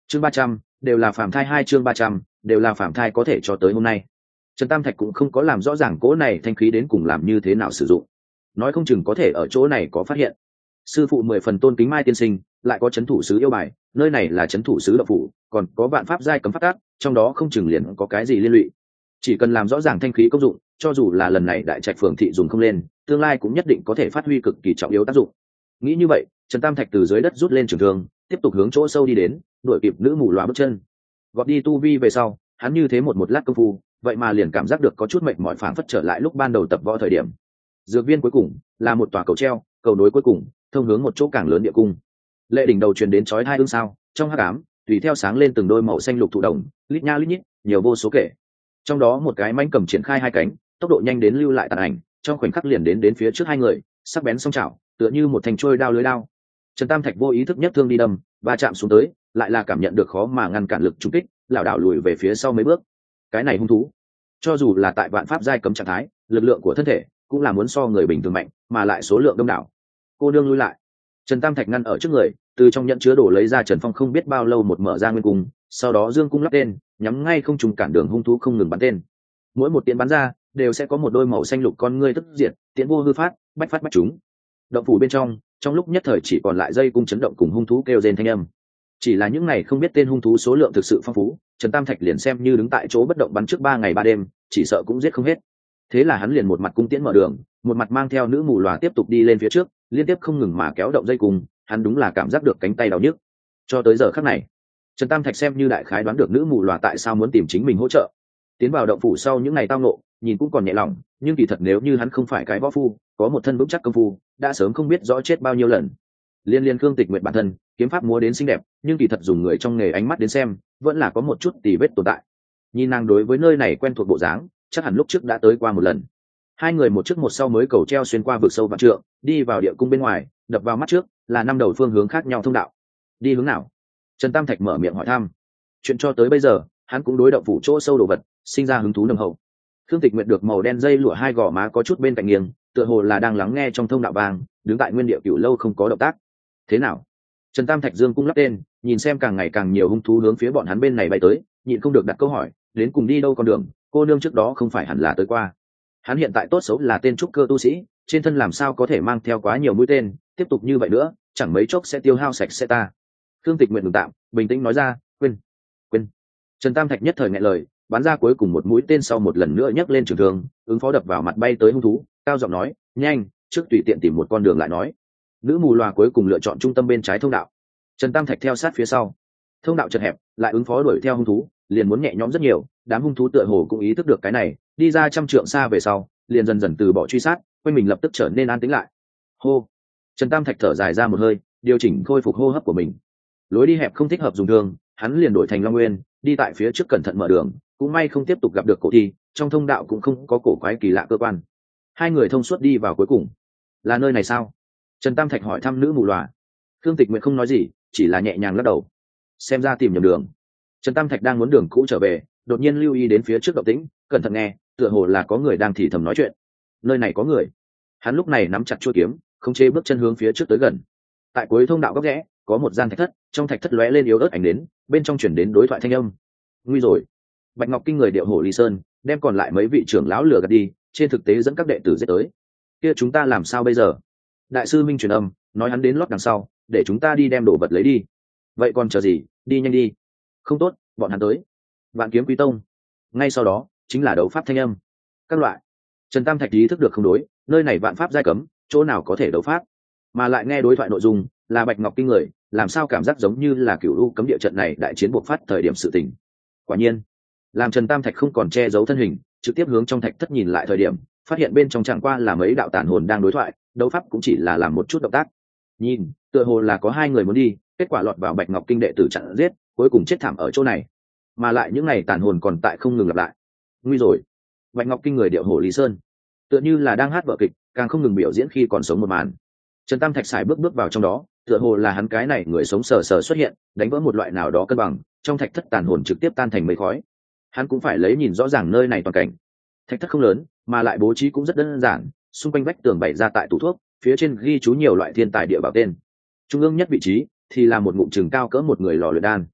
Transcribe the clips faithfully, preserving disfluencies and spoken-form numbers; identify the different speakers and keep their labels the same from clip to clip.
Speaker 1: chương ba trăm đều là phàm thai hai chương ba trăm đều là phàm thai có thể cho tới hôm nay. Trần Tam Thạch cũng không có làm rõ ràng cỗ này thanh khí đến cùng làm như thế nào sử dụng, nói không chừng có thể ở chỗ này có phát hiện. Sư phụ mười phần tôn kính Mai tiên sinh, lại có chấn thủ sứ yêu bài, nơi này là chấn thủ sứ đậu phủ, còn có vạn pháp giai cấm pháp tác, trong đó không chừng liền có cái gì liên lụy. Chỉ cần làm rõ ràng thanh khí công dụng, cho dù là lần này đại trạch phường thị dùng không lên, tương lai cũng nhất định có thể phát huy cực kỳ trọng yếu tác dụng. Nghĩ như vậy, Trần Tam Thạch từ dưới đất rút lên trường thương, tiếp tục hướng chỗ sâu đi đến, đuổi kịp nữ mù loà bước chân. Gọt đi tu vi về sau, hắn như thế một một lát công phu, vậy mà liền cảm giác được có chút mệt mỏi, phảng phất trở lại lúc ban đầu tập võ thời điểm. Dược viên cuối cùng là một tòa cầu treo, cầu nối cuối cùng thông hướng một chỗ càng lớn địa cung. Lệ đỉnh đầu truyền đến chói hai ương sao, trong hắc ám tùy theo sáng lên từng đôi màu xanh lục thụ đồng, lít nha lít nhít, nhiều vô số kể. Trong đó một cái manh cầm triển khai hai cánh, tốc độ nhanh đến lưu lại tàn ảnh, trong khoảnh khắc liền đến đến phía trước hai người, sắc bén song chảo, tựa như một thanh trôi đao lưới đao. Trần Tam Thạch vô ý thức nhất thương đi đâm, và chạm xuống tới, lại là cảm nhận được khó mà ngăn cản lực trúng kích, lảo đảo lùi về phía sau mấy bước. Cái này hung thú, cho dù là tại vạn pháp giai cấm trạng thái, lực lượng của thân thể cũng là muốn so người bình thường mạnh, mà lại số lượng đông đảo. Cô nương lui lại. Trần Tam Thạch ngăn ở trước người, từ trong nhận chứa đồ lấy ra Trần Phong không biết bao lâu một mở ra nguyên cung, sau đó dương cung lắp tên, nhắm ngay không trùng cản đường hung thú không ngừng bắn tên. Mỗi một tiễn bắn ra, đều sẽ có một đôi màu xanh lục con ngươi tức diệt, tiễn vô hư phát, bách phát bách chúng. Động phủ bên trong, trong lúc nhất thời chỉ còn lại dây cung chấn động cùng hung thú kêu rên thanh âm. Chỉ là những này không biết tên hung thú số lượng thực sự phong phú, Trần Tam Thạch liền xem như đứng tại chỗ bất động bắn trước ba ngày ba đêm, chỉ sợ cũng giết không hết. Thế là hắn liền một mặt cung tiễn mở đường, một mặt mang theo nữ mù lòa tiếp tục đi lên phía trước, liên tiếp không ngừng mà kéo động dây cung, hắn đúng là cảm giác được cánh tay đau nhức. Cho tới giờ khắc này, Trần Tam Thạch xem như đại khái đoán được nữ mù lòa tại sao muốn tìm chính mình hỗ trợ. Tiến vào động phủ sau những ngày tao ngộ, nhìn cũng còn nhẹ lòng, nhưng kỳ thật nếu như hắn không phải cái võ phu, có một thân vững chắc công phu, đã sớm không biết rõ chết bao nhiêu lần. Liên liên Khương Tịch Nguyệt bản thân, kiếm pháp múa đến xinh đẹp, nhưng kỳ thật dùng người trong nghề ánh mắt đến xem, vẫn là có một chút tì vết tồn tại. Nhìn nàng đối với nơi này quen thuộc bộ dáng, chắc hẳn lúc trước đã tới qua một lần. Hai người một trước một sau mới cầu treo xuyên qua vực sâu vạn trượng, đi vào địa cung bên ngoài, đập vào mắt trước là năm đầu phương hướng khác nhau thông đạo. Đi hướng nào? Trần Tam Thạch mở miệng hỏi thăm. Chuyện cho tới bây giờ, hắn cũng đối động phủ chỗ sâu đồ vật, sinh ra hứng thú nồng hậu. Khương Tịch Nguyệt được màu đen dây lụa hai gò má có chút bên cạnh nghiêng, tựa hồ là đang lắng nghe trong thông đạo vàng, đứng tại nguyên địa cửu lâu không có động tác. Thế nào? Trần Tam Thạch dương cung lắp tên, nhìn xem càng ngày càng nhiều hung thú hướng phía bọn hắn bên này bay tới, nhịn không được đặt câu hỏi, đến cùng đi đâu con đường, cô nương trước đó không phải hẳn là tới qua. Hắn hiện tại tốt xấu là tên trúc cơ tu sĩ, trên thân làm sao có thể mang theo quá nhiều mũi tên, tiếp tục như vậy nữa, chẳng mấy chốc sẽ tiêu hao sạch sẽ ta. Khương Tịch Nguyệt ngừng tạm, bình tĩnh nói ra, quên, quên. Trần Tam Thạch nhất thời nghẹn lời, bắn ra cuối cùng một mũi tên sau một lần nữa nhấc lên trường thương, ứng phó đập vào mặt bay tới hung thú, cao giọng nói, nhanh, trước tùy tiện tìm một con đường lại nói. Nữ mù loà cuối cùng lựa chọn trung tâm bên trái thông đạo, Trần Tam Thạch theo sát phía sau. Thông đạo chật hẹp, lại ứng phó đuổi theo hung thú, liền muốn nhẹ nhõm rất nhiều. Đám hung thú tựa hồ cũng ý thức được cái này, đi ra trăm trượng xa về sau, liền dần dần từ bỏ truy sát, quanh mình lập tức trở nên an tĩnh lại. Hô. Trần Tam Thạch thở dài ra một hơi, điều chỉnh khôi phục hô hấp của mình. Lối đi hẹp không thích hợp dùng thương, hắn liền đổi thành Long Nguyên, đi tại phía trước cẩn thận mở đường. Cũng may không tiếp tục gặp được cổ thi, trong thông đạo cũng không có cổ quái kỳ lạ cơ quan. Hai người thông suốt đi vào cuối cùng. Là nơi này sao? Trần Tam Thạch hỏi thăm nữ mù lòa. Khương Tịch Nguyệt không nói gì, chỉ là nhẹ nhàng lắc đầu. Xem ra tìm nhầm đường. Trần Tam Thạch đang muốn đường cũ trở về, đột nhiên lưu ý đến phía trước động tĩnh, cẩn thận nghe, tựa hồ là có người đang thì thầm nói chuyện. Nơi này có người. Hắn lúc này nắm chặt chuôi kiếm, không chế bước chân hướng phía trước tới gần. Tại cuối thông đạo góc rẽ, có một gian thạch thất, trong thạch thất lóe lên yếu ớt ánh đến, bên trong chuyển đến đối thoại thanh âm. Nguy rồi. Bạch Ngọc Kinh người điệu hổ Ly Sơn, đem còn lại mấy vị trưởng lão lừa gạt đi, trên thực tế dẫn các đệ tử giết tới. Kia chúng ta làm sao bây giờ? Đại sư Minh truyền âm, nói hắn đến lót đằng sau, để chúng ta đi đem đồ vật lấy đi. Vậy còn chờ gì, đi nhanh đi. Không tốt, bọn hắn tới. Vạn Kiếm Quý Tông. Ngay sau đó, chính là đấu pháp thanh âm. Các loại. Trần Tam Thạch ý thức được không đối, nơi này vạn pháp giai cấm, chỗ nào có thể đấu pháp? Mà lại nghe đối thoại nội dung là Bạch Ngọc Kinh người, làm sao cảm giác giống như là cửu u cấm địa trận này đại chiến bộc phát thời điểm sự tình. Quả nhiên, làm Trần Tam Thạch không còn che giấu thân hình, trực tiếp hướng trong thạch thất nhìn lại thời điểm, phát hiện bên trong chẳng qua là mấy đạo tản hồn đang đối thoại, đấu pháp cũng chỉ là làm một chút động tác. Nhìn, tựa hồ là có hai người muốn đi, kết quả lọt vào Bạch Ngọc Kinh đệ tử chặn giết, cuối cùng chết thảm ở chỗ này. Mà lại những này tản hồn còn tại không ngừng lặp lại. Nguy rồi. Bạch Ngọc Kinh người điệu hổ Lý Sơn, tựa như là đang hát vở kịch, càng không ngừng biểu diễn khi còn sống một màn. Trần Tam Thạch xài bước bước vào trong đó, tựa hồ là hắn cái này người sống sờ sờ xuất hiện, đánh vỡ một loại nào đó cân bằng, trong thạch thất tàn hồn trực tiếp tan thành mây khói. Hắn cũng phải lấy nhìn rõ ràng nơi này toàn cảnh. Thạch thất không lớn, mà lại bố trí cũng rất đơn giản, xung quanh vách tường bày ra tại tủ thuốc, phía trên ghi chú nhiều loại thiên tài địa bảo tên. Trung ương nhất vị trí thì là một ngụm chừng cao cỡ một người lò luyện đan.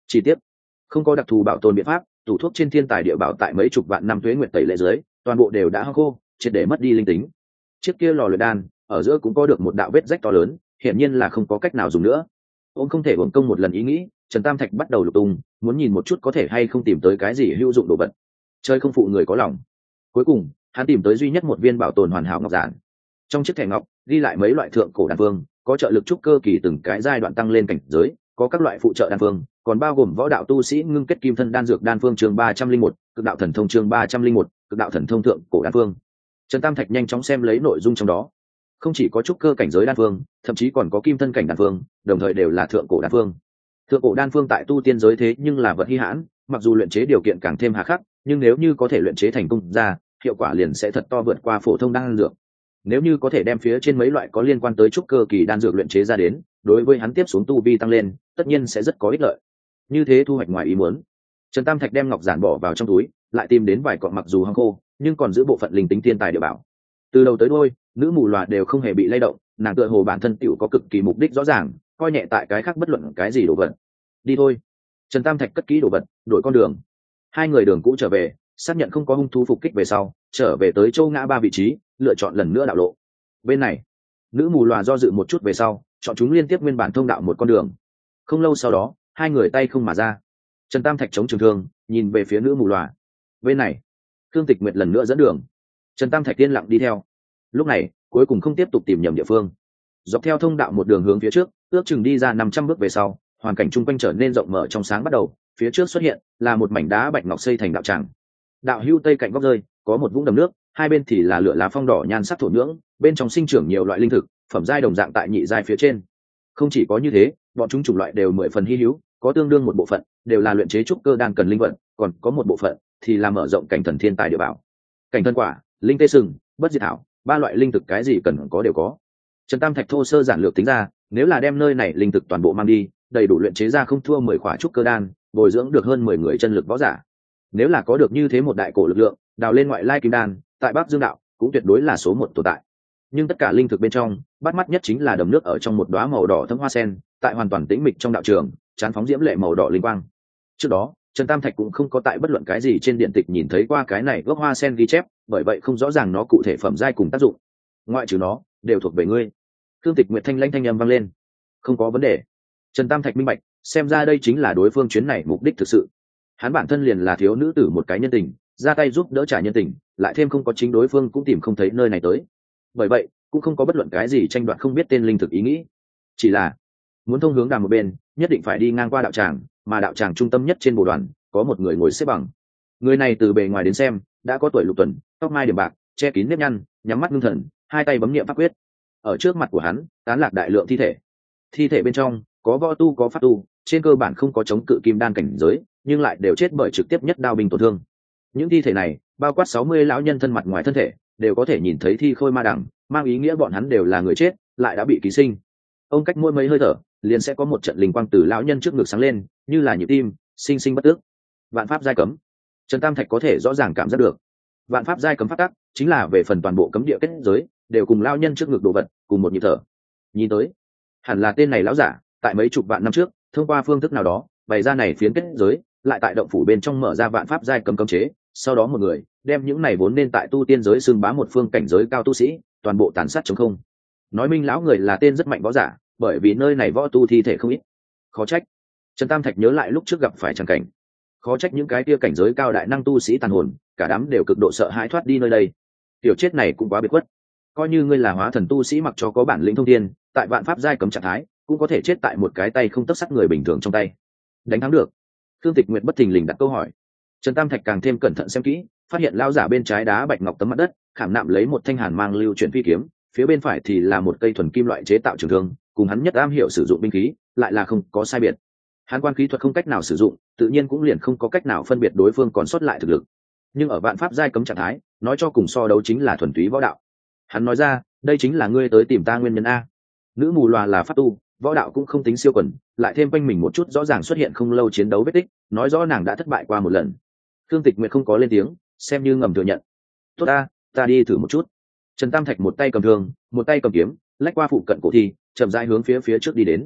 Speaker 1: Chi tiết, không có đặc thù bảo tồn biện pháp, tủ thuốc trên thiên tài địa bảo tại mấy chục vạn năm tuế nguyệt tẩy lệ dưới, toàn bộ đều đã hao khô, triệt để mất đi linh tính. Chiếc kia lò luyện đan ở giữa cũng có được một đạo vết rách to lớn, hiển nhiên là không có cách nào dùng nữa. Ông không thể uổng công một lần ý nghĩ, Trần Tam Thạch bắt đầu lục tung, muốn nhìn một chút có thể hay không tìm tới cái gì hữu dụng đồ vật. Chơi không phụ người có lòng. Cuối cùng, hắn tìm tới duy nhất một viên bảo tồn hoàn hảo ngọc giản. Trong chiếc thẻ ngọc ghi lại mấy loại thượng cổ đan phương, có trợ lực trúc cơ kỳ từng cái giai đoạn tăng lên cảnh giới, có các loại phụ trợ đan phương, còn bao gồm võ đạo tu sĩ ngưng kết kim thân đan dược đan phương chương ba trăm linh một, cực đạo thần thông chương ba trăm linh một, cực đạo thần thông thượng cổ đan phương. Trần Tam Thạch nhanh chóng xem lấy nội dung trong đó. Không chỉ có trúc cơ cảnh giới đan phương, thậm chí còn có kim thân cảnh đan phương, đồng thời đều là thượng cổ đan phương. Thượng cổ đan phương tại tu tiên giới thế nhưng là vật hi hãn, mặc dù luyện chế điều kiện càng thêm hà khắc, nhưng nếu như có thể luyện chế thành công ra, hiệu quả liền sẽ thật to vượt qua phổ thông đan dược. Nếu như có thể đem phía trên mấy loại có liên quan tới trúc cơ kỳ đan dược luyện chế ra đến, đối với hắn tiếp xuống tu vi tăng lên, tất nhiên sẽ rất có ích lợi. Như thế thu hoạch ngoài ý muốn. Trần Tam Thạch đem ngọc giản bỏ vào trong túi, lại tìm đến vài cọng mặc dù hăng khô, nhưng còn giữ bộ phận linh tính thiên tài địa bảo. Từ đầu tới đuôi, nữ mù loà đều không hề bị lay động, nàng tựa hồ bản thân tiểu có cực kỳ mục đích rõ ràng, coi nhẹ tại cái khác bất luận cái gì đồ vật. Đi thôi. Trần Tam Thạch cất kỹ đồ vật, đổi con đường. Hai người đường cũ trở về, xác nhận không có hung thú phục kích về sau, trở về tới châu ngã ba vị trí, lựa chọn lần nữa đạo lộ. Bên này, nữ mù loà do dự một chút về sau, chọn chúng liên tiếp nguyên bản thông đạo một con đường. Không lâu sau đó, hai người tay không mà ra. Trần Tam Thạch chống trường thương, nhìn về phía nữ mù loà. Bên này, Thương Tịch Nguyệt lần nữa dẫn đường. Trần Tam Thạch yên lặng đi theo. Lúc này, cuối cùng không tiếp tục tìm nhầm địa phương. Dọc theo thông đạo một đường hướng phía trước, ước chừng đi ra năm trăm bước về sau, hoàn cảnh chung quanh trở nên rộng mở trong sáng bắt đầu. Phía trước xuất hiện là một mảnh đá bạch ngọc xây thành đạo tràng. Đạo hưu tây cạnh góc rơi, có một vũng đầm nước, hai bên thì là lửa lá phong đỏ nhan sắc thổ nhưỡng, bên trong sinh trưởng nhiều loại linh thực, phẩm giai đồng dạng tại nhị giai phía trên. Không chỉ có như thế, bọn chúng chủng loại đều mười phần hi hữu, có tương đương một bộ phận đều là luyện chế trúc cơ đan cần linh vật, còn có một bộ phận thì là mở rộng cảnh thần thiên tài địa bảo. Cảnh thân quả, linh tê sừng, bất diệt thảo, ba loại linh thực cái gì cần có đều có. Trần Tam Thạch thô sơ giản lược tính ra, nếu là đem nơi này linh thực toàn bộ mang đi, đầy đủ luyện chế ra không thua mười khỏa trúc cơ đan, bồi dưỡng được hơn mười người chân lực võ giả. Nếu là có được như thế một đại cổ lực lượng, đào lên ngoại lai kim đan, tại Bắc Dương đạo cũng tuyệt đối là số một tồn tại. Nhưng tất cả linh thực bên trong, bắt mắt nhất chính là đầm nước ở trong một đóa màu đỏ thẫm hoa sen, tại hoàn toàn tĩnh mịch trong đạo trường, chán phóng diễm lệ màu đỏ linh quang. Trước đó, Trần Tam Thạch cũng không có tại bất luận cái gì trên điện tịch nhìn thấy qua cái này gốc hoa sen ghi chép, bởi vậy không rõ ràng nó cụ thể phẩm giai cùng tác dụng. Ngoại trừ nó, đều thuộc về ngươi. Thương Tịch Nguyệt thanh lãnh thanh âm vang lên. Không có vấn đề. Trần Tam Thạch minh bạch, xem ra đây chính là đối phương chuyến này mục đích thực sự. Hắn bản thân liền là thiếu nữ tử một cái nhân tình, ra tay giúp đỡ trả nhân tình, lại thêm không có chính đối phương cũng tìm không thấy nơi này tới. Bởi vậy, cũng không có bất luận cái gì tranh đoạt không biết tên linh thực ý nghĩ. Chỉ là muốn thông hướng đàm một bên, nhất định phải đi ngang qua đạo tràng, mà đạo tràng trung tâm nhất trên bồ đoàn có một người ngồi xếp bằng. Người này từ bề ngoài đến xem đã có tuổi lục tuần, tóc mai điểm bạc, che kín nếp nhăn, nhắm mắt ngưng thần, hai tay bấm niệm pháp quyết. Ở trước mặt của hắn tán lạc đại lượng thi thể. Thi thể bên trong có võ tu có pháp tu, trên cơ bản không có chống cự kim đan cảnh giới, nhưng lại đều chết bởi trực tiếp nhất đao binh tổn thương. Những thi thể này bao quát sáu mươi lão nhân thân mặt ngoài thân thể, đều có thể nhìn thấy thi khôi ma đằng, mang ý nghĩa bọn hắn đều là người chết, lại đã bị ký sinh. Ông cách mỗi mấy hơi thở, liền sẽ có một trận linh quang từ lão nhân trước ngực sáng lên, như là nhịp tim, sinh sinh bất tước. Vạn pháp giai cấm. Trần Tam Thạch có thể rõ ràng cảm giác được. Vạn pháp giai cấm pháp tắc, chính là về phần toàn bộ cấm địa kết giới, đều cùng lão nhân trước ngực đồ vật, cùng một nhịp thở. Nhìn tới, hẳn là tên này lão giả, tại mấy chục vạn năm trước, thông qua phương thức nào đó, bày ra này phiến kết giới, lại tại động phủ bên trong mở ra vạn pháp giai cấm cấm chế, sau đó một người đem những này vốn nên tại tu tiên giới xưng bá một phương cảnh giới cao tu sĩ, toàn bộ tàn sát chống không. Nói minh lão người là tên rất mạnh võ giả, bởi vì nơi này võ tu thi thể không ít. Khó trách. Trần Tam Thạch nhớ lại lúc trước gặp phải tràng cảnh. Khó trách những cái kia cảnh giới cao đại năng tu sĩ tàn hồn, cả đám đều cực độ sợ hãi thoát đi nơi đây. Tiểu chết này cũng quá biệt khuất. Coi như ngươi là hóa thần tu sĩ mặc cho có bản lĩnh thông thiên, tại vạn pháp giai cấm trạng thái, cũng có thể chết tại một cái tay không tấc sắt người bình thường trong tay. Đánh thắng được? Thương Tịch Nguyệt bất thình lình đặt câu hỏi. Trần Tam Thạch càng thêm cẩn thận xem kỹ, phát hiện lão giả bên trái đá bạch ngọc tấm mặt đất, khảm nạm lấy một thanh hàn mang lưu chuyển phi kiếm, phía bên phải thì là một cây thuần kim loại chế tạo trường thương, cùng hắn nhất am hiểu sử dụng binh khí, lại là không có sai biệt. Hắn quan khí thuật không cách nào sử dụng, tự nhiên cũng liền không có cách nào phân biệt đối phương còn sót lại thực lực. Nhưng ở vạn pháp giai cấm trạng thái, nói cho cùng so đấu chính là thuần túy võ đạo. Hắn nói ra, đây chính là ngươi tới tìm ta nguyên nhân a. Nữ mù loà là pháp tu, võ đạo cũng không tính siêu quần, lại thêm quanh mình một chút rõ ràng xuất hiện không lâu chiến đấu vết tích, nói rõ nàng đã thất bại qua một lần. Thương Tịch Nguyệt không có lên tiếng, xem như ngầm thừa nhận. Tốt ta, ta đi thử một chút. Trần Tam Thạch một tay cầm thương, một tay cầm kiếm, lách qua phụ cận cổ thi, chậm rãi hướng phía phía trước đi đến.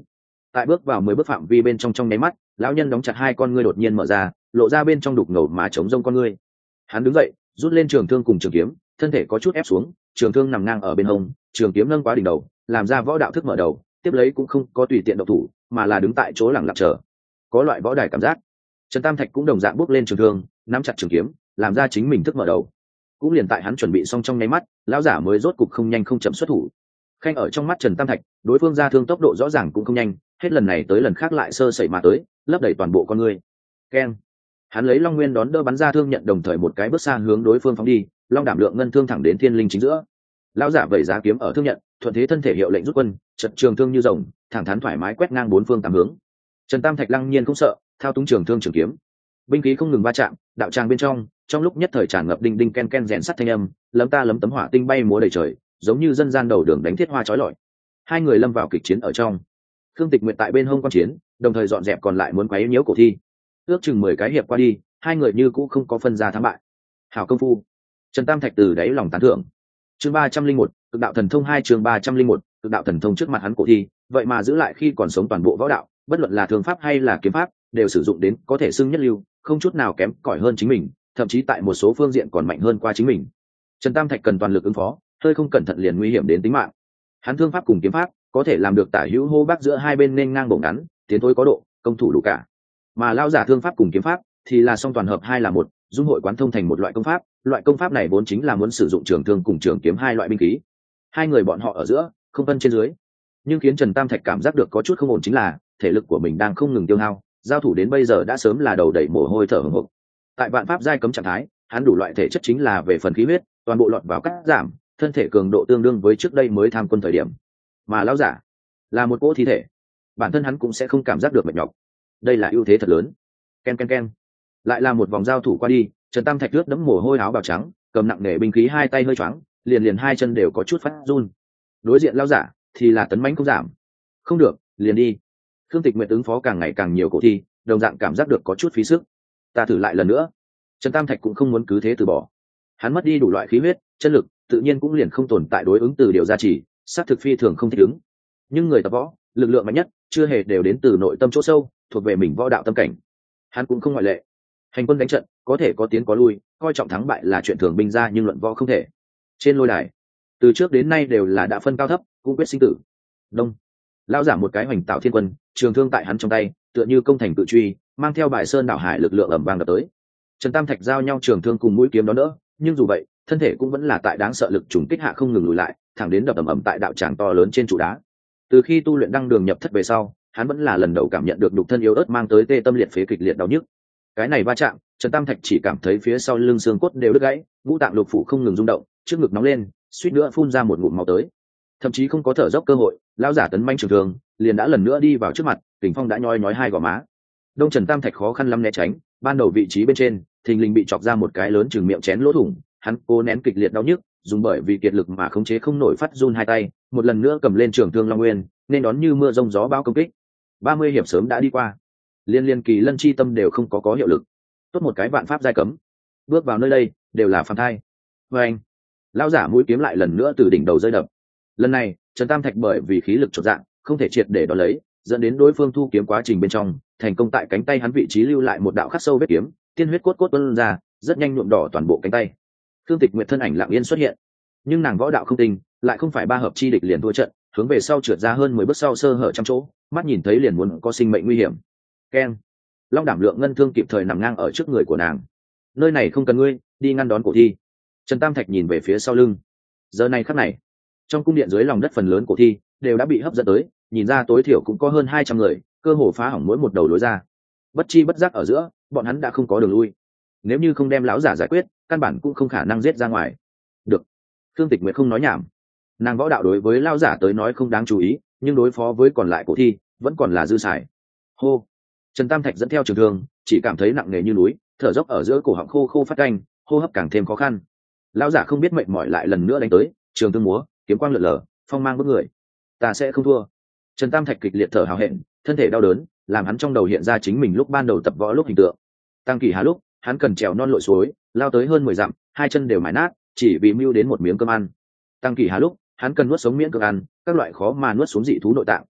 Speaker 1: tại bước vào mười bước phạm vi bên trong trong nháy mắt, lão nhân đóng chặt hai con ngươi đột nhiên mở ra, lộ ra bên trong đục ngầu má trống rông con ngươi. Hắn đứng dậy, rút lên trường thương cùng trường kiếm, thân thể có chút ép xuống, trường thương nằm ngang ở bên hông, trường kiếm nâng quá đỉnh đầu, làm ra võ đạo thức mở đầu, tiếp lấy cũng không có tùy tiện động thủ, mà là đứng tại chỗ lặng lặng chờ. Có loại võ đài cảm giác. Trần Tam Thạch cũng đồng dạng bước lên trường thương, nắm chặt trường kiếm, làm ra chính mình thức mở đầu. Cũng liền tại hắn chuẩn bị xong trong nháy mắt, lão giả mới rốt cục không nhanh không chậm xuất thủ. Khanh ở trong mắt Trần Tam Thạch, đối phương ra thương tốc độ rõ ràng cũng không nhanh, hết lần này tới lần khác lại sơ sẩy mà tới, lấp đầy toàn bộ con người. Keng. Hắn lấy Long Nguyên đón đỡ bắn ra thương nhận, đồng thời một cái bước xa hướng đối phương phóng đi, Long Đảm Lượng ngân thương thẳng đến thiên linh chính giữa. Lão giả vẩy giá kiếm ở thương nhận, thuận thế thân thể hiệu lệnh rút quân, chật trường thương như rồng, thẳng thắn thoải mái quét ngang bốn phương tám hướng. Trần Tam Thạch lăng nhiên không sợ, thao túng trường thương trường kiếm, binh khí không ngừng va chạm, đạo tràng bên trong, trong lúc nhất thời tràn ngập đinh đinh ken ken rèn sắt thanh âm, lấm ta lấm tấm hỏa tinh bay múa đầy trời, giống như dân gian đầu đường đánh thiết hoa chói lọi. Hai người lâm vào kịch chiến ở trong. Khương Tịch Nguyệt tại bên hông quan chiến, đồng thời dọn dẹp còn lại muốn quấy nhiễu cổ thi. Ước chừng mười cái hiệp qua đi, hai người như cũ không có phân ra thắng bại. Hảo công phu. Trần Tam Thạch từ đáy lòng tán thưởng. Chương ba trăm linh một, Cực đạo thần thông hai chương ba trăm linh một, Cực đạo thần thông trước mặt hắn cổ thi, vậy mà giữ lại khi còn sống toàn bộ võ đạo, bất luận là thương pháp hay là kiếm pháp, đều sử dụng đến có thể xưng nhất lưu, không chút nào kém cỏi hơn chính mình, thậm chí tại một số phương diện còn mạnh hơn qua chính mình. Trần Tam Thạch cần toàn lực ứng phó, hơi không cẩn thận liền nguy hiểm đến tính mạng. Hắn thương pháp cùng kiếm pháp có thể làm được tả hữu hô bác giữa hai bên nên ngang bổng ngắn, tiến thối có độ, công thủ đủ cả. Mà lão giả thương pháp cùng kiếm pháp thì là song toàn hợp hai là một, dung hội quán thông thành một loại công pháp, loại công pháp này vốn chính là muốn sử dụng trường thương cùng trường kiếm hai loại binh khí. Hai người bọn họ ở giữa không phân trên dưới, nhưng khiến Trần Tam Thạch cảm giác được có chút không ổn chính là thể lực của mình đang không ngừng tiêu hao, giao thủ đến bây giờ đã sớm là đầu đầy mồ hôi thở hổn hộc. Tại vạn pháp giai cấm trạng thái, hắn đủ loại thể chất chính là về phần khí huyết, toàn bộ lọt vào cắt giảm, thân thể cường độ tương đương với trước đây mới tham quân thời điểm. Mà lão giả là một cỗ thi thể, bản thân hắn cũng sẽ không cảm giác được mệt nhọc. Đây là ưu thế thật lớn. Ken ken ken. Lại là một vòng giao thủ qua đi, Trần Tam Thạch ướt đẫm mồ hôi áo bào trắng, cầm nặng nề binh khí, hai tay hơi choáng, liền liền hai chân đều có chút phát run. Đối diện lão giả thì là tấn mãnh không giảm. Không được, liền đi. Khương Tịch Nguyệt ứng phó càng ngày càng nhiều cổ thi, đồng dạng cảm giác được có chút phí sức. Ta thử lại lần nữa. Trần Tam Thạch cũng không muốn cứ thế từ bỏ. Hắn mất đi đủ loại khí huyết, chân lực, tự nhiên cũng liền không tồn tại đối ứng từ điều gia trì, sát thực phi thường không thích ứng. Nhưng người tập võ, lực lượng mạnh nhất chưa hề đều đến từ nội tâm chỗ sâu, thuộc về mình võ đạo tâm cảnh. Hắn cũng không ngoại lệ. Hành quân đánh trận, có thể có tiến có lui, coi trọng thắng bại là chuyện thường binh ra, nhưng luận võ không thể. Trên lôi đài, từ trước đến nay đều là đã phân cao thấp, cũng quyết sinh tử. Đông. Lão giả một cái hoành tạo thiên quân, trường thương tại hắn trong tay, tựa như công thành cự truy, mang theo bài sơn đảo hải lực lượng ầm vang đập tới. Trần Tam Thạch giao nhau trường thương cùng mũi kiếm đó đỡ, nhưng dù vậy, thân thể cũng vẫn là tại đáng sợ lực trùng kích hạ không ngừng lùi lại, thẳng đến đập ầm ầm tại đạo tràng to lớn trên trụ đá. Từ khi tu luyện đăng đường nhập thất về sau, hắn vẫn là lần đầu cảm nhận được đục thân yếu ớt mang tới tê tâm liệt phế kịch liệt đau nhức. Cái này va chạm, Trần Tam Thạch chỉ cảm thấy phía sau lưng xương cốt đều đứt gãy, ngũ tạng lục phủ không ngừng rung động, trước ngực nóng lên, suýt nữa phun ra một ngụm máu tới. Thậm chí không có thở dốc cơ hội, lão giả tấn manh trường thương liền đã lần nữa đi vào trước mặt, kình phong đã nhoi nhói hai gò má. Đông Trần Tam Thạch khó khăn lắm né tránh, ban đầu vị trí bên trên thình lình bị chọc ra một cái lớn chừng miệng chén lỗ thủng, hắn cố nén kịch liệt đau nhức, dùng bởi vì kiệt lực mà khống chế không nổi phát run hai tay, một lần nữa cầm lên trường thương Long Nguyên, nên đón như mưa rông gió bão công kích. Ba mươi hiệp sớm đã đi qua, liên liên kỳ lân chi tâm đều không có có hiệu lực. Tốt một cái vạn pháp giai cấm, bước vào nơi đây đều là phàm thai. Và anh, lão giả mũi kiếm lại lần nữa từ đỉnh đầu rơi đập. Lần này Trần Tam Thạch bởi vì khí lực chột dạng, không thể triệt để đón lấy, dẫn đến đối phương thu kiếm quá trình bên trong, thành công tại cánh tay hắn vị trí lưu lại một đạo khắc sâu vết kiếm, tiên huyết cốt cốt tuôn ra, rất nhanh nhuộm đỏ toàn bộ cánh tay. Khương Tịch Nguyệt thân ảnh lặng yên xuất hiện, nhưng nàng võ đạo không tinh, lại không phải ba hợp chi địch liền thua trận, hướng về sau trượt ra hơn mười bước sau sơ hở trăm chỗ, mắt nhìn thấy liền muốn có sinh mệnh nguy hiểm. Keng. Long Đảm Lượng ngân thương kịp thời nằm ngang ở trước người của nàng. Nơi này không cần ngươi, đi ngăn đón cổ thi. Trần Tam Thạch nhìn về phía sau lưng. Giờ này khắc này, trong cung điện dưới lòng đất phần lớn cổ thi đều đã bị hấp dẫn tới, nhìn ra tối thiểu cũng có hơn hai trăm người, cơ hồ phá hỏng mỗi một đầu lối ra. Bất chi bất giác ở giữa, bọn hắn đã không có đường lui. Nếu như không đem lão giả giải quyết, căn bản cũng không khả năng giết ra ngoài. Được. Khương Tịch Nguyệt không nói nhảm. Nàng võ đạo đối với lão giả tới nói không đáng chú ý, nhưng đối phó với còn lại cổ thi vẫn còn là dư xài. Hô. Trần Tam Thạch dẫn theo trường thương, chỉ cảm thấy nặng nề như núi, thở dốc ở giữa cổ họng khô khô phát canh, hô hấp càng thêm khó khăn. Lão giả không biết mệt mỏi lại lần nữa đánh tới, trường thương múa, kiếm quang lượn lờ, phong mang bức người. Ta sẽ không thua. Trần Tam Thạch kịch liệt thở hào hẹn, thân thể đau đớn, làm hắn trong đầu hiện ra chính mình lúc ban đầu tập võ lúc hình tượng. Tăng Kỳ Hà lúc, hắn cần trèo non lội suối, lao tới hơn mười dặm, hai chân đều mài nát, chỉ vì mưu đến một miếng cơm ăn. Tăng Kỳ Hà lúc, hắn cần nuốt sống miễn cưỡng ăn, các loại khó mà nuốt xuống dị thú nội tạng,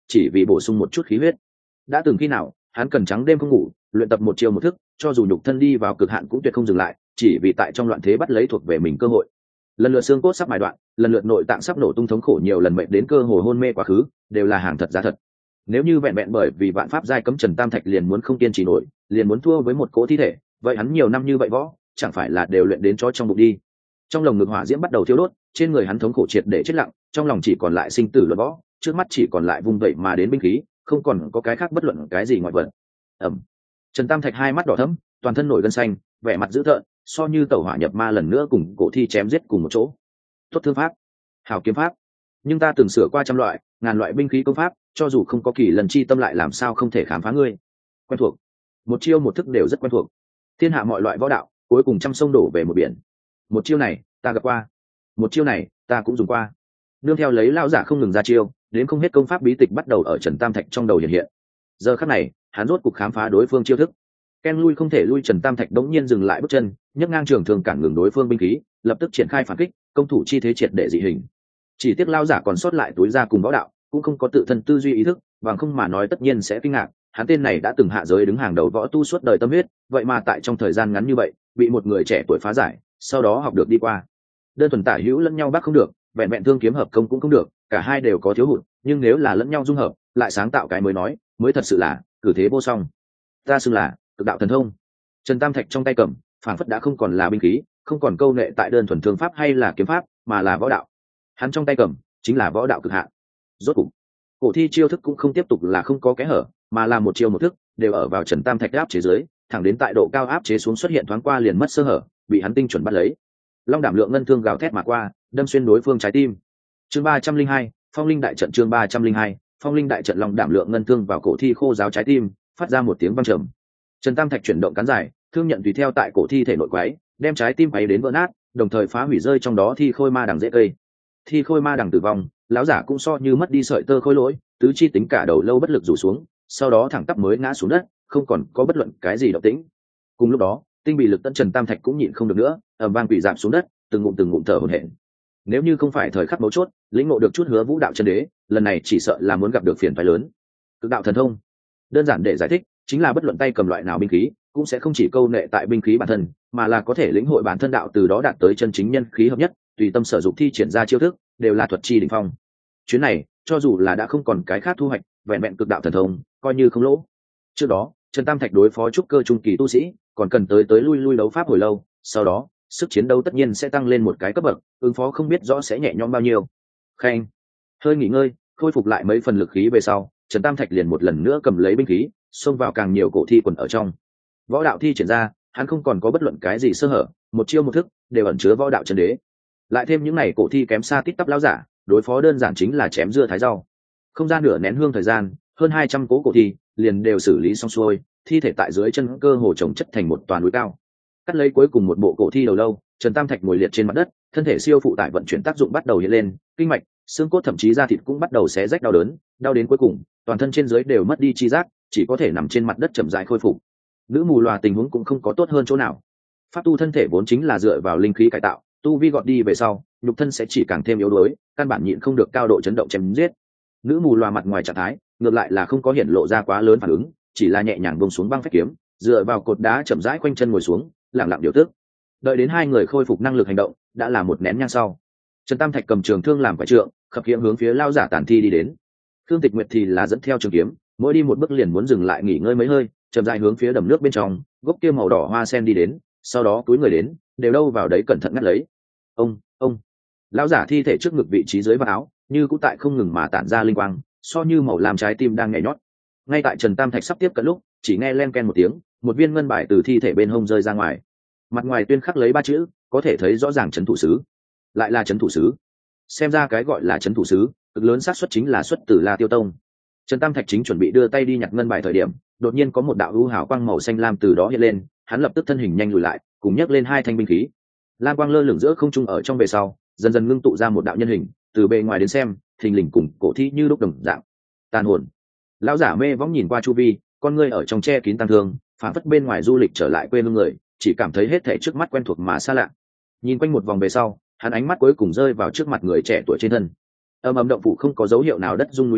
Speaker 1: chỉ vì bổ sung một chút khí huyết. Đã từng khi nào hắn cần trắng đêm không ngủ, luyện tập một chiều một thức, cho dù nhục thân đi vào cực hạn cũng tuyệt không dừng lại, chỉ vì tại trong loạn thế bắt lấy thuộc về mình cơ hội. Lần lượt xương cốt sắp mài đoạn, lần lượt nội tạng sắp nổ tung thống khổ nhiều lần mệnh đến cơ hồ hôn mê quá khứ, đều là hàng thật giá thật. Nếu như vẹn vẹn bởi vì vạn pháp giai cấm Trần Tam Thạch liền muốn không kiên trì nổi, liền muốn thua với một cỗ thi thể, vậy hắn nhiều năm như vậy võ, chẳng phải là đều luyện đến chó trong bụng đi. Trong lồng ngực hỏa diễm bắt đầu thiêu đốt, trên người hắn thống khổ triệt để chết lặng, trong lòng chỉ còn lại sinh tử luận võ, trước mắt chỉ còn lại vung vậy mà đến binh khí, không còn có cái khác bất luận cái gì ngoại vật. Ầm. Trần Tam Thạch hai mắt đỏ thẫm, toàn thân nổi gân xanh, vẻ mặt dữ tợn, so như tẩu hỏa nhập ma lần nữa cùng cổ thi chém giết cùng một chỗ. Tốt thương pháp, hảo kiếm pháp, nhưng ta từng sửa qua trăm loại, ngàn loại binh khí công pháp, cho dù không có kỳ lần chi tâm lại làm sao không thể khám phá ngươi. Quen thuộc, một chiêu một thức đều rất quen thuộc. Thiên hạ mọi loại võ đạo, cuối cùng trăm sông đổ về một biển. Một chiêu này, ta gặp qua. Một chiêu này, ta cũng dùng qua. Nương theo lấy lão giả không ngừng ra chiêu, đến không hết công pháp bí tịch bắt đầu ở Trần Tam Thạch trong đầu hiện hiện. Giờ khắc này, hắn rốt cục khám phá đối phương chiêu thức. Ken lui không thể lui, Trần Tam Thạch đống nhiên dừng lại bước chân, nhấc ngang trường thường cản ngừng đối phương binh khí, lập tức triển khai phản kích, công thủ chi thế triệt để dị hình. Chỉ tiếc lão giả còn sót lại túi ra cùng võ đạo, cũng không có tự thân tư duy ý thức, bằng không mà nói tất nhiên sẽ kinh ngạc, hắn tên này đã từng hạ giới đứng hàng đầu võ tu suốt đời tâm huyết, vậy mà tại trong thời gian ngắn như vậy, bị một người trẻ tuổi phá giải, sau đó học được đi qua. Đơn thuần tả hữu lẫn nhau bắt không được, vẹn vẹn thương kiếm hợp công cũng không được, cả hai đều có thiếu hụt, nhưng nếu là lẫn nhau dung hợp, lại sáng tạo cái mới nói, mới thật sự là cử thế vô song. Ta xưng là cực đạo thần thông. Trần Tam Thạch trong tay cầm, phảng phất đã không còn là binh khí, không còn câu nệ tại đơn thuần thương pháp hay là kiếm pháp, mà là võ đạo. Hắn trong tay cầm chính là võ đạo cực hạn. Rốt cục, cổ thi chiêu thức cũng không tiếp tục là không có kẽ hở, mà là một chiêu một thức, đều ở vào Trần Tam Thạch áp chế dưới, thẳng đến tại độ cao áp chế xuống xuất hiện thoáng qua liền mất sơ hở, bị hắn tinh chuẩn bắt lấy. Long đảm lượng ngân thương gào thét mà qua, đâm xuyên đối phương trái tim. Chương ba trăm linh hai, Phong linh đại trận. Chương ba trăm linh hai, Phong linh đại trận. Long đảm lượng ngân thương vào cổ thi khô giáo trái tim, phát ra một tiếng vang trầm. Trần Tam Thạch chuyển động cán dài, thương nhận tùy theo tại cổ thi thể nội quái, đem trái tim quấy đến vỡ nát, đồng thời phá hủy rơi trong đó thi khôi ma đằng dễ cây. Thi khôi ma đằng tử vong, lão giả cũng so như mất đi sợi tơ khôi lỗi, tứ chi tính cả đầu lâu bất lực rủ xuống, sau đó thẳng tắp mới ngã xuống đất, không còn có bất luận cái gì động tĩnh. Cùng lúc đó, tinh bị lực tận Trần Tam Thạch cũng nhịn không được nữa, ầm vang quỷ giảm xuống đất, từng ngụm từng ngụm thở hổn hển. Nếu như không phải thời khắc mấu chốt, lĩnh ngộ được chút Hứa Vũ đạo chân đế, lần này chỉ sợ là muốn gặp được phiền toái lớn. Cực đạo thần thông, đơn giản để giải thích, chính là bất luận tay cầm loại nào binh khí, cũng sẽ không chỉ câu nệ tại binh khí bản thân, mà là có thể lĩnh hội bản thân đạo, từ đó đạt tới chân chính nhân khí hợp nhất, tùy tâm sở dụng thi triển ra chiêu thức, đều là thuật chi đỉnh phong. Chuyến này, cho dù là đã không còn cái khác thu hoạch, vẹn vẹn cực đạo thần thông, coi như không lỗ. Trước đó, Trần Tam Thạch đối phó trúc cơ trung kỳ tu sĩ, còn cần tới tới lui lui đấu pháp hồi lâu, sau đó, sức chiến đấu tất nhiên sẽ tăng lên một cái cấp bậc, ứng phó không biết rõ sẽ nhẹ nhõm bao nhiêu. Khen, hơi nghỉ ngơi, khôi phục lại mấy phần lực khí về sau, Trần Tam Thạch liền một lần nữa cầm lấy binh khí, xông vào càng nhiều cổ thi quần ở trong. Võ đạo thi triển ra, hắn không còn có bất luận cái gì sơ hở, một chiêu một thức đều ẩn chứa võ đạo chân đế. Lại thêm những này cổ thi kém xa tít tắp lão giả, đối phó đơn giản chính là chém dưa thái rau. Không gian nửa nén hương thời gian, hơn hai trăm cố cổ thi liền đều xử lý xong xuôi, thi thể tại dưới chân cơ hồ chồng chất thành một toàn núi cao. Cắt lấy cuối cùng một bộ cổ thi đầu lâu, Trần Tam Thạch ngồi liệt trên mặt đất, thân thể siêu phụ tải vận chuyển tác dụng bắt đầu hiện lên, kinh mạch, xương cốt thậm chí da thịt cũng bắt đầu xé rách đau đớn, đau đến cuối cùng, toàn thân trên dưới đều mất đi chi giác, chỉ có thể nằm trên mặt đất chậm rãi khôi phục. Nữ mù loà tình huống cũng không có tốt hơn chỗ nào. Pháp tu thân thể vốn chính là dựa vào linh khí cải tạo, tu vi gọt đi về sau, nhục thân sẽ chỉ càng thêm yếu đuối, căn bản nhịn không được cao độ chấn động chém giết. Nữ mù loà mặt ngoài trạng thái, ngược lại là không có hiện lộ ra quá lớn phản ứng, chỉ là nhẹ nhàng buông xuống băng phách kiếm, dựa vào cột đá chậm rãi quanh chân ngồi xuống, lặng lặng điều tức. Đợi đến hai người khôi phục năng lực hành động, đã là một nén nhang sau. Trần Tam Thạch cầm trường thương làm quả trượng, khập khiễng hướng phía lao giả tàn thi đi đến. Thương Tịch Nguyệt thì là dẫn theo trường kiếm, mỗi đi một bước liền muốn dừng lại nghỉ ngơi mấy hơi, chậm rãi hướng phía đầm nước bên trong, gốc kia màu đỏ hoa sen đi đến, sau đó túi người đến, đều đâu vào đấy cẩn thận ngắt lấy. Ông, ông. Lão giả thi thể trước ngực vị trí dưới vạt áo, như cũng tại không ngừng mà tản ra linh quang, so như màu làm trái tim đang nhảy nhót. Ngay tại Trần Tam Thạch sắp tiếp cận lúc, chỉ nghe len ken một tiếng, một viên ngân bài từ thi thể bên hông rơi ra ngoài. Mặt ngoài tuyên khắc lấy ba chữ, có thể thấy rõ ràng trấn thủ sứ. Lại là trấn thủ sứ. Xem ra cái gọi là trấn thủ sứ, cực lớn xác suất chính là xuất từ La Tiêu Tông. Trần Tam Thạch chính chuẩn bị đưa tay đi nhặt ngân bài thời điểm, đột nhiên có một đạo u hào quang màu xanh lam từ đó hiện lên, hắn lập tức thân hình nhanh lùi lại, cùng nhấc lên hai thanh binh khí. Lam quang lơ lửng giữa không trung ở trong về sau, dần dần ngưng tụ ra một đạo nhân hình, từ bề ngoài đến xem, thình lình cùng cổ thi như lúc đồng dạng. Tàn hồn. Lão giả mê võng nhìn qua chu vi, con ngươi ở trong che kín tăng thương, phản phất bên ngoài du lịch trở lại quê hương người, chỉ cảm thấy hết thảy trước mắt quen thuộc mà xa lạ. Nhìn quanh một vòng về sau, hắn ánh mắt cuối cùng rơi vào trước mặt người trẻ tuổi trên thân. Âm ầm động phủ không có dấu hiệu nào đất rung núi chuyển,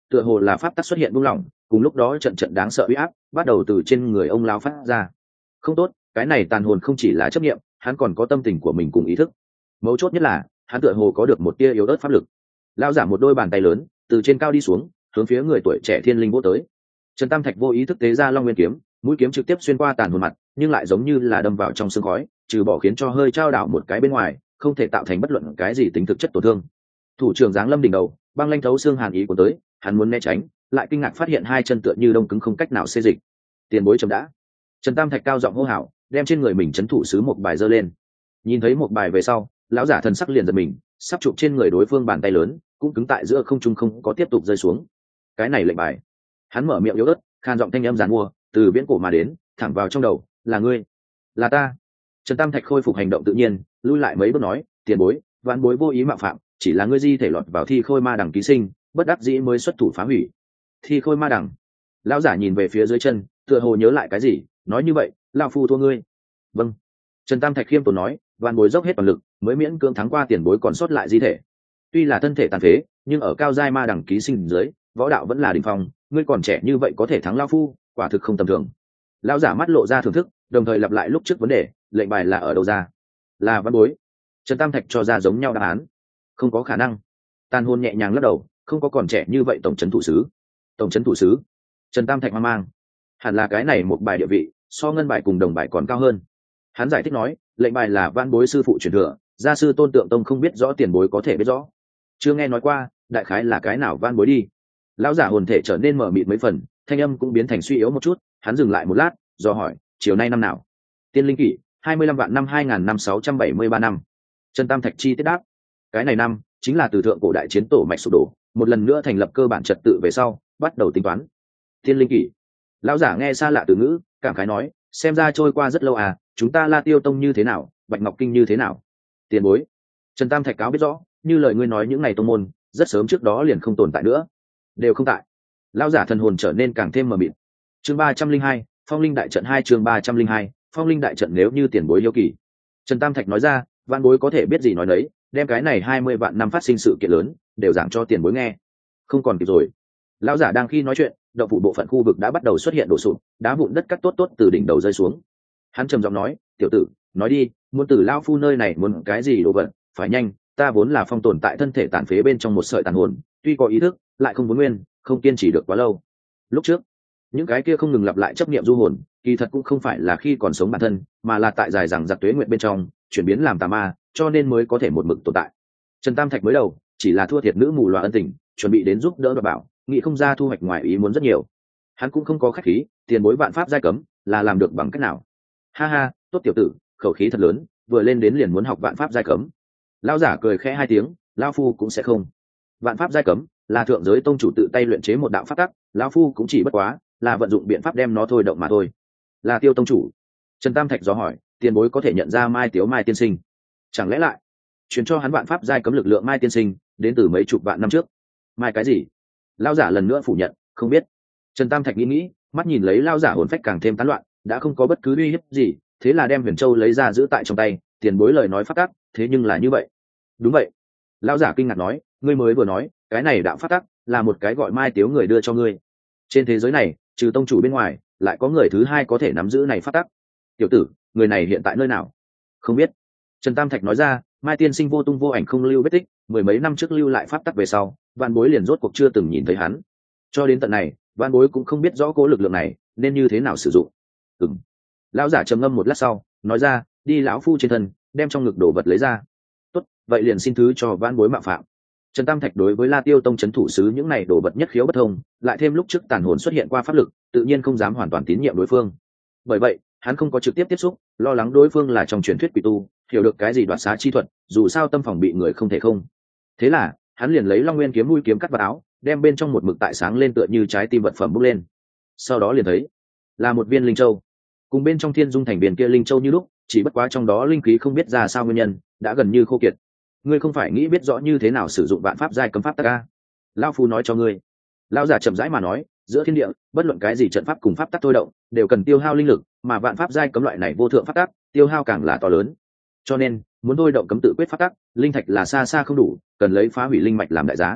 Speaker 1: tựa hồ là pháp tắc xuất hiện buông lỏng, cùng lúc đó trận trận đáng sợ uy áp bắt đầu từ trên người ông lao phát ra. Không tốt, cái này tàn hồn không chỉ là chấp niệm, hắn còn có tâm tình của mình cùng ý thức. Mấu chốt nhất là hắn tựa hồ có được một tia yếu ớt pháp lực. Lao giả một đôi bàn tay lớn từ trên cao đi xuống, hướng phía người tuổi trẻ thiên linh vô tới. Trần Tam Thạch vô ý thức tế ra Long Nguyên kiếm, mũi kiếm trực tiếp xuyên qua tàn hồn mặt, nhưng lại giống như là đâm vào trong sương khói, trừ bỏ khiến cho hơi trao đảo một cái bên ngoài, không thể tạo thành bất luận cái gì tính thực chất tổn thương. Thủ trưởng giáng lâm đỉnh đầu, băng lanh thấu xương hàn ý của tới, hắn muốn né tránh, lại kinh ngạc phát hiện hai chân tựa như đông cứng không cách nào xê dịch. Tiền bối chậm đã. Trần Tam Thạch cao giọng hô hào, đem trên người mình chấn thủ sứ một bài giơ lên. Nhìn thấy một bài về sau, lão giả thần sắc liền giật mình, sắp chụp trên người đối phương bàn tay lớn, cũng cứng tại giữa không trung không có tiếp tục rơi xuống. Cái này lệnh bài. Hắn mở miệng yếu ớt, khan giọng thanh âm giàn mua, từ viễn cổ mà đến, thẳng vào trong đầu, là ngươi, là ta. Trần Tam Thạch khôi phục hành động tự nhiên, lui lại mấy bước nói, tiền bối, vạn bối vô ý mạo phạm, chỉ là ngươi di thể lọt vào thi khôi ma đằng ký sinh, bất đắc dĩ mới xuất thủ phá hủy. Thi khôi ma đằng. Lão giả nhìn về phía dưới chân, tựa hồ nhớ lại cái gì, nói như vậy, lão phu thua ngươi. Vâng. Trần Tam Thạch khiêm tốn nói, vạn bối dốc hết toàn lực, mới miễn cưỡng thắng qua tiền bối còn sót lại di thể. Tuy là thân thể tàn phế, nhưng ở cao giai ma đằng ký sinh dưới, võ đạo vẫn là đỉnh phong, ngươi còn trẻ như vậy có thể thắng lão phu, quả thực không tầm thường. Lão giả mắt lộ ra thưởng thức, đồng thời lặp lại lúc trước vấn đề, lệnh bài là ở đâu ra? Là văn bối. Trần Tam Thạch cho ra giống nhau đáp án. Không có khả năng. Tàn hồn nhẹ nhàng lắc đầu, không có còn trẻ như vậy tổng trấn thủ sứ. Tổng trấn thủ sứ? Trần Tam Thạch mang mang. Hẳn là cái này một bài địa vị, so ngân bài cùng đồng bài còn cao hơn. Hắn giải thích nói, lệnh bài là văn bối sư phụ truyền thừa, gia sư Tôn Tượng Tông không biết rõ tiền bối có thể biết rõ. Chưa nghe nói qua, đại khái là cái nào văn bối đi. Lão giả hồn thể trở nên mờ mịt mấy phần, thanh âm cũng biến thành suy yếu một chút. Hắn dừng lại một lát, do hỏi, chiều nay năm nào? Tiên linh kỷ hai mươi lăm vạn năm hai nghìn năm sáu trăm bảy mươi ba năm. Trần Tam Thạch chi tiết đáp, cái này năm chính là từ thượng cổ đại chiến tổ mạch sụp đổ, một lần nữa thành lập cơ bản trật tự về sau, bắt đầu tính toán. Tiên linh kỷ. Lão giả nghe xa lạ từ ngữ, cảm khái nói, xem ra trôi qua rất lâu à, chúng ta La Tiêu Tông như thế nào, Bạch Ngọc Kinh như thế nào? Tiền bối. Trần Tam Thạch cáo biết rõ, như lời ngươi nói những ngày tông môn, rất sớm trước đó liền không tồn tại nữa, đều không tại. Lão giả thần hồn trở nên càng thêm mờ mịt. Chương ba trăm linh hai, Phong Linh đại trận hai chương ba trăm linh hai, Phong Linh đại trận nếu như tiền bối hiếu kỳ. Trần Tam Thạch nói ra, vạn bối có thể biết gì nói đấy, đem cái này hai mươi vạn năm phát sinh sự kiện lớn, đều giảng cho tiền bối nghe. Không còn kịp rồi. Lão giả đang khi nói chuyện, động phủ bộ phận khu vực đã bắt đầu xuất hiện đổ sụp, đá vụn đất cắt tốt tốt từ đỉnh đầu rơi xuống. Hắn trầm giọng nói, tiểu tử, nói đi, muốn từ lão phu nơi này muốn cái gì đồ vật, phải nhanh, ta vốn là phong tồn tại thân thể tàn phế bên trong một sợi tàn hồn, tuy có ý thức, lại không vốn nguyên, không kiên trì được quá lâu. Lúc trước, những cái kia không ngừng lặp lại chấp niệm du hồn, kỳ thật cũng không phải là khi còn sống bản thân, mà là tại dài rằng giặc tuế nguyện bên trong chuyển biến làm tà ma, cho nên mới có thể một mực tồn tại. Trần Tam Thạch mới đầu chỉ là thua thiệt nữ mù loà ân tình, chuẩn bị đến giúp đỡ và bảo, nghĩ không ra thu hoạch ngoài ý muốn rất nhiều. Hắn cũng không có khách khí, tiền bối vạn pháp giai cấm là làm được bằng cách nào? Ha ha, tốt tiểu tử, khẩu khí thật lớn, vừa lên đến liền muốn học vạn pháp giai cấm. Lão giả cười khẽ hai tiếng, lão phu cũng sẽ không. Vạn pháp giai cấm là thượng giới tông chủ tự tay luyện chế một đạo pháp tắc, lão phu cũng chỉ bất quá là vận dụng biện pháp đem nó thôi động mà thôi. Là Tiêu tông chủ. Trần Tam Thạch dò hỏi, tiền bối có thể nhận ra Mai Tiếu Mai tiên sinh? Chẳng lẽ lại truyền cho hắn vạn pháp giai cấm lực lượng Mai tiên sinh đến từ mấy chục vạn năm trước? Mai cái gì? Lão giả lần nữa phủ nhận, không biết. Trần Tam Thạch nghĩ nghĩ, mắt nhìn lấy lão giả hồn phách càng thêm tán loạn, đã không có bất cứ uy hiếp gì, thế là đem Huyền Châu lấy ra giữ tại trong tay. Tiền bối lời nói pháp tắc, thế nhưng là như vậy. Đúng vậy. Lão giả kinh ngạc nói, ngươi mới vừa nói, cái này đạo pháp tắc là một cái gọi Mai Tiếu người đưa cho ngươi. Trên thế giới này, trừ tông chủ bên ngoài, lại có người thứ hai có thể nắm giữ này pháp tắc. Tiểu tử, người này hiện tại nơi nào? Không biết. Trần Tam Thạch nói ra, Mai tiên sinh vô tung vô ảnh không lưu vết tích, mười mấy năm trước lưu lại pháp tắc về sau, Vạn Bối liền rốt cuộc chưa từng nhìn thấy hắn. Cho đến tận này, Vạn Bối cũng không biết rõ cố lực lượng này nên như thế nào sử dụng. Ừm. Lão giả trầm ngâm một lát sau, nói ra, đi lão phu trên thân, đem trong ngực đồ vật lấy ra. Tốt, vậy liền xin thứ cho Vạn Bối mạo phạm. Trần Tam Thạch đối với La Tiêu Tông trấn thủ sứ những này đồ vật nhất khiếu bất thông, lại thêm lúc trước tàn hồn xuất hiện qua pháp lực, tự nhiên không dám hoàn toàn tín nhiệm đối phương. Bởi vậy, hắn không có trực tiếp tiếp xúc, lo lắng đối phương là trong truyền thuyết quỷ tu, hiểu được cái gì đoạt xá chi thuật, dù sao tâm phòng bị người không thể không. Thế là, hắn liền lấy Long Nguyên kiếm mũi kiếm cắt vào áo, đem bên trong một mực tại sáng lên tựa như trái tim vật phẩm bốc lên. Sau đó liền thấy, là một viên linh châu, cùng bên trong Thiên Dung thành viên kia linh châu như lúc, chỉ bất quá trong đó linh khí không biết ra sao nguyên nhân, đã gần như khô kiệt. Ngươi không phải nghĩ biết rõ như thế nào sử dụng vạn pháp giai cấm pháp tắc a? Lão phu nói cho ngươi. Lão giả chậm rãi mà nói, giữa thiên địa, bất luận cái gì trận pháp cùng pháp tắc thôi động, đều cần tiêu hao linh lực, mà vạn pháp giai cấm loại này vô thượng pháp tắc, tiêu hao càng là to lớn. Cho nên, muốn thôi động cấm tự quyết pháp tắc, linh thạch là xa xa không đủ, cần lấy phá hủy linh mạch làm đại giá.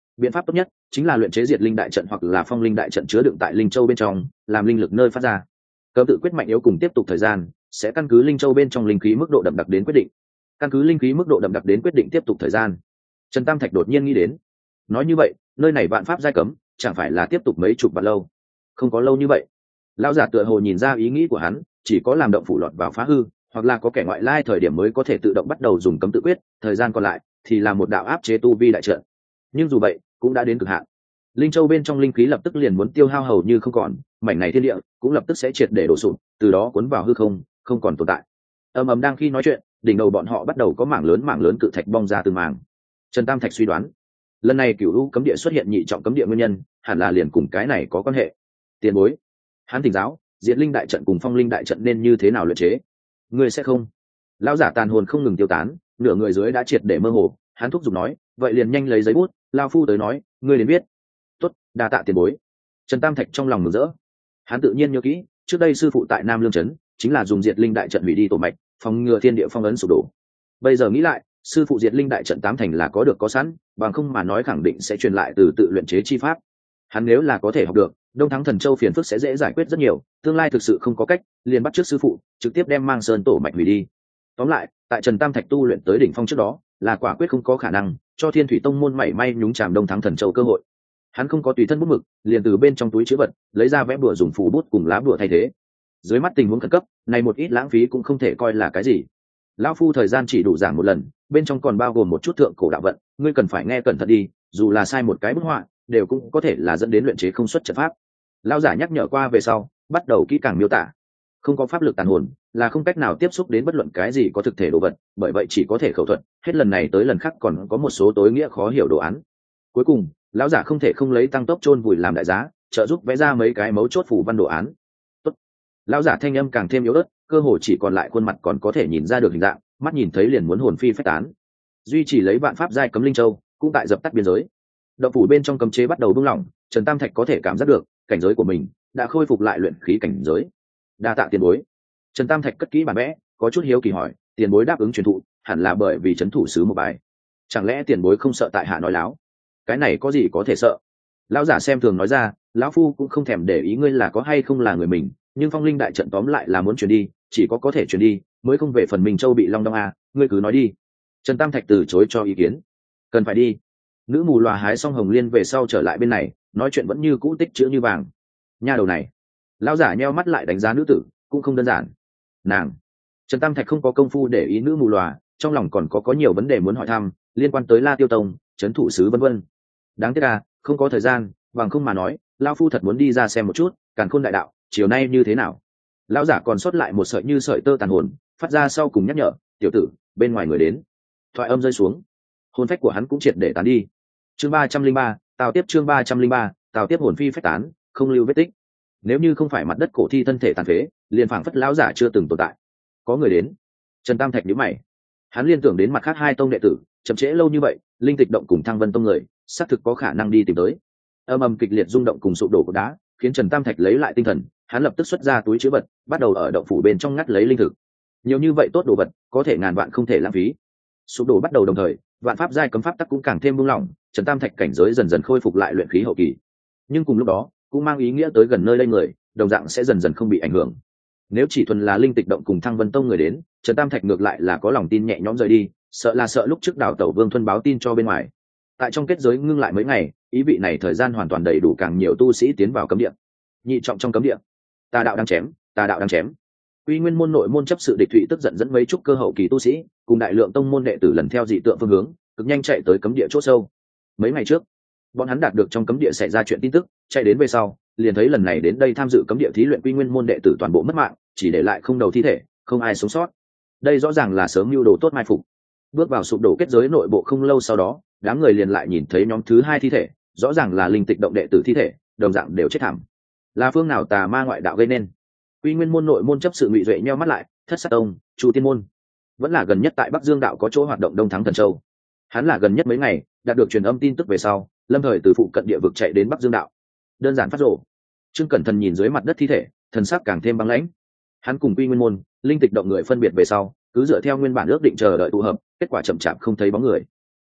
Speaker 1: biện pháp tốt nhất chính là luyện chế diệt linh đại trận hoặc là phong linh đại trận chứa đựng tại linh châu bên trong, làm linh lực nơi phát ra. Cấm tự quyết mạnh yếu cùng tiếp tục thời gian sẽ căn cứ linh châu bên trong linh khí mức độ đậm đặc đến quyết định. Căn cứ linh khí mức độ đậm đặc đến quyết định tiếp tục thời gian. Trần Tam Thạch đột nhiên nghĩ đến, nói như vậy nơi này vạn pháp giai cấm chẳng phải là tiếp tục mấy chục vạn lâu? Không có lâu như vậy. Lão giả tựa hồ nhìn ra ý nghĩ của hắn, chỉ có làm động phủ lọt vào phá hư, hoặc là có kẻ ngoại lai thời điểm mới có thể tự động bắt đầu dùng cấm tự quyết, thời gian còn lại thì là một đạo áp chế tu vi đại trận. Nhưng dù vậy cũng đã đến cực hạn. Linh châu bên trong linh khí lập tức liền muốn tiêu hao hầu như không còn, mảnh này thiên địa cũng lập tức sẽ triệt để đổ sụp, từ đó cuốn vào hư không, không còn tồn tại. Ầm ầm đang khi nói chuyện, đỉnh đầu bọn họ bắt đầu có mảng lớn mảng lớn cự thạch bong ra từng mảng. Trần Tam Thạch suy đoán, lần này cửu u cấm địa xuất hiện nhị trọng cấm địa nguyên nhân, hẳn là liền cùng cái này có quan hệ. Tiền bối, hắn thỉnh giáo, diệt linh đại trận cùng phong linh đại trận nên như thế nào luyện chế? Ngươi sẽ không? Lão giả tàn hồn không ngừng tiêu tán, nửa người dưới đã triệt để mơ hồ, hắn thúc giục nói, vậy liền nhanh lấy giấy bút, lão phu tới nói, ngươi đến viết. Tốt, đa tạ tiền bối. Trần Tam Thạch trong lòng mừng rỡ, hắn tự nhiên nhớ kỹ, trước đây sư phụ tại Nam Lương trấn chính là dùng diệt linh đại trận hủy đi tổ mạch, phòng ngừa thiên địa phong ấn sụp đổ. Bây giờ nghĩ lại, sư phụ diệt linh đại trận tám thành là có được có sẵn, bằng không mà nói khẳng định sẽ truyền lại từ tự luyện chế chi pháp. Hắn nếu là có thể học được, Đông Thắng Thần Châu phiền phức sẽ dễ giải quyết rất nhiều, tương lai thực sự không có cách, liền bắt trước sư phụ, trực tiếp đem Mang Sơn tổ mạch hủy đi. Tóm lại, tại Trần Tam Thạch tu luyện tới đỉnh phong trước đó, là quả quyết không có khả năng cho Thiên Thủy Tông môn mảy may nhúng chàm Đông Thắng Thần Châu cơ hội. Hắn không có tùy thân bút mực, liền từ bên trong túi chứa vật lấy ra vẽ bùa dùng phù bút cùng lá bùa thay thế. Dưới mắt tình huống khẩn cấp, này một ít lãng phí cũng không thể coi là cái gì. Lão phu thời gian chỉ đủ giảng một lần, bên trong còn bao gồm một chút thượng cổ đạo vận, ngươi cần phải nghe cẩn thận đi, dù là sai một cái bức họa, đều cũng có thể là dẫn đến luyện chế không xuất trận pháp. Lão giả nhắc nhở qua về sau, bắt đầu kỹ càng miêu tả. Không có pháp lực tàn hồn, là không cách nào tiếp xúc đến bất luận cái gì có thực thể đồ vật, bởi vậy chỉ có thể khẩu thuật, hết lần này tới lần khác còn có một số tối nghĩa khó hiểu đồ án. Cuối cùng, lão giả không thể không lấy tăng tốc chôn vùi làm đại giá, trợ giúp vẽ ra mấy cái mấu chốt phù văn đồ án. Tốt. Lão giả thanh âm càng thêm yếu ớt, cơ hồ chỉ còn lại khuôn mặt còn có thể nhìn ra được hình dạng, mắt nhìn thấy liền muốn hồn phi phách tán. Duy chỉ lấy vạn pháp giai cấm linh châu, cũng tại dập tắt biên giới. Động phủ bên trong cấm chế bắt đầu buông lỏng, Trần Tam Thạch có thể cảm giác được cảnh giới của mình đã khôi phục lại luyện khí cảnh giới. Đa tạ tiền bối. Trần Tam Thạch cất kỹ bản vẽ, có chút hiếu kỳ hỏi, tiền bối đáp ứng truyền thụ, hẳn là bởi vì trấn thủ sứ một bài. Chẳng lẽ tiền bối không sợ tại hạ nói láo? Cái này có gì có thể sợ? Lão giả xem thường nói ra, lão phu cũng không thèm để ý ngươi là có hay không là người mình, nhưng phong linh đại trận tóm lại là muốn truyền đi, chỉ có có thể truyền đi, mới không về phần mình châu bị long đong à, ngươi cứ nói đi. Trần Tam Thạch từ chối cho ý kiến. Cần phải đi. Nữ mù lòa hái xong hồng liên về sau trở lại bên này, nói chuyện vẫn như cũ tích chữ như vàng. Nha đầu này. Lão giả nheo mắt lại đánh giá nữ tử, cũng không đơn giản. Nàng. Trần Tam Thạch không có công phu để ý nữ mù lòa, trong lòng còn có có nhiều vấn đề muốn hỏi thăm, liên quan tới La Tiêu Tông, trấn thủ sứ vân vân. Đáng tiếc à, không có thời gian, bằng không mà nói, lão phu thật muốn đi ra xem một chút, Càn Khôn đại đạo, chiều nay như thế nào. Lão giả còn sót lại một sợi như sợi tơ tàn hồn, phát ra sau cùng nhắc nhở, tiểu tử, bên ngoài người đến. Thoại âm rơi xuống, hồn phách của hắn cũng triệt để tán đi. Chương ba trăm linh ba, tào tiếp chương ba trăm linh ba, tào tiếp hồn phi phách tán, không lưu vết tích. Nếu như không phải mặt đất cổ thi thân thể tàn phế, liền phảng phất lão giả chưa từng tồn tại. Có người đến. Trần Tam Thạch nhíu mày. Hắn liên tưởng đến mặt khác hai tông đệ tử, chậm trễ lâu như vậy, linh tịch động cùng Thăng Vân tông người, xác thực có khả năng đi tìm tới. Âm ầm kịch liệt rung động cùng sụp đổ của đá, khiến Trần Tam Thạch lấy lại tinh thần, hắn lập tức xuất ra túi trữ vật, bắt đầu ở động phủ bên trong ngắt lấy linh thực. Nhiều như vậy tốt đồ vật, có thể ngàn vạn không thể lãng phí. Sụp đổ bắt đầu đồng thời, vạn pháp giai cấm pháp tắc cũng càng thêm buông lỏng, Trần Tam Thạch cảnh giới dần dần khôi phục lại luyện khí hậu kỳ. Nhưng cùng lúc đó, cũng mang ý nghĩa tới gần nơi đây người, đồng dạng sẽ dần dần không bị ảnh hưởng. Nếu chỉ thuần là linh tịch động cùng Thăng Vân tông người đến, Trần Tam Thạch ngược lại là có lòng tin nhẹ nhõm rời đi, sợ là sợ lúc trước đảo tẩu Vương Thuần báo tin cho bên ngoài. Tại trong kết giới ngưng lại mấy ngày, ý vị này thời gian hoàn toàn đầy đủ càng nhiều tu sĩ tiến vào cấm địa. Nhị trọng trong cấm địa, tà đạo đang chém, tà đạo đang chém. Quy Nguyên môn nội môn chấp sự địch thụy tức giận dẫn mấy chục cơ hậu kỳ tu sĩ, cùng đại lượng tông môn đệ tử lần theo dị tượng phương hướng, cực nhanh chạy tới cấm địa chỗ sâu. Mấy ngày trước, bọn hắn đạt được trong cấm địa xảy ra chuyện tin tức, chạy đến về sau, liền thấy lần này đến đây tham dự cấm địa thí luyện Quy Nguyên môn đệ tử toàn bộ mất mạng, chỉ để lại không đầu thi thể, không ai sống sót. Đây rõ ràng là sớm mưu đồ tốt mai phục. Bước vào sụp đổ kết giới nội bộ không lâu sau đó, đám người liền lại nhìn thấy nhóm thứ hai thi thể, rõ ràng là linh tịch động đệ tử thi thể, đồng dạng đều chết thảm. Là phương nào tà ma ngoại đạo gây nên? Quy Nguyên môn nội môn chấp sự Ngụy Duệ nheo mắt lại, Thất Sát tông, Chu Tiên môn, vẫn là gần nhất tại Bắc Dương đạo có chỗ hoạt động Đông Thắng Thần Châu. Hắn là gần nhất mấy ngày đạt được truyền âm tin tức về sau, lâm thời từ phụ cận địa vực chạy đến Bắc Dương đạo. Đơn giản phát rồ. Trương Cẩn Thần nhìn dưới mặt đất thi thể, thần sắc càng thêm băng lãnh. Hắn cùng Quy Nguyên môn, linh tịch động người phân biệt về sau, cứ dựa theo nguyên bản ước định chờ đợi tụ hợp, kết quả chậm chạp không thấy bóng người.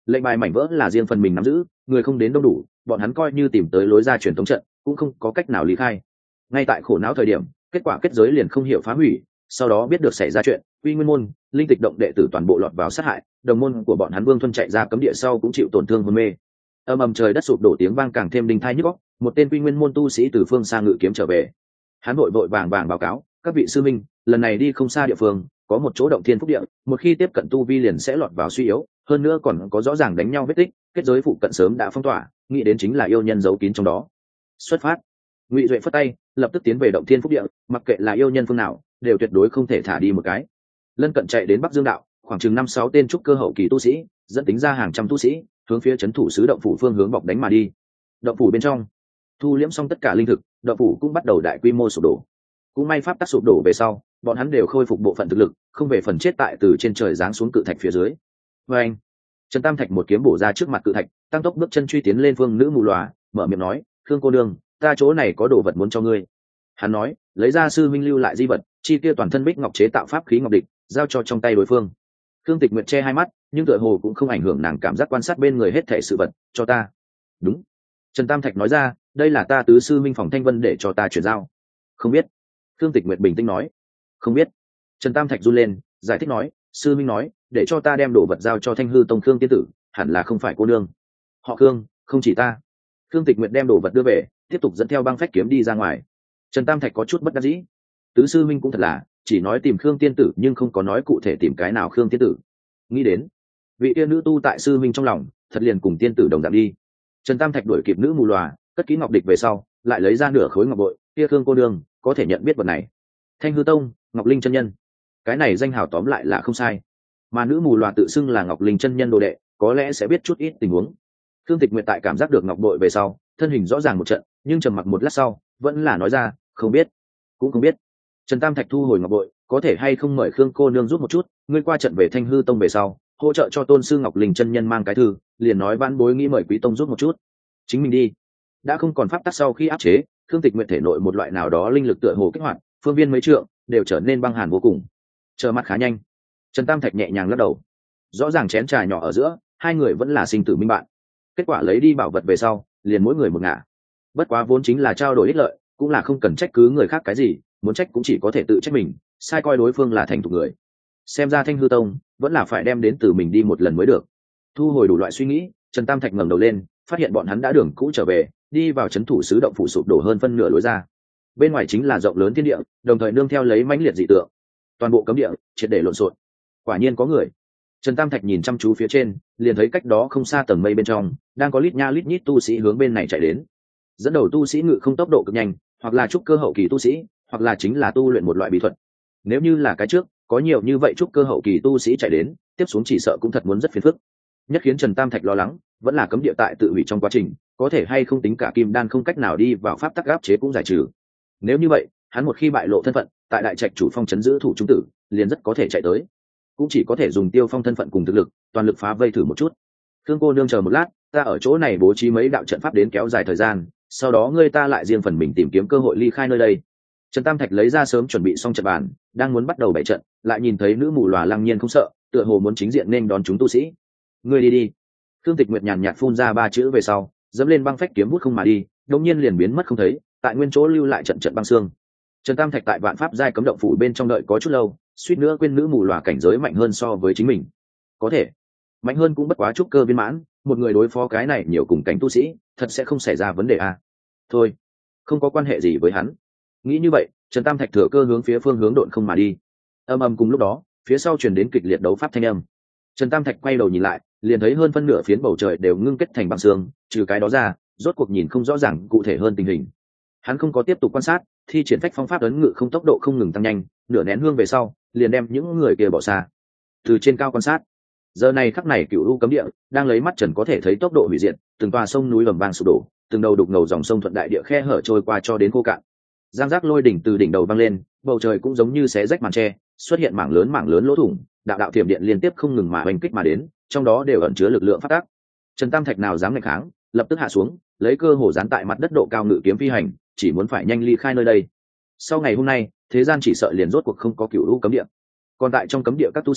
Speaker 1: lệnh bài mảnh vỡ là riêng phần mình nắm giữ, người không đến đông đủ, bọn hắn coi như tìm tới lối ra truyền thống trận cũng không có cách nào lý khai. Ngay tại khổ não thời điểm, kết quả kết giới liền không hiểu phá hủy, sau đó biết được xảy ra chuyện, Quy Nguyên môn, linh tịch động đệ tử toàn bộ lọt vào sát hại, đồng môn của bọn hắn Vương Thuần chạy ra cấm địa sau cũng chịu tổn thương hôn mê. Âm ầm trời đất sụp đổ tiếng vang càng thêm đinh tai nhức óc, một tên Quy Nguyên môn tu sĩ từ phương xa ngự kiếm trở về. Hắn vội vội vàng vàng báo cáo, các vị sư minh, lần này đi không xa địa phương, có một chỗ động thiên phúc địa, một khi tiếp cận tu vi liền sẽ lọt vào suy yếu, hơn nữa còn có rõ ràng đánh nhau vết tích, kết giới phụ cận sớm đã phong tỏa, nghĩ đến chính là yêu nhân giấu kín trong đó. Xuất phát. Ngụy Duệ phất tay, lập tức tiến về động thiên phúc địa, mặc kệ là yêu nhân phương nào, đều tuyệt đối không thể thả đi một cái. Lân cận chạy đến Bắc Dương đạo, khoảng chừng năm sáu tên trúc cơ hậu kỳ tu sĩ, dẫn tính ra hàng trăm tu sĩ, hướng phía trấn thủ sứ động phủ phương hướng bọc đánh mà đi. Động phủ bên trong, thu liễm xong tất cả linh thực, động phủ cũng bắt đầu đại quy mô sụp đổ. Cũng may pháp tắc sụp đổ về sau, bọn hắn đều khôi phục bộ phận thực lực, không về phần chết tại từ trên trời giáng xuống cự thạch phía dưới. Và anh, Trần Tam Thạch một kiếm bổ ra trước mặt cự thạch, tăng tốc bước chân truy tiến lên phương nữ mù lòa, mở miệng nói, "Khương cô nương, ta chỗ này có đồ vật muốn cho ngươi." Hắn nói, lấy ra sư minh lưu lại di vật, chi kia toàn thân bích ngọc chế tạo pháp khí ngọc địch, giao cho trong tay đối phương. Khương Tịch Nguyệt che hai mắt, nhưng tựa hồ cũng không ảnh hưởng nàng cảm giác quan sát bên người hết thảy sự vật, "Cho ta." "Đúng." Trần Tam Thạch nói ra, "Đây là ta tứ sư minh phòng Thanh Vân để cho ta chuyển giao." "Không biết." Khương Tịch Nguyệt bình tĩnh nói. "Không biết." Trần Tam Thạch run lên, giải thích nói, "Sư minh nói, để cho ta đem đồ vật giao cho Thanh Hư Tông Khương tiên tử, hẳn là không phải cô nương." "Họ Khương, không chỉ ta." Khương Tịch Nguyệt đem đồ vật đưa về, tiếp tục dẫn theo băng phách kiếm đi ra ngoài. Trần Tam Thạch có chút bất đắc dĩ, tứ sư minh cũng thật là, chỉ nói tìm Khương tiên tử nhưng không có nói cụ thể tìm cái nào Khương tiên tử. Nghĩ đến vị tiên nữ tu tại sư minh trong lòng, thật liền cùng tiên tử đồng dạng đi. Trần Tam Thạch đuổi kịp nữ mù lòa, cất kỹ ngọc địch về sau, lại lấy ra nửa khối ngọc bội, kia Khương cô đương có thể nhận biết vật này. Thanh Hư Tông, Ngọc Linh chân nhân. Cái này danh hào tóm lại là không sai. Mà nữ mù lòa tự xưng là Ngọc Linh chân nhân đồ đệ, có lẽ sẽ biết chút ít tình huống. Khương Tịch Nguyệt tại cảm giác được ngọc bội về sau, thân hình rõ ràng một trận, nhưng trầm mặc một lát sau, vẫn là nói ra, "Không biết." "Cũng không biết." Trần Tam Thạch thu hồi ngọc bội, "Có thể hay không mời Khương cô nương giúp một chút, ngươi qua trận về Thanh Hư Tông về sau, hỗ trợ cho tôn sư Ngọc Linh chân nhân mang cái thư, liền nói vãn bối nghĩ mời quý tông giúp một chút." "Chính mình đi." Đã không còn pháp tắc sau khi áp chế, Khương Tịch Nguyệt thể nội một loại nào đó linh lực tựa hồ kích hoạt, phương viên mấy trượng đều trở nên băng hàn vô cùng. Chờ mắt khá nhanh. Trần Tam Thạch nhẹ nhàng lắc đầu. Rõ ràng chén trà nhỏ ở giữa, hai người vẫn là sinh tử minh bạn. Kết quả lấy đi bảo vật về sau, liền mỗi người một ngả. Bất quá vốn chính là trao đổi ích lợi, cũng là không cần trách cứ người khác cái gì, muốn trách cũng chỉ có thể tự trách mình, sai coi đối phương là thành thục người. Xem ra Thanh Hư Tông vẫn là phải đem đến từ mình đi một lần mới được. Thu hồi đủ loại suy nghĩ, Trần Tam Thạch ngẩng đầu lên, phát hiện bọn hắn đã đường cũ trở về, đi vào trấn thủ sứ động phủ sụp đổ hơn phân nửa lối ra. Bên ngoài chính là rộng lớn thiên địa, đồng thời nương theo lấy mãnh liệt dị tượng. Toàn bộ cấm địa triệt để lộn xộn. Quả nhiên có người. Trần Tam Thạch nhìn chăm chú phía trên, liền thấy cách đó không xa tầng mây bên trong, đang có lít nha lít nhít tu sĩ hướng bên này chạy đến. Dẫn đầu tu sĩ ngự không tốc độ cực nhanh, hoặc là trúc cơ hậu kỳ tu sĩ, hoặc là chính là tu luyện một loại bí thuật. Nếu như là cái trước, có nhiều như vậy trúc cơ hậu kỳ tu sĩ chạy đến, tiếp xuống chỉ sợ cũng thật muốn rất phiền phức. Nhất khiến Trần Tam Thạch lo lắng, vẫn là cấm địa tại tự hủy trong quá trình, có thể hay không tính cả kim đan không cách nào đi vào pháp tắc áp chế cũng giải trừ. Nếu như vậy, hắn một khi bại lộ thân phận, tại đại trạch chủ phong trấn giữ thủ trung tử, liền rất có thể chạy tới. Cũng chỉ có thể dùng Tiêu Phong thân phận cùng thực lực, toàn lực phá vây thử một chút. Khương cô nương chờ một lát, ta ở chỗ này bố trí mấy đạo trận pháp đến kéo dài thời gian, sau đó ngươi ta lại riêng phần mình tìm kiếm cơ hội ly khai nơi đây. Trần Tam Thạch lấy ra sớm chuẩn bị xong trận bàn, đang muốn bắt đầu bày trận, lại nhìn thấy nữ mù lòa lăng nhiên không sợ, tựa hồ muốn chính diện nên đón chúng tu sĩ. Ngươi đi đi. Khương Tịch Nguyệt nhàn nhạt phun ra ba chữ về sau, dẫm lên băng phách kiếm bút không mà đi, đột nhiên liền biến mất không thấy, tại nguyên chỗ lưu lại trận trận băng xương. Trần Tam Thạch tại vạn pháp giai cấm động phủ bên trong đợi có chút lâu, suýt nữa quên nữ mù lòa cảnh giới mạnh hơn so với chính mình. Có thể mạnh hơn cũng bất quá trúc cơ viên mãn, một người đối phó cái này nhiều cùng cảnh tu sĩ, thật sẽ không xảy ra vấn đề à. Thôi, không có quan hệ gì với hắn. Nghĩ như vậy, Trần Tam Thạch thừa cơ hướng phía phương hướng độn không mà đi. Âm ầm cùng lúc đó, phía sau truyền đến kịch liệt đấu pháp thanh âm. Trần Tam Thạch quay đầu nhìn lại, liền thấy hơn phân nửa phiến bầu trời đều ngưng kết thành băng sương, trừ cái đó ra, rốt cuộc nhìn không rõ ràng cụ thể hơn tình hình. Hắn không có tiếp tục quan sát, thi triển phách phong pháp ấn ngự không tốc độ không ngừng tăng nhanh, nửa nén hương về sau, liền đem những người kia bỏ xa. Từ trên cao quan sát, giờ này khắc này cựu u cấm địa đang lấy mắt trần có thể thấy tốc độ hủy diệt, từng tòa sông núi ầm vang sụp đổ, từng đầu đục ngầu dòng sông thuận đại địa khe hở trôi qua cho đến khô cạn. Giang giác lôi đỉnh từ đỉnh đầu văng lên, bầu trời cũng giống như xé rách màn tre, xuất hiện mảng lớn mảng lớn lỗ thủng, đạo đạo thiểm điện liên tiếp không ngừng mà oanh kích mà đến, trong đó đều ẩn chứa lực lượng phát tác. Trần Tam Thạch nào dám nghịch kháng, lập tức hạ xuống, lấy cơ hồ dán tại mặt đất độ cao ngự kiếm phi hành, chỉ muốn phải nhanh ly khai nơi đây. Sau ngày hôm nay, thế gian chỉ sợ liền rốt cuộc không có cựu u cấm địa. Còn tại trong cấm địa các tu sĩ,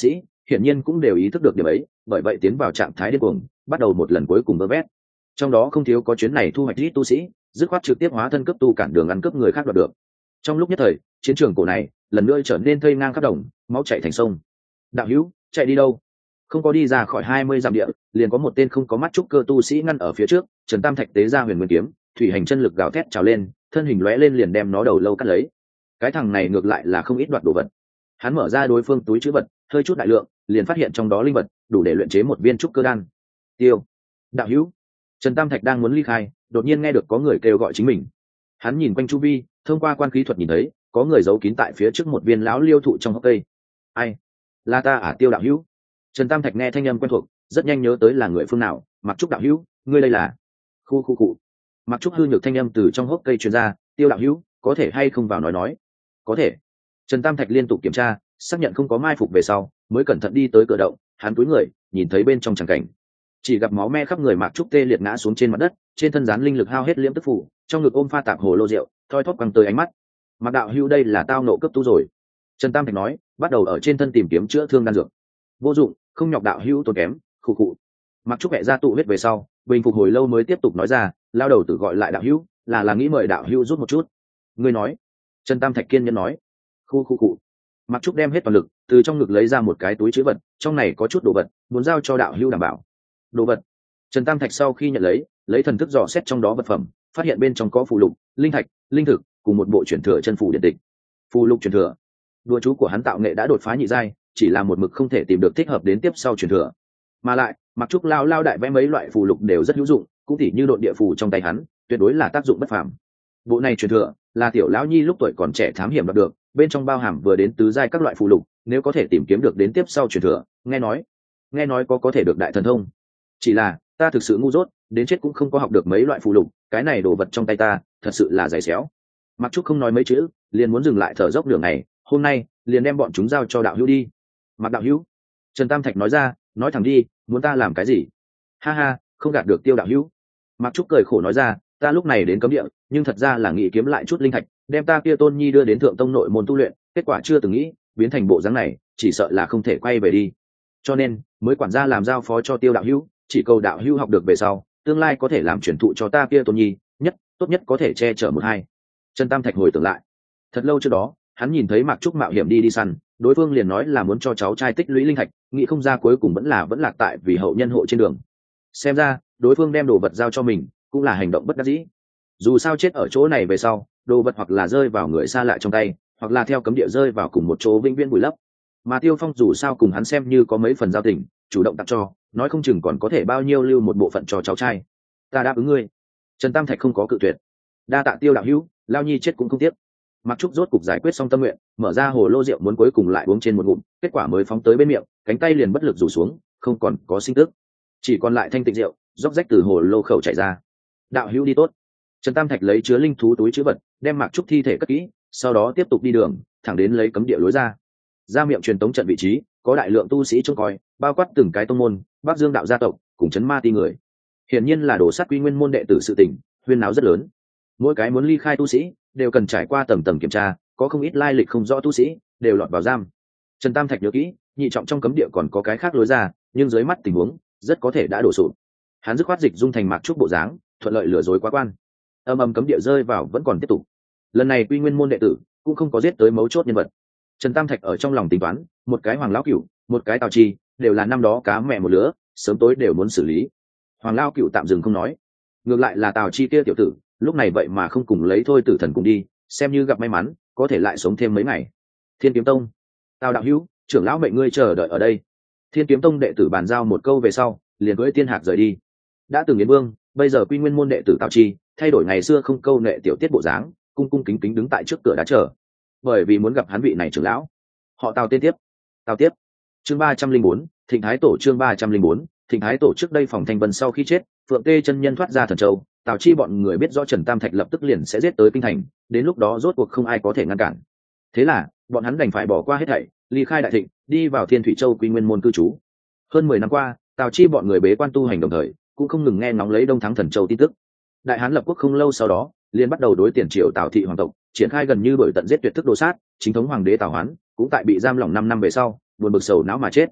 Speaker 1: hiển nhiên cũng đều ý thức được điểm ấy, bởi vậy tiến vào trạng thái điên cuồng, bắt đầu một lần cuối cùng vơ vét. Trong đó không thiếu có chuyến này thu hoạch ít tu sĩ, dứt khoát trực tiếp hóa thân cấp tu cản đường ăn cướp người khác đoạt được. Trong lúc nhất thời, chiến trường cổ này lần nữa trở nên thây ngang khắp đồng, máu chảy thành sông. Đạo hữu, chạy đi đâu? Không có đi ra khỏi hai mươi dặm địa, liền có một tên không có mắt trúc cơ tu sĩ ngăn ở phía trước. Trần Tam Thạch tế ra huyền nguyên kiếm, thủy hành chân lực gào thét trào lên, thân hình lóe lên liền đem nó đầu lâu cắt lấy. Cái thằng này ngược lại là không ít đoạt đồ vật. Hắn mở ra đối phương túi trữ vật, hơi chút đại lượng, liền phát hiện trong đó linh vật đủ để luyện chế một viên trúc cơ đan. Tiêu, đạo hữu. Trần Tam Thạch đang muốn ly khai, đột nhiên nghe được có người kêu gọi chính mình. Hắn nhìn quanh chu vi, thông qua quan khí thuật nhìn thấy có người giấu kín tại phía trước một viên lão liêu thụ trong hốc cây. Ai? Là ta à, Tiêu đạo hữu? Trần Tam Thạch nghe thanh âm quen thuộc, rất nhanh nhớ tới là người phương nào. Mặc Trúc đạo hữu, ngươi đây là? Khu khu cụ. Mặc Trúc hư nhược thanh âm từ trong hốc cây truyền ra. Tiêu đạo hữu, có thể hay không vào nói nói? Có thể. Trần Tam Thạch liên tục kiểm tra, xác nhận không có mai phục về sau, mới cẩn thận đi tới cửa động. Hắn cúi người, nhìn thấy bên trong tràng cảnh, chỉ gặp máu me khắp người Mạc Trúc tê liệt ngã xuống trên mặt đất, trên thân rán linh lực hao hết liễm tức phủ, trong ngực ôm pha tạp hồ lô rượu, thoi thóp căng tới ánh mắt. Mạc đạo hữu, đây là tao nộ cấp tu rồi. Trần Tam Thạch nói, bắt đầu ở trên thân tìm kiếm chữa thương đan dược. Vô dụng, không nhọc đạo hữu tốn kém. Khụ khụ. Mạc Trúc mẹ ra tụ huyết về sau, bình phục hồi lâu mới tiếp tục nói ra, lao đầu tự gọi lại đạo hữu, là là nghĩ mời đạo hữu rút một chút. Ngươi nói. Trần Tam Thạch kiên nhẫn nói. Khu khu cụ. Mạc Trúc đem hết toàn lực, từ trong ngực lấy ra một cái túi trữ vật, trong này có chút đồ vật, muốn giao cho đạo hữu đảm bảo. Đồ vật. Trần Tam Thạch sau khi nhận lấy, lấy thần thức dò xét trong đó vật phẩm, phát hiện bên trong có phù lục, linh thạch, linh thực, cùng một bộ truyền thừa chân phù điện tịch. Phù lục truyền thừa. Đùa chú của hắn tạo nghệ đã đột phá nhị giai, chỉ là một mực không thể tìm được thích hợp đến tiếp sau truyền thừa. Mà lại, Mặc Trúc lao lao đại vẽ mấy loại phù lục đều rất hữu dụng, cũng tỉ như độn địa phù trong tay hắn, tuyệt đối là tác dụng bất phàm. Bộ này truyền thừa là tiểu lão nhi lúc tuổi còn trẻ thám hiểm đạt được, bên trong bao hàm vừa đến tứ giai các loại phù lục, nếu có thể tìm kiếm được đến tiếp sau truyền thừa, nghe nói, nghe nói có có thể được đại thần thông. Chỉ là, ta thực sự ngu dốt, đến chết cũng không có học được mấy loại phù lục, cái này đồ vật trong tay ta, thật sự là dày xéo. Mặc Trúc không nói mấy chữ, liền muốn dừng lại thở dốc đường này, hôm nay, liền đem bọn chúng giao cho đạo hữu đi. Mặc đạo hữu. Trần Tam Thạch nói ra, nói thẳng đi, muốn ta làm cái gì? Ha ha, không gạt được Tiêu đạo hữu. Mặc Trúc cười khổ nói ra, ta lúc này đến cấm địa, nhưng thật ra là nghĩ kiếm lại chút linh thạch, đem ta kia tôn nhi đưa đến thượng tông nội môn tu luyện, kết quả chưa từng nghĩ, biến thành bộ dáng này, chỉ sợ là không thể quay về đi. Cho nên, mới quản gia làm giao phó cho Tiêu đạo hữu, chỉ cầu đạo hữu học được về sau, tương lai có thể làm truyền thụ cho ta kia tôn nhi, nhất, tốt nhất có thể che chở một hai. Trần Tam Thạch hồi tưởng lại, thật lâu trước đó, hắn nhìn thấy Mạc Trúc mạo hiểm đi đi săn, đối phương liền nói là muốn cho cháu trai tích lũy linh thạch, nghĩ không ra cuối cùng vẫn là vẫn lạc tại vì hậu nhân hộ trên đường. Xem ra, đối phương đem đồ vật giao cho mình, cũng là hành động bất đắc dĩ. Dù sao chết ở chỗ này về sau, đồ vật hoặc là rơi vào người xa lạ trong tay, hoặc là theo cấm địa rơi vào cùng một chỗ vĩnh viễn bùi lấp. Mà Tiêu Phong dù sao cùng hắn xem như có mấy phần giao tình, chủ động tặng cho, nói không chừng còn có thể bao nhiêu lưu một bộ phận cho cháu trai. Ta đáp ứng ngươi. Trần Tam Thạch không có cự tuyệt. Đa tạ Tiêu đạo hữu, lao nhi chết cũng không tiếc. Mặc Trúc rốt cục giải quyết xong tâm nguyện, mở ra hồ lô rượu muốn cuối cùng lại uống trên một ngụm, kết quả mới phóng tới bên miệng, cánh tay liền bất lực rủ xuống, không còn có sinh tức, chỉ còn lại thanh tịnh rượu, róc rách từ hồ lô khẩu chảy ra. Đạo hữu đi tốt. Trần Tam Thạch lấy chứa linh thú túi chứa vật, đem Mạc Trúc thi thể cất kỹ, sau đó tiếp tục đi đường, thẳng đến lấy cấm địa lối ra. Ra miệng truyền tống trận vị trí, có đại lượng tu sĩ trông coi, bao quát từng cái tông môn, Bắc Dương đạo gia tộc, cùng chấn ma ti người. Hiển nhiên là đổ sát quy nguyên môn đệ tử sự tình, huyên náo rất lớn. Mỗi cái muốn ly khai tu sĩ, đều cần trải qua tầng tầng kiểm tra, có không ít lai lịch không rõ tu sĩ, đều lọt vào giam. Trần Tam Thạch nhớ kỹ, nhị trọng trong cấm địa còn có cái khác lối ra, nhưng dưới mắt tình huống, rất có thể đã đổ sụp. Hắn dứt khoát dịch dung thành Mạc Trúc bộ dáng, thuận lợi lừa dối quá quan. Âm ầm cấm địa rơi vào vẫn còn tiếp tục. Lần này quy nguyên môn đệ tử cũng không có giết tới mấu chốt nhân vật. Trần Tam Thạch ở trong lòng tính toán, một cái Hoàng lão cửu, một cái Tào Chi, đều là năm đó cá mẹ một lứa, sớm tối đều muốn xử lý. Hoàng lão cửu tạm dừng không nói, ngược lại là Tào Chi kia tiểu tử, lúc này vậy mà không cùng lấy thôi tử thần cùng đi, xem như gặp may mắn, có thể lại sống thêm mấy ngày. Thiên Kiếm Tông, Tào đạo hữu, trưởng lão mệnh ngươi chờ đợi ở đây. Thiên Kiếm Tông đệ tử bàn giao một câu về sau, liền cưỡi tiên hạc rời đi. Đã từng Yến Vương, bây giờ quy nguyên môn đệ tử Tào Chi, thay đổi ngày xưa không câu nệ tiểu tiết bộ dáng, cung cung kính kính đứng tại trước cửa đá chờ, bởi vì muốn gặp hắn vị này trưởng lão. Họ Tào tên tiếp. Tào tiếp. Chương ba trăm linh bốn, Thịnh Thái Tổ chương ba trăm linh bốn, Thịnh Thái Tổ trước đây Phòng Thanh Vân sau khi chết, Phượng Tê chân nhân thoát ra Thần Châu, Tào Chi bọn người biết rõ Trần Tam Thạch lập tức liền sẽ giết tới kinh thành, đến lúc đó rốt cuộc không ai có thể ngăn cản. Thế là, bọn hắn đành phải bỏ qua hết thảy, ly khai đại thịnh, đi vào Thiên Thủy Châu quy nguyên môn cư trú. Hơn mười năm qua, Tào Chi bọn người bế quan tu hành đồng thời, cũng không ngừng nghe ngóng lấy Đông Thắng Thần Châu tin tức. Đại Hán lập quốc không lâu sau đó, liền bắt đầu đối tiền triều Tào thị hoàng tộc triển khai gần như đổi tận giết tuyệt thức đồ sát, chính thống hoàng đế Tào Hoán cũng tại bị giam lỏng năm năm về sau, buồn bực sầu não mà chết.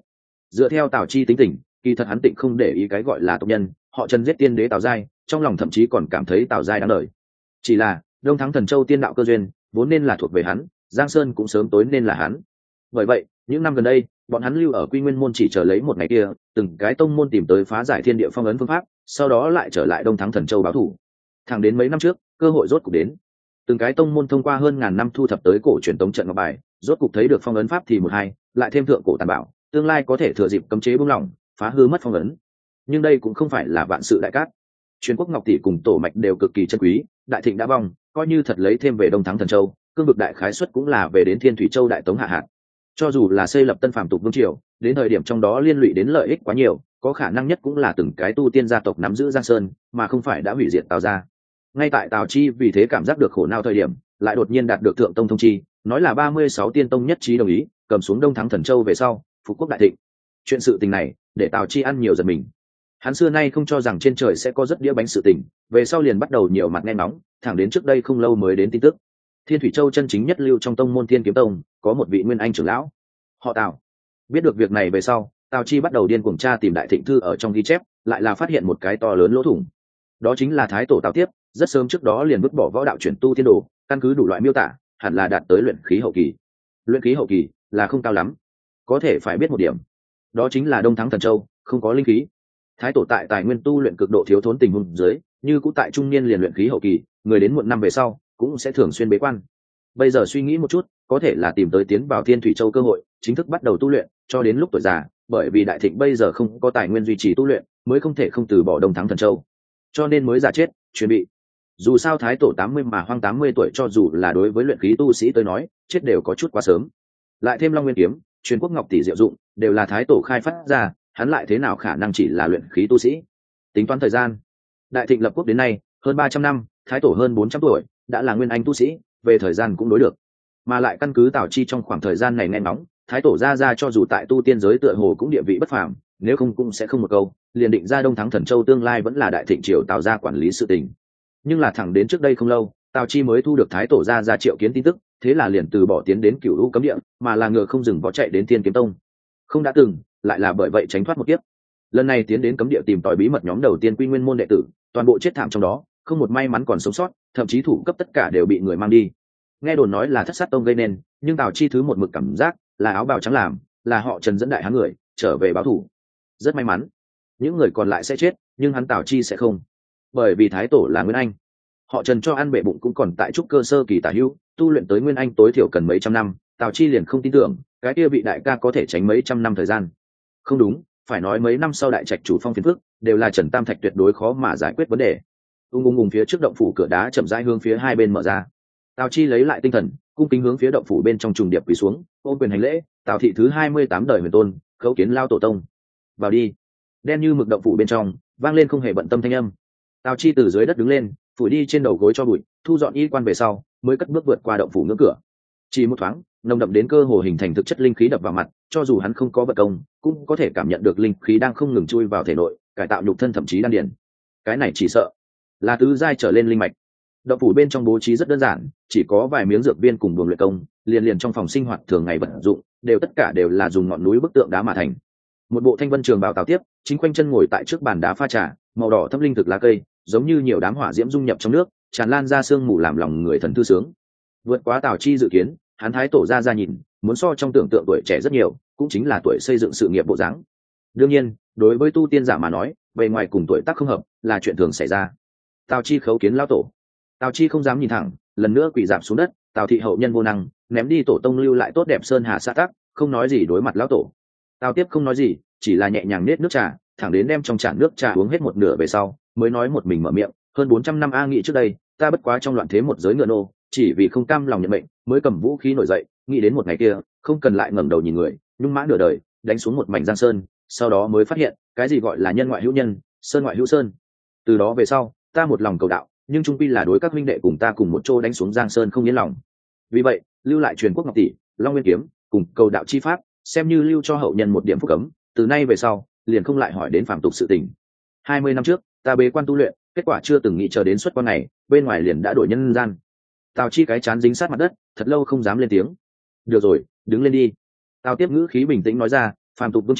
Speaker 1: Dựa theo Tào Chi tính tình, kỳ thật hắn tịnh không để ý cái gọi là tộc nhân, họ Trần giết tiên đế Tào Giai, trong lòng thậm chí còn cảm thấy Tào Giai đáng đời. Chỉ là Đông Thắng Thần Châu tiên đạo cơ duyên vốn nên là thuộc về hắn, Giang Sơn cũng sớm tối nên là hắn. Bởi vậy, những năm gần đây, bọn hắn lưu ở Quy Nguyên môn chỉ chờ lấy một ngày kia, từng cái tông môn tìm tới phá giải thiên địa phong ấn phương pháp, sau đó lại trở lại Đông Thắng Thần Châu báo thù. Thẳng đến mấy năm trước, cơ hội rốt cục đến. Từng cái tông môn thông qua hơn ngàn năm thu thập tới cổ truyền tống trận ngọc bài, rốt cục thấy được phong ấn pháp thì một hai, lại thêm thượng cổ tàn bảo, tương lai có thể thừa dịp cấm chế buông lỏng, phá hư mất phong ấn. Nhưng đây cũng không phải là vạn sự đại cát. Truyền quốc ngọc tỷ cùng tổ mạch đều cực kỳ chân quý, đại thịnh đã vong, coi như thật lấy thêm về Đông Thắng Thần Châu, cương vực đại khái suất cũng là về đến Thiên Thủy Châu đại tống hạ hạt. Cho dù là xây lập tân phàm tục vương triều, đến thời điểm trong đó liên lụy đến lợi ích quá nhiều, có khả năng nhất cũng là từng cái tu tiên gia tộc nắm giữ Giang Sơn, mà không phải đã hủy diệt Tào gia. Ngay tại Tào Chi vì thế cảm giác được khổ não thời điểm, lại đột nhiên đạt được thượng tông thông chi, nói là ba mươi sáu tiên tông nhất trí đồng ý, cầm xuống Đông Thắng Thần Châu về sau, phục quốc đại thịnh. Chuyện sự tình này, để Tào Chi ăn nhiều giật mình. Hắn xưa nay không cho rằng trên trời sẽ có rất đĩa bánh sự tình, về sau liền bắt đầu nhiều mặt nghe nóng, thẳng đến trước đây không lâu mới đến tin tức. Thiên Thủy Châu chân chính nhất lưu trong tông môn Thiên Kiếm Tông, có một vị nguyên anh trưởng lão, họ Tào. Biết được việc này về sau, Tào Chi bắt đầu điên cuồng tra tìm đại thịnh thư ở trong ghi chép, lại là phát hiện một cái to lớn lỗ thủng. Đó chính là thái tổ Tào Tiếp, rất sớm trước đó liền vứt bỏ võ đạo chuyển tu tiên đồ, căn cứ đủ loại miêu tả, hẳn là đạt tới luyện khí hậu kỳ. Luyện khí hậu kỳ là không cao lắm, có thể phải biết một điểm, đó chính là Đông Thắng Thần Châu không có linh khí. Thái tổ tại tài nguyên tu luyện cực độ thiếu thốn tình huống dưới, như cũng tại trung niên liền luyện khí hậu kỳ, người đến muộn năm về sau cũng sẽ thường xuyên bế quan. Bây giờ suy nghĩ một chút, có thể là tìm tới tiến vào Thiên Thủy Châu cơ hội, chính thức bắt đầu tu luyện, cho đến lúc tuổi già, bởi vì đại thịnh bây giờ không có tài nguyên duy trì tu luyện, mới không thể không từ bỏ Đông Thắng Thần Châu, cho nên mới già chết, chuẩn bị. Dù sao thái tổ tám mươi mà hoang tám mươi tuổi, cho dù là đối với luyện khí tu sĩ tới nói, chết đều có chút quá sớm. Lại thêm Long Nguyên kiếm, truyền quốc ngọc tỷ diệu dụng, đều là thái tổ khai phát ra, hắn lại thế nào khả năng chỉ là luyện khí tu sĩ. Tính toán thời gian, đại thịnh lập quốc đến nay hơn ba trăm năm, thái tổ hơn bốn trăm tuổi, đã là nguyên anh tu sĩ, về thời gian cũng đối được. Mà lại căn cứ Tào Chi trong khoảng thời gian này nghe ngóng, thái tổ ra ra cho dù tại tu tiên giới tựa hồ cũng địa vị bất phàm, nếu không cũng sẽ không một câu liền định ra Đông Thắng Thần Châu tương lai vẫn là đại thịnh triều Tào gia quản lý sự tình. Nhưng là thẳng đến trước đây không lâu, Tào Chi mới thu được thái tổ ra ra triệu kiến tin tức, thế là liền từ bỏ tiến đến Cửu Lũ cấm địa, mà là ngựa không dừng vó chạy đến Thiên Kiếm Tông. Không đã từng, lại là bởi vậy tránh thoát một kiếp. Lần này tiến đến cấm địa tìm tòi bí mật nhóm đầu tiên Quy Nguyên môn đệ tử, toàn bộ chết thảm trong đó, không một may mắn còn sống sót, thậm chí thủ cấp tất cả đều bị người mang đi. Nghe đồn nói là Thất Sát Tông gây nên, nhưng Tào Chi thứ một mực cảm giác là áo bào trắng làm, là họ Trần dẫn đại hán người trở về báo thù. Rất may mắn, những người còn lại sẽ chết, nhưng hắn Tào Chi sẽ không, bởi vì thái tổ là nguyên anh. Họ Trần cho ăn bệ bụng cũng còn tại trúc cơ sơ kỳ tả hữu, tu luyện tới nguyên anh tối thiểu cần mấy trăm năm, Tào Chi liền không tin tưởng cái kia vị đại ca có thể tránh mấy trăm năm thời gian. Không đúng, phải nói mấy năm sau đại trạch chủ phong phiền phức, đều là Trần Tam Thạch tuyệt đối khó mà giải quyết vấn đề. Ung ung ung, phía trước động phủ cửa đá chậm rãi hướng phía hai bên mở ra. Tào Chi lấy lại tinh thần, cung kính hướng phía động phủ bên trong trùng điệp quỳ xuống, ôm quyền hành lễ. Tào thị thứ hai mươi tám đời huyền tôn, khấu kiến lao tổ tông. Vào đi. Đen như mực động phủ bên trong vang lên không hề bận tâm thanh âm. Tào Chi từ dưới đất đứng lên, phủi đi trên đầu gối cho bụi, thu dọn y quan về sau, mới cất bước vượt qua động phủ ngưỡng cửa. Chỉ một thoáng, nồng đậm đến cơ hồ hình thành thực chất linh khí đập vào mặt, cho dù hắn không có vật công, cũng có thể cảm nhận được linh khí đang không ngừng chui vào thể nội, cải tạo nhục thân thậm chí đan điền. Cái này chỉ sợ là tứ giai trở lên linh mạch. Động phủ bên trong bố trí rất đơn giản, chỉ có vài miếng dược viên cùng buồng luyện công, liền liền trong phòng sinh hoạt thường ngày vận dụng, đều tất cả đều là dùng ngọn núi bức tượng đá mà thành. Một bộ thanh vân trường bào Tào Tiếp, chính quanh chân ngồi tại trước bàn đá pha trà, màu đỏ thâm linh thực lá cây, giống như nhiều đám hỏa diễm dung nhập trong nước, tràn lan ra sương mù làm lòng người thần thư sướng. Vượt quá Tào Chi dự kiến, hắn thái tổ ra ra nhìn, muốn so trong tưởng tượng tuổi trẻ rất nhiều, cũng chính là tuổi xây dựng sự nghiệp bộ dáng. Đương nhiên, đối với tu tiên giả mà nói, bề ngoài cùng tuổi tác không hợp là chuyện thường xảy ra. Tào Chi khấu kiến lão tổ. Tào Chi không dám nhìn thẳng, lần nữa quỳ rạp xuống đất. Tào thị hậu nhân vô năng, ném đi tổ tông lưu lại tốt đẹp sơn hà xã tắc, không nói gì đối mặt lão tổ. Tào Tiếp không nói gì, chỉ là nhẹ nhàng nết nước trà, thẳng đến đem trong chản nước trà uống hết một nửa về sau, mới nói một mình mở miệng. Hơn bốn trăm năm a nghĩ trước đây, ta bất quá trong loạn thế một giới ngựa nô, chỉ vì không cam lòng nhận mệnh, mới cầm vũ khí nổi dậy, nghĩ đến một ngày kia, không cần lại ngẩng đầu nhìn người, nhung mã nửa đời, đánh xuống một mảnh giang sơn, sau đó mới phát hiện, cái gì gọi là nhân ngoại hữu nhân, sơn ngoại hữu sơn. Từ đó về sau, ta một lòng cầu đạo, nhưng trung quy là đối các huynh đệ cùng ta cùng một chỗ đánh xuống giang sơn không yên lòng. Vì vậy, lưu lại truyền quốc ngọc tỷ, Long Nguyên kiếm, cùng cầu đạo chi pháp, xem như lưu cho hậu nhân một điểm phúc cấm, từ nay về sau, liền không lại hỏi đến phàm tục sự tình. Hai mươi năm trước, ta bế quan tu luyện, kết quả chưa từng nghĩ chờ đến xuất quan này, bên ngoài liền đã đổi nhân gian. Tào Chi cái chán dính sát mặt đất, thật lâu không dám lên tiếng. Được rồi, đứng lên đi. Tào Tiếp ngữ khí bình tĩnh nói ra, phàm tục vương triều,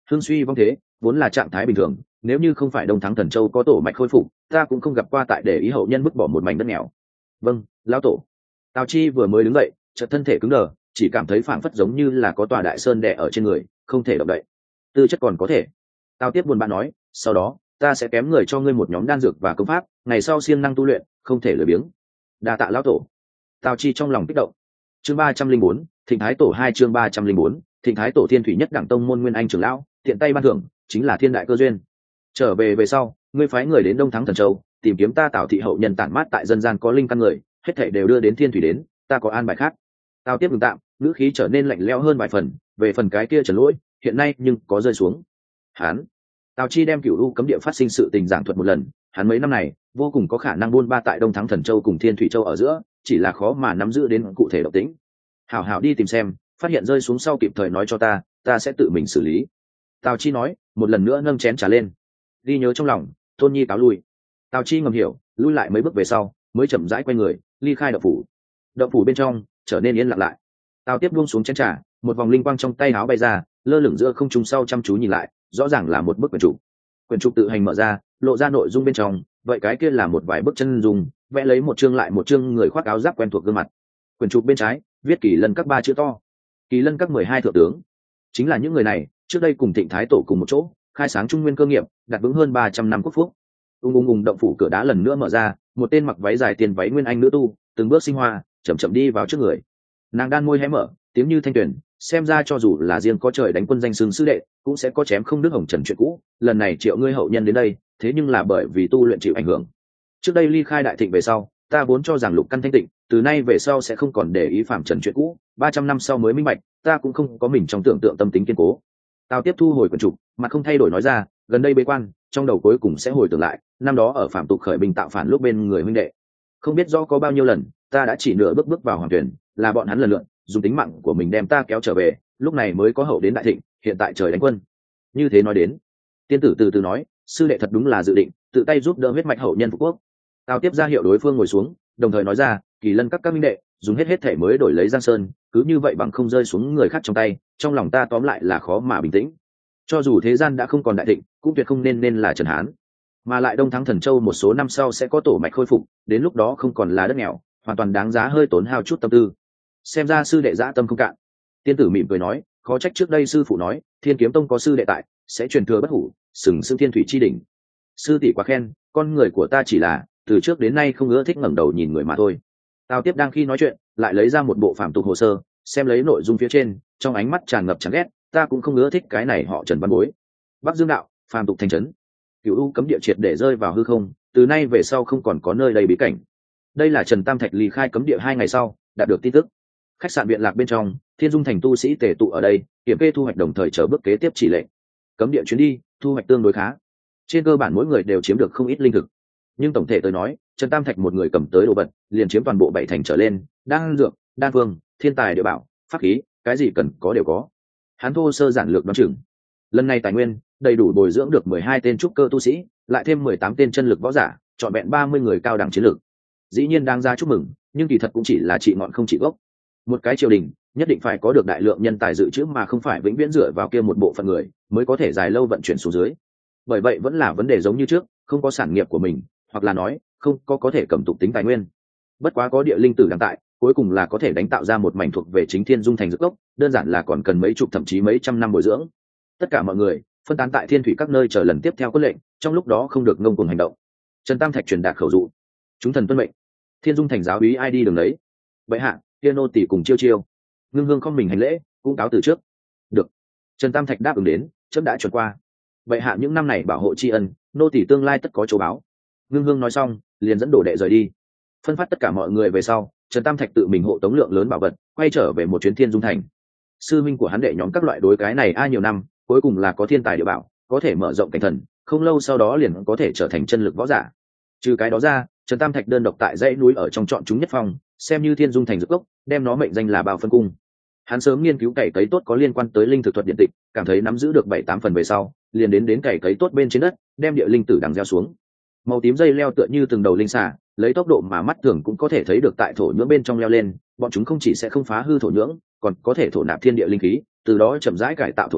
Speaker 1: hương suy vong thế vốn là trạng thái bình thường, nếu như không phải Đông Thắng Thần Châu có tổ mạch khôi phục, ta cũng không gặp qua tại để ý hậu nhân vứt bỏ một mảnh đất nghèo. Vâng, lão tổ. Tào Chi vừa mới đứng dậy, chợt thân thể cứng đờ, chỉ cảm thấy phảng phất giống như là có tòa đại sơn đè ở trên người, không thể động đậy. Tư chất còn có thể. Tào Tiếp buồn bã nói, sau đó ta sẽ kém người cho ngươi một nhóm đan dược và công pháp, ngày sau siêng năng tu luyện, không thể lười biếng. Đa tạ lão tổ. Tào Chi trong lòng kích động. Chương ba trăm linh bốn, Thịnh Thái Tổ hai chương ba trăm linh bốn, Thịnh Thái Tổ Thiên Thủy Nhất Đẳng Tông môn Nguyên Anh trưởng lão, tiện tay ban thưởng, chính là thiên đại cơ duyên. Trở về về sau, ngươi phái người đến Đông Thắng Thần Châu, tìm kiếm ta Tào thị hậu nhân tản mát tại dân gian có linh căn người, hết thảy đều đưa đến Thiên Thủy đến, ta có an bài khác. Tào Tiếp ngừng tạm, ngữ khí trở nên lạnh lẽo hơn vài phần, về phần cái kia Trần Lỗi, hiện nay nhưng có rơi xuống. Hán, Tào Chi đem Cửu U cấm địa phát sinh sự tình giảng thuật một lần, hắn mấy năm này vô cùng có khả năng buôn ba tại Đông Thắng Thần Châu cùng Thiên Thủy Châu ở giữa, chỉ là khó mà nắm giữ đến cụ thể động tĩnh. Hảo hảo đi tìm xem, phát hiện rơi xuống sau kịp thời nói cho ta, ta sẽ tự mình xử lý. Tào Chi nói, một lần nữa nâng chén trà lên. Đi nhớ trong lòng, Tôn Nhi cáo lui. Tào Chi ngầm hiểu, lui lại mấy bước về sau, mới chậm rãi quay người, ly khai động phủ. Động phủ bên trong trở nên yên lặng lại. Tào Tiếp buông xuống chén trà, một vòng linh quang trong tay áo bay ra, lơ lửng giữa không trung sau chăm chú nhìn lại, rõ ràng là một bức quyển trục. Quyển trục tự hành mở ra, lộ ra nội dung bên trong, vậy cái kia là một vài bức chân dung, vẽ lấy một chương lại một chương người khoác áo giáp quen thuộc gương mặt. Quyển trục bên trái viết Kỳ Lân các ba chữ to. Kỳ Lân các mười hai thượng tướng, chính là những người này trước đây cùng Thịnh Thái Tổ cùng một chỗ khai sáng trung nguyên cơ nghiệp, đặt vững hơn ba trăm năm quốc phúc. Ung ung ung, động phủ cửa đá lần nữa mở ra, một tên mặc váy dài tiền váy nguyên anh nữ tu từng bước sinh hoa, chậm chậm đi vào trước người. Nàng đan môi hé mở, tiếng như thanh tuyển, xem ra cho dù là riêng có trời đánh quân danh xưng sư đệ, cũng sẽ có chém không đứt hồng trần chuyện cũ. Lần này triệu ngươi hậu nhân đến đây, thế nhưng là bởi vì tu luyện chịu ảnh hưởng. Trước đây ly khai đại thịnh về sau, ta vốn cho rằng lục căn thanh tịnh, từ nay về sau sẽ không còn để ý phạm trần chuyện cũ. Ba trăm năm sau mới minh bạch, ta cũng không có mình trong tưởng tượng tâm tính kiên cố. Tao tiếp thu hồi quần trục, mặt không thay đổi nói ra, gần đây bế quan, trong đầu cuối cùng sẽ hồi tưởng lại năm đó ở phạm tục khởi binh tạo phản lúc bên người huynh đệ. Không biết rõ có bao nhiêu lần, ta đã chỉ nửa bước bước vào hoàng tuyển, là bọn hắn lần lượt dùng tính mạng của mình đem ta kéo trở về, lúc này mới có hậu đến đại thịnh, hiện tại trời đánh quân. Như thế nói đến, tiên tử từ từ nói, sư đệ thật đúng là dự định tự tay giúp đỡ huyết mạch hậu nhân phục quốc. Tao tiếp ra hiệu đối phương ngồi xuống, đồng thời nói ra, Kỳ Lân các các minh đệ dùng hết hết thể mới đổi lấy Giang Sơn, cứ như vậy bằng không rơi xuống người khác trong tay, trong lòng ta tóm lại là khó mà bình tĩnh. Cho dù thế gian đã không còn đại thịnh, cũng tuyệt không nên nên là Trần Hán. Mà lại Đông Thắng Thần Châu một số năm sau sẽ có tổ mạch khôi phục, đến lúc đó không còn là đất nghèo, hoàn toàn đáng giá hơi tốn hao chút tâm tư. Xem ra sư đệ dã tâm không cạn. Tiên tử mỉm cười nói, khó trách trước đây sư phụ nói Thiên Kiếm Tông có sư đệ tại, sẽ truyền thừa bất hủ, sừng sững thiên thủy chi đỉnh. Sư tỷ quá khen, con người của ta chỉ là từ trước đến nay không ưa thích ngẩng đầu nhìn người mà thôi. Tào Tiếp đang khi nói chuyện, lại lấy ra một bộ phàm tục hồ sơ, xem lấy nội dung phía trên, trong ánh mắt tràn ngập chán ghét, ta cũng không ưa thích cái này họ Trần văn bối. Bắc Dương đạo, phàm tục thành trấn. Cửu U cấm địa triệt để rơi vào hư không, từ nay về sau không còn có nơi đầy bí cảnh. Đây là Trần Tam Thạch ly khai cấm địa hai ngày sau đạt được tin tức. Khách sạn Viện Lạc bên trong, Thiên Dung thành tu sĩ tề tụ ở đây, kiểm kê thu hoạch đồng thời chờ bước kế tiếp chỉ lệnh. Cấm địa chuyến đi, thu hoạch tương đối khá. Trên cơ bản mỗi người đều chiếm được không ít linh thực. Nhưng tổng thể tới nói, Trần Tam Thạch một người cầm tới đồ vật, liền chiếm toàn bộ bảy thành trở lên, đan dược, đan phương, thiên tài địa bảo, pháp khí, cái gì cần có đều có. Hắn thô sơ giản lược đoán chừng. Lần này tài nguyên đầy đủ bồi dưỡng được mười hai tên trúc cơ tu sĩ, lại thêm mười tám tên chân lực võ giả, trọn vẹn ba mươi người cao đẳng chiến lược. Dĩ nhiên đáng ra chúc mừng, nhưng kỳ thật cũng chỉ là trị ngọn không trị gốc. Một cái triều đình nhất định phải có được đại lượng nhân tài dự trữ, mà không phải vĩnh viễn dựa vào kia một bộ phận người mới có thể dài lâu vận chuyển xuống dưới. Bởi vậy vẫn là vấn đề giống như trước, không có sản nghiệp của mình, hoặc là nói không có có thể cầm tục tính tài nguyên. Bất quá có địa linh tử đang tại, cuối cùng là có thể đánh tạo ra một mảnh thuộc về chính Thiên Dung thành dược gốc, đơn giản là còn cần mấy chục thậm chí mấy trăm năm bồi dưỡng. Tất cả mọi người phân tán tại thiên thủy các nơi chờ lần tiếp theo có lệnh, trong lúc đó không được ngông cuồng hành động. Trần Tam Thạch truyền đạt khẩu dụ, chúng thần tuân mệnh. Thiên Dung thành giáo úy ai đi đường đấy. Vậy hạ, kia nô tỷ cùng chiêu chiêu. Ngưng Hương không mình hành lễ, cũng cáo từ trước. Được. Trần Tam Thạch đáp ứng đến, chấm đã chuẩn qua. Vậy hạ những năm này bảo hộ tri ân, nô tỷ tương lai tất có chỗ báo. Ngưng Hương nói xong, liền dẫn đồ đệ rời đi. Phân phát tất cả mọi người về sau, Trần Tam Thạch tự mình hộ tống lượng lớn bảo vật, quay trở về một chuyến Thiên Dung thành. Sư minh của hắn đệ nhóm các loại đối cái này ai nhiều năm, cuối cùng là có thiên tài địa bảo, có thể mở rộng cảnh thần, không lâu sau đó liền có thể trở thành chân lực võ giả. Trừ cái đó ra, Trần Tam Thạch đơn độc tại dãy núi ở trong chọn chúng nhất phong, xem như Thiên Dung thành dược gốc, đem nó mệnh danh là Bao Phân Cung. Hắn sớm nghiên cứu cày cấy tốt có liên quan tới linh thực thuật điện tịch, cảm thấy nắm giữ được bảy tám phần về sau, liền đến đến cày cấy tốt bên trên đất, đem địa linh tử đằng gieo xuống. Màu tím dây leo tựa như từng đầu linh xà, lấy tốc độ mà mắt thường cũng có thể thấy được tại thổ nhưỡng bên trong leo lên, bọn chúng không chỉ sẽ không phá hư thổ nhưỡng, còn có thể thổ nạp thiên địa linh khí, từ đó chậm rãi cải tạo thổ nhưỡng,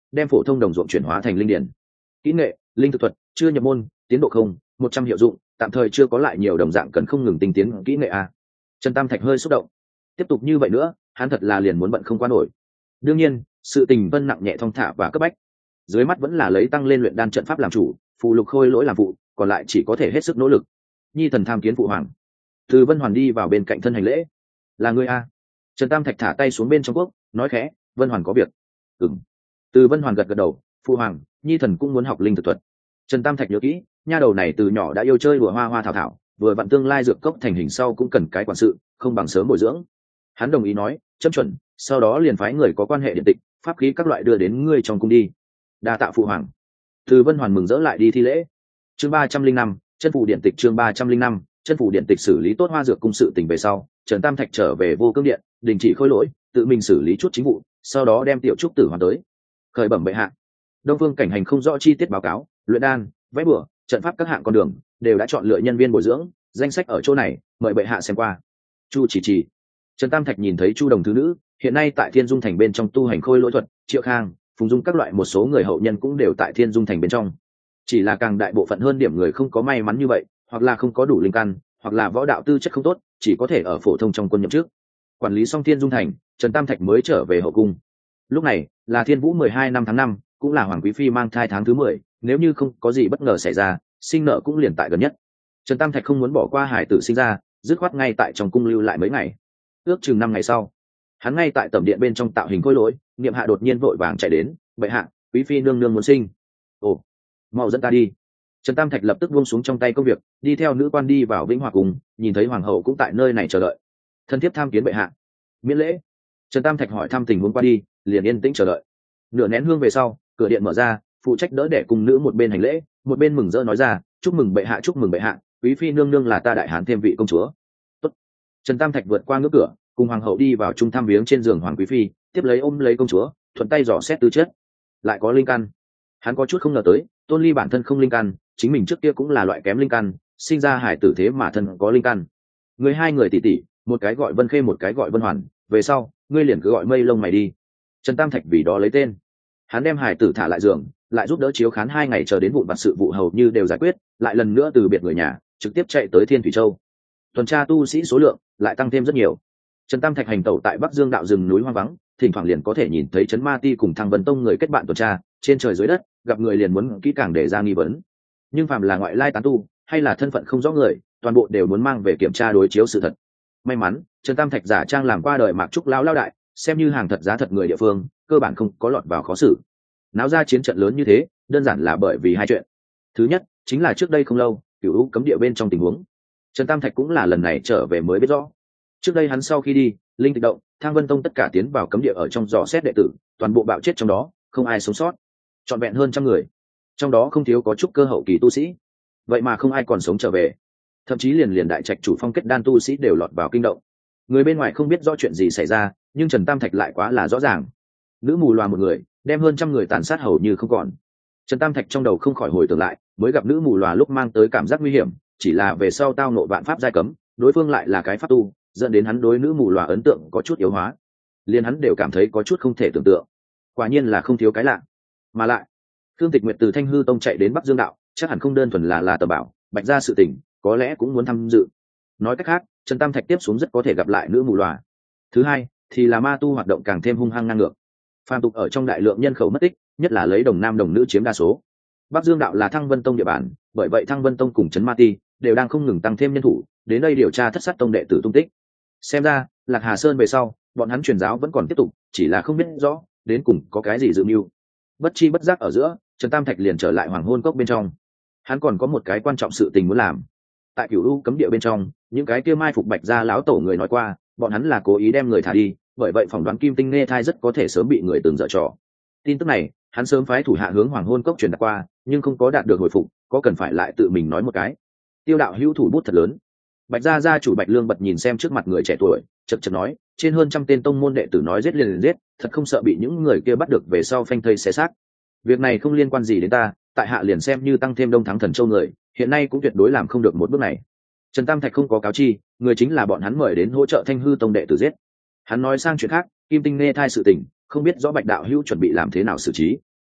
Speaker 1: đem phổ thông đồng ruộng chuyển hóa thành linh điển. Kỹ nghệ, linh thực thuật, chưa nhập môn, tiến độ không, một trăm hiệu dụng, tạm thời chưa có lại nhiều đồng dạng cần không ngừng tinh tiến kỹ nghệ a. Trần Tam Thạch hơi xúc động. Tiếp tục như vậy nữa, hắn thật là liền muốn bận không qua nổi. Đương nhiên, sự tình vân nặng nhẹ thong thả và cấp bách. Dưới mắt vẫn là lấy tăng lên luyện đan trận pháp làm chủ, phụ lục khôi lỗi làm phụ, còn lại chỉ có thể hết sức nỗ lực. Nhi thần tham kiến phụ hoàng. Từ Vân Hoàn đi vào bên cạnh thân hành lễ. Là ngươi a? Trần Tam Thạch thả tay xuống bên trong quốc, nói khẽ, Vân Hoàn có việc. Ừm. Từ Vân Hoàn gật gật đầu, phụ hoàng, nhi thần cũng muốn học linh thực thuật. Trần Tam Thạch nhớ kỹ, nha đầu này từ nhỏ đã yêu chơi đùa hoa hoa thảo thảo, vừa vặn tương lai dược cốc thành hình sau cũng cần cái quản sự, không bằng sớm bồi dưỡng. Hắn đồng ý nói, chấm chuẩn, sau đó liền phái người có quan hệ điện tịch, pháp khí các loại đưa đến ngươi trong cung đi. Đa tạ phụ hoàng. Từ Vân Hoàn mừng rỡ lại đi thi lễ. Chương ba trăm linh năm, chân phủ điện tịch chương ba trăm linh năm, chân phủ điện tịch xử lý tốt hoa dược cung sự tình về sau, Trần Tam Thạch trở về Vô Cương điện, đình chỉ khôi lỗi, tự mình xử lý chút chính vụ, sau đó đem tiểu trúc tử hoàn tới. Khởi bẩm bệ hạ. Đông Phương Cảnh Hành không rõ chi tiết báo cáo, luyện đan, vẽ bừa, trận pháp các hạng con đường đều đã chọn lựa nhân viên bồi dưỡng, danh sách ở chỗ này, mời bệ hạ xem qua. Chu Chỉ Chỉ. Trần Tam Thạch nhìn thấy Chu Đồng thứ nữ, hiện nay tại Thiên Dung Thành bên trong tu hành khôi lỗi thuật, Triệu Khang, Phùng Dung các loại một số người hậu nhân cũng đều tại Thiên Dung Thành bên trong. Chỉ là càng đại bộ phận hơn điểm người không có may mắn như vậy, hoặc là không có đủ linh căn, hoặc là võ đạo tư chất không tốt, chỉ có thể ở phổ thông trong quân nhậm chức. Quản lý xong Thiên Dung Thành, Trần Tam Thạch mới trở về hậu cung. Lúc này là Thiên Vũ mười hai năm tháng năm, cũng là Hoàng Quý Phi mang thai tháng thứ mười, nếu như không có gì bất ngờ xảy ra, sinh nợ cũng liền tại gần nhất. Trần Tam Thạch không muốn bỏ qua hải tử sinh ra, dứt khoát ngay tại trong cung lưu lại mấy ngày. Ước chừng năm ngày sau, hắn ngay tại tẩm điện bên trong tạo hình khôi lỗi, Niệm Hạ đột nhiên vội vàng chạy đến, bệ hạ, Quý Phi nương nương muốn sinh. Ồ, mau dẫn ta đi. Trần Tam Thạch lập tức buông xuống trong tay công việc, đi theo nữ quan đi vào Vĩnh Hòa cung, nhìn thấy hoàng hậu cũng tại nơi này chờ đợi. Thân thiếp tham kiến bệ hạ. Miễn lễ. Trần Tam Thạch hỏi thăm tình huống qua đi, liền yên tĩnh chờ đợi. Nửa nén hương về sau, cửa điện mở ra, phụ trách đỡ để cùng nữ một bên hành lễ, một bên mừng rỡ nói ra, chúc mừng bệ hạ, chúc mừng bệ hạ, Quý Phi nương nương là ta đại hán thêm vị công chúa. Tốt. Trần Tam Thạch vượt qua ngưỡng cửa, cùng hoàng hậu đi vào trung thăm viếng trên giường Hoàng Quý Phi, tiếp lấy ôm lấy công chúa, thuận tay dò xét tư chất. Lại có linh căn. Hắn có chút không ngờ tới, Tôn Ly bản thân không linh căn, chính mình trước kia cũng là loại kém linh căn, sinh ra hải tử thế mà thân có linh căn. Người hai người tỷ tỷ, một cái gọi Vân Khê một cái gọi Vân Hoàn, về sau ngươi liền cứ gọi Mây Lông mày đi. Trần Tam Thạch vì đó lấy tên. Hắn đem hải tử thả lại giường, lại giúp đỡ chiếu khán hai ngày chờ đến vụn vặt sự vụ hầu như đều giải quyết, lại lần nữa từ biệt người nhà, trực tiếp chạy tới Thiên Thủy Châu. Tuần tra tu sĩ số lượng lại tăng thêm rất nhiều. Trần Tam Thạch hành tẩu tại Bắc Dương đạo rừng núi hoang vắng, thỉnh thoảng liền có thể nhìn thấy Trấn Ma Ti cùng Thăng Vân Tông người kết bạn tuần tra, trên trời dưới đất, gặp người liền muốn kỹ càng để ra nghi vấn. Nhưng phàm là ngoại lai tán tu, hay là thân phận không rõ người, toàn bộ đều muốn mang về kiểm tra đối chiếu sự thật. May mắn, Trần Tam Thạch giả trang làm qua đời Mạc Trúc lão lão đại, xem như hàng thật giá thật người địa phương, cơ bản không có lọt vào khó xử. Náo ra chiến trận lớn như thế, đơn giản là bởi vì hai chuyện. Thứ nhất, chính là trước đây không lâu, Cửu U cấm địa bên trong tình huống. Trần Tam Thạch cũng là lần này trở về mới biết rõ. Trước đây hắn sau khi đi, Linh Tịch Động, Thang Vân Tông tất cả tiến vào cấm địa ở trong dò xét đệ tử, toàn bộ bạo chết trong đó, không ai sống sót. Trọn vẹn hơn trăm người. Trong đó không thiếu có chút cơ hậu kỳ tu sĩ. Vậy mà không ai còn sống trở về. Thậm chí liền liền đại trạch chủ phong kết đan tu sĩ đều lọt vào kinh động. Người bên ngoài không biết rõ chuyện gì xảy ra, nhưng Trần Tam Thạch lại quá là rõ ràng. Nữ mù loà một người, đem hơn trăm người tàn sát hầu như không còn. Trần Tam Thạch trong đầu không khỏi hồi tưởng lại, mới gặp nữ mù loà lúc mang tới cảm giác nguy hiểm, chỉ là về sau tao nộ vạn pháp giai cấm, đối phương lại là cái pháp tu, dẫn đến hắn đối nữ mù loà ấn tượng có chút yếu hóa. Liền hắn đều cảm thấy có chút không thể tưởng tượng. Quả nhiên là không thiếu cái lạ. Mà lại, Khương Tịch Nguyệt từ Thanh Hư Tông chạy đến Bắc Dương đạo, chắc hẳn không đơn thuần là là tầm bảo, Bạch gia sự tình, có lẽ cũng muốn tham dự. Nói cách khác, Trần Tam Thạch tiếp xuống rất có thể gặp lại nữ mù loà. Thứ hai, thì là ma tu hoạt động càng thêm hung hăng ngang ngược. Phàm tục ở trong đại lượng nhân khẩu mất tích, nhất là lấy đồng nam đồng nữ chiếm đa số. Bắc Dương đạo là Thăng Vân Tông địa bàn, bởi vậy Thăng Vân Tông cùng Trấn Ma Ti đều đang không ngừng tăng thêm nhân thủ, đến đây điều tra thất sát tông đệ tử tung tích. Xem ra, Lạc Hà Sơn về sau, bọn hắn truyền giáo vẫn còn tiếp tục, chỉ là không biết rõ đến cùng có cái gì dự mưu. Bất chi bất giác ở giữa, Trần Tam Thạch liền trở lại Hoàng Hôn Cốc bên trong. Hắn còn có một cái quan trọng sự tình muốn làm. Tại Cửu U cấm địa bên trong, những cái kia mai phục Bạch gia lão tổ người nói qua, bọn hắn là cố ý đem người thả đi, bởi vậy phỏng đoán Kim Tinh Nghe Thai rất có thể sớm bị người từng dở trò. Tin tức này, hắn sớm phái thủ hạ hướng Hoàng Hôn Cốc truyền đạt qua, nhưng không có đạt được hồi phục, có cần phải lại tự mình nói một cái. Tiêu đạo hữu thủ bút thật lớn. Bạch gia gia chủ Bạch Lương bật nhìn xem trước mặt người trẻ tuổi, chậm chậm nói, trên hơn trăm tên tông môn đệ tử nói giết liền liền giết, thật không sợ bị những người kia bắt được về sau phanh thây xé xác. Việc này không liên quan gì đến ta, tại hạ liền xem như tăng thêm Đông Thắng Thần Châu người, hiện nay cũng tuyệt đối làm không được một bước này. Trần Tam Thạch không có cáo chi, người chính là bọn hắn mời đến hỗ trợ Thanh Hư Tông đệ tử giết. Hắn nói sang chuyện khác, Kim Tinh Nghe Thai sự tình, không biết rõ Bạch đạo hữu chuẩn bị làm thế nào xử trí.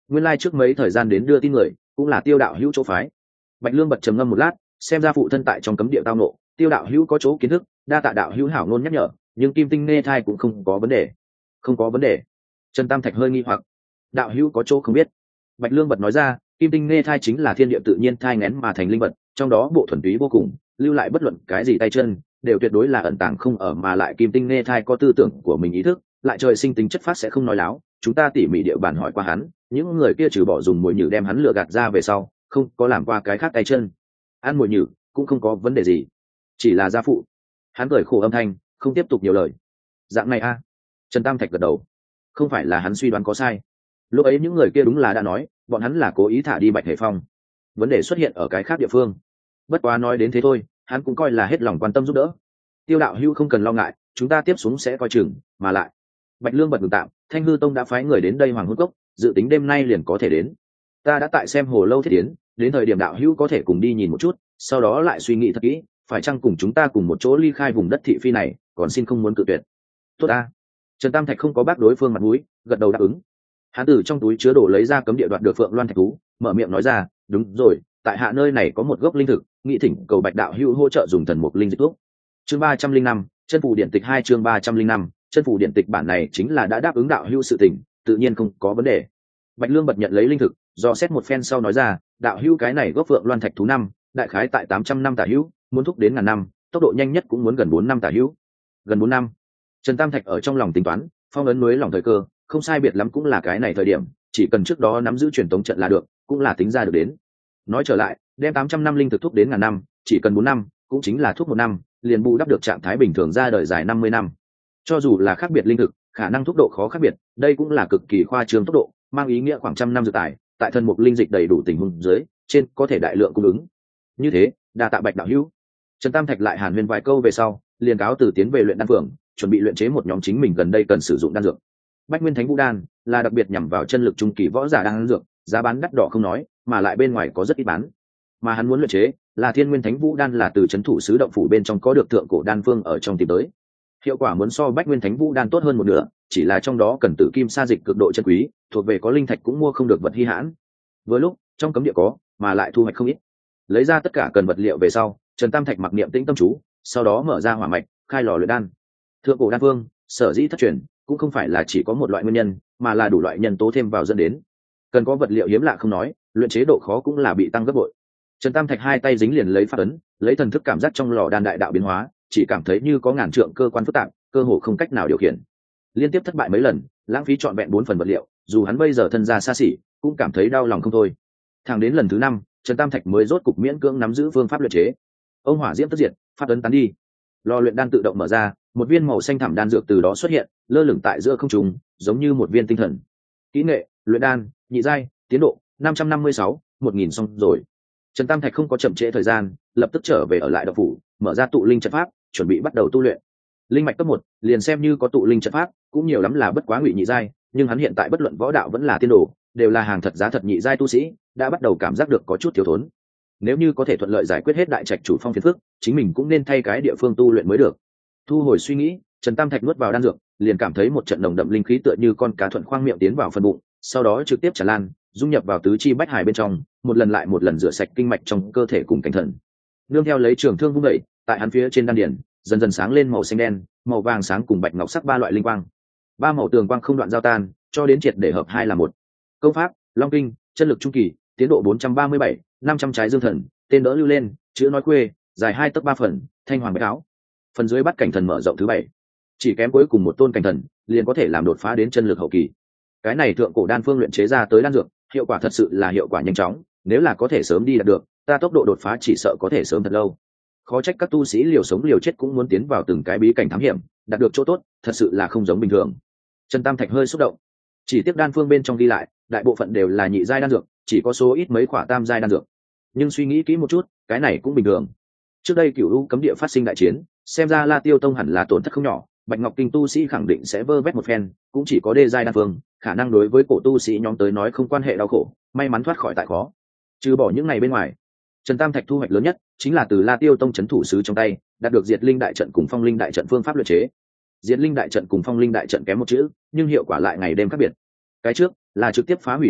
Speaker 1: nguyên lai trước mấy thời gian đến đưa tin người cũng là Tiêu đạo hữu chỗ phái. Bạch Lương bật trầm ngâm một lát, xem ra phụ thân tại trong cấm địa tao nộ, Tiêu đạo hữu có chỗ kiến thức, đa tạ đạo hữu hảo ngôn nhắc nhở, nhưng kim tinh nghe thai cũng không có vấn đề. Không có vấn đề. Trần Tam Thạch hơi nghi hoặc. Đạo hữu có chỗ không biết. Bạch Lương bật nói ra, kim tinh nghe thai chính là thiên địa tự nhiên thai nghén mà thành linh vật, trong đó bộ thuần túy vô cùng, lưu lại bất luận cái gì tay chân đều tuyệt đối là ẩn tàng không ở, mà lại kim tinh nghe thai có tư tưởng của mình ý thức, lại trời sinh tính chất phát sẽ không nói láo. Chúng ta tỉ mỉ địa bàn hỏi qua hắn, những người kia trừ bỏ dùng mồi nhử đem hắn lừa gạt ra về sau, không có làm qua cái khác tay chân. Ăn mồi nhử cũng không có vấn đề gì, chỉ là gia phụ. Hắn cười khổ âm thanh, không tiếp tục nhiều lời. Dạng này a à? Trần Tam Thạch gật đầu. Không phải là hắn suy đoán có sai. Lúc ấy những người kia đúng là đã nói, bọn hắn là cố ý thả đi Bạch Hệ Phong. Vấn đề xuất hiện ở cái khác địa phương. Bất quá nói đến thế thôi, hắn cũng coi là hết lòng quan tâm giúp đỡ. Tiêu đạo hữu không cần lo ngại, chúng ta tiếp xuống sẽ coi chừng, mà lại. Bạch Lương bật ngừng tạm, Thanh Hư Tông đã phái người đến đây Hoàng Hôn Cốc, dự tính đêm nay liền có thể đến. Ta đã tại xem hồ lâu thiết tiến, đến thời điểm đạo hữu có thể cùng đi nhìn một chút, sau đó lại suy nghĩ thật kỹ, phải chăng cùng chúng ta cùng một chỗ ly khai vùng đất thị phi này, còn xin không muốn cự tuyệt. Tốt a. Trần Tam Thạch không có bác đối phương mặt mũi, gật đầu đáp ứng. Hắn từ trong túi chứa đồ lấy ra cấm địa đoạt được Phượng Loan thạch thú, mở miệng nói ra, đúng rồi, tại hạ nơi này có một gốc linh thực, nghị thỉnh cầu Bạch đạo hữu hỗ trợ dùng thần mục linh dịch thuốc. Chương ba trăm linh năm, chân phủ điện tịch hai chương ba trăm linh năm, chân phủ điện tịch bản này chính là đã đáp ứng đạo hữu sự tình, tự nhiên không có vấn đề. Bạch Lương bật nhận lấy linh thực, do xét một phen sau nói ra, đạo hữu cái này gốc Phượng Loan thạch thú năm, đại khái tại tám trăm năm tả hữu, muốn thúc đến ngàn năm, tốc độ nhanh nhất cũng muốn gần bốn năm tả hữu. Gần bốn năm. Trần Tam Thạch ở trong lòng tính toán, phong ấn núi lòng thời cơ, không sai biệt lắm cũng là cái này thời điểm, chỉ cần trước đó nắm giữ truyền tống trận là được, cũng là tính ra được đến. Nói trở lại, đem tám trăm năm linh thực thúc đến ngàn năm, chỉ cần bốn năm, cũng chính là thúc một năm, liền bù đắp được trạng thái bình thường ra đời dài năm mươi năm. Cho dù là khác biệt linh thực, khả năng thúc độ khó khác biệt, đây cũng là cực kỳ khoa trương tốc độ, mang ý nghĩa khoảng trăm năm dự tải, tại thân mục linh dịch đầy đủ tình huống dưới, trên có thể đại lượng cung ứng. Như thế, đa tạ Bạch đạo hữu. Trần Tam Thạch lại hàn huyên vài câu về sau, liền cáo từ tiến về luyện đan phường, chuẩn bị luyện chế một nhóm chính mình gần đây cần sử dụng đan dược. Bách Nguyên Thánh Vũ đan là đặc biệt nhằm vào chân lực trung kỳ võ giả đan dược, giá bán đắt đỏ không nói, mà lại bên ngoài có rất ít bán. Mà hắn muốn luyện chế là Thiên Nguyên Thánh Vũ đan, là từ trấn thủ sứ động phủ bên trong có được thượng cổ đan phương ở trong tìm tới. Hiệu quả muốn so Bách Nguyên Thánh Vũ đan tốt hơn một nửa, chỉ là trong đó cần tử kim sa dịch cực độ chân quý, thuộc về có linh thạch cũng mua không được vật hi hãn. Vừa lúc trong cấm địa có, mà lại thu hoạch không ít. Lấy ra tất cả cần vật liệu về sau, Trần Tam Thạch mặc niệm tĩnh tâm chú, sau đó mở ra hỏa mạch, khai lò luyện đan. Thượng cổ đan phương sở dĩ thất truyền, cũng không phải là chỉ có một loại nguyên nhân, mà là đủ loại nhân tố thêm vào dẫn đến. Cần có vật liệu hiếm lạ không nói, luyện chế độ khó cũng là bị tăng gấp bội. Trần Tam Thạch hai tay dính liền lấy phát ấn, lấy thần thức cảm giác trong lò đan đại đạo biến hóa, chỉ cảm thấy như có ngàn trượng cơ quan phức tạp, cơ hồ không cách nào điều khiển. Liên tiếp thất bại mấy lần, lãng phí trọn vẹn bốn phần vật liệu, dù hắn bây giờ thân gia xa xỉ, cũng cảm thấy đau lòng không thôi. Thẳng đến lần thứ năm, Trần Tam Thạch mới rốt cục miễn cưỡng nắm giữ phương pháp luyện chế. Ông hỏa diễm tất diệt, phát ấn tán đi, lò luyện đan tự động mở ra, một viên màu xanh thẳm đan dược từ đó xuất hiện, lơ lửng tại giữa không trung, giống như một viên tinh thần. Kỹ nghệ, luyện đan, nhị giai, tiến độ năm trăm năm mươi sáu, một nghìn xong rồi. Trần Tam Thạch không có chậm trễ thời gian, lập tức trở về ở lại động phủ, mở ra tụ linh trận pháp, chuẩn bị bắt đầu tu luyện. Linh mạch cấp một, liền xem như có tụ linh trận pháp, cũng nhiều lắm là bất quá ngụy nhị giai, nhưng hắn hiện tại bất luận võ đạo vẫn là tiên đồ, đều là hàng thật giá thật nhị giai tu sĩ, đã bắt đầu cảm giác được có chút thiếu thốn. Nếu như có thể thuận lợi giải quyết hết đại trạch chủ phong phiền phức, chính mình cũng nên thay cái địa phương tu luyện mới được. Thu hồi suy nghĩ, Trần Tam Thạch nuốt vào đan dược, liền cảm thấy một trận nồng đậm linh khí tựa như con cá thuận khoang miệng tiến vào phần bụng, sau đó trực tiếp tràn lan, dung nhập vào tứ chi bách hải bên trong, một lần lại một lần rửa sạch kinh mạch trong cơ thể cùng cảnh thần. Nương theo lấy trường thương vung đẩy, tại hắn phía trên đan điển, dần dần sáng lên màu xanh đen, màu vàng sáng cùng bạch ngọc sắc ba loại linh quang. Ba màu tường quang không đoạn giao tan, cho đến triệt để hợp hai là một. Công pháp, Long Kinh, chân lực trung kỳ, tiến độ bốn trăm ba mươi bảy, năm trăm trái dương thần, tên đỡ lưu lên, chữ nói quê, dài hai tấc ba phần, thanh hoàng bạch áo. Phần dưới bắt cảnh thần mở rộng thứ bảy, chỉ kém cuối cùng một tôn cảnh thần, liền có thể làm đột phá đến chân lực hậu kỳ. Cái này thượng cổ đan phương luyện chế ra tới đan dược, hiệu quả thật sự là hiệu quả nhanh chóng, nếu là có thể sớm đi đạt được, ta tốc độ đột phá chỉ sợ có thể sớm thật lâu. Khó trách các tu sĩ liều sống liều chết cũng muốn tiến vào từng cái bí cảnh thám hiểm, đạt được chỗ tốt, thật sự là không giống bình thường. Trần Tam Thạch hơi xúc động, chỉ tiếc đan phương bên trong ghi lại, đại bộ phận đều là nhị giai đan dược, chỉ có số ít mấy quả tam giai đan dược. Nhưng suy nghĩ kỹ một chút, cái này cũng bình thường. Trước đây Cửu U cấm địa phát sinh đại chiến, xem ra La Tiêu Tông hẳn là tổn thất không nhỏ, Bạch Ngọc Kinh tu sĩ khẳng định sẽ vơ vét một phen, cũng chỉ có đê giai đan phương, khả năng đối với cổ tu sĩ nhóm tới nói không quan hệ đau khổ, may mắn thoát khỏi tại khó. Trừ bỏ những ngày bên ngoài, Trần Tam Thạch thu hoạch lớn nhất chính là từ La Tiêu Tông trấn thủ sứ trong tay, đạt được Diệt Linh đại trận cùng Phong Linh đại trận phương pháp luyện chế. Diệt Linh đại trận cùng Phong Linh đại trận kém một chữ, nhưng hiệu quả lại ngày đêm khác biệt. Cái trước là trực tiếp phá hủy linh mạch,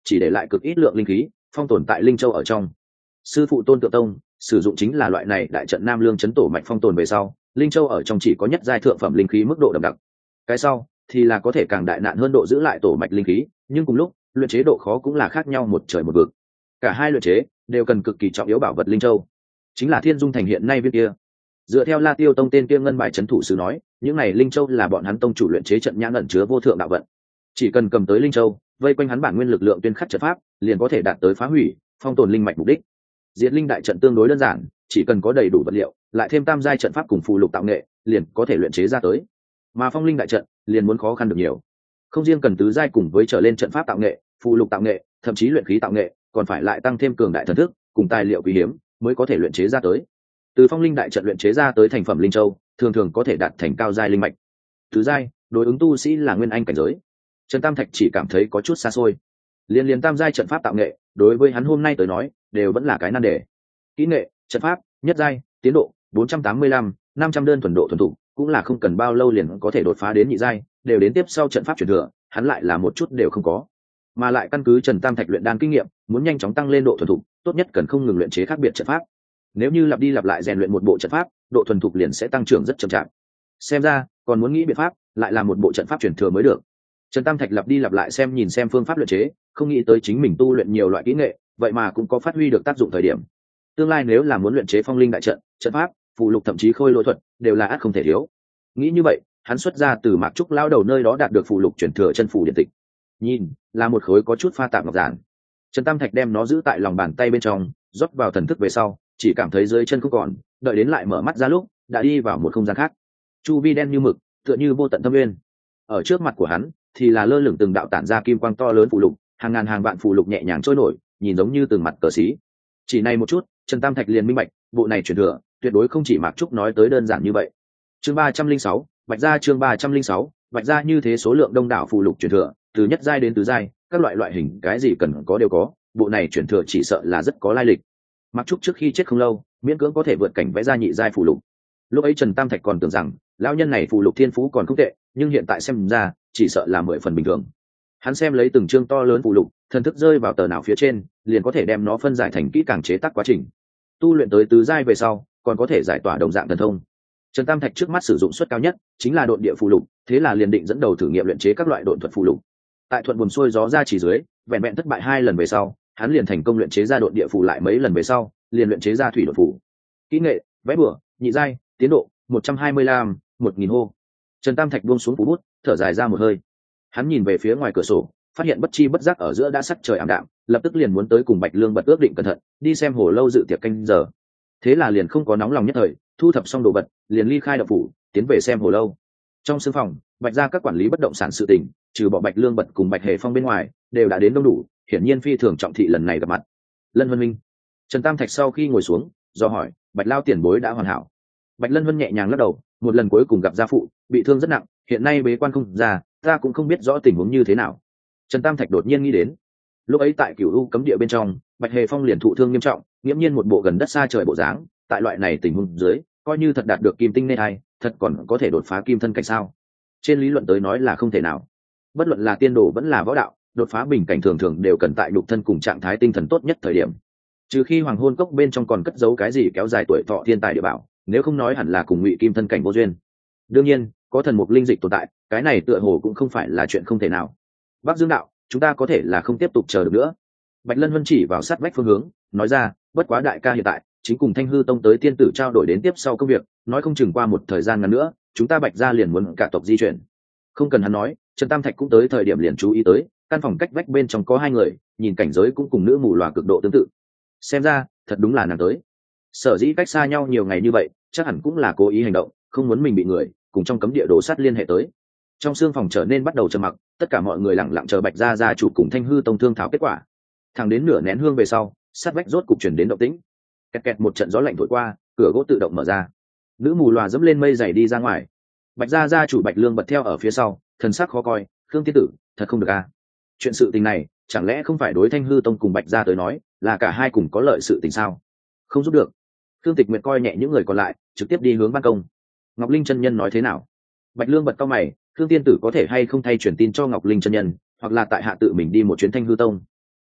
Speaker 1: chỉ để lại cực ít lượng linh khí phong tồn tại linh châu ở trong. Sư phụ Tôn Tượng Tông sử dụng chính là loại này đại trận Nam Lương chấn tổ mạch phong tồn về sau, linh châu ở trong chỉ có nhất giai thượng phẩm linh khí mức độ đậm đặc. Cái sau thì là có thể càng đại nạn hơn độ giữ lại tổ mạch linh khí, nhưng cùng lúc luyện chế độ khó cũng là khác nhau một trời một vực. Cả hai luyện chế đều cần cực kỳ trọng yếu bảo vật linh châu, chính là Thiên Dung Thành hiện nay viên kia. Dựa theo La Tiêu Tông tên kia ngân bài trấn thủ sứ nói, những này linh châu là bọn hắn tông chủ luyện chế trận nhãn ẩn chứa vô thượng đạo vận. Chỉ cần cầm tới linh châu, vây quanh hắn bản nguyên lực lượng tuyên khắc trận pháp, liền có thể đạt tới phá hủy, phong tồn linh mạch mục đích. Diệt linh đại trận tương đối đơn giản, chỉ cần có đầy đủ vật liệu, lại thêm tam giai trận pháp cùng phù lục tạo nghệ, liền có thể luyện chế ra tới. Mà phong linh đại trận liền muốn khó khăn được nhiều. Không riêng cần tứ giai cùng với trở lên trận pháp tạo nghệ, phù lục tạo nghệ, thậm chí luyện khí tạo nghệ, còn phải lại tăng thêm cường đại thần thức cùng tài liệu quý hiếm mới có thể luyện chế ra tới. Từ phong linh đại trận luyện chế ra tới thành phẩm linh châu, thường thường có thể đạt thành cao giai linh mạch. Tứ giai, đối ứng tu sĩ là nguyên anh cảnh giới. Trần Tam Thạch chỉ cảm thấy có chút xa xôi. Liên liên tam giai trận pháp tạo nghệ, đối với hắn hôm nay tới nói, đều vẫn là cái nan đề. Kỹ nghệ, trận pháp, nhất giai, tiến độ bốn trăm tám mươi lăm, năm trăm đơn thuần độ thuần thục, cũng là không cần bao lâu liền có thể đột phá đến nhị giai, đều đến tiếp sau trận pháp truyền thừa, hắn lại là một chút đều không có. Mà lại căn cứ Trần Tam Thạch luyện đan kinh nghiệm, muốn nhanh chóng tăng lên độ thuần thục, tốt nhất cần không ngừng luyện chế khác biệt trận pháp. Nếu như lặp đi lặp lại rèn luyện một bộ trận pháp, độ thuần thục liền sẽ tăng trưởng rất chậm chạp. Xem ra, còn muốn nghĩ biện pháp, lại là một bộ trận pháp truyền thừa mới được. Trần Tam Thạch lặp đi lặp lại xem nhìn xem phương pháp luyện chế, không nghĩ tới chính mình tu luyện nhiều loại kỹ nghệ, vậy mà cũng có phát huy được tác dụng thời điểm. Tương lai nếu là muốn luyện chế phong linh đại trận, trận pháp, phù lục thậm chí khôi lỗi thuật, đều là ắt không thể thiếu. Nghĩ như vậy, hắn xuất ra từ Mạc Trúc lao đầu nơi đó đạt được phù lục truyền thừa chân phù điện tịch. Nhìn, là một khối có chút pha tạp ngọc giản. Trần Tam Thạch đem nó giữ tại lòng bàn tay bên trong, rót vào thần thức về sau, chỉ cảm thấy dưới chân không còn, đợi đến lại mở mắt ra lúc, đã đi vào một không gian khác. Chu vi đen như mực, tựa như vô tận thâm nguyên. Ở trước mặt của hắn, thì là lơ lửng từng đạo tản ra kim quang to lớn phù lục, hàng ngàn hàng vạn phù lục nhẹ nhàng trôi nổi, nhìn giống như từng mặt cờ xí. Chỉ này một chút, Trần Tam Thạch liền minh bạch, bộ này truyền thừa, tuyệt đối không chỉ Mạc Trúc nói tới đơn giản như vậy. Chương ba trăm linh sáu, Bạch gia chương ba trăm linh sáu, Bạch gia như thế số lượng đông đảo phù lục truyền thừa, từ nhất giai đến tứ giai, các loại loại hình cái gì cần có đều có, bộ này truyền thừa chỉ sợ là rất có lai lịch. Mạc Trúc trước khi chết không lâu, miễn cưỡng có thể vượt cảnh vẽ ra nhị giai phù lục. Lúc ấy Trần Tam Thạch còn tưởng rằng, lão nhân này phù lục thiên phú còn không tệ, nhưng hiện tại xem ra, chỉ sợ là mười phần bình thường. Hắn xem lấy từng chương to lớn phù lục, thần thức rơi vào tờ nào phía trên, liền có thể đem nó phân giải thành kỹ càng chế tác quá trình. Tu luyện tới tứ giai về sau, còn có thể giải tỏa đồng dạng thần thông. Trần Tam Thạch trước mắt sử dụng suất cao nhất chính là độn địa phù lục, thế là liền định dẫn đầu thử nghiệm luyện chế các loại độn thuật phù lục. Tại thuận buồm xuôi gió ra chỉ dưới, vẹn vẹn thất bại hai lần về sau, hắn liền thành công luyện chế ra độn địa phù, lại mấy lần về sau, liền luyện chế ra thủy độn phù. Kỹ nghệ, vẽ bửa, nhị giai, tiến độ một trăm hai mươi lăm, một nghìn hô. Trần Tam Thạch buông xuống phù bút, thở dài ra một hơi. Hắn nhìn về phía ngoài cửa sổ, phát hiện bất chi bất giác ở giữa đã sắc trời ảm đạm, lập tức liền muốn tới cùng Bạch Lương Bật ước định cẩn thận, đi xem hồ lâu dự tiệc canh giờ. Thế là liền không có nóng lòng nhất thời, thu thập xong đồ vật, liền ly khai động phủ, tiến về xem hồ lâu. Trong sương phòng, Bạch gia các quản lý bất động sản sự tình, trừ bỏ Bạch Lương Bật cùng Bạch Hề Phong bên ngoài, đều đã đến đông đủ, hiển nhiên phi thường trọng thị lần này gặp mặt. Lân Vân Minh. Trần Tam Thạch sau khi ngồi xuống, do hỏi, Bạch lao tiền bối đã hoàn hảo. Bạch Lân Vân nhẹ nhàng lắc đầu, một lần cuối cùng gặp gia phụ, bị thương rất nặng, hiện nay bế quan không ra, ta cũng không biết rõ tình huống như thế nào. Trần Tam Thạch đột nhiên nghĩ đến, lúc ấy tại Cửu U cấm địa bên trong, Bạch Hề Phong liền thụ thương nghiêm trọng, nghiễm nhiên một bộ gần đất xa trời bộ dáng, tại loại này tình huống dưới, coi như thật đạt được kim tinh nên hay, thật còn có thể đột phá kim thân cảnh sao? Trên lý luận tới nói là không thể nào. Bất luận là tiên đồ vẫn là võ đạo, đột phá bình cảnh thường thường đều cần tại nhục thân cùng trạng thái tinh thần tốt nhất thời điểm. Trừ khi hoàng hôn cốc bên trong còn cất giấu cái gì kéo dài tuổi thọ thiên tài địa bảo, nếu không nói hẳn là cùng ngụy kim thân cảnh vô duyên. Đương nhiên, có thần mục linh dịch tồn tại, cái này tựa hồ cũng không phải là chuyện không thể nào. Bắc Dương đạo, chúng ta có thể là không tiếp tục chờ được nữa. Bạch Lân Vân chỉ vào sát vách phương hướng, nói ra, bất quá đại ca hiện tại chính cùng Thanh Hư Tông tới tiên tử trao đổi đến tiếp sau công việc, nói không chừng qua một thời gian ngắn nữa, chúng ta Bạch gia liền muốn cả tộc di chuyển. Không cần hắn nói, Trần Tam Thạch cũng tới thời điểm liền chú ý tới, căn phòng cách vách bên trong có hai người, nhìn cảnh giới cũng cùng nữ mù lòa cực độ tương tự. Xem ra, thật đúng là nàng tới. Sở dĩ cách xa nhau nhiều ngày như vậy, chắc hẳn cũng là cố ý hành động, không muốn mình bị người cùng trong cấm địa đổ sát liên hệ tới. Trong xương phòng trở nên bắt đầu trầm mặc, tất cả mọi người lặng lặng chờ Bạch gia gia chủ cùng Thanh Hư Tông thương thảo kết quả. Thẳng đến nửa nén hương về sau, sát vách rốt cục chuyển đến động tĩnh. Kẹt kẹt một trận gió lạnh thổi qua, cửa gỗ tự động mở ra. Nữ mù lòa dẫm lên mây dày đi ra ngoài. Bạch gia gia chủ Bạch Lương Bật theo ở phía sau, thần sắc khó coi, "Khương tiên tử, thật không được a. Chuyện sự tình này, chẳng lẽ không phải đối Thanh Hư Tông cùng Bạch gia tới nói, là cả hai cùng có lợi sự tình sao? Không giúp được." Khương Tịch Nguyệt coi nhẹ những người còn lại, trực tiếp đi hướng ban công. Ngọc Linh chân nhân nói thế nào? Bạch Lương Bật cau mày, Khương tiên tử có thể hay không thay truyền tin cho Ngọc Linh chân nhân, hoặc là tại hạ tự mình đi một chuyến Thanh Hư Tông.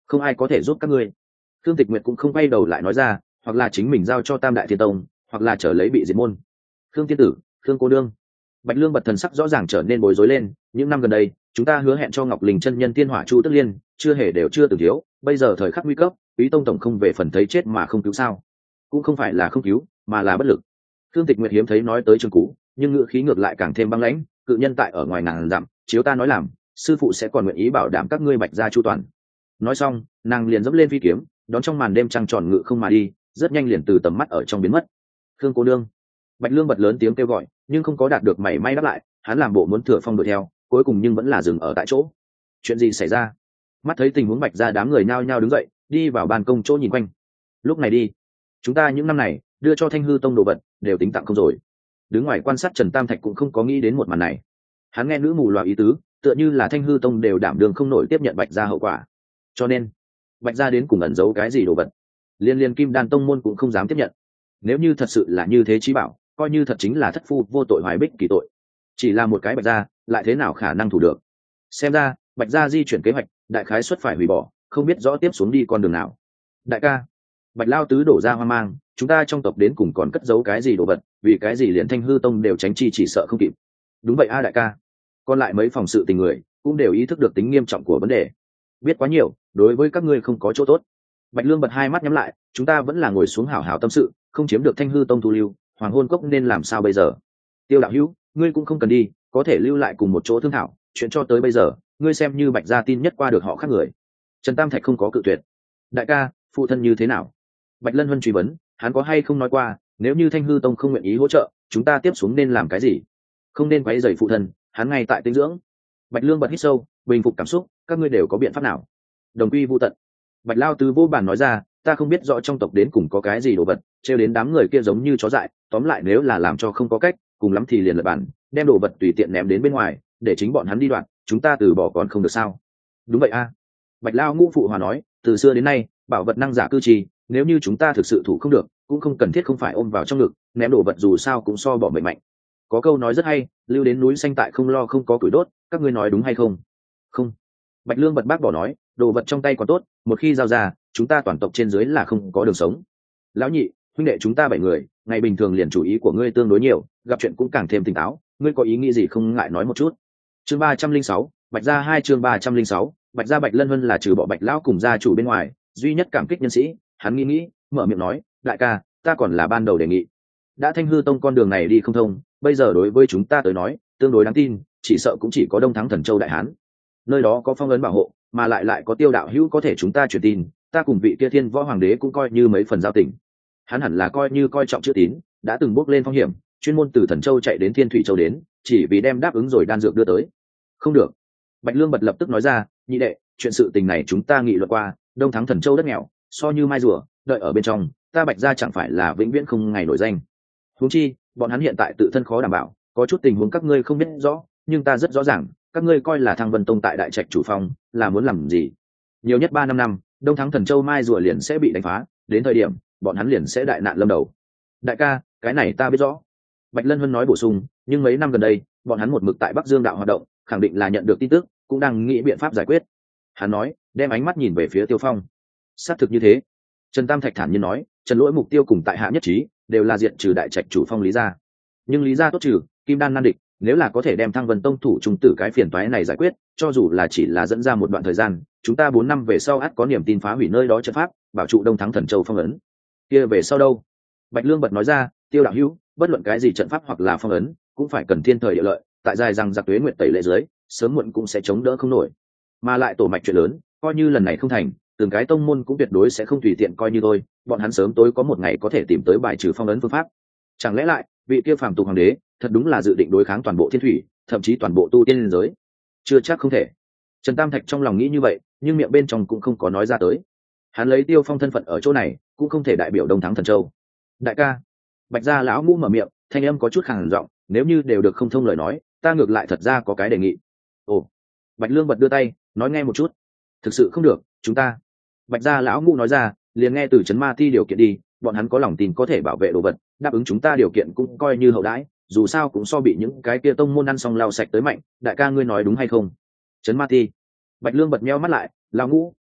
Speaker 1: không ai có thể giúp các ngươi. Thương Tịch Nguyệt cũng không quay đầu lại nói ra, hoặc là chính mình giao cho Tam Đại Thiên Tông, hoặc là trở lấy bị diệt môn. Khương tiên tử, Khương cô đương. Bạch Lương bật thần sắc rõ ràng trở nên bối rối lên, những năm gần đây, chúng ta hứa hẹn cho Ngọc Linh chân nhân tiên hỏa chu tức liên, chưa hề đều chưa từng thiếu, bây giờ thời khắc nguy cấp, Quý tông tổng không về phần thấy chết mà không cứu sao? Cũng không phải là không cứu, mà là bất lực. Thương Tịch Nguyệt hiếm thấy nói tới Trường Cú, nhưng ngữ khí ngược lại càng thêm băng lãnh, cự nhân tại ở ngoài ngàn dặm, chiếu ta nói làm, sư phụ sẽ còn nguyện ý bảo đảm các ngươi Bạch gia chu toàn. Nói xong, nàng liền dẫm lên phi kiếm, đón trong màn đêm trăng tròn ngự không mà đi, rất nhanh liền từ tầm mắt ở trong biến mất. Khương cô nương. Bạch Lương bật lớn tiếng kêu gọi, nhưng không có đạt được mảy may đáp lại, hắn làm bộ muốn thừa phong đuổi theo, cuối cùng nhưng vẫn là dừng ở tại chỗ. Chuyện gì xảy ra? Mắt thấy tình huống Bạch gia đám người nhao nhao đứng dậy, đi vào ban công chỗ nhìn quanh. Lúc này đi, chúng ta những năm này đưa cho Thanh Hư Tông đồ vật đều tính tặng không rồi. Đứng ngoài quan sát Trần Tam Thạch cũng không có nghĩ đến một màn này. Hắn nghe nữ mù loà ý tứ, tựa như là Thanh Hư Tông đều đảm đường không nổi tiếp nhận Bạch gia hậu quả, cho nên Bạch gia đến cùng ẩn giấu cái gì đồ vật, liên liên Kim Đan Tông môn cũng không dám tiếp nhận. Nếu như thật sự là như thế chí bảo, coi như thật chính là thất phu vô tội hoài bích kỳ tội, chỉ là một cái Bạch gia lại thế nào khả năng thủ được? Xem ra Bạch gia di chuyển kế hoạch đại khái xuất phải hủy bỏ, không biết rõ tiếp xuống đi con đường nào. Đại ca. Bạch Lao tứ đổ ra hoang mang, chúng ta trong tộc đến cùng còn cất giấu cái gì đồ vật, vì cái gì liền Thanh Hư Tông đều tránh chi chỉ sợ không kịp. Đúng vậy a đại ca. Còn lại mấy phòng sự tình người cũng đều ý thức được tính nghiêm trọng của vấn đề. Biết quá nhiều đối với các ngươi không có chỗ tốt. Bạch Lương bật hai mắt nhắm lại, chúng ta vẫn là ngồi xuống hảo hảo tâm sự, không chiếm được Thanh Hư Tông thu lưu, Hoàng Hôn Cốc nên làm sao bây giờ? Tiêu đạo hữu, ngươi cũng không cần đi, có thể lưu lại cùng một chỗ thương thảo, chuyện cho tới bây giờ, ngươi xem như Bạch gia tin nhất qua được họ khác người. Trần Tam Thạch không có cự tuyệt. Đại ca, phụ thân như thế nào? Bạch Lân Huân truy vấn, hắn có hay không nói qua, nếu như Thanh Hư Tông không nguyện ý hỗ trợ, chúng ta tiếp xuống nên làm cái gì? Không nên quấy rầy phụ thân, hắn ngay tại tinh dưỡng. Bạch Lương bật hít sâu, bình phục cảm xúc, các ngươi đều có biện pháp nào? Đồng quy vu tận. Bạch Lao tứ vô bản nói ra, ta không biết rõ trong tộc đến cùng có cái gì đồ vật, trêu đến đám người kia giống như chó dại, tóm lại nếu là làm cho không có cách, cùng lắm thì liền lật bản, đem đồ vật tùy tiện ném đến bên ngoài, để chính bọn hắn đi đoạn, chúng ta từ bỏ còn không được sao? Đúng vậy a. Bạch Lao ngũ phụ hòa nói, từ xưa đến nay, bảo vật năng giả cư trì, nếu như chúng ta thực sự thủ không được, cũng không cần thiết không phải ôm vào trong ngực, ném đồ vật dù sao cũng so bỏ mệnh mạnh. Có câu nói rất hay, lưu đến núi xanh tại không lo không có củi đốt, các ngươi nói đúng hay không? Không. Bạch Lương bật bác bỏ nói, đồ vật trong tay còn tốt, một khi giao ra, chúng ta toàn tộc trên dưới là không có đường sống. Lão nhị, huynh đệ chúng ta bảy người, ngày bình thường liền chủ ý của ngươi tương đối nhiều, gặp chuyện cũng càng thêm tỉnh táo, ngươi có ý nghĩ gì không ngại nói một chút. Chương ba trăm linh sáu, Bạch gia hai chương ba trăm linh sáu, Bạch gia Bạch Lân Vân là trừ bỏ Bạch lão cùng gia chủ bên ngoài, duy nhất cảm kích nhân sĩ, hắn nghĩ nghĩ, mở miệng nói, đại ca, ta còn là ban đầu đề nghị. Đã Thanh Hư Tông con đường này đi không thông, bây giờ đối với chúng ta tới nói, tương đối đáng tin, chỉ sợ cũng chỉ có Đông Thắng Thần Châu đại hán. Nơi đó có phong ấn bảo hộ, mà lại lại có Tiêu đạo hữu có thể chúng ta truyền tin, ta cùng vị kia Thiên Võ Hoàng đế cũng coi như mấy phần giao tình. Hắn hẳn là coi như coi trọng chữ tín, đã từng bước lên phong hiểm, chuyên môn từ Thần Châu chạy đến Thiên Thủy Châu đến, chỉ vì đem đáp ứng rồi đan dược đưa tới. Không được. Bạch Lương bật lập tức nói ra, nhị đệ, chuyện sự tình này chúng ta nghị luận qua, Đông Thắng Thần Châu đất nghèo, so như mai rùa, đợi ở bên trong, ta Bạch gia chẳng phải là vĩnh viễn không ngày nổi danh. Huống chi, bọn hắn hiện tại tự thân khó đảm bảo, có chút tình huống các ngươi không biết rõ, nhưng ta rất rõ ràng, các ngươi coi là Thăng Vân Tông tại Đại Trạch chủ phong, là muốn làm gì? Nhiều nhất ba năm năm, Đông Thắng Thần Châu mai rùa liền sẽ bị đánh phá, đến thời điểm, bọn hắn liền sẽ đại nạn lâm đầu. Đại ca, cái này ta biết rõ. Bạch Lân Vân nói bổ sung, nhưng mấy năm gần đây, bọn hắn một mực tại Bắc Dương đạo hoạt động, khẳng định là nhận được tin tức, cũng đang nghĩ biện pháp giải quyết. Hắn nói, đem ánh mắt nhìn về phía Tiêu Phong. Xác thực như thế. Trần Tam Thạch thản nhiên nói, Trần Lỗi mục tiêu cùng tại hạ nhất trí, đều là diện trừ Đại Trạch chủ phong Lý gia. Nhưng Lý gia tốt trừ, Kim Đan nan địch, nếu là có thể đem Thăng Vân Tông thủ trung tử cái phiền toái này giải quyết, cho dù là chỉ là dẫn ra một đoạn thời gian, chúng ta bốn năm về sau ắt có niềm tin phá hủy nơi đó trận pháp, bảo trụ Đông Thắng Thần Châu phong ấn. Kia về sau đâu? Bạch Lương bật nói ra, Tiêu đạo hữu, bất luận cái gì trận pháp hoặc là phong ấn, cũng phải cần thiên thời địa lợi, tại dài rằng giặc tuế nguyệt tẩy lệ dưới, sớm muộn cũng sẽ chống đỡ không nổi. Mà lại tổ mạch chuyện lớn, coi như lần này không thành, từng cái tông môn cũng tuyệt đối sẽ không tùy tiện coi như thôi, bọn hắn sớm tối có một ngày có thể tìm tới bài trừ phong ấn phương pháp. Chẳng lẽ lại, vị kia phàm tục hoàng đế, thật đúng là dự định đối kháng toàn bộ thiên thủy, thậm chí toàn bộ tu tiên liên giới? Chưa chắc không thể. Trần Tam Thạch trong lòng nghĩ như vậy, nhưng miệng bên trong cũng không có nói ra tới. Hắn lấy Tiêu Phong thân phận ở chỗ này, cũng không thể đại biểu Đông Thắng Thần Châu. Đại ca. Bạch gia lão ngũ mở miệng, thanh âm có chút khàn giọng, nếu như đều được không thông lời nói, ta ngược lại thật ra có cái đề nghị. Ồ. Bạch Lương bật đưa tay, nói nghe một chút. Thực sự không được, chúng ta. Bạch gia lão ngũ nói ra, liền nghe từ Trấn Ma Ti điều kiện đi, bọn hắn có lòng tin có thể bảo vệ đồ vật, đáp ứng chúng ta điều kiện cũng coi như hậu đãi, dù sao cũng so bị những cái kia tông môn ăn xong lao sạch tới mạnh. Đại ca ngươi nói đúng hay không? Trấn Ma Ti. Bạch Lương bật meo mắt lại, lão ngũ,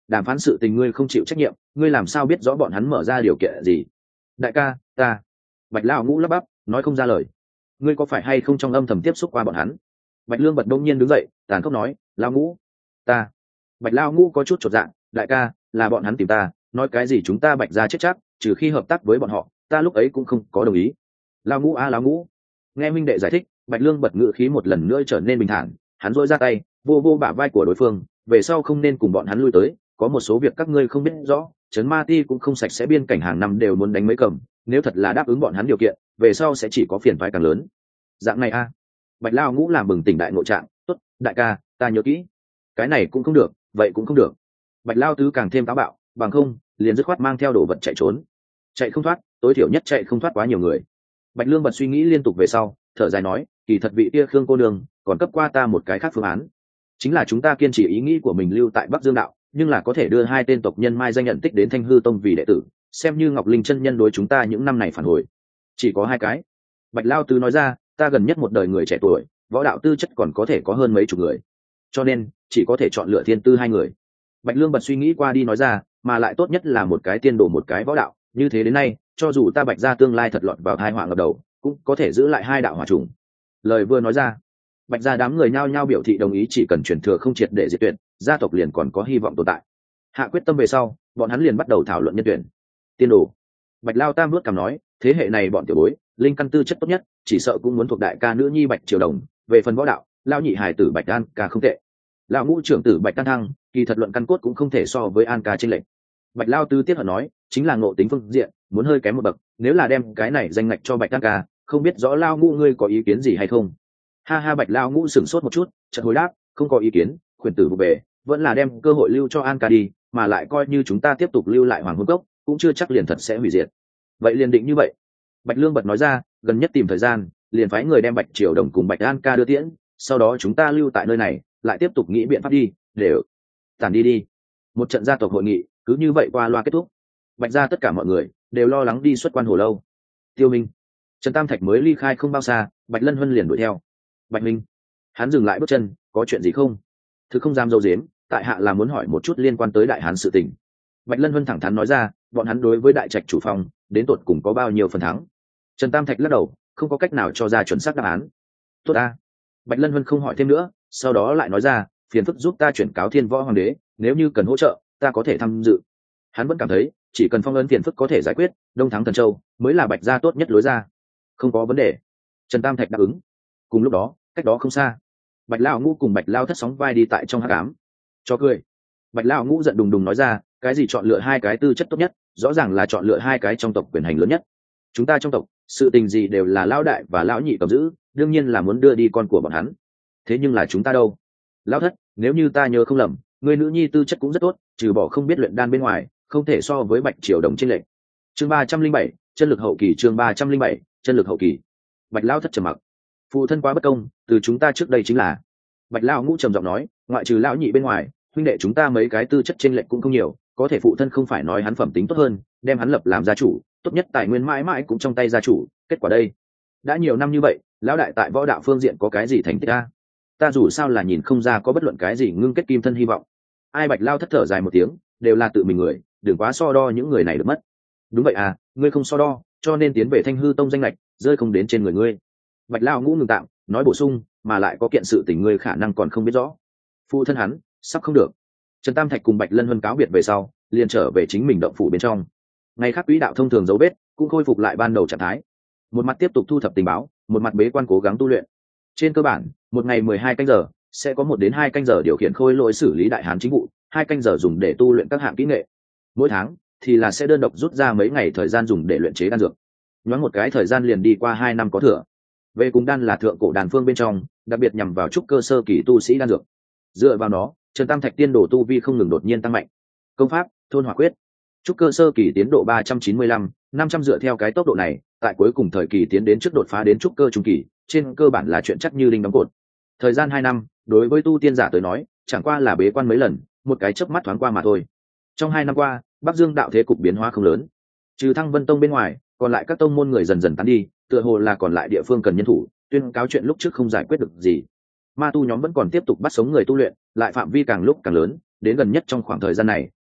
Speaker 1: đàm phán sự tình ngươi không chịu trách nhiệm, ngươi làm sao biết rõ bọn hắn mở ra điều kiện gì? Đại ca, ta. Bạch Lão Ngũ lắp bắp, nói không ra lời. Ngươi có phải hay không trong âm thầm tiếp xúc qua bọn hắn? Bạch Lương Bật đông nhiên đứng dậy, tàn khốc nói, Lão Ngũ, ta. Bạch Lão Ngũ có chút chột dạ, đại ca, là bọn hắn tìm ta, nói cái gì chúng ta Bạch gia chết chắc, trừ khi hợp tác với bọn họ, ta lúc ấy cũng không có đồng ý. Lão Ngũ a à, Lão Ngũ. Nghe minh đệ giải thích, Bạch Lương Bật ngữ khí một lần nữa trở nên bình thản, hắn rỗi ra tay, vô vô bả vai của đối phương, về sau không nên cùng bọn hắn lui tới, có một số việc các ngươi không biết rõ, trấn ma ti cũng không sạch sẽ, biên cảnh hàng năm đều muốn đánh mấy cầm, nếu thật là đáp ứng bọn hắn điều kiện, về sau sẽ chỉ có phiền toái càng lớn. Dạng này a à. Bạch Lão Ngũ làm bừng tỉnh đại ngộ trạng, tốt, đại ca, ta nhớ kỹ. Cái này cũng không được, vậy cũng không được. Bạch Lão Tứ càng thêm táo bạo, bằng không, liền dứt khoát mang theo đồ vật chạy trốn. Chạy không thoát, tối thiểu nhất chạy không thoát quá nhiều người. Bạch Lương Bật suy nghĩ liên tục về sau, thở dài nói, kỳ thật vị kia Khương cô nương còn cấp qua ta một cái khác phương án, chính là chúng ta kiên trì ý nghĩ của mình lưu tại Bắc Dương đạo, nhưng là có thể đưa hai tên tộc nhân mai danh nhận tích đến Thanh Hư Tông vì đệ tử, xem như Ngọc Linh chân nhân đối chúng ta những năm này phản hồi. Chỉ có hai cái. Bạch Lao Tứ nói ra, ta gần nhất một đời người trẻ tuổi, võ đạo tư chất còn có thể có hơn mấy chục người, cho nên chỉ có thể chọn lựa thiên tư hai người. Bạch Lương Bật suy nghĩ qua đi nói ra, mà lại tốt nhất là một cái tiên đồ một cái võ đạo, như thế đến nay, cho dù ta Bạch gia tương lai thật lọt vào tai họa ngập đầu, cũng có thể giữ lại hai đạo hỏa trùng. Lời vừa nói ra, Bạch gia đám người nhao nhao biểu thị đồng ý, chỉ cần truyền thừa không triệt để diệt tuyệt, gia tộc liền còn có hy vọng tồn tại. Hạ quyết tâm về sau, bọn hắn liền bắt đầu thảo luận nhân tuyển. Tiên đồ. Bạch Lao Tam bước cằm nói, thế hệ này bọn tiểu bối, linh căn tư chất tốt nhất, chỉ sợ cũng muốn thuộc đại ca nữ nhi Bạch Triều Đồng, về phần võ đạo, lao nhị hài tử Bạch An ca không tệ. Lão ngũ trưởng tử Bạch Can Thăng, kỳ thật luận căn cốt cũng không thể so với An ca chênh lệch. Bạch Lao Tứ tiết hận nói, chính là ngộ tính phương diện, muốn hơi kém một bậc, nếu là đem cái này danh ngạch cho Bạch An ca, không biết rõ Lao ngũ ngươi có ý kiến gì hay không? Ha ha, Bạch Lao ngũ sửng sốt một chút, chợt hồi đáp, không có ý kiến, khuyển tử vụ về, vẫn là đem cơ hội lưu cho An ca đi, mà lại coi như chúng ta tiếp tục lưu lại Hoàng Hôn Cốc, cũng chưa chắc liền thật sẽ hủy diệt. Vậy liền định như vậy. Bạch Lương Bật nói ra, gần nhất tìm thời gian, liền phái người đem Bạch Triều Đồng cùng Bạch An ca đưa tiễn, sau đó chúng ta lưu tại nơi này, lại tiếp tục nghĩ biện pháp đi, để tản đi đi. Một trận gia tộc hội nghị cứ như vậy qua loa kết thúc. Bạch gia tất cả mọi người đều lo lắng đi xuất quan hồ lâu. Tiêu Minh, Trần Tam Thạch mới ly khai không bao xa, Bạch Lân Huân liền đuổi theo. Bạch Minh, hắn dừng lại bước chân, có chuyện gì không? Thứ không dám dâu dếm, tại hạ là muốn hỏi một chút liên quan tới đại hán sự tình. Bạch Lân Huân thẳng thắn nói ra, bọn hắn đối với đại trạch chủ phòng đến tột cùng có bao nhiêu phần thắng? Trần Tam Thạch lắc đầu, không có cách nào cho ra chuẩn xác đáp án. Tốt a. Bạch Lân Huân không hỏi thêm nữa, sau đó lại nói ra, phiền phức giúp ta chuyển cáo Thiên Võ Hoàng đế, nếu như cần hỗ trợ, ta có thể tham dự. Hắn vẫn cảm thấy, chỉ cần phong ấn phiền phức có thể giải quyết, đông thắng thần châu mới là Bạch gia tốt nhất lối ra. Không có vấn đề. Trần Tam Thạch đáp ứng. Cùng lúc đó, cách đó không xa, Bạch Lão Ngũ cùng Bạch Lao Thất sóng vai đi tại trong hắc ám. Cho cười. Bạch Lão Ngũ giận đùng đùng nói ra, cái gì chọn lựa hai cái tư chất tốt nhất, rõ ràng là chọn lựa hai cái trong tộc quyền hành lớn nhất. Chúng ta trong tộc, sự tình gì đều là lão đại và lão nhị cầm giữ, đương nhiên là muốn đưa đi con của bọn hắn. Thế nhưng là chúng ta đâu? Lão Thất, nếu như ta nhớ không lầm, người nữ nhi tư chất cũng rất tốt, trừ bỏ không biết luyện đan bên ngoài, không thể so với Bạch Triều Đồng chênh lệch. Chương ba trăm linh bảy, chân lực hậu kỳ. Chương ba trăm linh bảy, chân lực hậu kỳ. Bạch Lão Thất trầm mặc. Phụ thân quá bất công, từ chúng ta trước đây chính là. Bạch Lão Ngũ trầm giọng nói, ngoại trừ lão nhị bên ngoài, huynh đệ chúng ta mấy cái tư chất chênh lệch cũng không nhiều, có thể phụ thân không phải nói hắn phẩm tính tốt hơn, đem hắn lập làm gia chủ, tốt nhất tài nguyên mãi mãi cũng trong tay gia chủ, kết quả đây, đã nhiều năm như vậy, lão đại tại võ đạo phương diện có cái gì thành tích a? Ta dù sao là nhìn không ra có bất luận cái gì ngưng kết kim thân hy vọng. Ai? Bạch Lao Thất thở dài một tiếng, đều là tự mình người, đừng quá so đo những người này được mất. Đúng vậy à, ngươi không so đo, cho nên tiến về Thanh Hư Tông danh lệch rơi không đến trên người ngươi. Bạch Lao Ngũ ngừng tạm, nói bổ sung, mà lại có kiện sự tình ngươi khả năng còn không biết rõ. Phụ thân hắn sắp không được. Trần Tam Thạch cùng Bạch Lân Huân cáo biệt về sau, liền trở về chính mình động phủ bên trong. Ngày khác quỹ đạo thông thường dấu vết cũng khôi phục lại ban đầu trạng thái. Một mặt tiếp tục thu thập tình báo, một mặt bế quan cố gắng tu luyện. Trên cơ bản, một ngày mười hai canh giờ sẽ có một đến hai canh giờ điều khiển khôi lỗi xử lý đại hán chính vụ, hai canh giờ dùng để tu luyện các hạng kỹ nghệ. Mỗi tháng thì là sẽ đơn độc rút ra mấy ngày thời gian dùng để luyện chế đan dược. Nhoáng một cái thời gian liền đi qua hai năm có thừa. Về cùng đan là thượng cổ đàn phương bên trong, đặc biệt nhằm vào trúc cơ sơ kỳ tu sĩ đan dược. Dựa vào nó, Trần Tam Thạch tiên đồ tu vi không ngừng đột nhiên tăng mạnh. Công pháp thôn hỏa quyết, trúc cơ sơ kỳ tiến độ ba trăm chín mươi lăm, năm trăm dựa theo cái tốc độ này, tại cuối cùng thời kỳ tiến đến trước đột phá đến trúc cơ trung kỳ, trên cơ bản là chuyện chắc như đinh đóng cột. Thời gian hai năm, đối với tu tiên giả tới nói, chẳng qua là bế quan mấy lần, một cái chớp mắt thoáng qua mà thôi. Trong hai năm qua, Bắc Dương đạo thế cục biến hóa không lớn. Trừ Thăng Vân Tông bên ngoài, còn lại các tông môn người dần dần tán đi, tựa hồ là còn lại địa phương cần nhân thủ, tuyên cáo chuyện lúc trước không giải quyết được gì. Ma tu nhóm vẫn còn tiếp tục bắt sống người tu luyện, lại phạm vi càng lúc càng lớn, đến gần nhất trong khoảng thời gian này,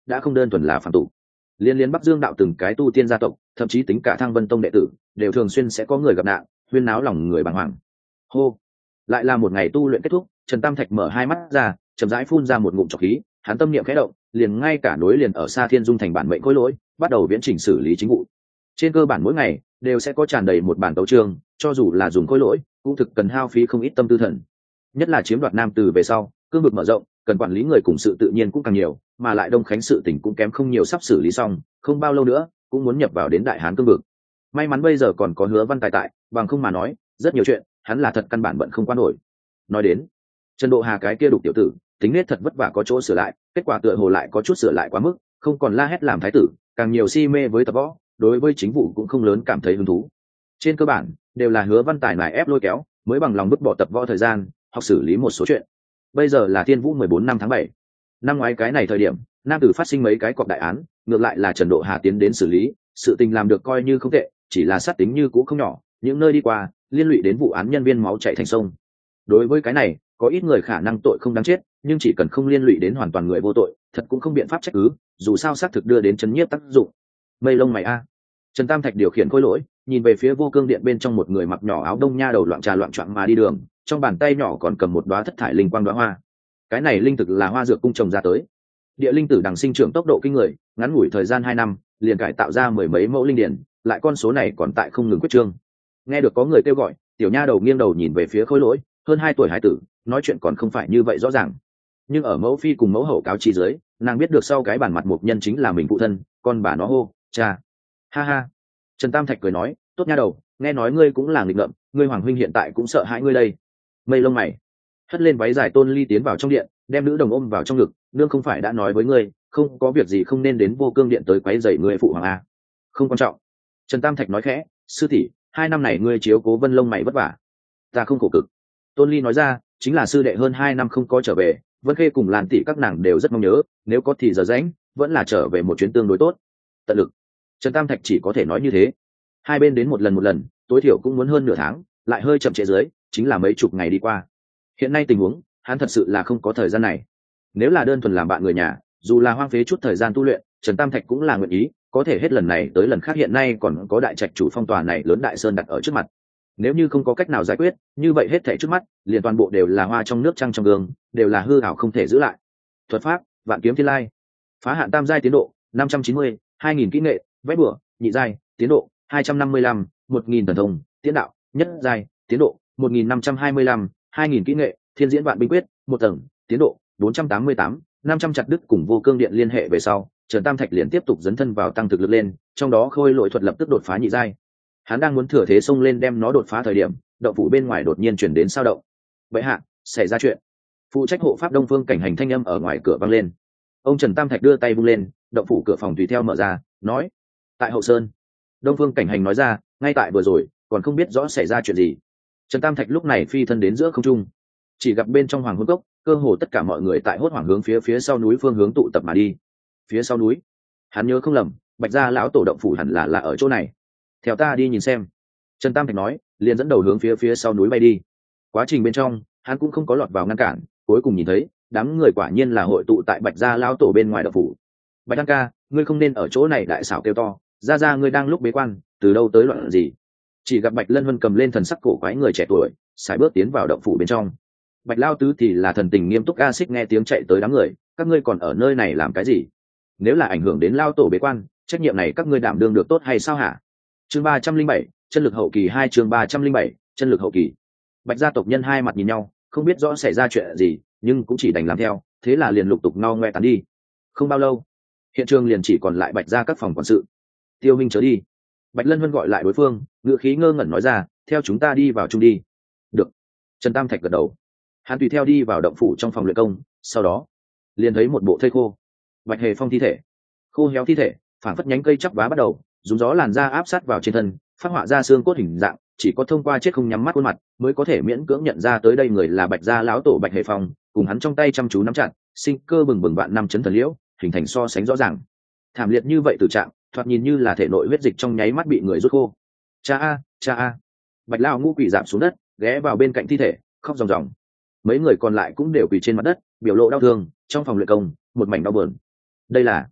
Speaker 1: đã không đơn thuần là phản tục. Liên liên Bắc Dương đạo từng cái tu tiên gia tộc, thậm chí tính cả Thăng Vân Tông đệ tử, đều thường xuyên sẽ có người gặp nạn, huyên náo lòng người bàng hoàng. Hô, lại là một ngày tu luyện kết thúc, Trần Tam Thạch mở hai mắt ra, chậm rãi phun ra một ngụm trọc khí, hắn tâm niệm khẽ động, liền ngay cả nối liền ở xa Thiên Dung thành bản mệnh khối lỗi, bắt đầu viễn chỉnh xử lý chính vụ. Trên cơ bản mỗi ngày đều sẽ có tràn đầy một bản tấu chương, cho dù là dùng khối lỗi, cũng thực cần hao phí không ít tâm tư thần. Nhất là chiếm đoạt nam từ về sau, cương vực mở rộng, cần quản lý người cùng sự tự nhiên cũng càng nhiều, mà lại Đông Khánh sự tình cũng kém không nhiều, sắp xử lý xong, không bao lâu nữa cũng muốn nhập vào đến Đại Hán cương vực. May mắn bây giờ còn có Hứa Văn Tài tại, bằng không mà nói, rất nhiều chuyện, hắn là thật căn bản bận không qua nổi. Nói đến, Trần Độ Hà cái kia đục tiểu tử, tính nết thật vất vả có chỗ sửa lại, kết quả tựa hồ lại có chút sửa lại quá mức, không còn la hét làm thái tử, càng nhiều si mê với tập võ, đối với chính vụ cũng không lớn cảm thấy hứng thú. Trên cơ bản, đều là Hứa Văn Tài nài ép lôi kéo, mới bằng lòng vứt bỏ tập võ thời gian, học xử lý một số chuyện. Bây giờ là Thiên Vũ mười bốn năm tháng bảy. Năm ngoái cái này thời điểm, nam tử phát sinh mấy cái cọp đại án, ngược lại là Trần Độ Hà tiến đến xử lý, sự tình làm được coi như không tệ, chỉ là sát tính như cũ không nhỏ, những nơi đi qua, liên lụy đến vụ án nhân viên máu chảy thành sông. Đối với cái này, có ít người khả năng tội không đáng chết, nhưng chỉ cần không liên lụy đến hoàn toàn người vô tội, thật cũng không biện pháp trách cứ, dù sao xác thực đưa đến chấn nhiếp tác dụng. Mây lông mày a. Trần Tam Thạch điều khiển khối lỗi, nhìn về phía vô cương điện bên trong một người mặc nhỏ áo đông nha đầu loạn trà loạn choạng mà đi đường, trong bàn tay nhỏ còn cầm một đóa thất thải linh quang đóa hoa. Cái này linh thực là hoa dược cung trồng ra tới. Địa linh tử đằng sinh trưởng tốc độ kinh người, ngắn ngủi thời gian hai năm, liền cải tạo ra mười mấy mẫu linh điển, lại con số này còn tại không ngừng quyết trương. Nghe được có người kêu gọi, tiểu nha đầu nghiêng đầu nhìn về phía khối lỗi, hơn hai tuổi hải tử, nói chuyện còn không phải như vậy rõ ràng. Nhưng ở mẫu phi cùng mẫu hậu cáo chi dưới, nàng biết được sau cái bản mặt một nhân chính là mình phụ thân, con bà nó hô, cha. Ha ha. Trần Tam Thạch cười nói, tốt nha đầu, nghe nói ngươi cũng là nghịch ngợm, ngươi hoàng huynh hiện tại cũng sợ hãi ngươi đây. Mây lông mày. Hất lên váy dài Tôn Ly tiến vào trong điện, đem nữ đồng ôm vào trong ngực, nương không phải đã nói với ngươi, không có việc gì không nên đến vô cương điện tới quấy rầy ngươi phụ hoàng a. Không quan trọng. Trần Tam Thạch nói khẽ, sư tỷ, hai năm này ngươi chiếu cố Vân lông mày vất vả, ta không khổ cực. Tôn Ly nói ra, chính là sư đệ hơn hai năm không có trở về, Vân Khê cùng Lan tỷ các nàng đều rất mong nhớ, nếu có thì giờ rảnh, vẫn là trở về một chuyến tương đối tốt. Tận lực. Trần Tam Thạch chỉ có thể nói như thế. Hai bên đến một lần một lần, tối thiểu cũng muốn hơn nửa tháng, lại hơi chậm trễ dưới, chính là mấy chục ngày đi qua. Hiện nay tình huống, hắn thật sự là không có thời gian này. Nếu là đơn thuần làm bạn người nhà, dù là hoang phế chút thời gian tu luyện, Trần Tam Thạch cũng là nguyện ý, có thể hết lần này tới lần khác hiện nay còn có đại trạch chủ phong tòa này lớn đại sơn đặt ở trước mặt. Nếu như không có cách nào giải quyết, như vậy hết thảy trước mắt, liền toàn bộ đều là hoa trong nước trăng trong gương, đều là hư ảo không thể giữ lại. Thuật pháp, Vạn Kiếm Thiên Lai. Phá hạn tam giai tiến độ, năm trăm chín mươi, hai nghìn kỹ nghệ, vẽ bửa, nhị giai, tiến độ, hai trăm năm mươi lăm, một nghìn thần thông, tiến đạo, nhất giai, tiến độ, một nghìn năm trăm hai mươi lăm, hai nghìn kỹ nghệ, Thiên Diễn Vạn Binh Quyết, một tầng, tiến độ, bốn trăm tám mươi tám, năm trăm chặt đứt cùng vô cương điện liên hệ về sau, Trần Tam Thạch liền tiếp tục dấn thân vào tăng thực lực lên, trong đó khôi lỗi thuật lập tức đột phá nhị giai. Hắn đang muốn thừa thế xông lên đem nó đột phá thời điểm, động phủ bên ngoài đột nhiên chuyển đến sao động. Vậy hạ, xảy ra chuyện. Phụ trách hộ pháp Đông Phương Cảnh Hành thanh âm ở ngoài cửa vang lên. Ông Trần Tam Thạch đưa tay vung lên, động phủ cửa phòng tùy theo mở ra, nói: "Tại hậu sơn." Đông Phương Cảnh Hành nói ra: "Ngay tại vừa rồi, còn không biết rõ xảy ra chuyện gì." Trần Tam Thạch lúc này phi thân đến giữa không trung, chỉ gặp bên trong Hoàng Hôn Cốc, cơ hồ tất cả mọi người tại hốt hoảng hướng phía phía sau núi phương hướng tụ tập mà đi. Phía sau núi, hắn nhớ không lầm, Bạch gia lão tổ động phủ hẳn là là ở chỗ này. Theo ta đi nhìn xem. Trần Tam Thạch nói, liền dẫn đầu hướng phía phía sau núi bay đi. Quá trình bên trong, hắn cũng không có lọt vào ngăn cản, cuối cùng nhìn thấy đám người quả nhiên là hội tụ tại Bạch gia lão tổ bên ngoài động phủ. Bạch Đăng ca, ngươi không nên ở chỗ này đại xảo kêu to, ra ra ngươi đang lúc bế quan, từ đâu tới loạn gì? Chỉ gặp Bạch Lân Vân cầm lên thần sắc cổ quái người trẻ tuổi, sải bước tiến vào động phủ bên trong. Bạch Lao Tứ thì là thần tình nghiêm túc a xích nghe tiếng chạy tới đám người, các ngươi còn ở nơi này làm cái gì? Nếu là ảnh hưởng đến lao tổ bế quan, trách nhiệm này các ngươi đảm đương được tốt hay sao hả? Chương ba trăm linh bảy, chân lực hậu kỳ hai chương ba trăm linh bảy, chân lực hậu kỳ. Bạch gia tộc nhân hai mặt nhìn nhau, không biết rõ xảy ra chuyện gì, nhưng cũng chỉ đành làm theo, thế là liền lục tục no ngoe tán đi. Không bao lâu, hiện trường liền chỉ còn lại Bạch gia các phòng quản sự. Tiêu Minh chớ đi. Bạch Lân Vân gọi lại đối phương, ngữ khí ngơ ngẩn nói ra, theo chúng ta đi vào chung đi. Được. Trần Tam Thạch gật đầu. Hắn tùy theo đi vào động phủ trong phòng luyện công, sau đó liền thấy một bộ thây khô. Bạch Hề Phong thi thể, khô héo thi thể, phản phất nhánh cây chắp vá bắt đầu, dùng gió làn da áp sát vào trên thân, phát họa ra xương cốt hình dạng, chỉ có thông qua chết không nhắm mắt khuôn mặt mới có thể miễn cưỡng nhận ra tới đây người là Bạch gia lão tổ Bạch Hề Phong, cùng hắn trong tay chăm chú nắm chặt, sinh cơ bừng bừng vạn năm chấn thần liễu, hình thành so sánh rõ ràng. Thảm liệt như vậy tử trạng, thoạt nhìn như là thể nội huyết dịch trong nháy mắt bị người rút khô. Cha a, cha a. Bạch lão ngũ quỷ giảm xuống đất, ghé vào bên cạnh thi thể, khóc ròng ròng. Mấy người còn lại cũng đều quỳ trên mặt đất, biểu lộ đau thương, trong phòng luyện công, một mảnh đau buồn. Đây là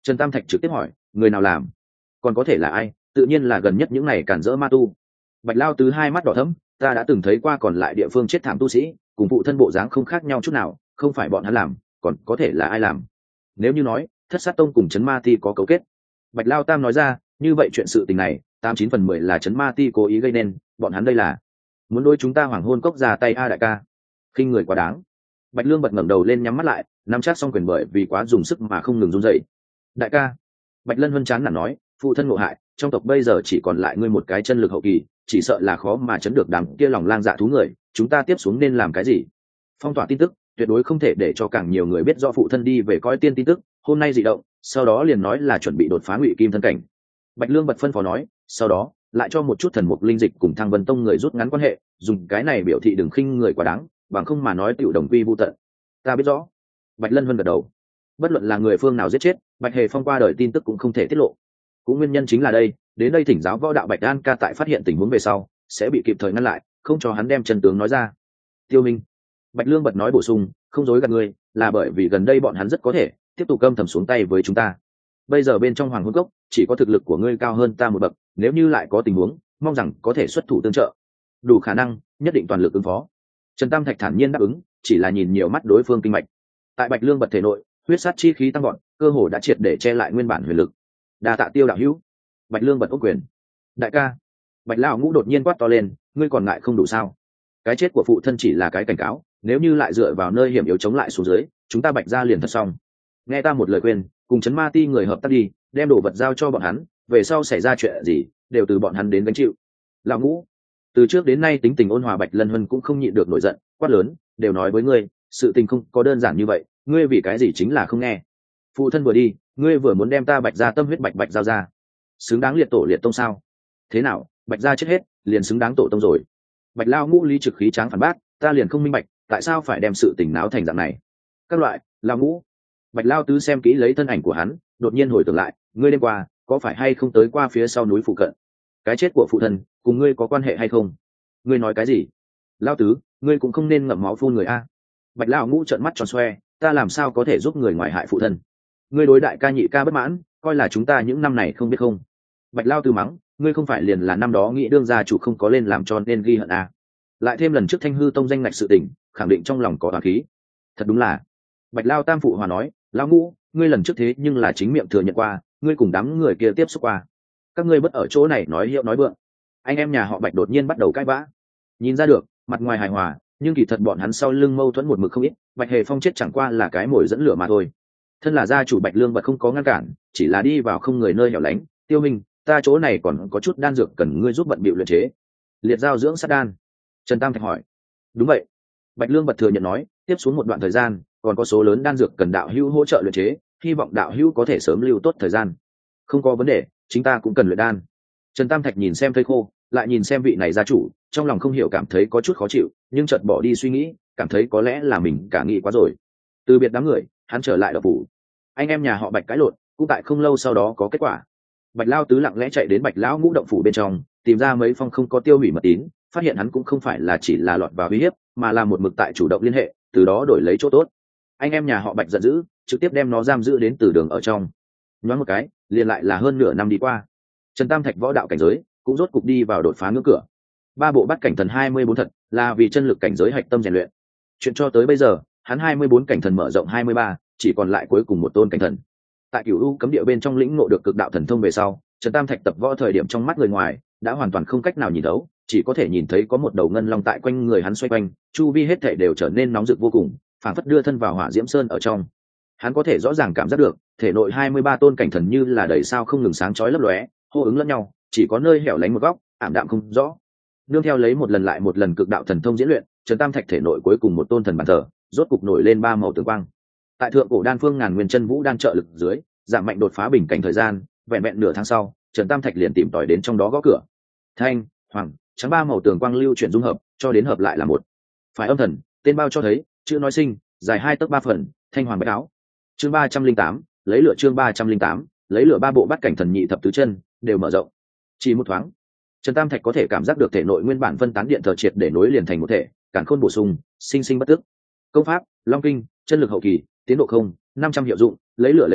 Speaker 1: Trần Tam Thạch trực tiếp hỏi, người nào làm? Còn có thể là ai? Tự nhiên là gần nhất những này cản rỡ ma tu. Bạch Lao Tứ hai mắt đỏ thẫm, ta đã từng thấy qua còn lại địa phương chết thảm tu sĩ, cùng phụ thân bộ dáng không khác nhau chút nào, không phải bọn hắn làm, còn có thể là ai làm? Nếu như nói Thất Sát Tông cùng Trấn Ma Ti có cấu kết, Bạch Lao Tam nói ra, như vậy chuyện sự tình này, tám chín phần mười là Trấn Ma Ti cố ý gây nên, bọn hắn đây là muốn đối chúng ta Hoàng Hôn Cốc ra tay a đại ca. Khinh người quá đáng. Bạch Lương bật ngẩng đầu lên nhắm mắt lại, nắm chắc xong quyền bởi vì quá dùng sức mà không ngừng run rẩy. Đại ca. Bạch Lân Vân chán nản nói, phụ thân ngộ hại, trong tộc bây giờ chỉ còn lại ngươi một cái chân lực hậu kỳ, chỉ sợ là khó mà chấn được đám kia lòng lang dạ thú người, chúng ta tiếp xuống nên làm cái gì? Phong tỏa tin tức, tuyệt đối không thể để cho càng nhiều người biết rõ phụ thân đi về coi tiên tin tức, hôm nay dị động, sau đó liền nói là chuẩn bị đột phá Ngụy Kim thân cảnh. Bạch Lương bật phân phó nói, sau đó lại cho một chút thần mục linh dịch cùng Thăng Vân Tông người rút ngắn quan hệ, dùng cái này biểu thị đừng khinh người quá đáng, bằng không mà nói tiểu đồng quy vu tận. Ta biết rõ. Bạch Lân Vân gật đầu. Bất luận là người phương nào giết chết, Bạch Hề Phong qua đời tin tức cũng không thể tiết lộ. Cũng nguyên nhân chính là đây, đến đây thỉnh giáo võ đạo Bạch An ca tại phát hiện tình huống về sau, sẽ bị kịp thời ngăn lại, không cho hắn đem chân tướng nói ra. Tiêu Minh. Bạch Lương bật nói bổ sung, không dối gạt ngươi, là bởi vì gần đây bọn hắn rất có thể tiếp tục âm thầm xuống tay với chúng ta. Bây giờ bên trong Hoàng Hôn Cốc, chỉ có thực lực của ngươi cao hơn ta một bậc, nếu như lại có tình huống, mong rằng có thể xuất thủ tương trợ. Đủ khả năng, nhất định toàn lực ứng phó. Trần Tam Thạch thản nhiên đáp ứng, chỉ là nhìn nhiều mắt đối phương kinh mạch. Tại Bạch Lương bật thể nội, huyết sát chi khí tăng gọn, cơ hồ đã triệt để che lại nguyên bản huyền lực. Đa tạ Tiêu đạo hữu. Bạch Lương bật ốc quyền. Đại ca. Bạch lão ngũ đột nhiên quát to lên, ngươi còn ngại không đủ sao? Cái chết của phụ thân chỉ là cái cảnh cáo, nếu như lại dựa vào nơi hiểm yếu chống lại xuống dưới, chúng ta Bạch gia liền thật xong. Nghe ta một lời khuyên, cùng Trấn Ma Ti người hợp tác đi, đem đồ vật giao cho bọn hắn, về sau xảy ra chuyện gì, đều từ bọn hắn đến gánh chịu. Lão ngũ. Từ trước đến nay tính tình ôn hòa Bạch Lân Huân cũng không nhịn được nổi giận, quát lớn, đều nói với ngươi, sự tình không có đơn giản như vậy, ngươi vì cái gì chính là không nghe. Phụ thân vừa đi, ngươi vừa muốn đem ta Bạch gia tâm huyết bạch bạch giao ra, xứng đáng liệt tổ liệt tông sao? Thế nào, Bạch gia chết hết, liền xứng đáng tổ tông rồi? Bạch lao ngũ lý trực khí tráng phản bác, ta liền không minh bạch, tại sao phải đem sự tình náo thành dạng này? Các loại, lao ngũ. Bạch lao tứ xem kỹ lấy thân ảnh của hắn, đột nhiên hồi tưởng lại, ngươi đêm qua có phải hay không tới qua phía sau núi phụ cận? Cái chết của phụ thân cùng ngươi có quan hệ hay không? Ngươi nói cái gì? Lao tứ, ngươi cũng không nên ngậm máu phun người a. Bạch lao ngũ trợn mắt tròn xoe, ta làm sao có thể giúp người ngoài hại phụ thân? Ngươi đối đại ca nhị ca bất mãn, coi là chúng ta những năm này không biết không? Bạch lao tứ mắng, ngươi không phải liền là năm đó nghĩ đương gia chủ không có lên làm cho nên ghi hận a? Lại thêm lần trước Thanh Hư Tông danh ngạch sự tình, khẳng định trong lòng có oán khí. Thật đúng là. Bạch lao tam phụ hòa nói, lao ngũ, ngươi lần trước thế nhưng là chính miệng thừa nhận qua, ngươi cùng đám người kia tiếp xúc qua. Các ngươi bất ở chỗ này nói hiệu nói vượng. Anh em nhà họ Bạch đột nhiên bắt đầu cãi vã. Nhìn ra được, mặt ngoài hài hòa, nhưng kỳ thật bọn hắn sau lưng mâu thuẫn một mực không ít. Bạch Hề Phong chết chẳng qua là cái mồi dẫn lửa mà thôi. Thân là gia chủ Bạch Lương Bật không có ngăn cản, chỉ là đi vào không người nơi hẻo lánh. Tiêu Minh, ta chỗ này còn có chút đan dược cần ngươi giúp bận bịu luyện chế. Liệt giao dưỡng sát đan. Trần Tam Thạch hỏi. Đúng vậy. Bạch Lương Bật thừa nhận nói, tiếp xuống một đoạn thời gian, còn có số lớn đan dược cần đạo hữu hỗ trợ luyện chế, hy vọng đạo hữu có thể sớm lưu tốt thời gian. Không có vấn đề, chính ta cũng cần luyện đan. Trần Tam Thạch nhìn xem thây khô, lại nhìn xem vị này gia chủ, trong lòng không hiểu cảm thấy có chút khó chịu, nhưng chợt bỏ đi suy nghĩ, cảm thấy có lẽ là mình cả nghĩ quá rồi. Từ biệt đám người, hắn trở lại đậu phủ. Anh em nhà họ Bạch cãi lộn, cũng tại không lâu sau đó có kết quả. Bạch Lao tứ lặng lẽ chạy đến Bạch lão ngũ động phủ bên trong, tìm ra mấy phong không có tiêu hủy mật tín, phát hiện hắn cũng không phải là chỉ là lọt vào uy hiếp, mà là một mực tại chủ động liên hệ, từ đó đổi lấy chỗ tốt. Anh em nhà họ Bạch giận dữ, trực tiếp đem nó giam giữ đến từ đường ở trong. Nhoáng một cái, liền lại là hơn nửa năm đi qua. Trần Tam Thạch võ đạo cảnh giới cũng rốt cục đi vào đột phá ngưỡng cửa. Ba bộ bắt cảnh thần hai mươi bốn thật, là vì chân lực cảnh giới hạch tâm rèn luyện. Chuyện cho tới bây giờ, hắn hai mươi bốn cảnh thần mở rộng hai mươi ba, chỉ còn lại cuối cùng một tôn cảnh thần. Tại Cửu U cấm địa bên trong lĩnh ngộ được cực đạo thần thông về sau, Trần Tam Thạch tập võ thời điểm trong mắt người ngoài đã hoàn toàn không cách nào nhìn thấu, chỉ có thể nhìn thấy có một đầu ngân long tại quanh người hắn xoay quanh, chu vi hết thảy đều trở nên nóng rực vô cùng, phảng phất đưa thân vào hỏa diễm sơn ở trong. Hắn có thể rõ ràng cảm giác được, thể nội hai mươi ba tôn cảnh thần như là đầy sao không ngừng sáng chói lấp lóe, hô ứng lẫn nhau, chỉ có nơi hẻo lánh một góc, ảm đạm không rõ. Nương theo lấy một lần lại một lần cực đạo thần thông diễn luyện, Trần Tam Thạch thể nội cuối cùng một tôn thần bản thờ, rốt cục nổi lên ba màu tường quang. Tại thượng cổ đan phương ngàn nguyên chân vũ đan trợ lực dưới, giảm mạnh đột phá bình cảnh thời gian, vẹn vẹn nửa tháng sau, Trần Tam Thạch liền tìm tòi đến trong đó gõ cửa. Thanh, hoàng, trắng ba màu tường quang lưu chuyển dung hợp, cho đến hợp lại là một. Phải âm thần, tên bao cho thấy, chữ nói sinh, dài hai tấc ba phần, thanh hoàng bạch áo. Chương ba trăm linh tám, lấy lửa chương ba trăm linh tám, lấy lửa ba bộ bắt cảnh thần nhị thập tứ chân đều mở rộng. Chỉ một thoáng, Trần Tam Thạch có thể cảm giác được thể nội nguyên bản phân tán điện thờ triệt để nối liền thành một thể, càn khôn bổ sung, sinh sinh bất tức. Công pháp, Long kinh, chân lực hậu kỳ, tiến độ không, năm trăm hiệu dụng, lấy lửa lấy lửa,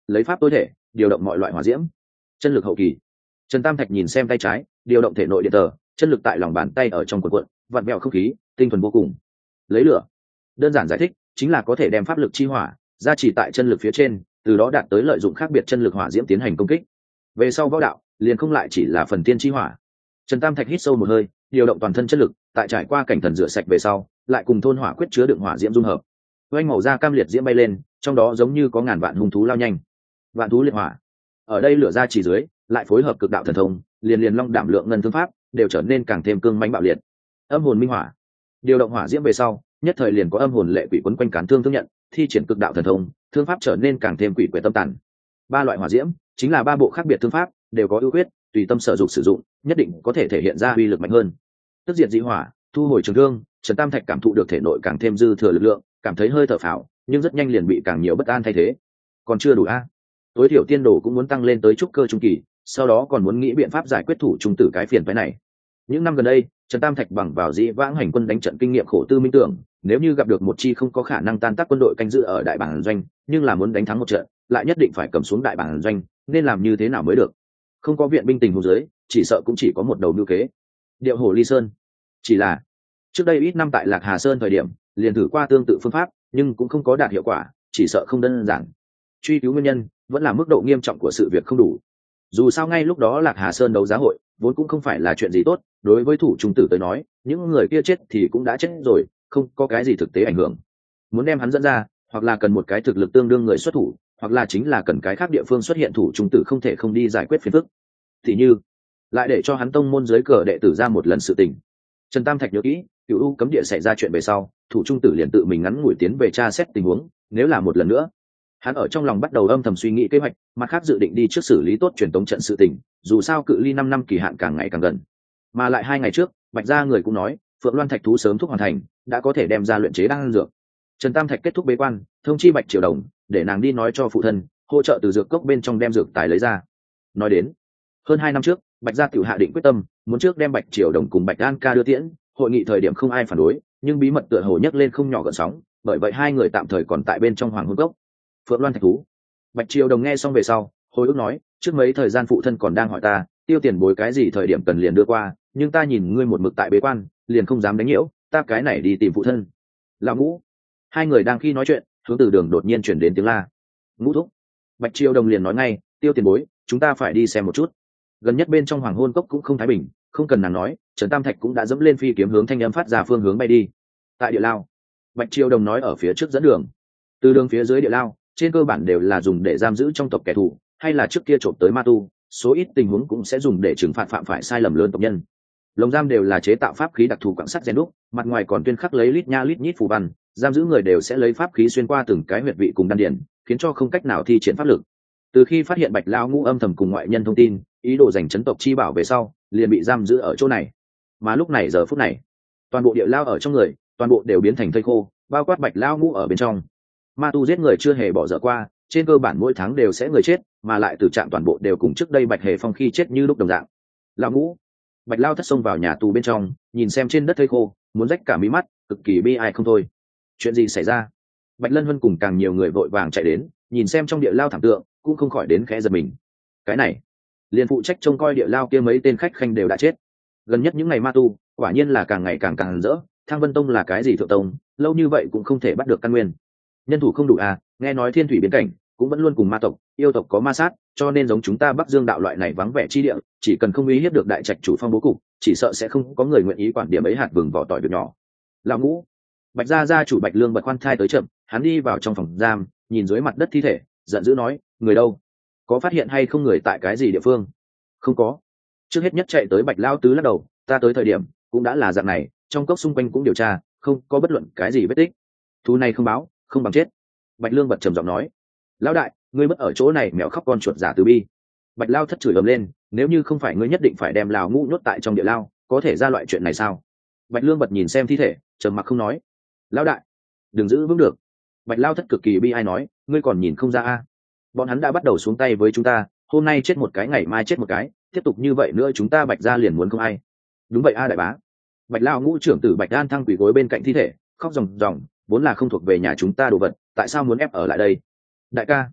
Speaker 1: lấy pháp tối thể điều động mọi loại hỏa diễm. Chân lực hậu kỳ. Trần Tam Thạch nhìn xem tay trái, điều động thể nội điện tờ, chân lực tại lòng bàn tay ở trong cuộn cuộn, vặn vẹo không khí, tinh thuần vô cùng. Lấy lửa. Đơn giản giải thích, chính là có thể đem pháp lực chi hỏa gia trì tại chân lực phía trên, từ đó đạt tới lợi dụng khác biệt chân lực hỏa diễm tiến hành công kích. Về sau võ đạo, liền không lại chỉ là phần tiên chi hỏa. Trần Tam Thạch hít sâu một hơi, điều động toàn thân chân lực, tại trải qua cảnh thần rửa sạch về sau, lại cùng thôn hỏa quyết chứa đựng hỏa diễm dung hợp. Oanh màu da cam liệt diễm bay lên, trong đó giống như có ngàn vạn hung thú lao nhanh. Vạn thú liệt hỏa. Ở đây lửa ra chỉ dưới, lại phối hợp cực đạo thần thông, liền liền long đảm lượng ngân thương pháp, đều trở nên càng thêm cương mãnh bạo liệt. Âm hồn minh hỏa. Điều động hỏa diễm về sau, nhất thời liền có âm hồn lệ quỷ quấn quanh cán thương thương nhận, thi triển cực đạo thần thông, thương pháp trở nên càng thêm quỷ quyệt tâm tàn. Ba loại hỏa diễm, chính là ba bộ khác biệt thương pháp, đều có ưu khuyết, tùy tâm sở dụng sử dụng, nhất định có thể thể hiện ra uy lực mạnh hơn. Tức diệt dị hỏa, thu hồi trường thương, Trần Tam Thạch cảm thụ được thể nội càng thêm dư thừa lực lượng, cảm thấy hơi thở phào, nhưng rất nhanh liền bị càng nhiều bất an thay thế. Còn chưa đủ a? Tối thiểu tiên đồ cũng muốn tăng lên tới trúc cơ trung kỳ, sau đó còn muốn nghĩ biện pháp giải quyết thủ trung tử cái phiền phái này. Những năm gần đây, Trần Tam Thạch bằng vào dĩ vãng hành quân đánh trận kinh nghiệm khổ tư minh tưởng, nếu như gặp được một chi không có khả năng tan tác quân đội canh giữ ở đại bản doanh, nhưng là muốn đánh thắng một trận, lại nhất định phải cầm xuống đại bản doanh, nên làm như thế nào mới được? Không có viện binh tình huống dưới, chỉ sợ cũng chỉ có một đầu mưu kế. Điệu hổ ly sơn. Chỉ là trước đây ít năm tại Lạc Hà Sơn thời điểm, liền thử qua tương tự phương pháp, nhưng cũng không có đạt hiệu quả, chỉ sợ không đơn giản. Truy cứu nguyên nhân, vẫn là mức độ nghiêm trọng của sự việc không đủ. Dù sao ngay lúc đó Lạc Hà Sơn đấu giá hội vốn cũng không phải là chuyện gì tốt, đối với thủ trung tử tới nói, những người kia chết thì cũng đã chết rồi, không có cái gì thực tế ảnh hưởng. Muốn đem hắn dẫn ra, hoặc là cần một cái thực lực tương đương người xuất thủ, hoặc là chính là cần cái khác địa phương xuất hiện thủ trung tử không thể không đi giải quyết phiền phức. Thì như lại để cho hắn tông môn dưới cờ đệ tử ra một lần sự tình. Trần Tam Thạch nhớ kỹ, Cửu U cấm địa xảy ra chuyện về sau, thủ trung tử liền tự mình ngắn ngủi tiến về tra xét tình huống, nếu là một lần nữa. Hắn ở trong lòng bắt đầu âm thầm suy nghĩ kế hoạch, mặt khác dự định đi trước xử lý tốt truyền tống trận sự tình, dù sao cự ly năm năm kỳ hạn càng ngày càng gần. Mà lại hai ngày trước, Bạch gia người cũng nói, Phượng Loan Thạch thú sớm thúc hoàn thành, đã có thể đem ra luyện chế đan dược. Trần Tam Thạch kết thúc bế quan, thông chi Bạch Triều Đồng, để nàng đi nói cho phụ thân, hỗ trợ từ dược cốc bên trong đem dược tài lấy ra. Nói đến, hơn hai năm trước, Bạch gia tiểu hạ định quyết tâm, muốn trước đem Bạch Triều Đồng cùng Bạch An Ca đưa tiễn, hội nghị thời điểm không ai phản đối, nhưng bí mật tựa hồ nhấc lên không nhỏ gợn sóng, bởi vậy hai người tạm thời còn tại bên trong Hoàng Hôn Cốc. Phượng Loan Thạch thú. Bạch Triều Đồng nghe xong về sau, hồi ức nói, trước mấy thời gian phụ thân còn đang hỏi ta, tiêu tiền bối cái gì thời điểm cần liền đưa qua, nhưng ta nhìn ngươi một mực tại bế quan, liền không dám đánh nhiễu, ta cái này đi tìm phụ thân. Lão Ngũ. Hai người đang khi nói chuyện, hướng từ đường đột nhiên chuyển đến tiếng la. Ngũ thúc. Bạch Triều Đồng liền nói ngay, tiêu tiền bối, chúng ta phải đi xem một chút. Gần nhất bên trong Hoàng Hôn Cốc cũng không thái bình, không cần nàng nói, Trần Tam Thạch cũng đã dẫm lên phi kiếm hướng thanh âm phát ra phương hướng bay đi. Tại địa lao, Bạch Triều Đồng nói ở phía trước dẫn đường. Từ đường phía dưới địa lao, trên cơ bản đều là dùng để giam giữ trong tộc kẻ thù, hay là trước kia trộm tới ma tu, số ít tình huống cũng sẽ dùng để trừng phạt phạm phải sai lầm lớn tộc nhân. Lồng giam đều là chế tạo pháp khí đặc thù quặng sắt rèn đúc, mặt ngoài còn tuyên khắc lấy lít nha lít nhít phù văn, giam giữ người đều sẽ lấy pháp khí xuyên qua từng cái huyệt vị cùng đan điền, khiến cho không cách nào thi triển pháp lực. Từ khi phát hiện Bạch lão Ngũ âm thầm cùng ngoại nhân thông tin, ý đồ giành chấn tộc chi bảo về sau, liền bị giam giữ ở chỗ này. Mà lúc này giờ phút này, toàn bộ địa lao ở trong người, toàn bộ đều biến thành thây khô, bao quát Bạch lão Ngũ ở bên trong. Ma tu giết người chưa hề bỏ dở qua, trên cơ bản mỗi tháng đều sẽ người chết, mà lại từ trạng toàn bộ đều cùng trước đây Bạch Hề Phong khi chết như lúc đồng dạng. Lão Ngũ. Bạch Lao Thất xông vào nhà tù bên trong, nhìn xem trên đất thây khô, muốn rách cả mí mắt, cực kỳ bi ai không thôi. Chuyện gì xảy ra? Bạch Lân Huân cùng càng nhiều người vội vàng chạy đến, nhìn xem trong địa lao thảm tượng, cũng không khỏi đến khẽ giật mình. Cái này, liền phụ trách trông coi địa lao kia mấy tên khách khanh đều đã chết. Gần nhất những ngày ma tu, quả nhiên là càng ngày càng càng rỡ. Thang Vân Tông là cái gì thượng tông, lâu như vậy cũng không thể bắt được căn nguyên. Nhân thủ không đủ à? Nghe nói Thiên Thủy biến cảnh cũng vẫn luôn cùng ma tộc, yêu tộc có ma sát, cho nên giống chúng ta Bắc Dương đạo loại này vắng vẻ chi địa, chỉ cần không uy hiếp được đại trạch chủ phong bố cục, chỉ sợ sẽ không có người nguyện ý quản điểm ấy hạt vừng vỏ tỏi việc nhỏ. Lão Ngũ. Bạch gia gia chủ Bạch Lương bật khoan thai tới chậm, hắn đi vào trong phòng giam, nhìn dưới mặt đất thi thể, giận dữ nói, người đâu? Có phát hiện hay không người tại cái gì địa phương? Không có. Trước hết nhất chạy tới Bạch Lão tứ lắc đầu, ta tới thời điểm cũng đã là dạng này, trong cốc xung quanh cũng điều tra, không có bất luận cái gì vết tích. Thú này không báo, không bằng chết. Bạch Lương bật trầm giọng nói, lão đại, ngươi mất ở chỗ này mèo khóc con chuột giả từ bi. Bạch Lao thất chửi ầm lên, nếu như không phải ngươi nhất định phải đem Lão Ngũ nhốt tại trong địa lao, có thể ra loại chuyện này sao? Bạch Lương bật nhìn xem thi thể, trầm mặc không nói. Lão đại, đừng giữ vững được. Bạch Lao thất cực kỳ bi ai nói, ngươi còn nhìn không ra a? Bọn hắn đã bắt đầu xuống tay với chúng ta, hôm nay chết một cái ngày mai chết một cái, tiếp tục như vậy nữa chúng ta Bạch gia liền muốn không ai. Đúng vậy a đại bá. Bạch Lao Ngũ trưởng tử Bạch An thăng quỳ gối bên cạnh thi thể, khóc ròng ròng, vốn là không thuộc về nhà chúng ta đồ vật, tại sao muốn ép ở lại đây? Đại ca,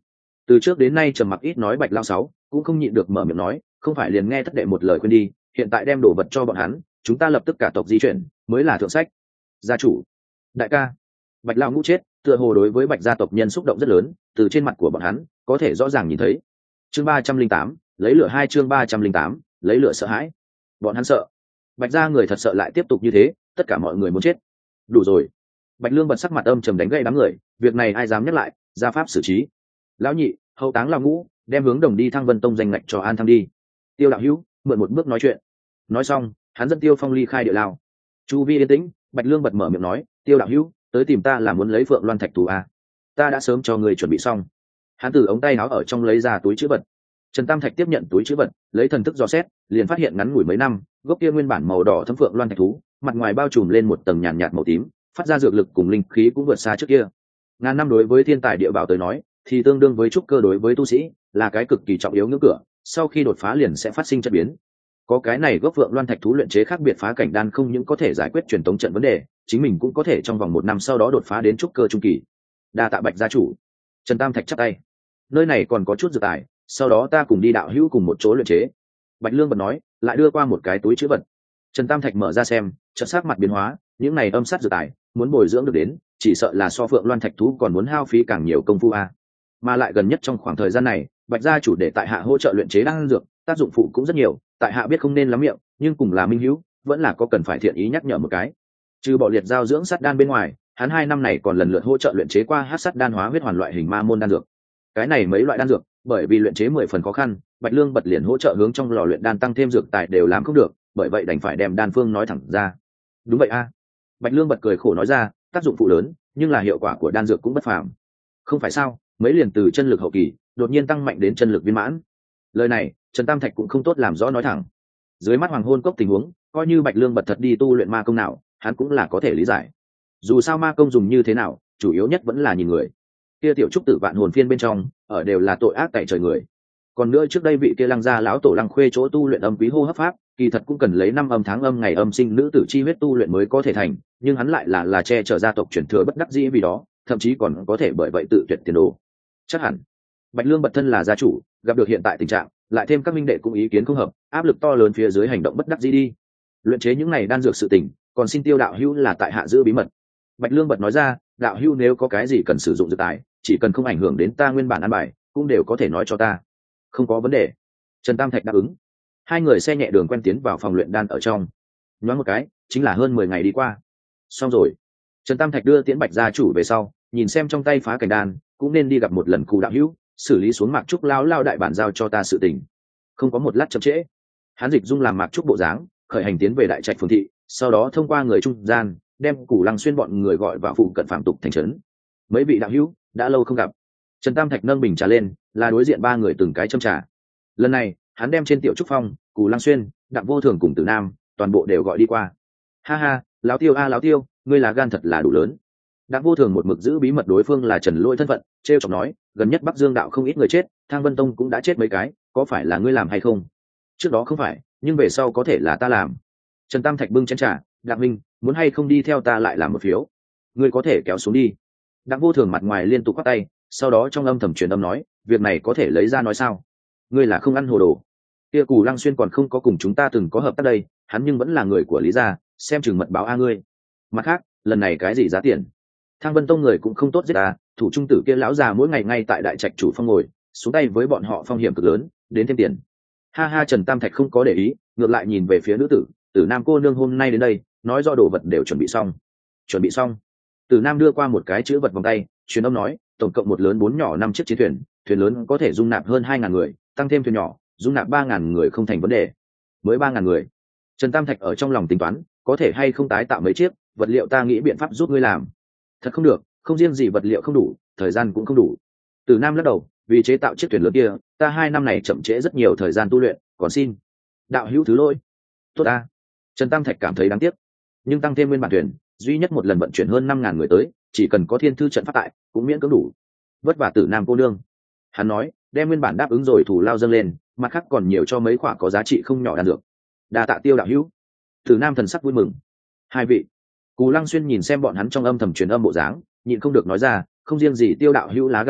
Speaker 1: Từ trước đến nay trầm mặc ít nói Bạch Lao sáu cũng không nhịn được mở miệng nói, không phải liền nghe thất đệ một lời khuyên đi, hiện tại đem đồ vật cho bọn hắn, chúng ta lập tức cả tộc di chuyển mới là thượng sách. Gia chủ, đại ca. Bạch Lao ngũ chết, tựa hồ đối với Bạch gia tộc nhân xúc động rất lớn, từ trên mặt của bọn hắn có thể rõ ràng nhìn thấy. Chương ba trăm linh tám, lấy lửa hai chương ba trăm linh tám, lấy lửa sợ hãi. Bọn hắn sợ. Bạch gia người thật sợ lại tiếp tục như thế, tất cả mọi người muốn chết. Đủ rồi. Bạch Lương bật sắc mặt âm trầm đánh gậy đám người, việc này ai dám nhắc lại, gia pháp xử trí. Lão nhị, hậu táng Lão ngũ, đem hướng đồng đi Thăng Vân Tông danh ngạch cho an thăng đi. Tiêu đạo hữu, mượn một bước nói chuyện. Nói xong, hắn dẫn Tiêu Phong ly khai địa lao. Chu vi yên tĩnh, Bạch Lương bật mở miệng nói, Tiêu đạo hữu, tới tìm ta là muốn lấy Phượng Loan thạch thù à? Ta đã sớm cho người chuẩn bị xong. Hắn từ ống tay áo ở trong lấy ra túi trữ vật. Trần Tam Thạch tiếp nhận túi trữ vật, lấy thần thức dò xét, liền phát hiện ngắn ngủi mấy năm, gốc kia nguyên bản màu đỏ thấm Phượng Loan thạch thú, mặt ngoài bao trùm lên một tầng nhàn nhạt màu tím, phát ra dược lực cùng linh khí cũng vượt xa trước kia. Ngàn năm đối với thiên tài địa bảo tới nói, thì tương đương với trúc cơ đối với tu sĩ, là cái cực kỳ trọng yếu ngưỡng cửa, sau khi đột phá liền sẽ phát sinh chất biến. Có cái này gốc Phượng Loan thạch thú luyện chế khác biệt phá cảnh đan không những có thể giải quyết truyền tống trận vấn đề, chính mình cũng có thể trong vòng một năm sau đó đột phá đến trúc cơ trung kỳ. Đa tạ Bạch gia chủ. Trần Tam Thạch chắp tay. Nơi này còn có chút dược tài, sau đó ta cùng đi đạo hữu cùng một chỗ luyện chế. Bạch Lương bật nói, lại đưa qua một cái túi trữ vật. Trần Tam Thạch mở ra xem, chợt sắc mặt biến hóa, những này âm sát dược tài, muốn bồi dưỡng được đến, chỉ sợ là so Phượng Loan thạch thú còn muốn hao phí càng nhiều công phu a. Mà lại gần nhất trong khoảng thời gian này, Bạch gia chủ để tại hạ hỗ trợ luyện chế đan dược, tác dụng phụ cũng rất nhiều, tại hạ biết không nên lắm miệng, nhưng cùng là minh hữu, vẫn là có cần phải thiện ý nhắc nhở một cái. Trừ bỏ liệt giao dưỡng sát đan bên ngoài, hắn hai năm này còn lần lượt hỗ trợ luyện chế qua hắc sát đan hóa huyết hoàn loại hình ma môn đan dược. Cái này mấy loại đan dược, bởi vì luyện chế mười phần khó khăn, Bạch Lương bật liền hỗ trợ hướng trong lò luyện đan tăng thêm dược tài đều làm không được, bởi vậy đành phải đem đan phương nói thẳng ra. Đúng vậy a. Bạch Lương bật cười khổ nói ra, tác dụng phụ lớn, nhưng là hiệu quả của đan dược cũng bất phàm. Không phải sao? Mấy liền từ chân lực hậu kỳ, đột nhiên tăng mạnh đến chân lực viên mãn. Lời này, Trần Tam Thạch cũng không tốt làm rõ nói thẳng. Dưới mắt Hoàng Hôn Cốc tình huống, coi như Bạch Lương bật thật đi tu luyện ma công nào, hắn cũng là có thể lý giải. Dù sao ma công dùng như thế nào, chủ yếu nhất vẫn là nhìn người. Kia tiểu trúc tử vạn hồn phiên bên trong, ở đều là tội ác tại trời người. Còn nữa trước đây vị kia Lăng gia lão tổ Lăng Khuê chỗ tu luyện âm quý hô hấp pháp, kỳ thật cũng cần lấy năm âm tháng âm ngày âm sinh nữ tử chi huyết tu luyện mới có thể thành, nhưng hắn lại là là che chở gia tộc truyền thừa bất đắc dĩ vì đó, thậm chí còn có thể bởi vậy tự tuyệt tiền đồ. Chắc hẳn Bạch Lương bật thân là gia chủ, gặp được hiện tại tình trạng, lại thêm các minh đệ cũng ý kiến không hợp, áp lực to lớn phía dưới hành động bất đắc dĩ đi. Luyện chế những này đan dược sự tình, còn xin Tiêu đạo hữu là tại hạ giữ bí mật. Bạch Lương bật nói ra, đạo hữu nếu có cái gì cần sử dụng dược tài, chỉ cần không ảnh hưởng đến ta nguyên bản ăn bài, cũng đều có thể nói cho ta. Không có vấn đề. Trần Tam Thạch đáp ứng. Hai người xe nhẹ đường quen tiến vào phòng luyện đan ở trong. Nhoáng một cái, chính là hơn mười ngày đi qua. Xong rồi. Trần Tam Thạch đưa Tiễn Bạch gia chủ về sau, nhìn xem trong tay phá cảnh đan, cũng nên đi gặp một lần Cù đạo hữu, xử lý xuống Mạc Trúc lao lao đại bản giao cho ta sự tình. Không có một lát chậm trễ, hắn dịch dung làm Mạc Trúc bộ dáng, khởi hành tiến về đại trạch phường thị, sau đó thông qua người trung gian, đem Cù Lăng Xuyên bọn người gọi vào phụ cận phạm tục thành trấn. Mấy vị đạo hữu, đã lâu không gặp. Trần Tam Thạch nâng bình trà lên, là đối diện ba người từng cái châm trà. Lần này, hắn đem trên Tiểu Trúc Phong, Cù Lăng Xuyên, Đặng Vô Thường cùng Tử Nam, toàn bộ đều gọi đi qua. Ha ha, lão Tiêu a lão Tiêu, ngươi là gan thật là đủ lớn. Đặng Vô Thường một mực giữ bí mật đối phương là Trần Lỗi thân phận, trêu chọc nói, gần nhất Bắc Dương đạo không ít người chết, Thang Vân Tông cũng đã chết mấy cái, có phải là ngươi làm hay không? Trước đó không phải, nhưng về sau có thể là ta làm. Trần Tam Thạch bưng chén trà, Đặng Minh, muốn hay không đi theo ta lại làm một phiếu? Ngươi có thể kéo xuống đi. Đặng Vô Thường mặt ngoài liên tục quát tay, sau đó trong âm thầm truyền âm nói, việc này có thể lấy ra nói sao? Ngươi là không ăn hồ đồ. Kia Cù Lăng Xuyên còn không có cùng chúng ta từng có hợp tác đây, hắn nhưng vẫn là người của Lý gia, xem chừng mật báo a ngươi. Mặt khác, lần này cái gì giá tiền? Thang Vân Tông người cũng không tốt giết ta, thủ trung tử kia lão già mỗi ngày ngay tại đại trạch chủ phong ngồi, xuống tay với bọn họ phong hiểm cực lớn, đến thêm tiền. Ha ha, Trần Tam Thạch không có để ý, ngược lại nhìn về phía nữ tử, Tử Nam cô nương hôm nay đến đây, nói do đồ vật đều chuẩn bị xong. Chuẩn bị xong. Tử Nam đưa qua một cái chữ vật vòng tay, truyền âm nói, tổng cộng một lớn bốn nhỏ năm chiếc chiến thuyền, thuyền lớn có thể dung nạp hơn hai ngàn người, tăng thêm thuyền nhỏ, dung nạp ba ngàn người không thành vấn đề. Mới ba ngàn người. Trần Tam Thạch ở trong lòng tính toán, có thể hay không tái tạo mấy chiếc, vật liệu ta nghĩ biện pháp giúp ngươi làm. Thật không được, không riêng gì vật liệu không đủ, thời gian cũng không đủ. Tử Nam lắc đầu, vì chế tạo chiếc thuyền lớn kia, ta hai năm này chậm trễ rất nhiều thời gian tu luyện, còn xin đạo hữu thứ lỗi. Tốt ta. Trần Tam Thạch cảm thấy đáng tiếc, nhưng tăng thêm nguyên bản thuyền, duy nhất một lần vận chuyển hơn năm ngàn người tới, chỉ cần có thiên thư trận pháp tại, cũng miễn cưỡng đủ. Vất vả Tử Nam cô nương. Hắn nói, đem nguyên bản đáp ứng rồi thủ lao dâng lên, mặt khác còn nhiều cho mấy khoả có giá trị không nhỏ đan dược. Đa tạ Tiêu đạo hữu. Tử Nam thần sắc vui mừng. Hai vị. Cù Lăng Xuyên nhìn xem bọn hắn trong âm thầm truyền âm bộ dáng, nhịn không được nói ra, không riêng gì Tiêu đạo hữu lá gan mập,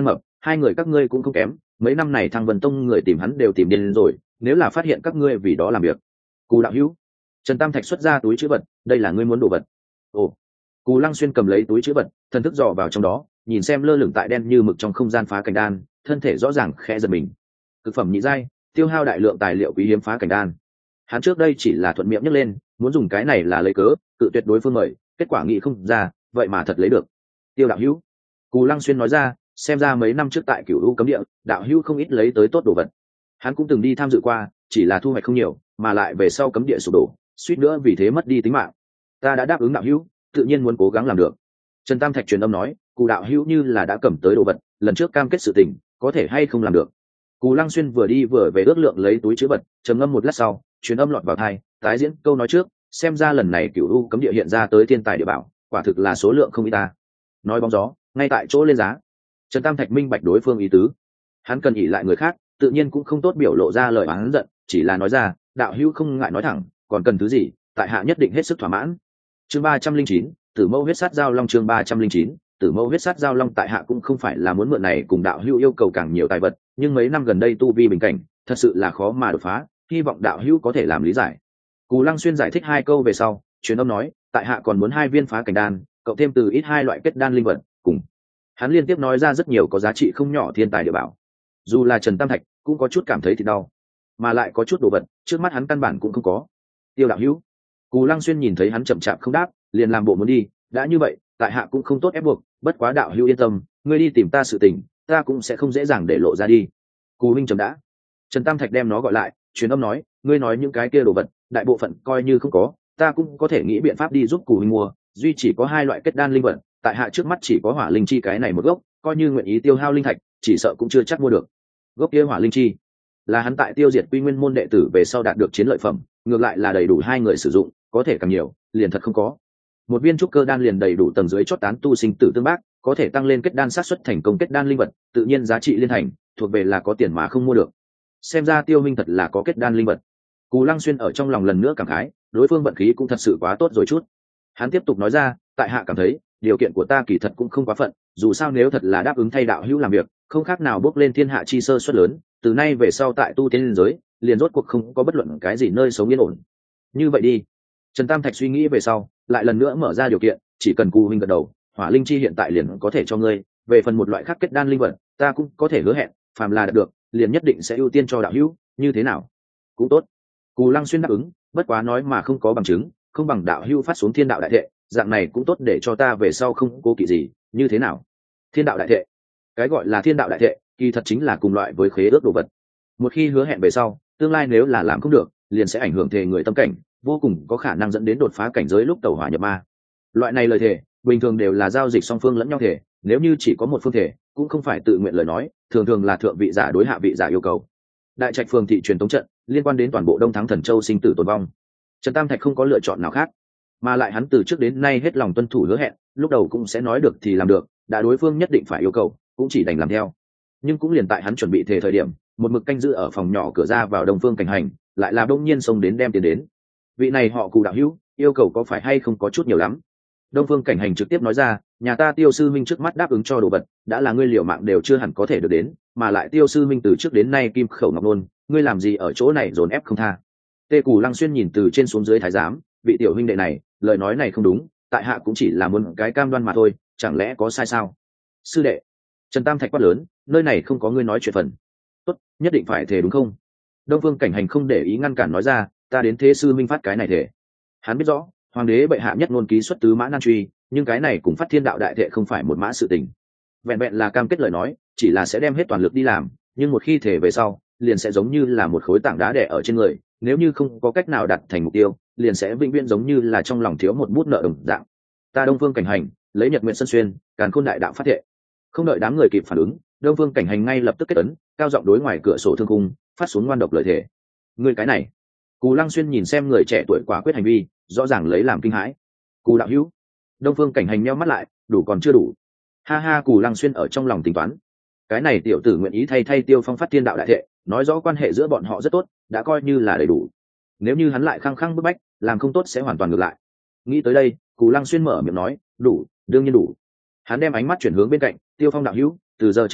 Speaker 1: hai người các ngươi cũng không kém, mấy năm này thằng Vân Tông người tìm hắn đều tìm điên rồi, nếu là phát hiện các ngươi vì đó làm việc. Cù đạo hữu. Trần Tam Thạch xuất ra túi trữ vật, đây là ngươi muốn đồ vật. Ồ. Cù Lăng Xuyên cầm lấy túi trữ vật, thần thức dò vào trong đó, nhìn xem lơ lửng tại đen như mực trong không gian phá cảnh đan, thân thể rõ ràng khẽ giật mình. Cực phẩm nhị giai, tiêu hao đại lượng tài liệu quý hiếm phá cảnh đan. Hắn trước đây chỉ là thuận miệng nhấc lên, muốn dùng cái này là lấy cớ, cự tuyệt đối phương mời, kết quả nghĩ không ra, vậy mà thật lấy được. Tiêu đạo hữu. Cù Lăng Xuyên nói ra, xem ra mấy năm trước tại Cửu U cấm địa, đạo hữu không ít lấy tới tốt đồ vật. Hắn cũng từng đi tham dự qua, chỉ là thu hoạch không nhiều, mà lại về sau cấm địa sụp đổ, suýt nữa vì thế mất đi tính mạng. Ta đã đáp ứng đạo hữu, tự nhiên muốn cố gắng làm được. Trần Tam Thạch truyền âm nói, Cù đạo hữu như là đã cầm tới đồ vật, lần trước cam kết sự tình, có thể hay không làm được. Cù Lăng Xuyên vừa đi vừa về ước lượng lấy túi trữ vật, trầm ngâm một lát sau, truyền âm lọt vào tai, tái diễn câu nói trước, xem ra lần này Cửu U cấm địa hiện ra tới thiên tài địa bảo, quả thực là số lượng không ít ta. Nói bóng gió, ngay tại chỗ lên giá. Trần Tam Thạch minh bạch đối phương ý tứ, hắn cần ỷ lại người khác, tự nhiên cũng không tốt biểu lộ ra lời oán giận, chỉ là nói ra, đạo hữu không ngại nói thẳng, còn cần thứ gì, tại hạ nhất định hết sức thỏa mãn. Chương ba trăm linh chín, Tử Mâu huyết sát giao long. Chương ba trăm linh chín, Tử Mâu huyết sát giao long. Tại hạ cũng không phải là muốn mượn này cùng đạo hữu yêu cầu càng nhiều tài vật, nhưng mấy năm gần đây tu vi bình cảnh, thật sự là khó mà đột phá, hy vọng đạo hữu có thể làm lý giải. Cù Lăng Xuyên giải thích hai câu về sau, truyền âm nói, tại hạ còn muốn hai viên phá cảnh đan, cộng thêm từ ít hai loại kết đan linh vật, cùng. Hắn liên tiếp nói ra rất nhiều có giá trị không nhỏ thiên tài địa bảo. Dù là Trần Tam Thạch cũng có chút cảm thấy thì đau, mà lại có chút đồ vật trước mắt hắn căn bản cũng không có. Tiêu đạo hữu. Cù Lăng Xuyên nhìn thấy hắn chậm chạp không đáp, liền làm bộ muốn đi, đã như vậy, tại hạ cũng không tốt ép buộc, bất quá đạo hữu yên tâm, ngươi đi tìm ta sự tình, ta cũng sẽ không dễ dàng để lộ ra đi. Cù huynh trầm đã. Trần Tam Thạch đem nó gọi lại, truyền âm nói, ngươi nói những cái kia đồ vật, đại bộ phận coi như không có, ta cũng có thể nghĩ biện pháp đi giúp Cù huynh mua, duy chỉ có hai loại kết đan linh vật, tại hạ trước mắt chỉ có hỏa linh chi cái này một gốc, coi như nguyện ý tiêu hao linh thạch, chỉ sợ cũng chưa chắc mua được. Gốc kia hỏa linh chi là hắn tại tiêu diệt quy nguyên môn đệ tử về sau đạt được chiến lợi phẩm, ngược lại là đầy đủ hai người sử dụng, có thể càng nhiều, liền thật không có. Một viên trúc cơ đan liền đầy đủ tầng dưới chót tán tu sinh tử tương bác, có thể tăng lên kết đan sát xuất thành công kết đan linh vật, tự nhiên giá trị liên thành, thuộc về là có tiền mà không mua được. Xem ra Tiêu minh thật là có kết đan linh vật. Cù Lăng Xuyên ở trong lòng lần nữa cảm khái, đối phương vận khí cũng thật sự quá tốt rồi chút. Hắn tiếp tục nói ra, tại hạ cảm thấy, điều kiện của ta kỳ thật cũng không quá phận, dù sao nếu thật là đáp ứng thay đạo hữu làm việc, không khác nào bước lên thiên hạ chi sơ suất lớn, từ nay về sau tại tu tiên giới, liền rốt cuộc không có bất luận cái gì nơi sống yên ổn. Như vậy đi. Trần Tam Thạch suy nghĩ về sau, lại lần nữa mở ra điều kiện, chỉ cần Cù huynh gật đầu, hỏa linh chi hiện tại liền có thể cho ngươi, về phần một loại khác kết đan linh vật, ta cũng có thể hứa hẹn, phàm là đạt được, liền nhất định sẽ ưu tiên cho đạo hữu, như thế nào? Cũng tốt. Cù Lăng Xuyên đáp ứng, bất quá nói mà không có bằng chứng, không bằng đạo hữu phát xuống thiên đạo đại thệ, dạng này cũng tốt để cho ta về sau không cố kỵ gì, như thế nào? Thiên đạo đại thệ. Cái gọi là thiên đạo đại thệ, kỳ thật chính là cùng loại với khế ước đồ vật. Một khi hứa hẹn về sau, tương lai nếu là làm không được, liền sẽ ảnh hưởng thề người tâm cảnh, vô cùng có khả năng dẫn đến đột phá cảnh giới lúc tẩu hỏa nhập ma. Loại này lời thề, bình thường đều là giao dịch song phương lẫn nhau thề, nếu như chỉ có một phương thề, cũng không phải tự nguyện lời nói, thường thường là thượng vị giả đối hạ vị giả yêu cầu. Đại trạch phường thị truyền tống trận liên quan đến toàn bộ Đông Thắng Thần Châu sinh tử tồn vong. Trần Tam Thạch không có lựa chọn nào khác, mà lại hắn từ trước đến nay hết lòng tuân thủ hứa hẹn, lúc đầu cũng sẽ nói được thì làm được, đã đối phương nhất định phải yêu cầu, cũng chỉ đành làm theo. Nhưng cũng liền tại hắn chuẩn bị thề thời điểm, một mực canh giữ ở phòng nhỏ cửa ra vào Đông Phương Cảnh Hành, lại là đông nhiên xông đến đem tiền đến. Vị này họ Cù đạo hữu, yêu cầu có phải hay không có chút nhiều lắm? Đông Phương Cảnh Hành trực tiếp nói ra, nhà ta Tiêu sư minh trước mắt đáp ứng cho đồ vật, đã là ngươi liều mạng đều chưa hẳn có thể được đến, mà lại Tiêu sư minh từ trước đến nay kim khẩu ngọc nôn, ngươi làm gì ở chỗ này dồn ép không tha? Tê Cù Lăng Xuyên nhìn từ trên xuống dưới thái giám, vị tiểu huynh đệ này, lời nói này không đúng, tại hạ cũng chỉ là muốn cái cam đoan mà thôi, chẳng lẽ có sai sao? Sư đệ. Trần Tam Thạch quát lớn, nơi này không có ngươi nói chuyện phần. Tốt, nhất định phải thề đúng không? Đông Phương Cảnh Hành không để ý ngăn cản nói ra, ta đến thế sư minh phát cái này thề. Hắn biết rõ, hoàng đế bệ hạ nhất ngôn ký xuất tứ mã nan truy, nhưng cái này cùng phát thiên đạo đại thệ không phải một mã sự tình. Vẹn vẹn là cam kết lời nói, chỉ là sẽ đem hết toàn lực đi làm, nhưng một khi thề về sau, liền sẽ giống như là một khối tảng đá đè ở trên người, nếu như không có cách nào đạt thành mục tiêu, liền sẽ vĩnh viễn giống như là trong lòng thiếu một bút nợ đồng dạng. Ta Đông Phương Cảnh Hành, lấy Nhật Nguyện Sân Xuyên, Càn Khôn đại đạo phát thệ. Không đợi đám người kịp phản ứng, Đông Phương Cảnh Hành ngay lập tức kết ấn, cao giọng đối ngoài cửa sổ thương cung phát xuống ngoan độc lời thề. Người cái này. Cù Lăng Xuyên nhìn xem người trẻ tuổi quả quyết hành vi, rõ ràng lấy làm kinh hãi. Cù đạo hữu. Đông Phương Cảnh Hành nheo mắt lại, đủ còn chưa đủ. Ha ha, Cù Lăng Xuyên ở trong lòng tính toán. Cái này tiểu tử nguyện ý thay thay Tiêu Phong phát thiên đạo đại thệ, nói rõ quan hệ giữa bọn họ rất tốt, đã coi như là đầy đủ. Nếu như hắn lại khăng khăng bức bách, làm không tốt sẽ hoàn toàn ngược lại. Nghĩ tới đây, Cù Lăng Xuyên mở miệng nói, đủ, đương nhiên đủ. Hắn đem ánh mắt chuyển hướng bên cạnh, Tiêu Phong đạo hữu, từ giờ trở đi,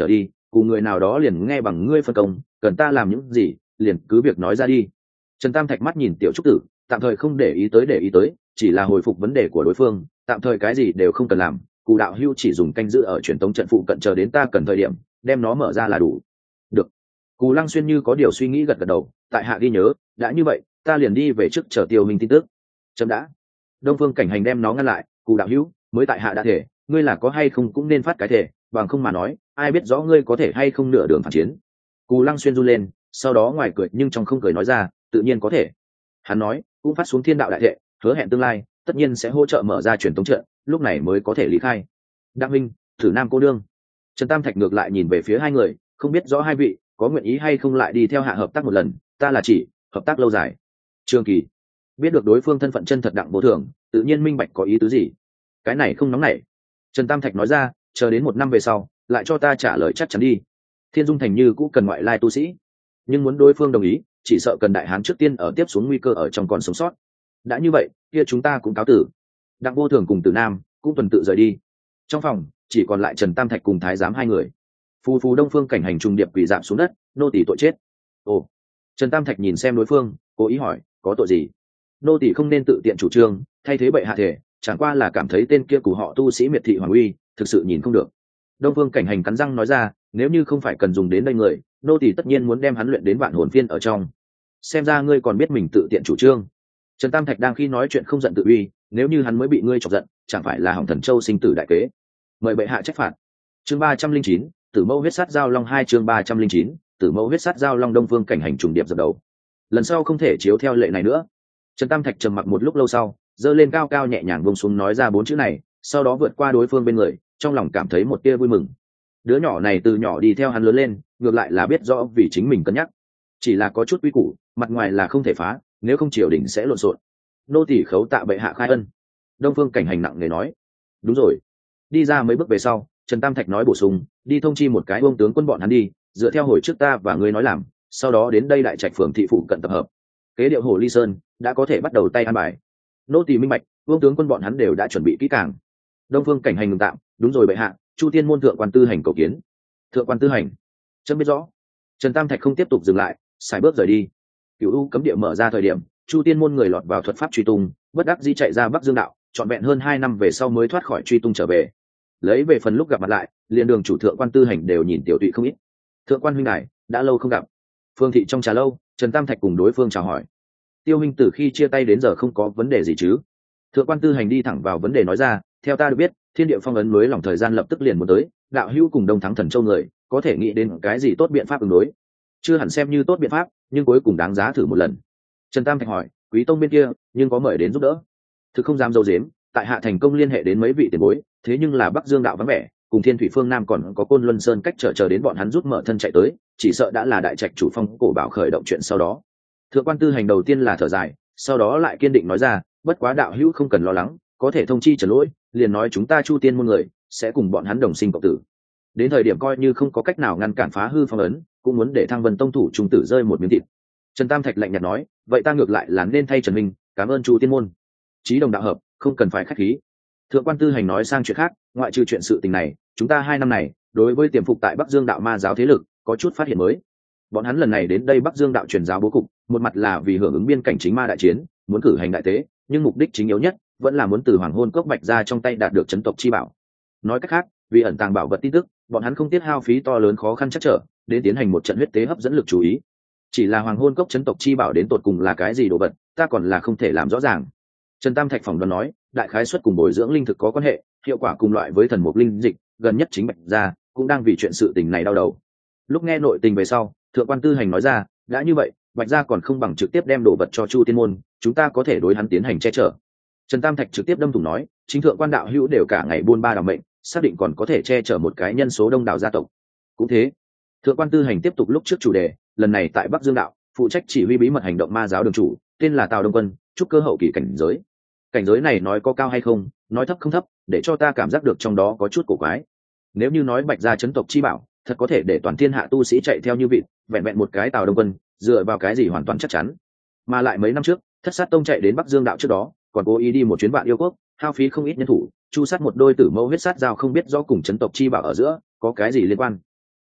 Speaker 1: cùng người nào đó liền nghe bằng ngươi phân công, cần ta làm những gì liền cứ việc nói ra đi. Trần Tam Thạch mắt nhìn tiểu trúc tử, tạm thời không để ý tới để ý tới, chỉ là hồi phục vấn đề của đối phương, tạm thời cái gì đều không cần làm, Cù đạo hưu chỉ dùng canh giữ ở truyền tống trận phụ cận chờ đến ta cần thời điểm đem nó mở ra là đủ. Được. Cù Lăng Xuyên như có điều suy nghĩ gật gật đầu, tại hạ ghi nhớ, đã như vậy ta liền đi về trước chờ Tiêu Minh tin tức. Chấm đã. Đông Phương Cảnh Hành đem nó ngăn lại, Cù đạo hữu, mới tại hạ đã thể, ngươi là có hay không cũng nên phát cái thể, bằng không mà nói, ai biết rõ ngươi có thể hay không nửa đường phản chiến. Cù Lăng Xuyên run lên, sau đó ngoài cười nhưng trong không cười nói ra, tự nhiên có thể. Hắn nói, cũng phát xuống thiên đạo đại thể, hứa hẹn tương lai tất nhiên sẽ hỗ trợ mở ra truyền tống trận, lúc này mới có thể lý khai. Đặng Minh, Thử Nam cô đương. Trần Tam Thạch ngược lại nhìn về phía hai người, không biết rõ hai vị có nguyện ý hay không lại đi theo hạ hợp tác một lần, ta là chỉ hợp tác lâu dài. Trương Kỳ biết được đối phương thân phận chân thật Đặng Vô Thường, tự nhiên minh bạch có ý tứ gì. Cái này không nóng nảy. Trần Tam Thạch nói ra, chờ đến một năm về sau lại cho ta trả lời chắc chắn đi. Thiên Dung Thành như cũ cần ngoại lai tu sĩ, nhưng muốn đối phương đồng ý chỉ sợ cần đại hán trước tiên ở tiếp xuống nguy cơ ở trong còn sống sót. Đã như vậy kia chúng ta cũng cáo tử. Đặng Vô Thường cùng Tử Nam cũng tuần tự rời đi. Trong phòng chỉ còn lại Trần Tam Thạch cùng thái giám hai người. Phù phù Đông Phương Cảnh Hành trùng điệp quỳ dạp xuống đất, nô tỳ tội chết. Ồ. Trần Tam Thạch nhìn xem đối phương, cố ý hỏi, có tội gì? Nô tỳ không nên tự tiện chủ trương thay thế bệ hạ thể, chẳng qua là cảm thấy tên kia của họ tu sĩ miệt thị hoàng uy, thực sự nhìn không được. Đông Phương Cảnh Hành cắn răng nói ra, nếu như không phải cần dùng đến đây người, nô tỳ tất nhiên muốn đem hắn luyện đến vạn hồn phiên ở trong. Xem ra ngươi còn biết mình tự tiện chủ trương. Trần Tam Thạch đang khi nói chuyện không giận tự uy, nếu như hắn mới bị ngươi chọc giận, chẳng phải là hỏng Thần Châu sinh tử đại kế. Mời bệ hạ trách phạt. Chương ba trăm linh chín, Tử Mẫu huyết sát giao long hai chương ba trăm linh chín, Tử Mẫu huyết sát giao long. Đông Phương Cảnh Hành trùng điệp dập đầu. Lần sau không thể chiếu theo lệ này nữa. Trần Tam Thạch trầm mặc một lúc lâu sau, giơ lên cao cao nhẹ nhàng buông xuống nói ra bốn chữ này, sau đó vượt qua đối phương bên người, trong lòng cảm thấy một tia vui mừng. Đứa nhỏ này từ nhỏ đi theo hắn lớn lên, ngược lại là biết rõ vì chính mình cân nhắc, chỉ là có chút quy củ, mặt ngoài là không thể phá, nếu không triều đình sẽ lộn xộn. Nô tỳ khấu tạ bệ hạ khai ân. Đông Phương Cảnh Hành nặng nề nói. Đúng rồi. Đi ra mấy bước về sau, Trần Tam Thạch nói bổ sung, đi thông chi một cái ông tướng quân bọn hắn đi, dựa theo hồi trước ta và ngươi nói làm, sau đó đến đây đại trạch phường thị phụ cận tập hợp. Kế điệu Hồ Ly Sơn đã có thể bắt đầu tay an bài. Nô tỳ minh bạch, vương tướng quân bọn hắn đều đã chuẩn bị kỹ càng. Đông Phương Cảnh Hành ngừng tạm, đúng rồi bệ hạ, Chu Tiên môn thượng quan tư hành cầu kiến. Thượng quan tư hành, chấm biết rõ. Trần Tam Thạch không tiếp tục dừng lại, xài bước rời đi. Cửu U cấm địa mở ra thời điểm, Chu Tiên môn người lọt vào thuật pháp truy tung, bất đắc dĩ chạy ra Bắc Dương đạo, trọn vẹn hơn hai năm về sau mới thoát khỏi truy tung trở về. Lấy về phần lúc gặp mặt lại, liền đường chủ thượng quan tư hành đều nhìn tiểu tụy không ít. Thượng quan huynh đài, đã lâu không gặp. Phương thị trong trà lâu, Trần Tam Thạch cùng đối phương chào hỏi. Tiêu huynh từ khi chia tay đến giờ không có vấn đề gì chứ? Thượng quan tư hành đi thẳng vào vấn đề nói ra, theo ta được biết, thiên địa phong ấn lưới lỏng thời gian lập tức liền muốn tới, đạo hữu cùng Đông Thắng Thần Châu người có thể nghĩ đến cái gì tốt biện pháp ứng đối? Chưa hẳn xem như tốt biện pháp, nhưng cuối cùng đáng giá thử một lần. Trần Tam Thạch hỏi, Quý tông bên kia nhưng có mời đến giúp đỡ? Thực không dám dâu dếm, tại hạ thành công liên hệ đến mấy vị tiền bối, thế nhưng là Bắc Dương đạo vắng vẻ, cùng Thiên Thủy phương Nam còn có Côn Luân Sơn cách trở chờ đến bọn hắn rút mở thân chạy tới, chỉ sợ đã là đại trạch chủ phong cổ bảo khởi động chuyện sau đó. Thượng quan tư hành đầu tiên là thở dài, sau đó lại kiên định nói ra, bất quá đạo hữu không cần lo lắng, có thể thông chi Trần Lỗi, liền nói chúng ta Chu Tiên môn người sẽ cùng bọn hắn đồng sinh cộng tử. Đến thời điểm coi như không có cách nào ngăn cản phá hư phong ấn, cũng muốn để Thăng Vân tông thủ trung tử rơi một miếng thịt. Trần Tam Thạch lạnh nhạt nói, vậy ta ngược lại là nên thay Trần Minh cảm ơn Chu Tiên môn. Chí đồng đạo hợp, không cần phải khách khí. Thượng quan tư hành nói sang chuyện khác, ngoại trừ chuyện sự tình này, chúng ta hai năm này đối với tiềm phục tại Bắc Dương đạo ma giáo thế lực có chút phát hiện mới. Bọn hắn lần này đến đây Bắc Dương đạo truyền giáo bố cục, một mặt là vì hưởng ứng biên cảnh chính ma đại chiến, muốn cử hành đại tế, nhưng mục đích chính yếu nhất vẫn là muốn từ Hoàng Hôn Cốc Bạch ra trong tay đạt được chấn tộc chi bảo. Nói cách khác, vì ẩn tàng bảo vật tin tức, bọn hắn không tiếc hao phí to lớn khó khăn chắc trở, đến tiến hành một trận huyết tế hấp dẫn lực chú ý. Chỉ là Hoàng Hôn Cốc chấn tộc chi bảo đến tột cùng là cái gì đồ vật, ta còn là không thể làm rõ ràng. Trần Tam Thạch phỏng đoán nói, đại khái suất cùng bồi dưỡng linh thực có quan hệ, hiệu quả cùng loại với thần mục linh dịch, gần nhất chính Bạch gia cũng đang vì chuyện sự tình này đau đầu. Lúc nghe nội tình về sau, thượng quan tư hành nói ra, đã như vậy, Bạch gia còn không bằng trực tiếp đem đồ vật cho Chu Tiên môn, chúng ta có thể đối hắn tiến hành che chở. Trần Tam Thạch trực tiếp đâm thủng nói, chính thượng quan đạo hữu đều cả ngày buôn ba đào mệnh, xác định còn có thể che chở một cái nhân số đông đảo gia tộc. Cũng thế, thượng quan tư hành tiếp tục lúc trước chủ đề, lần này tại Bắc Dương đạo, phụ trách chỉ huy bí mật hành động ma giáo đường chủ, tên là Tào Đông Quân, trúc cơ hậu kỳ cảnh giới. Cảnh giới này nói có cao hay không, nói thấp không thấp, để cho ta cảm giác được trong đó có chút cổ quái. Nếu như nói Bạch gia chấn tộc chi bảo, thật có thể để toàn thiên hạ tu sĩ chạy theo như vịt, vẹn vẹn một cái Tào Đông Quân, dựa vào cái gì hoàn toàn chắc chắn. Mà lại mấy năm trước, Thất Sát tông chạy đến Bắc Dương đạo trước đó, còn cố ý đi một chuyến Vạn Yêu quốc, hao phí không ít nhân thủ, chu sát một đôi tử mẫu huyết sát giao, không biết rõ cùng chấn tộc chi bảo ở giữa có cái gì liên quan.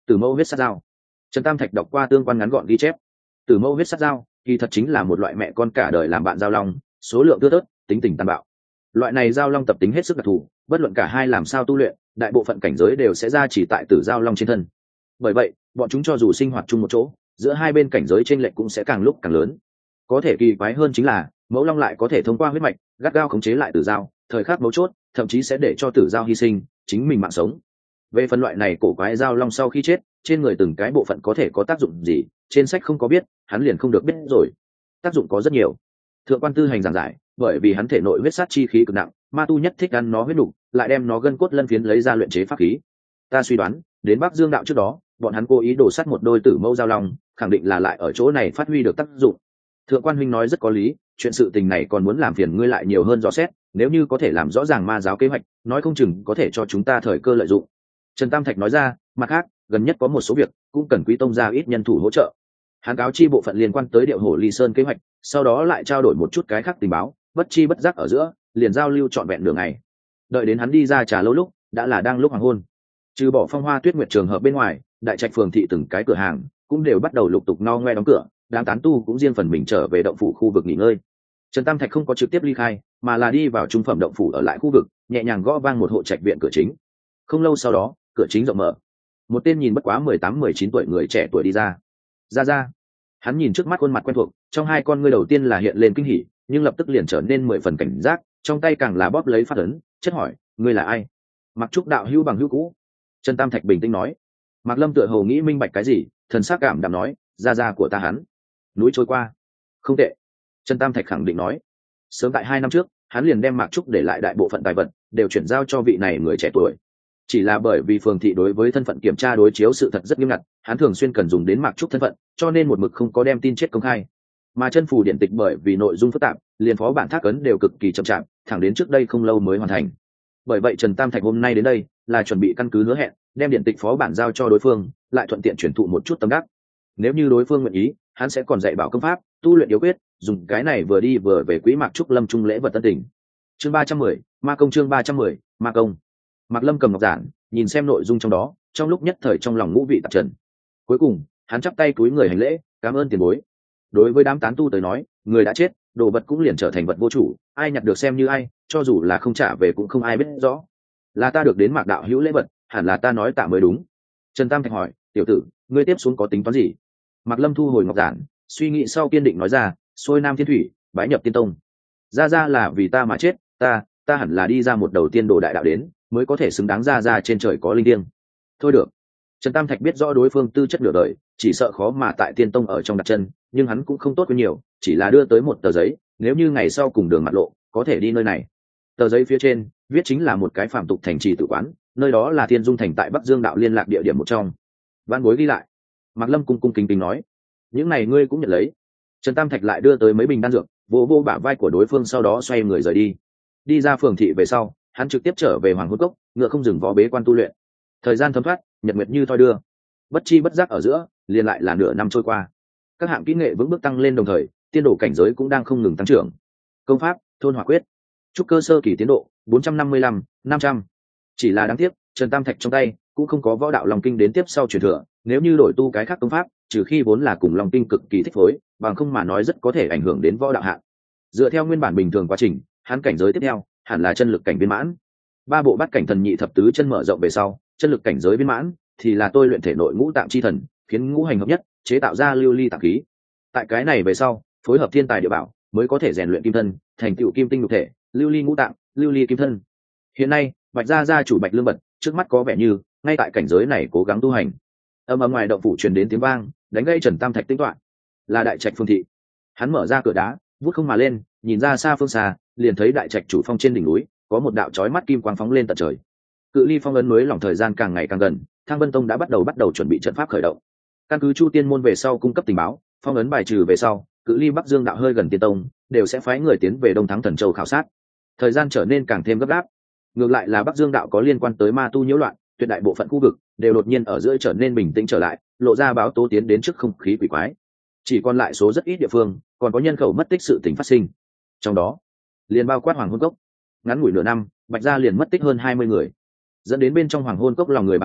Speaker 1: Tử mẫu huyết sát dao. Trần Tam Thạch đọc qua tương quan ngắn gọn ghi chép. Tử mẫu huyết sát dao kỳ thật chính là một loại mẹ con cả đời làm bạn giao long, số lượng thưa thớt, tính tình tàn bạo. Loại này giao long tập tính hết sức đặc thù, bất luận cả hai làm sao tu luyện, đại bộ phận cảnh giới đều sẽ ra chỉ tại tử giao long trên thân. Bởi vậy, bọn chúng cho dù sinh hoạt chung một chỗ, giữa hai bên cảnh giới chênh lệch cũng sẽ càng lúc càng lớn. Có thể kỳ quái hơn chính là, mẫu long lại có thể thông qua huyết mạch, gắt gao khống chế lại tử giao, thời khắc mấu chốt, thậm chí sẽ để cho tử giao hy sinh, chính mình mạng sống. Về phần loại này cổ quái giao long sau khi chết, trên người từng cái bộ phận có thể có tác dụng gì, trên sách không có biết, hắn liền không được biết rồi. Tác dụng có rất nhiều. Thượng quan Tư Hành giảng giải, bởi vì hắn thể nội huyết sát chi khí cực nặng, ma tu nhất thích ăn nó huyết đủ, lại đem nó gân cốt lân phiến lấy ra luyện chế pháp khí. Ta suy đoán, đến Bắc Dương đạo trước đó, bọn hắn cố ý đổ sắt một đôi tử mẫu giao long, khẳng định là lại ở chỗ này phát huy được tác dụng. Thượng quan huynh nói rất có lý, chuyện sự tình này còn muốn làm phiền ngươi lại nhiều hơn rõ xét, nếu như có thể làm rõ ràng ma giáo kế hoạch, nói không chừng có thể cho chúng ta thời cơ lợi dụng. Trần Tam Thạch nói ra, mặt khác, gần nhất có một số việc cũng cần Quý tông gia ít nhân thủ hỗ trợ. Hắn cáo chi bộ phận liên quan tới Điệu Hổ Ly Sơn kế hoạch, sau đó lại trao đổi một chút cái khác tình báo, bất chi bất giác ở giữa, liền giao lưu trọn vẹn đường ngày. Đợi đến hắn đi ra trà lâu lúc, đã là đang lúc hoàng hôn. Trừ bỏ Phong Hoa Tuyết Nguyệt trường hợp bên ngoài, đại trạch phường thị từng cái cửa hàng cũng đều bắt đầu lục tục no ngoe đóng cửa, đám tán tu cũng riêng phần mình trở về động phủ khu vực nghỉ ngơi. Trần Tam Thạch không có trực tiếp ly khai, mà là đi vào trung phẩm động phủ ở lại khu vực, nhẹ nhàng gõ vang một hộ trạch viện cửa chính. Không lâu sau đó, cửa chính rộng mở, một tên nhìn bất quá mười tám mười chín tuổi người trẻ tuổi đi ra. Ra ra. Hắn nhìn trước mắt khuôn mặt quen thuộc, trong hai con ngươi đầu tiên là hiện lên kinh hỉ, nhưng lập tức liền trở nên mười phần cảnh giác, trong tay càng là bóp lấy phát ấn, chất hỏi, ngươi là ai? Mặc Trúc đạo hữu bằng hữu cũ. Trần Tam Thạch bình tĩnh nói. Mạc Lâm tựa hồ nghĩ minh bạch cái gì, thần sắc cảm đạm nói, ra ra của ta hắn. Núi trôi qua. Không tệ. Trần Tam Thạch khẳng định nói. Sớm tại hai năm trước, hắn liền đem Mạc Trúc để lại đại bộ phận tài vật, đều chuyển giao cho vị này người trẻ tuổi. Chỉ là bởi vì phường thị đối với thân phận kiểm tra đối chiếu sự thật rất nghiêm ngặt, hắn thường xuyên cần dùng đến Mạc Trúc thân phận, cho nên một mực không có đem tin chết công khai. Mà chân phù điện tịch bởi vì nội dung phức tạp, liền phó bản thác ấn đều cực kỳ chậm chạp, thẳng đến trước đây không lâu mới hoàn thành. Bởi vậy Trần Tam Thạch hôm nay đến đây là chuẩn bị căn cứ hứa hẹn, đem điện tịch phó bản giao cho đối phương, lại thuận tiện chuyển thụ một chút tâm đắc. Nếu như đối phương nguyện ý, hắn sẽ còn dạy bảo công pháp, tu luyện yếu quyết, dùng cái này vừa đi vừa về quý Mạc Trúc Lâm trung lễ vật tân tình. Chương ba trăm mười, Ma công chương ba trăm mười, Ma công. Mạc Lâm cầm ngọc giản, nhìn xem nội dung trong đó, trong lúc nhất thời trong lòng ngũ vị tạp trần. Cuối cùng, hắn chắp tay cúi người hành lễ, cảm ơn tiền bối. Đối với đám tán tu tới nói, người đã chết, đồ vật cũng liền trở thành vật vô chủ, ai nhặt được xem như ai, cho dù là không trả về cũng không ai biết rõ. Là ta được đến Mạc đạo hữu lễ vật, hẳn là ta nói tạ mới đúng. Trần Tam Thạch hỏi, tiểu tử, ngươi tiếp xuống có tính toán gì? Mạc Lâm thu hồi ngọc giản, suy nghĩ sau kiên định nói ra, xuôi nam thiên thủy, bái nhập tiên tông. Ra ra là vì ta mà chết, ta, ta hẳn là đi ra một đầu tiên đồ đại đạo đến, mới có thể xứng đáng ra ra trên trời có linh thiêng. Thôi được. Trần Tam Thạch biết rõ đối phương tư chất nửa đời, chỉ sợ khó mà tại tiên tông ở trong đặt chân, nhưng hắn cũng không tốt hơn nhiều, chỉ là đưa tới một tờ giấy, nếu như ngày sau cùng đường mặt lộ, có thể đi nơi này. Tờ giấy phía trên viết chính là một cái phàm tục thành trì tự quán, nơi đó là Thiên Dung thành tại Bắc Dương đạo liên lạc địa điểm một trong. Văn bối ghi lại. Mạc Lâm cung cung kính kính nói, những này ngươi cũng nhận lấy. Trần Tam Thạch lại đưa tới mấy bình đan dược, vô vô bả vai của đối phương, sau đó xoay người rời đi. Đi ra phường thị về sau, hắn trực tiếp trở về Hoàng Hôn Cốc, ngựa không dừng vó bế quan tu luyện. Thời gian thấm thoát, nhật nguyệt như thoi đưa, bất chi bất giác ở giữa, liền lại là nửa năm trôi qua. Các hạng kỹ nghệ vững bước tăng lên, đồng thời tiên độ cảnh giới cũng đang không ngừng tăng trưởng. Công pháp, thôn hỏa quyết, trúc cơ sơ kỳ tiến độ bốn trăm năm mươi lăm, năm trăm. Chỉ là đáng tiếc, Trần Tam Thạch trong tay cũng không có võ đạo Long Kinh đến tiếp sau truyền thừa, nếu như đổi tu cái khác công pháp, trừ khi vốn là cùng Long Kinh cực kỳ thích phối, bằng không mà nói rất có thể ảnh hưởng đến võ đạo hạng. Dựa theo nguyên bản bình thường quá trình, hắn cảnh giới tiếp theo hẳn là chân lực cảnh viên mãn. Ba bộ bát cảnh thần nhị thập tứ chân mở rộng về sau, chân lực cảnh giới viên mãn thì là tôi luyện thể nội ngũ tạng chi thần, khiến ngũ hành hợp nhất, chế tạo ra lưu ly tạng khí. Tại cái này về sau, phối hợp thiên tài địa bảo, mới có thể rèn luyện kim thân, thành tựu kim tinh lục thể, lưu ly ngũ tạng, lưu ly kim thân. Hiện nay, Bạch gia gia chủ Bạch Lương Bật, trước mắt có vẻ như ngay tại cảnh giới này cố gắng tu hành. Âm ầm ngoài động phủ truyền đến tiếng vang, đánh gây Trần Tam Thạch tính toán. Là đại trạch phương thị. Hắn mở ra cửa đá, vút không mà lên, nhìn ra xa phương xa, liền thấy đại trạch chủ phong trên đỉnh núi, có một đạo chói mắt kim quang phóng lên tận trời. Cự ly phong ấn núi lòng thời gian càng ngày càng gần, Thang Vân Tông đã bắt đầu bắt đầu chuẩn bị trận pháp khởi động. Căn cứ Chu Tiên môn về sau cung cấp tình báo, phong ấn bài trừ về sau, cự ly Bắc Dương đạo hơi gần Tiên Tông, đều sẽ phái người tiến về Đông Thắng Thần Châu khảo sát. Thời gian trở nên càng thêm gấp gáp. Ngược lại là Bắc Dương đạo có liên quan tới ma tu nhiễu loạn, tuyệt đại bộ phận khu vực đều đột nhiên ở giữa trở nên bình tĩnh trở lại, lộ ra báo tố tiến đến trước không khí quỷ quái. Chỉ còn lại số rất ít địa phương, còn có nhân khẩu mất tích sự tình phát sinh. Trong đó, liền bao quát Hoàng Hôn Cốc. Ngắn ngủi nửa năm, Bạch gia liền mất tích hơn hai mươi người, dẫn đến bên trong Hoàng Hôn Cốc lòng người bàng hoàng,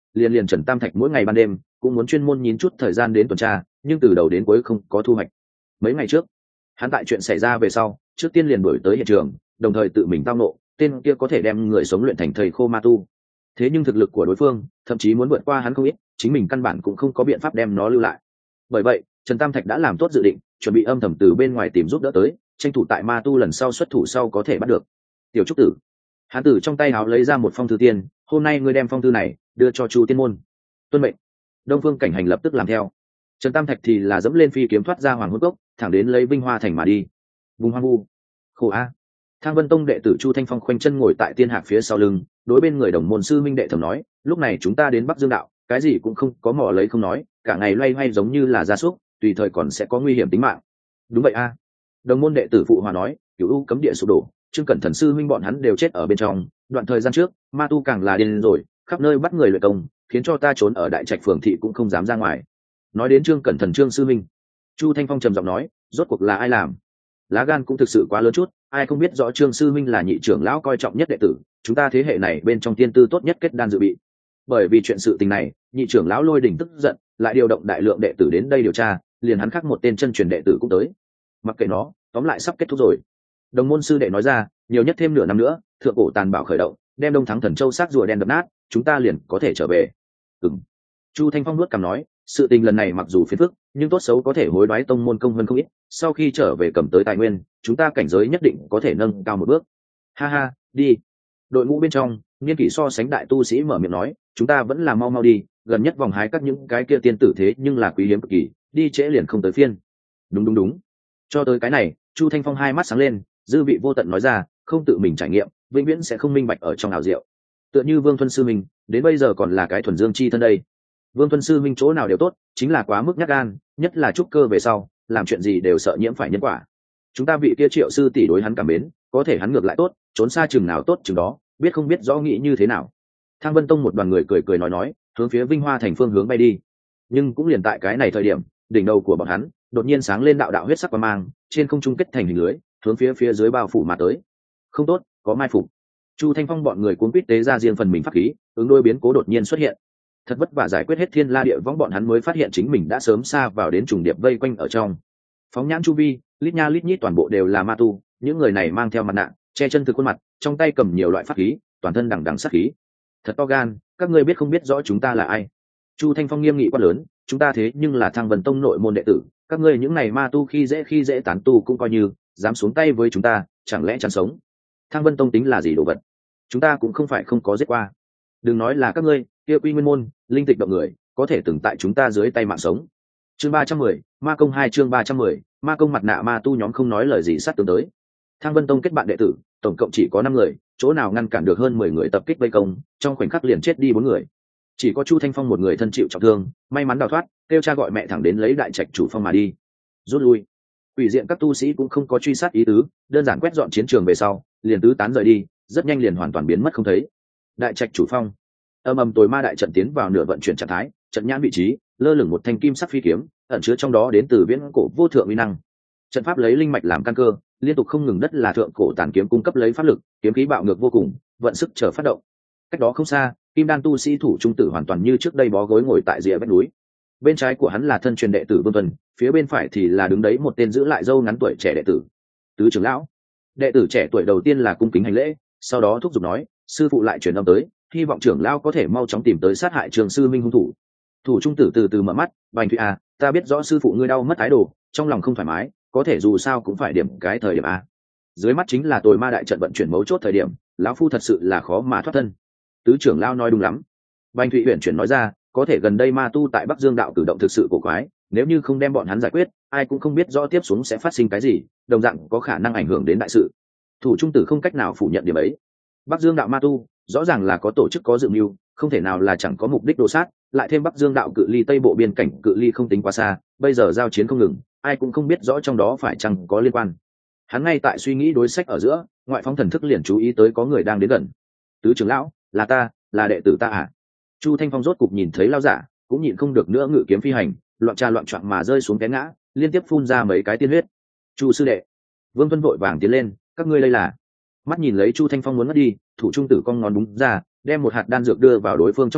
Speaker 1: liền liền Trần Tam Thạch mỗi ngày ban đêm cũng muốn chuyên môn nhín chút thời gian đến tuần tra, nhưng từ đầu đến cuối không có thu hoạch. Mấy ngày trước hắn tại chuyện xảy ra về sau trước tiên liền đổi tới hiện trường, đồng thời tự mình tao nộ tên kia có thể đem người sống luyện thành thầy khô ma tu. Thế nhưng thực lực của đối phương thậm chí muốn vượt qua hắn không ít, chính mình căn bản cũng không có biện pháp đem nó lưu lại. Bởi vậy Trần Tam Thạch đã làm tốt dự định, chuẩn bị âm thầm từ bên ngoài tìm giúp đỡ tới, tranh thủ tại ma tu lần sau xuất thủ sau có thể bắt được. Tiểu trúc tử, hắn từ trong tay áo lấy ra một phong thư tiên, hôm nay ngươi đem phong thư này đưa cho Chu tiên môn. Tuân mệnh. Đông Phương Cảnh Hành lập tức làm theo. Trần Tam Thạch thì là dẫm lên phi kiếm thoát ra Hoàng Hôn Cốc, thẳng đến lấy Vinh Hoa Thành mà đi. Vùng hoang vu khổ a. Thang Vân Tông đệ tử Chu Thanh Phong khoanh chân ngồi tại tiên hạc phía sau lưng, đối bên người đồng môn sư minh đệ thầm nói, lúc này chúng ta đến Bắc Dương đạo, cái gì cũng không có, mò lấy không nói, cả ngày loay hoay giống như là gia súc, tùy thời còn sẽ có nguy hiểm tính mạng. Đúng vậy a. Đồng môn đệ tử phụ hòa nói, Cửu U cấm địa sụp đổ, Trương Cẩn Thần sư huynh bọn hắn đều chết ở bên trong, đoạn thời gian trước ma tu càng là điên rồi, khắp nơi bắt người luyện công, khiến cho ta trốn ở Đại Trạch phường thị cũng không dám ra ngoài. Nói đến Trương Cẩn Thần Trương sư huynh, Chu Thanh Phong trầm giọng nói, rốt cuộc là ai làm? Lá gan cũng thực sự quá lớn chút, ai không biết rõ Trương sư huynh là nhị trưởng lão coi trọng nhất đệ tử, chúng ta thế hệ này bên trong tiên tư tốt nhất kết đan dự bị. Bởi vì chuyện sự tình này, nhị trưởng lão Lôi Đình tức giận, lại điều động đại lượng đệ tử đến đây điều tra, liền hắn khác một tên chân truyền đệ tử cũng tới. Mặc kệ nó, tóm lại sắp kết thúc rồi. Đồng môn sư đệ nói ra, nhiều nhất thêm nửa năm nữa, thượng cổ tàn bạo khởi động, đem Đông Thắng Thần Châu xác rùa đen đập nát, chúng ta liền có thể trở về. Ừm. Chu Thanh Phong nuốt cằm nói, sự tình lần này mặc dù phiền phức, nhưng tốt xấu có thể hối đoái tông môn công hơn không ít, sau khi trở về cầm tới tài nguyên, chúng ta cảnh giới nhất định có thể nâng cao một bước. Ha ha, đi. Đội ngũ bên trong, niên kỷ so sánh đại tu sĩ mở miệng nói, chúng ta vẫn là mau mau đi, gần nhất vòng hái các những cái kia tiên tử thế nhưng là quý hiếm cực kỳ, đi trễ liền không tới phiên. Đúng đúng đúng. Cho tới cái này, Chu Thanh Phong hai mắt sáng lên, dư vị vô tận nói ra, không tự mình trải nghiệm, vĩnh viễn sẽ không minh bạch ở trong ảo diệu. Tựa như Vương Thuân sư minh, đến bây giờ còn là cái thuần dương chi thân đây. Vương Thuân sư minh chỗ nào đều tốt, chính là quá mức nhát gan, nhất là trúc cơ về sau, làm chuyện gì đều sợ nhiễm phải nhân quả. Chúng ta vị kia Triệu sư tỷ đối hắn cảm mến, có thể hắn ngược lại tốt, trốn xa chừng nào tốt chừng đó, biết không biết rõ nghĩ như thế nào. Thang Vân Tông một đoàn người cười cười nói nói, hướng phía Vinh Hoa Thành phương hướng bay đi. Nhưng cũng liền tại cái này thời điểm, đỉnh đầu của bọn hắn đột nhiên sáng lên đạo đạo huyết sắc quang mang, trên không trung kết thành hình lưới, hướng phía phía dưới bao phủ mà tới. Không tốt, có mai phục. Chu Thanh Phong bọn người cuốn quýt tế ra riêng phần mình pháp khí, ứng đối biến cố đột nhiên xuất hiện. Thật vất vả giải quyết hết thiên la địa võng, bọn hắn mới phát hiện chính mình đã sớm xa vào đến trùng điệp vây quanh ở trong. Phóng nhãn chu vi, lít nha lít nhít toàn bộ đều là ma tu, những người này mang theo mặt nạ, che chân thực khuôn mặt, trong tay cầm nhiều loại pháp khí, toàn thân đằng đằng sát khí. Thật to gan, các ngươi biết không biết rõ chúng ta là ai? Chu Thanh Phong nghiêm nghị quát lớn, chúng ta thế nhưng là Thăng Vân Tông nội môn đệ tử, các ngươi những này ma tu khi dễ khi dễ tán tu cũng coi như, dám xuống tay với chúng ta, chẳng lẽ chán sống? Thăng Vân Tông tính là gì đồ vật? Chúng ta cũng không phải không có giết qua. Đừng nói là các ngươi, kia quy nguyên môn, linh tịch động người, có thể từng tại chúng ta dưới tay mạng sống. Chương ba trăm mười, Ma công hai chương ba trăm mười, Ma công mặt nạ ma tu nhóm không nói lời gì sát tướng tới. Thăng Vân Tông kết bạn đệ tử, tổng cộng chỉ có năm người, chỗ nào ngăn cản được hơn mười người tập kích vây công, trong khoảnh khắc liền chết đi bốn người. Chỉ có Chu Thanh Phong một người thân chịu trọng thương, may mắn đào thoát, kêu cha gọi mẹ thẳng đến lấy Đại Trạch chủ phong mà đi. Rút lui. Quỷ diện các tu sĩ cũng không có truy sát ý tứ, đơn giản quét dọn chiến trường về sau, liền tứ tán rời đi, rất nhanh liền hoàn toàn biến mất không thấy. Đại Trạch chủ phong, âm ầm tối ma đại trận tiến vào nửa vận chuyển trạng thái, trận nhãn vị trí lơ lửng một thanh kim sắc phi kiếm, ẩn chứa trong đó đến từ viễn cổ vô thượng uy năng. Trận pháp lấy linh mạch làm căn cơ, liên tục không ngừng đất là thượng cổ tàn kiếm cung cấp lấy pháp lực, kiếm khí bạo ngược vô cùng, vận sức chờ phát động. Cách đó không xa, kim đan tu sĩ thủ trung tử hoàn toàn như trước đây bó gối ngồi tại rìa vách núi. Bên trái của hắn là thân truyền đệ tử Vương Tuần, phía bên phải thì là đứng đấy một tên giữ lại râu ngắn tuổi trẻ đệ tử Tứ trưởng lão. Đệ tử trẻ tuổi đầu tiên là cung kính hành lễ, sau đó thúc giục nói, sư phụ lại truyền âm tới, hy vọng trưởng lão có thể mau chóng tìm tới sát hại trường sư minh hung thủ. Thủ trung tử từ từ mở mắt, Bành Thụy à, ta biết rõ sư phụ ngươi đau mất thái đồ, trong lòng không thoải mái, có thể dù sao cũng phải điểm cái thời điểm a. Dưới mắt chính là tối ma đại trận vận chuyển mấu chốt thời điểm, lão phu thật sự là khó mà thoát thân. Tứ trưởng lão nói đúng lắm. Bành Thụy uyển chuyển nói ra, có thể gần đây ma tu tại Bắc Dương đạo cử động thực sự cổ quái, nếu như không đem bọn hắn giải quyết, ai cũng không biết rõ tiếp xuống sẽ phát sinh cái gì, đồng dạng có khả năng ảnh hưởng đến đại sự. Thủ trung tử không cách nào phủ nhận điểm ấy. Bắc Dương đạo ma tu, rõ ràng là có tổ chức có dự mưu, không thể nào là chẳng có mục đích đồ sát, lại thêm Bắc Dương đạo cự ly Tây Bộ biên cảnh cự ly không tính quá xa, bây giờ giao chiến không ngừng, ai cũng không biết rõ trong đó phải chăng có liên quan. Hắn ngay tại suy nghĩ đối sách ở giữa, ngoại phóng thần thức liền chú ý tới có người đang đến gần. Tứ trưởng lão, là ta, là đệ tử ta à? Chu Thanh Phong rốt cục nhìn thấy lão giả, cũng nhịn không được nữa ngự kiếm phi hành, loạn trà loạn choạng mà rơi xuống té ngã, liên tiếp phun ra mấy cái tiên huyết. Chu sư đệ. Vương Vân vội vàng tiến lên, các ngươi đây là? Mắt nhìn lấy Chu Thanh Phong muốn ngất đi, thủ trung tử cong ngón đúng ra, đem một hạt đan dược đưa vào đối phương trong miệng,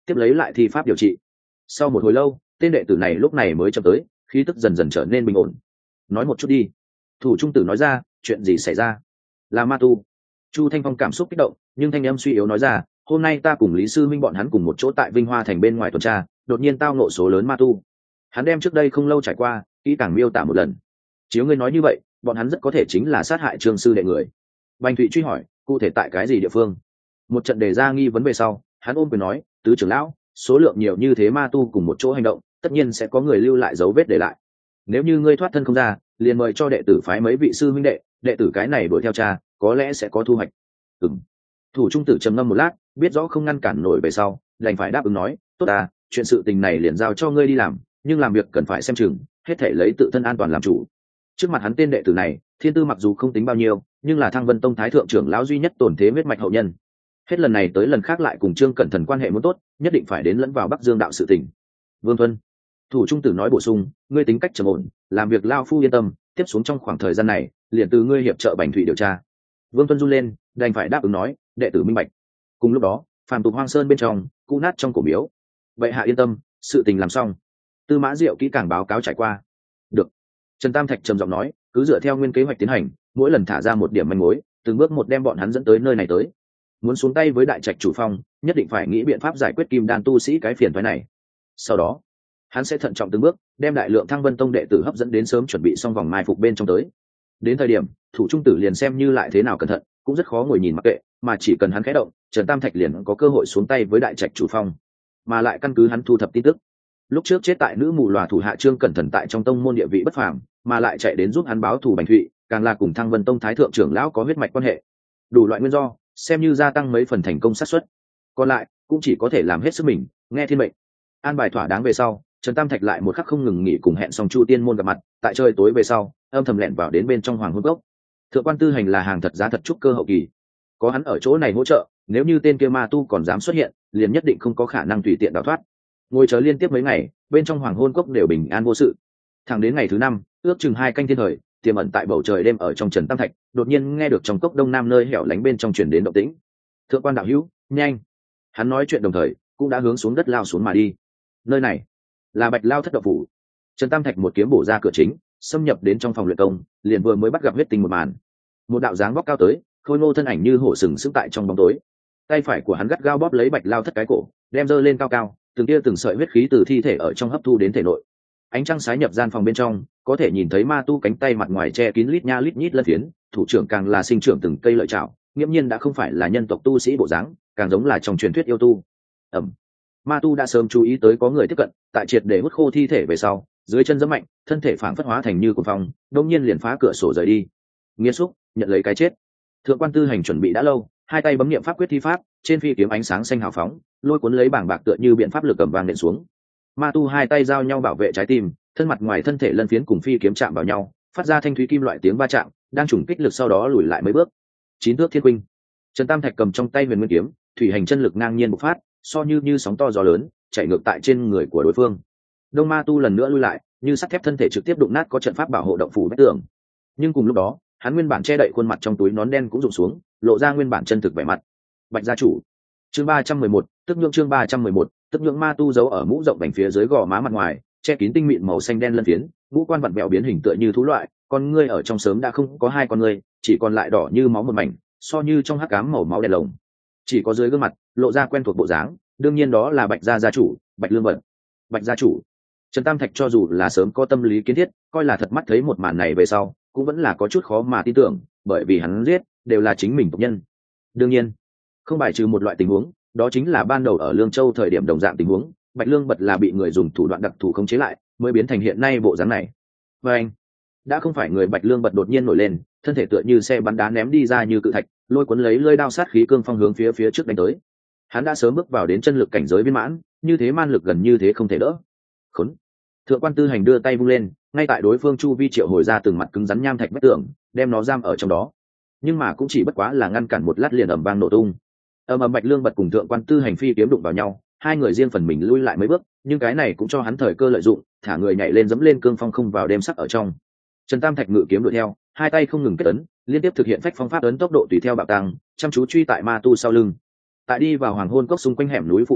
Speaker 1: tiếp lấy lại thi pháp điều trị. Sau một hồi lâu, tên đệ tử này lúc này mới chậm tới, khí tức dần dần trở nên bình ổn. Nói một chút đi. Thủ trung tử nói ra, chuyện gì xảy ra? Là ma tu. Chu Thanh Phong cảm xúc kích động, nhưng thanh âm suy yếu nói ra, hôm nay ta cùng Lý Sư Minh bọn hắn cùng một chỗ tại Vinh Hoa thành bên ngoài tuần tra, đột nhiên tao ngộ số lớn ma tu. Hắn đem trước đây không lâu trải qua, kỹ càng miêu tả một lần. Chiếu ngươi nói như vậy, bọn hắn rất có thể chính là sát hại Trương sư đệ người. Bành Thụy truy hỏi, cụ thể tại cái gì địa phương? Một trận đề ra nghi vấn về sau, hắn ôm quyền nói, tứ trưởng lão, số lượng nhiều như thế ma tu cùng một chỗ hành động, tất nhiên sẽ có người lưu lại dấu vết để lại. Nếu như ngươi thoát thân không ra, liền mời cho đệ tử phái mấy vị sư huynh đệ, đệ tử cái này đuổi theo cha, có lẽ sẽ có thu hoạch. Ừm. Thủ trung tử trầm ngâm một lát, biết rõ không ngăn cản nổi về sau, đành phải đáp ứng nói, tốt à, chuyện sự tình này liền giao cho ngươi đi làm, nhưng làm việc cần phải xem chừng, hết thể lấy tự thân an toàn làm chủ. Trước mặt hắn tên đệ tử này, thiên tư mặc dù không tính bao nhiêu, nhưng là Thăng Vân Tông thái thượng trưởng lão duy nhất tổn thế huyết mạch hậu nhân. Hết lần này tới lần khác lại cùng Trương Cẩn Thần quan hệ muốn tốt, nhất định phải đến lẫn vào Bắc Dương đạo sự tình. Vương Thuân. Thủ trung tử nói bổ sung, ngươi tính cách trầm ổn, làm việc lao phu yên tâm, tiếp xuống trong khoảng thời gian này, liền từ ngươi hiệp trợ Bành Thụy điều tra. Vương Thuân run lên, đành phải đáp ứng nói, đệ tử minh bạch. Cùng lúc đó, phàm tục hoang sơn bên trong, cũ nát trong cổ miếu. Vậy hạ yên tâm, sự tình làm xong. Tư Mã Diệu kỹ càng báo cáo trải qua. Được. Trần Tam Thạch trầm giọng nói, cứ dựa theo nguyên kế hoạch tiến hành, mỗi lần thả ra một điểm manh mối, từng bước một đem bọn hắn dẫn tới nơi này tới. Muốn xuống tay với đại trạch chủ phong, nhất định phải nghĩ biện pháp giải quyết kim đan tu sĩ cái phiền toái này. Sau đó, hắn sẽ thận trọng từng bước, đem đại lượng Thăng Vân Tông đệ tử hấp dẫn đến sớm chuẩn bị xong vòng mai phục bên trong tới. Đến thời điểm, thủ trung tử liền xem như lại thế nào cẩn thận, cũng rất khó ngồi nhìn mặc kệ, mà chỉ cần hắn khẽ động, Trần Tam Thạch liền có cơ hội xuống tay với đại trạch chủ phong. Mà lại căn cứ hắn thu thập tin tức, lúc trước chết tại nữ mù lòa thủ hạ Trương Cẩn Thần tại trong tông môn địa vị bất phàm, mà lại chạy đến giúp hắn báo thù Bành Thụy, càng là cùng Thăng Vân Tông thái thượng trưởng lão có huyết mạch quan hệ. Đủ loại nguyên do, xem như gia tăng mấy phần thành công xác suất. Còn lại, cũng chỉ có thể làm hết sức mình, nghe thiên mệnh. An bài thỏa đáng về sau, Trần Tam Thạch lại một khắc không ngừng nghỉ cùng hẹn xong Chu Tiên môn gặp mặt, tại trời tối về sau, âm thầm lẻn vào đến bên trong Hoàng Hôn Cốc. Thượng quan Tư Hành là hàng thật giá thật trúc cơ hậu kỳ, có hắn ở chỗ này hỗ trợ, nếu như tên kia ma tu còn dám xuất hiện, liền nhất định không có khả năng tùy tiện đào thoát. Ngồi chờ liên tiếp mấy ngày, bên trong Hoàng Hôn Cốc đều bình an vô sự. Thẳng đến ngày thứ năm, ước chừng hai canh thiên thời, tiềm ẩn tại bầu trời đêm ở trong Trần Tam Thạch, đột nhiên nghe được trong cốc đông nam nơi hẻo lánh bên trong truyền đến động tĩnh. Thượng quan đạo hữu, nhanh! Hắn nói chuyện đồng thời, cũng đã hướng xuống đất lao xuống mà đi. Nơi này là Bạch Lao thất động phủ. Trần Tam Thạch một kiếm bổ ra cửa chính, xâm nhập đến trong phòng luyện công, liền vừa mới bắt gặp huyết tình một màn. Một đạo dáng vóc cao tới, khôi ngô thân ảnh như hổ sừng sững tại trong bóng tối. Tay phải của hắn gắt gao bóp lấy Bạch Lao thất cái cổ, đem giơ lên cao cao, từng tia từng sợi huyết khí từ thi thể ở trong hấp thu đến thể nội. Ánh trăng sái nhập gian phòng bên trong, có thể nhìn thấy ma tu cánh tay mặt ngoài che kín lít nha lít nhít lân phiến, thủ trưởng càng là sinh trưởng từng cây lợi chảo, nghiễm nhiên đã không phải là nhân tộc tu sĩ bộ dáng, càng giống là trong truyền thuyết yêu tu. Ẩm. Ma tu đã sớm chú ý tới có người tiếp cận, tại triệt để hút khô thi thể về sau, dưới chân giẫm mạnh, thân thể phảng phất hóa thành như cuồng phong, đột nhiên liền phá cửa sổ rời đi. Nghiệt xúc, nhận lấy cái chết. Thượng quan Tư Hành chuẩn bị đã lâu, hai tay bấm niệm pháp quyết thi pháp, trên phi kiếm ánh sáng xanh hào phóng, lôi cuốn lấy bảng bạc tựa như biện pháp lực cầm vàng nện xuống. Ma tu hai tay giao nhau bảo vệ trái tim, thân mặt ngoài thân thể lân phiến cùng phi kiếm chạm vào nhau, phát ra thanh thúy kim loại tiếng va chạm, đang trùng kích lực sau đó lùi lại mấy bước. Chín thước thiên quynh. Trần Tam Thạch cầm trong tay huyền nguyên kiếm, thủy hành chân lực ngang nhiên bộc phát, so như như sóng to gió lớn, chạy ngược tại trên người của đối phương. Đông ma tu lần nữa lui lại, như sắt thép thân thể trực tiếp đụng nát có trận pháp bảo hộ động phủ vách tường. Nhưng cùng lúc đó, hắn nguyên bản che đậy khuôn mặt trong túi nón đen cũng rụng xuống, lộ ra nguyên bản chân thực vẻ mặt. Bạch gia chủ. Chương ba trăm mười một, tức nhượng chương ba trăm mười một, tức nhượng ma tu giấu ở mũ rộng vành phía dưới gò má mặt ngoài, che kín tinh mịn màu xanh đen lân phiến, ngũ quan vặn vẹo biến hình tựa như thú loại, con ngươi ở trong sớm đã không có hai con ngươi, chỉ còn lại đỏ như máu một mảnh, so như trong hắc ám màu máu đen lồng. Chỉ có dưới gương mặt, lộ ra quen thuộc bộ dáng, đương nhiên đó là Bạch gia gia chủ, Bạch Lương Vận. Bạch gia chủ. Trần Tam Thạch cho dù là sớm có tâm lý kiến thiết, coi là thật mắt thấy một màn này về sau, cũng vẫn là có chút khó mà tin tưởng, bởi vì hắn giết đều là chính mình tộc nhân. Đương nhiên, không bài trừ một loại tình huống, đó chính là ban đầu ở Lương Châu thời điểm đồng dạng tình huống, Bạch Lương Bật là bị người dùng thủ đoạn đặc thù khống chế lại, mới biến thành hiện nay bộ dáng này. Và anh, đã không phải người Bạch Lương Bật đột nhiên nổi lên, thân thể tựa như xe bắn đá ném đi ra như cự thạch, lôi cuốn lấy lưỡi đao sát khí cương phong hướng phía phía trước đánh tới. Hắn đã sớm bước vào đến chân lực cảnh giới viên mãn, như thế man lực gần như thế không thể đỡ. Khốn. Thượng quan Tư Hành đưa tay vung lên, ngay tại đối phương chu vi triệu hồi ra từng mặt cứng rắn nham thạch vách tường, đem nó giam ở trong đó. Nhưng mà cũng chỉ bất quá là ngăn cản một lát liền ầm vang nổ tung. Ầm ầm Bạch Lương Bật cùng Thượng quan Tư Hành phi kiếm đụng vào nhau, hai người riêng phần mình lui lại mấy bước, nhưng cái này cũng cho hắn thời cơ lợi dụng, thả người nhảy lên dẫm lên cương phong không vào đêm sắc ở trong. Trần Tam Thạch ngự kiếm đuổi theo, hai tay không ngừng kết ấn, liên tiếp thực hiện phách phong pháp ấn tốc độ tùy theo bạo tăng, chăm chú truy tại ma tu sau lưng. Tại đi vào Hoàng Hôn Cốc xung quanh hẻm núi phụ cận lúc,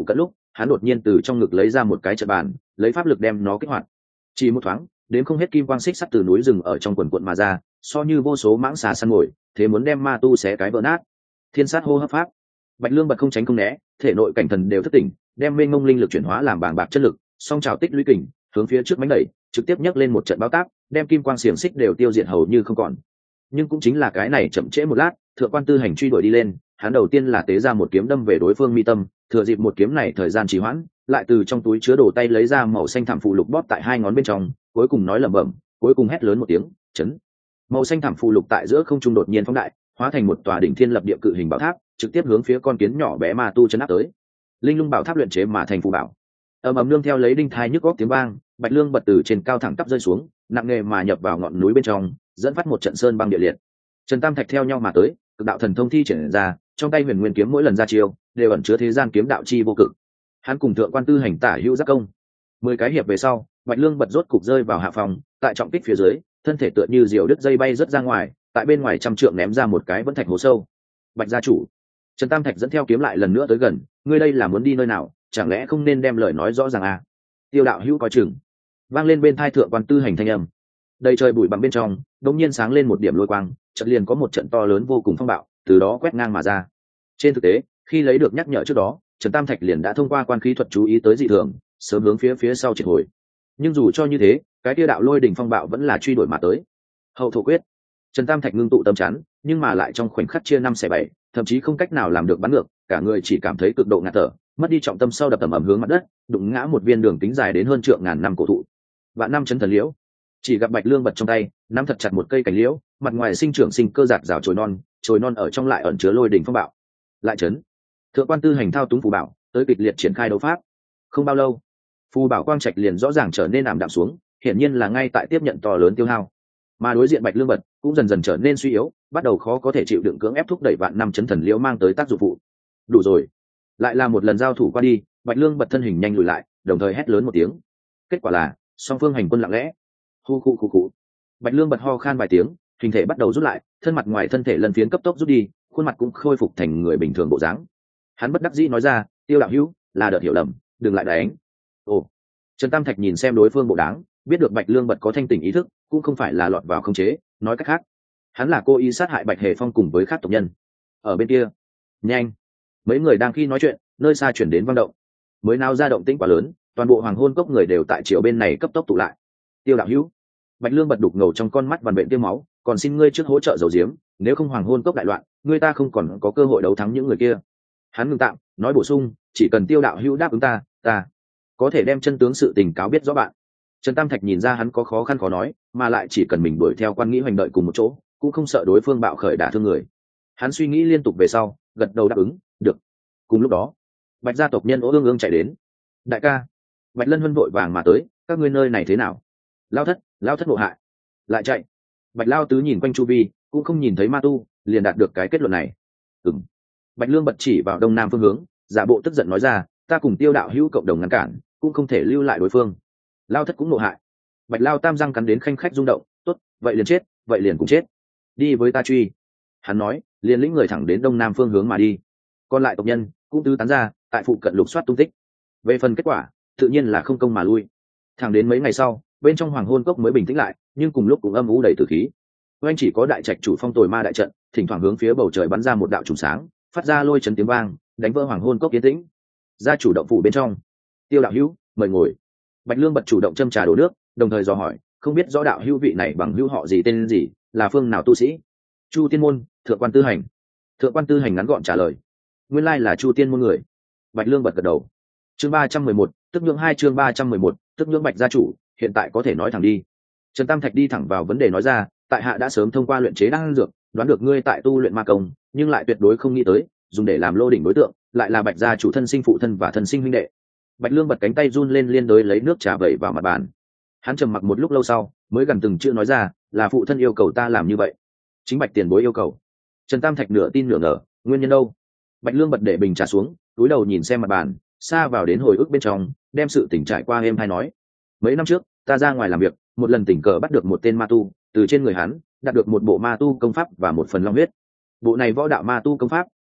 Speaker 1: hắn đột nhiên từ trong ngực lấy ra một cái trận bàn, lấy pháp lực đem nó kích hoạt. Chỉ một thoáng, đến không hết kim quang xích sắt từ núi rừng ở trong quần quận mà ra, so như vô số mãng xà săn mồi, thế muốn đem ma tu xé cái vỡ nát. Thiên sát hô hấp pháp. Bạch Lương bật không tránh không né, thể nội cảnh thần đều thức tỉnh, đem mênh mông linh lực chuyển hóa làm bàng bạc chất lực, song trào tích lũy kình, hướng phía trước mánh đẩy, trực tiếp nhấc lên một trận báo táp, đem kim quang xiềng xích đều tiêu diệt hầu như không còn. Nhưng cũng chính là cái này chậm trễ một lát, thượng quan tư hành truy đuổi đi lên, hắn đầu tiên là tế ra một kiếm đâm về đối phương mi tâm, thừa dịp một kiếm này thời gian trì hoãn, lại từ trong túi chứa đồ tay lấy ra màu xanh thảm phù lục bóp tại hai ngón bên trong, cuối cùng nói lẩm bẩm, cuối cùng hét lớn một tiếng, chấn. Màu xanh thảm phù lục tại giữa không trung đột nhiên phóng đại, hóa thành một tòa đỉnh thiên lập địa cự hình bảo tháp, trực tiếp hướng phía con kiến nhỏ bé ma tu chấn áp tới. Linh lung bảo tháp luyện chế mà thành phù bảo, ầm ầm nương theo lấy đinh thai nhức góc tiếng vang, Bạch Lương bật từ trên cao thẳng tắp rơi xuống, nặng nề mà nhập vào ngọn núi bên trong, dẫn phát một trận sơn băng địa liệt. Trần Tam Thạch theo nhau mà tới, cực đạo thần thông thi triển ra, trong tay huyền nguyên kiếm mỗi lần ra chiêu đều ẩn chứa thế gian kiếm đạo chi vô cực. Hắn cùng thượng quan tư hành tả hữu giác công. Mười cái hiệp về sau, Bạch Lương bật rốt cục rơi vào hạ phòng, tại trọng kích phía dưới, thân thể tựa như diều đứt dây bay rất ra ngoài, tại bên ngoài trăm trượng ném ra một cái vẫn thạch hố sâu. Bạch gia chủ. Trần Tam Thạch dẫn theo kiếm lại lần nữa tới gần, ngươi đây là muốn đi nơi nào, chẳng lẽ không nên đem lời nói rõ ràng à? Tiêu đạo hữu coi chừng. Vang lên bên thai thượng quan tư hành thanh âm. Đầy trời bụi bặm bên trong, đột nhiên sáng lên một điểm lôi quang, chợt liền có một trận to lớn vô cùng phong bạo, từ đó quét ngang mà ra. Trên thực tế, khi lấy được nhắc nhở trước đó, Trần Tam Thạch liền đã thông qua quan khí thuật chú ý tới dị thường, sớm hướng phía phía sau triệt hồi. Nhưng dù cho như thế, cái tia đạo lôi đỉnh phong bạo vẫn là truy đuổi mà tới. Hậu thổ quyết. Trần Tam Thạch ngưng tụ tâm chắn, nhưng mà lại trong khoảnh khắc chia năm xẻ bảy, thậm chí không cách nào làm được bắn ngược, cả người chỉ cảm thấy cực độ ngạt thở, mất đi trọng tâm sau đập ầm ầm hướng mặt đất, đụng ngã một viên đường kính dài đến hơn trượng ngàn năm cổ thụ. Vạn năm chấn thần liễu. Chỉ gặp Bạch Lương bật trong tay, nắm thật chặt một cây cành liễu, mặt ngoài sinh trưởng sinh cơ giạt rào chồi non, chồi non ở trong lại ẩn chứa lôi đỉnh phong bạo. Lại chấn. Thượng quan tư hành thao túng phù bảo, tới kịch liệt triển khai đấu pháp. Không bao lâu, phù bảo quang trạch liền rõ ràng trở nên ảm đạm xuống, hiển nhiên là ngay tại tiếp nhận to lớn tiêu hao. Mà đối diện Bạch Lương bật cũng dần dần trở nên suy yếu, bắt đầu khó có thể chịu đựng cưỡng ép thúc đẩy vạn năm chấn thần liễu mang tới tác dụng phụ. Đủ rồi. Lại là một lần giao thủ qua đi, Bạch Lương bật thân hình nhanh lùi lại, đồng thời hét lớn một tiếng. Kết quả là song phương hành quân lặng lẽ. Hu khu khu khu. Bạch Lương bật ho khan vài tiếng, hình thể bắt đầu rút lại, thân mặt ngoài thân thể lần phiến cấp tốc rút đi, khuôn mặt cũng khôi phục thành người bình thường bộ dáng. Hắn bất đắc dĩ nói ra, Tiêu đạo hữu, là đợt hiểu lầm, đừng lại đánh. Ồ. Trần Tam Thạch nhìn xem đối phương bộ đáng, biết được Bạch Lương bật có thanh tỉnh ý thức, cũng không phải là lọt vào khống chế, nói cách khác, hắn là cố ý sát hại Bạch Hề Phong cùng với các tộc nhân. Ở bên kia, nhanh. Mấy người đang khi nói chuyện, nơi xa chuyển đến vang động. Mới nào ra động tĩnh quá lớn, toàn bộ hoàng hôn cốc người đều tại chiều bên này cấp tốc tụ lại. Tiêu đạo hữu. Bạch Lương bật đục ngầu trong con mắt vằn vện tiêu máu, còn xin ngươi trước hỗ trợ dầu diếm, nếu không hoàng hôn cốc đại loạn, ngươi ta không còn có cơ hội đấu thắng những người kia. Hắn ngừng tạm, nói bổ sung, chỉ cần Tiêu đạo hữu đáp ứng ta, ta có thể đem chân tướng sự tình cáo biết rõ bạn. Trần Tam Thạch nhìn ra hắn có khó khăn khó nói, mà lại chỉ cần mình đuổi theo quan nghĩ hoành đợi cùng một chỗ, cũng không sợ đối phương bạo khởi đả thương người. Hắn suy nghĩ liên tục về sau, gật đầu đáp ứng, được. Cùng lúc đó, Bạch gia tộc nhân ố ương ương chạy đến. Đại ca. Bạch Lân Huân vội vàng mà tới, các ngươi nơi này thế nào? Lao thất, lao thất ngộ hại. Lại chạy. Bạch Lao tứ nhìn quanh chu vi, cũng không nhìn thấy ma tu, liền đạt được cái kết luận này. Ừm. Bạch Lương bật chỉ vào đông nam phương hướng, giả bộ tức giận nói ra, ta cùng Tiêu đạo hữu cộng đồng ngăn cản, cũng không thể lưu lại đối phương. Lao thất cũng ngộ hại. Bạch Lao tam răng cắn đến khanh khách rung động, tốt, vậy liền chết, vậy liền cũng chết. Đi với ta truy. Hắn nói, liền lĩnh người thẳng đến đông nam phương hướng mà đi. Còn lại tộc nhân cũng tứ tán ra, tại phụ cận lục soát tung tích. Về phần kết quả, tự nhiên là không công mà lui. Thẳng đến mấy ngày sau, bên trong hoàng hôn cốc mới bình tĩnh lại, nhưng cùng lúc cũng âm u đầy tử khí. Oanh chỉ có đại trạch chủ phong tồi ma đại trận, thỉnh thoảng hướng phía bầu trời bắn ra một đạo trùng sáng, phát ra lôi chấn tiếng vang, đánh vỡ hoàng hôn cốc yên tĩnh. Gia chủ động phủ bên trong, Tiêu đạo hữu, mời ngồi. Bạch Lương bật chủ động châm trà đổ nước, đồng thời dò hỏi, không biết rõ đạo hữu vị này bằng hữu họ gì tên gì, là phương nào tu sĩ? Chu Tiên môn, thượng quan tư hành. Thượng quan tư hành ngắn gọn trả lời, nguyên lai là Chu Tiên môn người. Bạch Lương bật gật đầu. Chương ba trăm mười một, tức nhượng hai chương ba trăm mười một, tức nhượng Bạch gia chủ, hiện tại có thể nói thẳng đi. Trần Tam Thạch đi thẳng vào vấn đề nói ra, tại hạ đã sớm thông qua luyện chế đan dược, đoán được ngươi tại tu luyện ma công, nhưng lại tuyệt đối không nghĩ tới, dùng để làm lô đỉnh đối tượng, lại là Bạch gia chủ thân sinh phụ thân và thân sinh huynh đệ. Bạch Lương bật cánh tay run lên liên đối lấy nước trà vẩy vào mặt bàn. Hắn trầm mặc một lúc lâu sau, mới gần từng chữ nói ra, là phụ thân yêu cầu ta làm như vậy. Chính Bạch tiền bối yêu cầu. Trần Tam Thạch nửa tin nửa ngờ, nguyên nhân đâu? Bạch Lương bật để bình trà xuống, cúi đầu nhìn xem mặt bàn, xa vào đến hồi ức bên trong, đem sự tình trải qua êm hay nói. Mấy năm trước, ta ra ngoài làm việc, một lần tình cờ bắt được một tên ma tu, từ trên người hắn đạt được một bộ ma tu công pháp và một phần long huyết. Bộ này võ đạo ma tu công pháp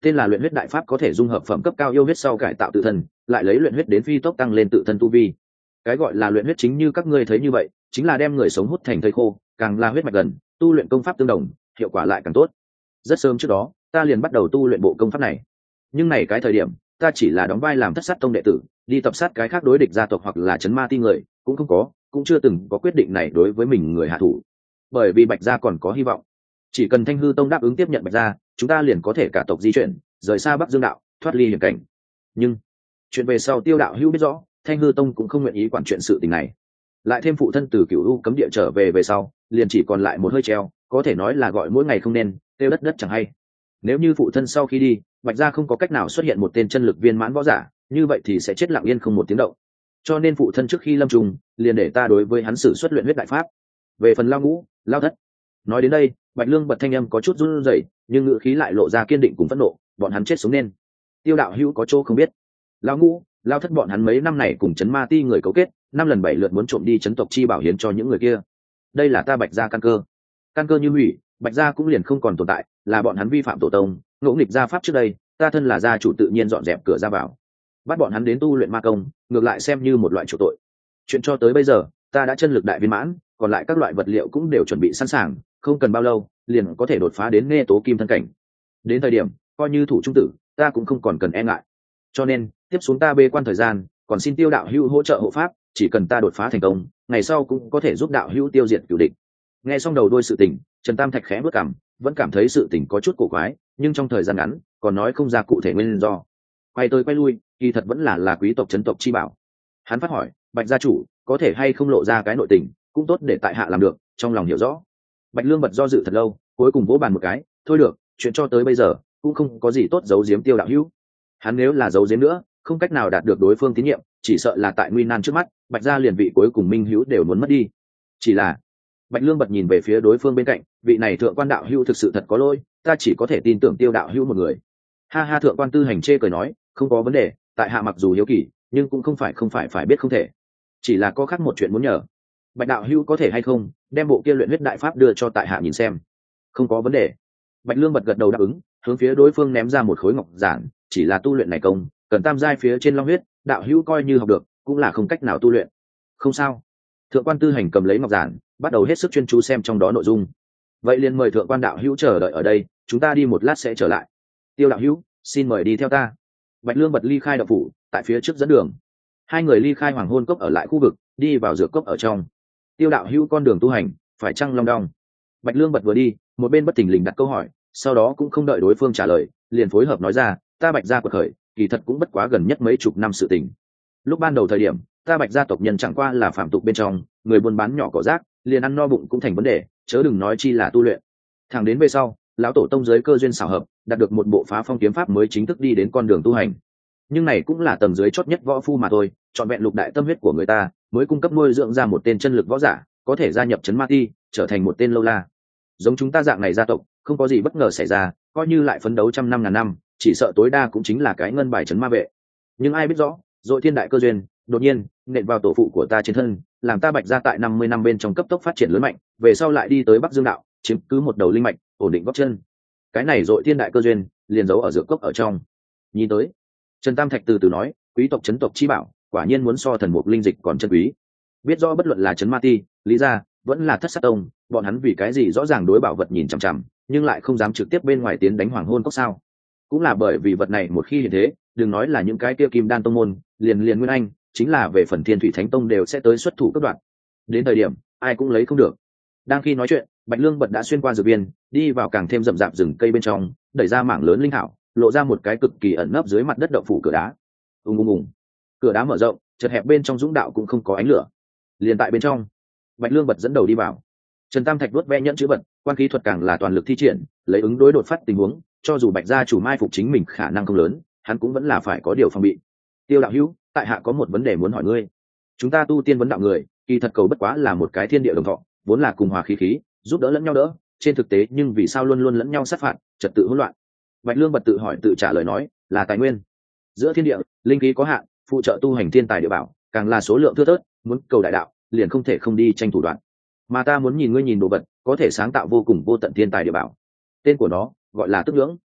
Speaker 1: tên là luyện huyết đại pháp, có thể dung hợp phẩm cấp cao yêu huyết sau cải tạo tự thân, lại lấy luyện huyết đến phi tốc tăng lên tự thân tu vi. Cái gọi là luyện huyết chính như các ngươi thấy như vậy, chính là đem người sống hút thành thây khô, càng là huyết mạch gần, tu luyện công pháp tương đồng, hiệu quả lại càng tốt. Rất sớm trước đó, ta liền bắt đầu tu luyện bộ công pháp này. Nhưng này cái thời điểm, ta chỉ là đóng vai làm thất sát tông đệ tử, đi tập sát cái khác đối địch gia tộc hoặc là chấn ma ti người, cũng không có, cũng chưa từng có quyết định này đối với mình người hạ thủ. Bởi vì Bạch gia còn có hy vọng, chỉ cần Thanh Hư tông đáp ứng tiếp nhận Bạch gia, chúng ta liền có thể cả tộc di chuyển, rời xa Bắc Dương đạo, thoát ly hiểm cảnh. Nhưng chuyện về sau Tiêu đạo hữu biết rõ, Thanh Hư tông cũng không nguyện ý quản chuyện sự tình này. Lại thêm phụ thân từ Cửu U cấm địa trở về về sau, liền chỉ còn lại một hơi treo, có thể nói là gọi mỗi ngày không nên, tiêu đất đất chẳng hay. Nếu như phụ thân sau khi đi, Bạch gia không có cách nào xuất hiện một tên chân lực viên mãn võ giả, như vậy thì sẽ chết lặng yên không một tiếng động. Cho nên phụ thân trước khi lâm trùng, liền để ta đối với hắn sử xuất luyện huyết đại pháp. Về phần Lao Ngũ, Lao Thất, nói đến đây, Bạch Lương bật thanh âm có chút run rẩy, nhưng ngữ khí lại lộ ra kiên định cùng phẫn nộ, bọn hắn chết sống nên. Tiêu đạo hữu có chỗ không biết, Lao Ngũ, Lao Thất bọn hắn mấy năm này cùng chấn ma ti người cấu kết, năm lần bảy lượt muốn trộm đi chấn tộc chi bảo hiến cho những người kia. Đây là ta Bạch gia căn cơ. Căn cơ như hủy, Bạch gia cũng liền không còn tồn tại, là bọn hắn vi phạm tổ tông, ngỗ nghịch gia pháp trước đây, ta thân là gia chủ tự nhiên dọn dẹp cửa ra vào, bắt bọn hắn đến tu luyện ma công, ngược lại xem như một loại chủ tội. Chuyện cho tới bây giờ, ta đã chân lực đại viên mãn, còn lại các loại vật liệu cũng đều chuẩn bị sẵn sàng, không cần bao lâu liền có thể đột phá đến nghe tố kim thân cảnh. Đến thời điểm coi như thủ trung tử, ta cũng không còn cần e ngại. Cho nên tiếp xuống ta bê quan thời gian, còn xin Tiêu đạo hữu hỗ trợ hộ pháp, chỉ cần ta đột phá thành công, ngày sau cũng có thể giúp đạo hữu tiêu diệt cửu địch. Nghe xong đầu đuôi sự tình, Trần Tam Thạch khẽ bước cằm, vẫn cảm thấy sự tình có chút cổ quái, nhưng trong thời gian ngắn còn nói không ra cụ thể nguyên do. Quay tới quay lui, kỳ thật vẫn là là quý tộc chấn tộc chi bảo. Hắn phát hỏi, Bạch gia chủ có thể hay không lộ ra cái nội tình, cũng tốt để tại hạ làm được, trong lòng hiểu rõ. Bạch Lương bật do dự thật lâu, cuối cùng vỗ bàn một cái, thôi được, chuyện cho tới bây giờ cũng không có gì tốt giấu giếm Tiêu đạo hữu. Hắn nếu là giấu giếm nữa, không cách nào đạt được đối phương tín nhiệm, chỉ sợ là tại nguy nan trước mắt, Bạch gia liền vị cuối cùng minh hữu đều muốn mất đi. Chỉ là Bạch Lương bật nhìn về phía đối phương bên cạnh, vị này thượng quan đạo hữu thực sự thật có lỗi, ta chỉ có thể tin tưởng Tiêu đạo hữu một người. Ha ha, thượng quan Tư Hành chê cười nói, không có vấn đề, tại hạ mặc dù hiếu kỳ, nhưng cũng không phải không phải phải biết không thể, chỉ là có khác một chuyện muốn nhờ. Bạch đạo hữu có thể hay không đem bộ kia luyện huyết đại pháp đưa cho tại hạ nhìn xem? Không có vấn đề. Bạch Lương bật gật đầu đáp ứng, hướng phía đối phương ném ra một khối ngọc giản, chỉ là tu luyện này công cần tam giai phía trên long huyết, đạo hữu coi như học được cũng là không cách nào tu luyện. Không sao. Thượng quan Tư Hành cầm lấy ngọc giản, bắt đầu hết sức chuyên chú xem trong đó nội dung. Vậy liền mời thượng quan đạo hữu chờ đợi ở đây, chúng ta đi một lát sẽ trở lại. Tiêu đạo hữu, xin mời đi theo ta. Bạch Lương bật ly khai đạo phủ, tại phía trước dẫn đường. Hai người ly khai hoàng hôn cốc ở lại khu vực, đi vào dược cốc ở trong. Tiêu đạo hữu con đường tu hành phải chăng long đong? Bạch Lương bật vừa đi, một bên bất thình lình đặt câu hỏi, sau đó cũng không đợi đối phương trả lời, liền phối hợp nói ra, ta Bạch gia quật khởi, kỳ thật cũng bất quá gần nhất mấy chục năm sự tình. Lúc ban đầu thời điểm, ta Bạch gia tộc nhân chẳng qua là phạm tục bên trong, người buôn bán nhỏ cỏ rác, liền ăn no bụng cũng thành vấn đề, chớ đừng nói chi là tu luyện. Thẳng đến về sau, lão tổ tông giới cơ duyên xảo hợp, đạt được một bộ phá phong kiếm pháp mới chính thức đi đến con đường tu hành. Nhưng này cũng là tầng dưới chót nhất võ phu mà thôi, trọn vẹn lục đại tâm huyết của người ta mới cung cấp nuôi dưỡng ra một tên chân lực võ giả, có thể gia nhập chấn ma ti, trở thành một tên lâu la. Giống chúng ta dạng này gia tộc, không có gì bất ngờ xảy ra, coi như lại phấn đấu trăm năm ngàn năm, chỉ sợ tối đa cũng chính là cái ngân bài chấn ma vệ. Nhưng ai biết rõ, rồi thiên đại cơ duyên đột nhiên nện vào tổ phụ của ta trên thân, làm ta Bạch gia tại năm mươi năm bên trong cấp tốc phát triển lớn mạnh, về sau lại đi tới Bắc Dương đạo, chiếm cứ một đầu linh mạch, ổn định gót chân. Cái này rồi thiên đại cơ duyên liền giấu ở dược cốc ở trong. Nhìn tới, Trần Tam Thạch từ từ nói, quý tộc chấn tộc chi bảo, quả nhiên muốn so thần mục linh dịch còn chân quý. Biết rõ bất luận là chấn ma ti, lý gia, vẫn là thất sát tông, bọn hắn vì cái gì rõ ràng đối bảo vật nhìn chằm chằm, nhưng lại không dám trực tiếp bên ngoài tiến đánh hoàng hôn cốc sao? Cũng là bởi vì vật này một khi hiện thế, đừng nói là những cái kia kim đan tông môn, liền liền nguyên anh, chính là về phần thiên thủy thánh tông đều sẽ tới xuất thủ cấp đoạn. Đến thời điểm, ai cũng lấy không được. Đang khi nói chuyện, Bạch Lương bật đã xuyên qua dược viên, đi vào càng thêm rậm rạp rừng cây bên trong, đẩy ra mảng lớn linh thảo, lộ ra một cái cực kỳ ẩn nấp dưới mặt đất động phủ cửa đá. Ùng ùng ùng. Cửa đá mở rộng, chật hẹp bên trong dũng đạo cũng không có ánh lửa. Liền tại bên trong, Bạch Lương bật dẫn đầu đi vào. Trần Tam Thạch đuốt vẽ nhẫn chữ vật, quan khí thuật càng là toàn lực thi triển, lấy ứng đối đột phát tình huống, cho dù Bạch gia chủ mai phục chính mình khả năng không lớn, hắn cũng vẫn là phải có điều phòng bị. Tiêu đạo hữu, tại hạ có một vấn đề muốn hỏi ngươi. Chúng ta tu tiên vấn đạo người, kỳ thật cầu bất quá là một cái thiên địa đồng thọ, vốn là cùng hòa khí khí, giúp đỡ lẫn nhau đỡ, trên thực tế nhưng vì sao luôn luôn lẫn nhau sát phạt, trật tự hỗn loạn? Bạch Lương bật tự hỏi tự trả lời nói, là tài nguyên. Giữa thiên địa, linh khí có hạn, phụ trợ tu hành thiên tài địa bảo, càng là số lượng thưa thớt, muốn cầu đại đạo, liền không thể không đi tranh thủ đoạn. Mà ta muốn nhìn ngươi nhìn đồ vật, có thể sáng tạo vô cùng vô tận thiên tài địa bảo. Tên của nó gọi là Tức Nhưỡng.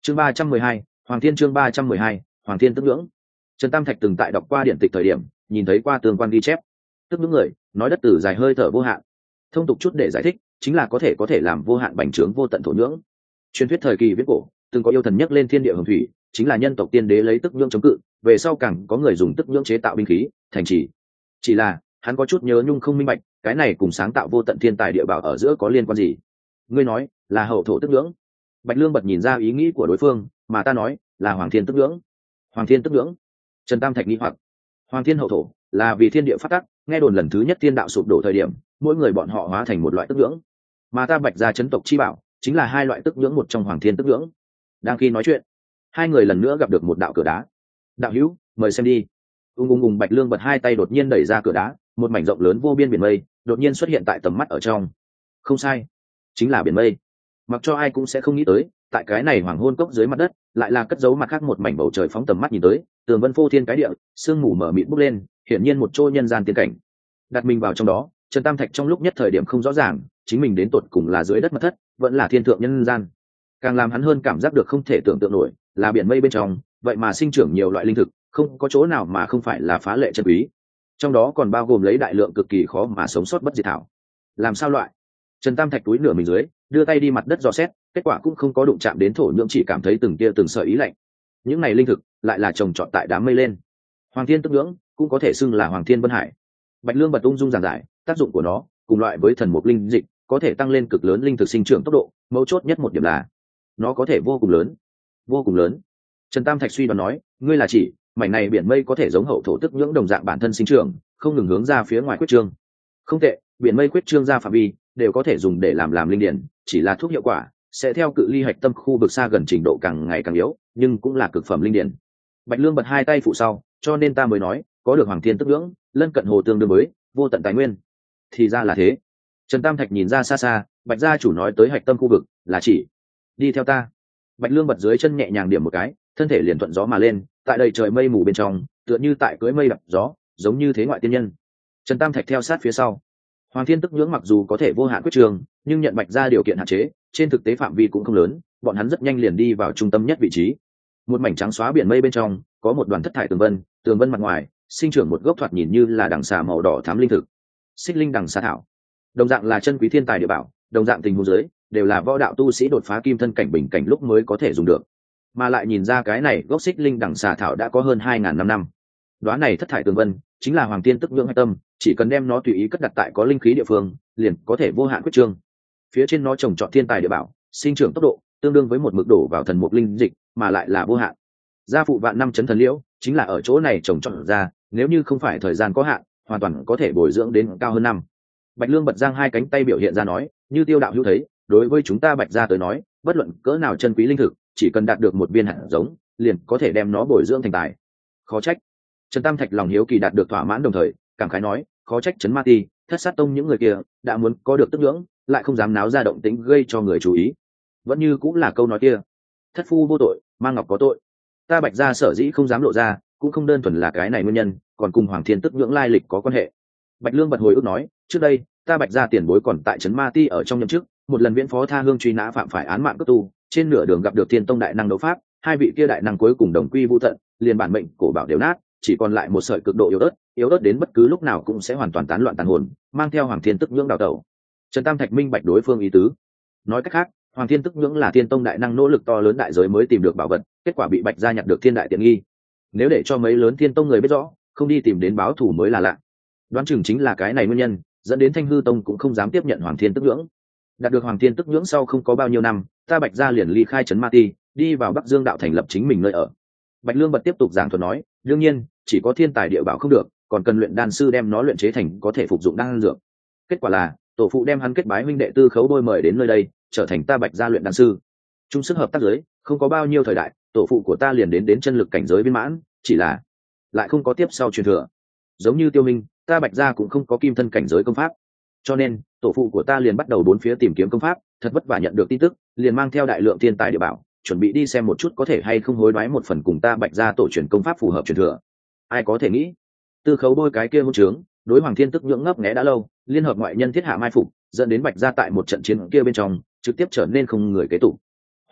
Speaker 1: chương ba trăm mười hai, Hoàng Thiên. Chương ba trăm mười hai, Hoàng Thiên tức ngưỡng. Trần Tam Thạch từng tại đọc qua điện tịch thời điểm nhìn thấy qua tương quan ghi chép, tức những người nói đất tử dài hơi thở vô hạn, thông tục chút để giải thích chính là có thể có thể làm vô hạn bành trướng vô tận thổ nhưỡng. Truyền thuyết thời kỳ viễn cổ từng có yêu thần nhắc lên thiên địa hồng thủy, chính là nhân tộc tiên đế lấy tức nhưỡng chống cự, về sau càng có người dùng tức nhưỡng chế tạo binh khí thành trì. Chỉ là hắn có chút nhớ nhung không minh bạch, cái này cùng sáng tạo vô tận thiên tài địa bảo ở giữa có liên quan gì? Ngươi nói là hậu thổ tức nhưỡng. Bạch Lương bật nhìn ra ý nghĩ của đối phương, mà ta nói là Hoàng Thiên tức nhưỡng. Hoàng Thiên tức nhưỡng. Trần Tam Thạch nghi hoặc. Hoàng Thiên hậu thổ là vì thiên địa phát tắc, nghe đồn lần thứ nhất thiên đạo sụp đổ thời điểm, mỗi người bọn họ hóa thành một loại tức nhưỡng, mà ta Bạch gia chấn tộc chi bảo chính là hai loại tức nhưỡng một trong Hoàng Thiên tức nhưỡng. Đang khi nói chuyện, hai người lần nữa gặp được một đạo cửa đá. Đạo hữu, mời xem đi. Ung ung ung, Bạch Lương bật hai tay đột nhiên đẩy ra cửa đá, một mảnh rộng lớn vô biên biển mây đột nhiên xuất hiện tại tầm mắt ở trong. Không sai, chính là biển mây. Mặc cho ai cũng sẽ không nghĩ tới, tại cái này hoàng hôn cốc dưới mặt đất lại là cất giấu mặt khác một mảnh bầu trời phóng tầm mắt nhìn tới, tường vân phô thiên cái địa, sương mù mờ mịt bốc lên, hiển nhiên một chỗ nhân gian tiên cảnh. Đặt mình vào trong đó, Trần Tam Thạch trong lúc nhất thời điểm không rõ ràng chính mình đến tột cùng là dưới đất mật thất vẫn là thiên thượng nhân gian. Càng làm hắn hơn cảm giác được không thể tưởng tượng nổi là biển mây bên trong vậy mà sinh trưởng nhiều loại linh thực, không có chỗ nào mà không phải là phá lệ chân quý, trong đó còn bao gồm lấy đại lượng cực kỳ khó mà sống sót bất diệt thảo. Làm sao loại? Trần Tam Thạch túi nửa mình dưới, đưa tay đi mặt đất dò xét, kết quả cũng không có đụng chạm đến thổ nhưỡng, chỉ cảm thấy từng tia từng sợi ý lạnh. Những này linh thực lại là trồng trọt tại đám mây lên. Hoàng Thiên tức nhưỡng cũng có thể xưng là Hoàng Thiên Vân Hải. Bạch Lương bật ung dung giảng giải tác dụng của nó, cùng loại với thần mục linh dịch, có thể tăng lên cực lớn linh thực sinh trưởng tốc độ, mấu chốt nhất một điểm là nó có thể vô cùng lớn, vô cùng lớn. Trần Tam Thạch suy đoán nói, ngươi là chỉ mảnh này biển mây có thể giống hậu thổ tức nhưỡng đồng dạng bản thân sinh trưởng, không ngừng hướng ra phía ngoài quyết trương. Không tệ, biển mây quyết trương ra phạm vi đều có thể dùng để làm làm linh điển, chỉ là thuốc hiệu quả sẽ theo cự ly hạch tâm khu vực xa gần trình độ càng ngày càng yếu, nhưng cũng là cực phẩm linh điển. Bạch Lương bật hai tay phụ sau, cho nên ta mới nói có được Hoàng Thiên tức nhưỡng, lân cận hồ tương đương với vô tận tài nguyên. Thì ra là thế. Trần Tam Thạch nhìn ra xa xa, Bạch gia chủ nói tới hạch tâm khu vực là chỉ đi theo ta. Bạch Lương bật dưới chân nhẹ nhàng điểm một cái, thân thể liền thuận gió mà lên, tại đầy trời mây mù bên trong, tựa như tại cưỡi mây đập gió, giống như thế ngoại tiên nhân. Trần Tam Thạch theo sát phía sau. Hoàng Thiên tức nhưỡng mặc dù có thể vô hạn quyết trường, nhưng nhận Bạch gia điều kiện hạn chế, trên thực tế phạm vi cũng không lớn, bọn hắn rất nhanh liền đi vào trung tâm nhất vị trí. Một mảnh trắng xóa biển mây bên trong, có một đoàn thất thải tường vân, tường vân mặt ngoài sinh trưởng một gốc thoạt nhìn như là đằng xà màu đỏ thám linh thực, xích linh đằng xà thảo. Đồng dạng là chân quý thiên tài địa bảo, đồng dạng tình huống dưới đều là võ đạo tu sĩ đột phá kim thân cảnh bình cảnh lúc mới có thể dùng được, mà lại nhìn ra cái này gốc xích linh đằng xà thảo đã có hơn hai ngàn năm năm. Đóa này thất thải tường vân chính là Hoàng Thiên tức nhưỡng hạch tâm, chỉ cần đem nó tùy ý cất đặt tại có linh khí địa phương, liền có thể vô hạn quyết trương. Phía trên nó trồng trọt thiên tài địa bảo, sinh trưởng tốc độ tương đương với một mực đổ vào thần mục linh dịch, mà lại là vô hạn. Gia phụ vạn năm chấn thần liễu chính là ở chỗ này trồng trọt ra, nếu như không phải thời gian có hạn, hoàn toàn có thể bồi dưỡng đến cao hơn năm. Bạch Lương bật giang hai cánh tay biểu hiện ra nói, như Tiêu đạo hữu thấy, đối với chúng ta Bạch gia tới nói, bất luận cỡ nào chân quý linh thực, chỉ cần đạt được một viên hạt giống, liền có thể đem nó bồi dưỡng thành tài. Khó trách. Trần Tam Thạch lòng hiếu kỳ đạt được thỏa mãn, đồng thời cảm khái nói, khó trách Trấn Ma Ti, Thất Sát Tông những người kia đã muốn có được tức nhưỡng, lại không dám náo ra động tĩnh gây cho người chú ý. Vẫn như cũng là câu nói kia, thất phu vô tội, mang ngọc có tội. Ta Bạch gia sở dĩ không dám lộ ra, cũng không đơn thuần là cái này nguyên nhân, còn cùng Hoàng Thiên tức nhưỡng lai lịch có quan hệ. Bạch Lương bật hồi ức nói, trước đây ta Bạch gia tiền bối còn tại Trấn Ma Ti ở trong nhậm chức, một lần viễn phó tha hương truy nã phạm phải án mạng cấp tu, trên nửa đường gặp được Thiên Tông đại năng đấu pháp, hai vị kia đại năng cuối cùng đồng quy vu tận, liền bản mệnh cổ bảo đều nát, chỉ còn lại một sợi cực độ yếu ớt, yếu ớt đến bất cứ lúc nào cũng sẽ hoàn toàn tán loạn tàn hồn, mang theo Hoàng Thiên tức nhưỡng đào tẩu. Trần Tam Thạch minh bạch đối phương ý tứ. Nói cách khác, Hoàng Thiên tức nhưỡng là Thiên Tông đại năng nỗ lực to lớn đại giới mới tìm được bảo vật, kết quả bị Bạch gia nhặt được thiên đại tiện nghi. Nếu để cho mấy lớn Thiên Tông người biết rõ, không đi tìm đến báo thù mới là lạ. Đoán chừng chính là cái này nguyên nhân, dẫn đến Thanh Hư Tông cũng không dám tiếp nhận Hoàng Thiên tức nhưỡng. Đạt được Hoàng Thiên tức nhưỡng sau không có bao nhiêu năm, ta Bạch gia liền ly khai Trấn Ma Ti, đi vào Bắc Dương đạo thành lập chính mình nơi ở. Bạch Lương bật tiếp tục giảng thuật nói, đương nhiên, chỉ có thiên tài địa bảo không được, còn cần luyện đan sư đem nó luyện chế thành có thể phục dụng đan dược. Kết quả là, tổ phụ đem hắn kết bái huynh đệ Tư Khấu Đôi mời đến nơi đây, trở thành ta Bạch gia luyện đan sư. Chung sức hợp tác giới, không có bao nhiêu thời đại, tổ phụ của ta liền đến đến chân lực cảnh giới viên mãn, chỉ là lại không có tiếp sau truyền thừa. Giống như Tiêu Minh, ta Bạch gia cũng không có kim thân cảnh giới công pháp, cho nên tổ phụ của ta liền bắt đầu bốn phía tìm kiếm công pháp, thật vất vả nhận được tin tức, liền mang theo đại lượng thiên tài địa bảo, chuẩn bị đi xem một chút có thể hay không hối đoái một phần cùng ta Bạch gia tổ truyền công pháp phù hợp truyền thừa. Ai có thể nghĩ, Tư Khấu Đôi cái kia hôn trướng, đối Hoàng Thiên tức nhưỡng ngấp nghé đã lâu, liên hợp ngoại nhân thiết hạ mai phục, dẫn đến Bạch gia tại một trận chiến kia bên trong trực tiếp trở nên không người kế tục.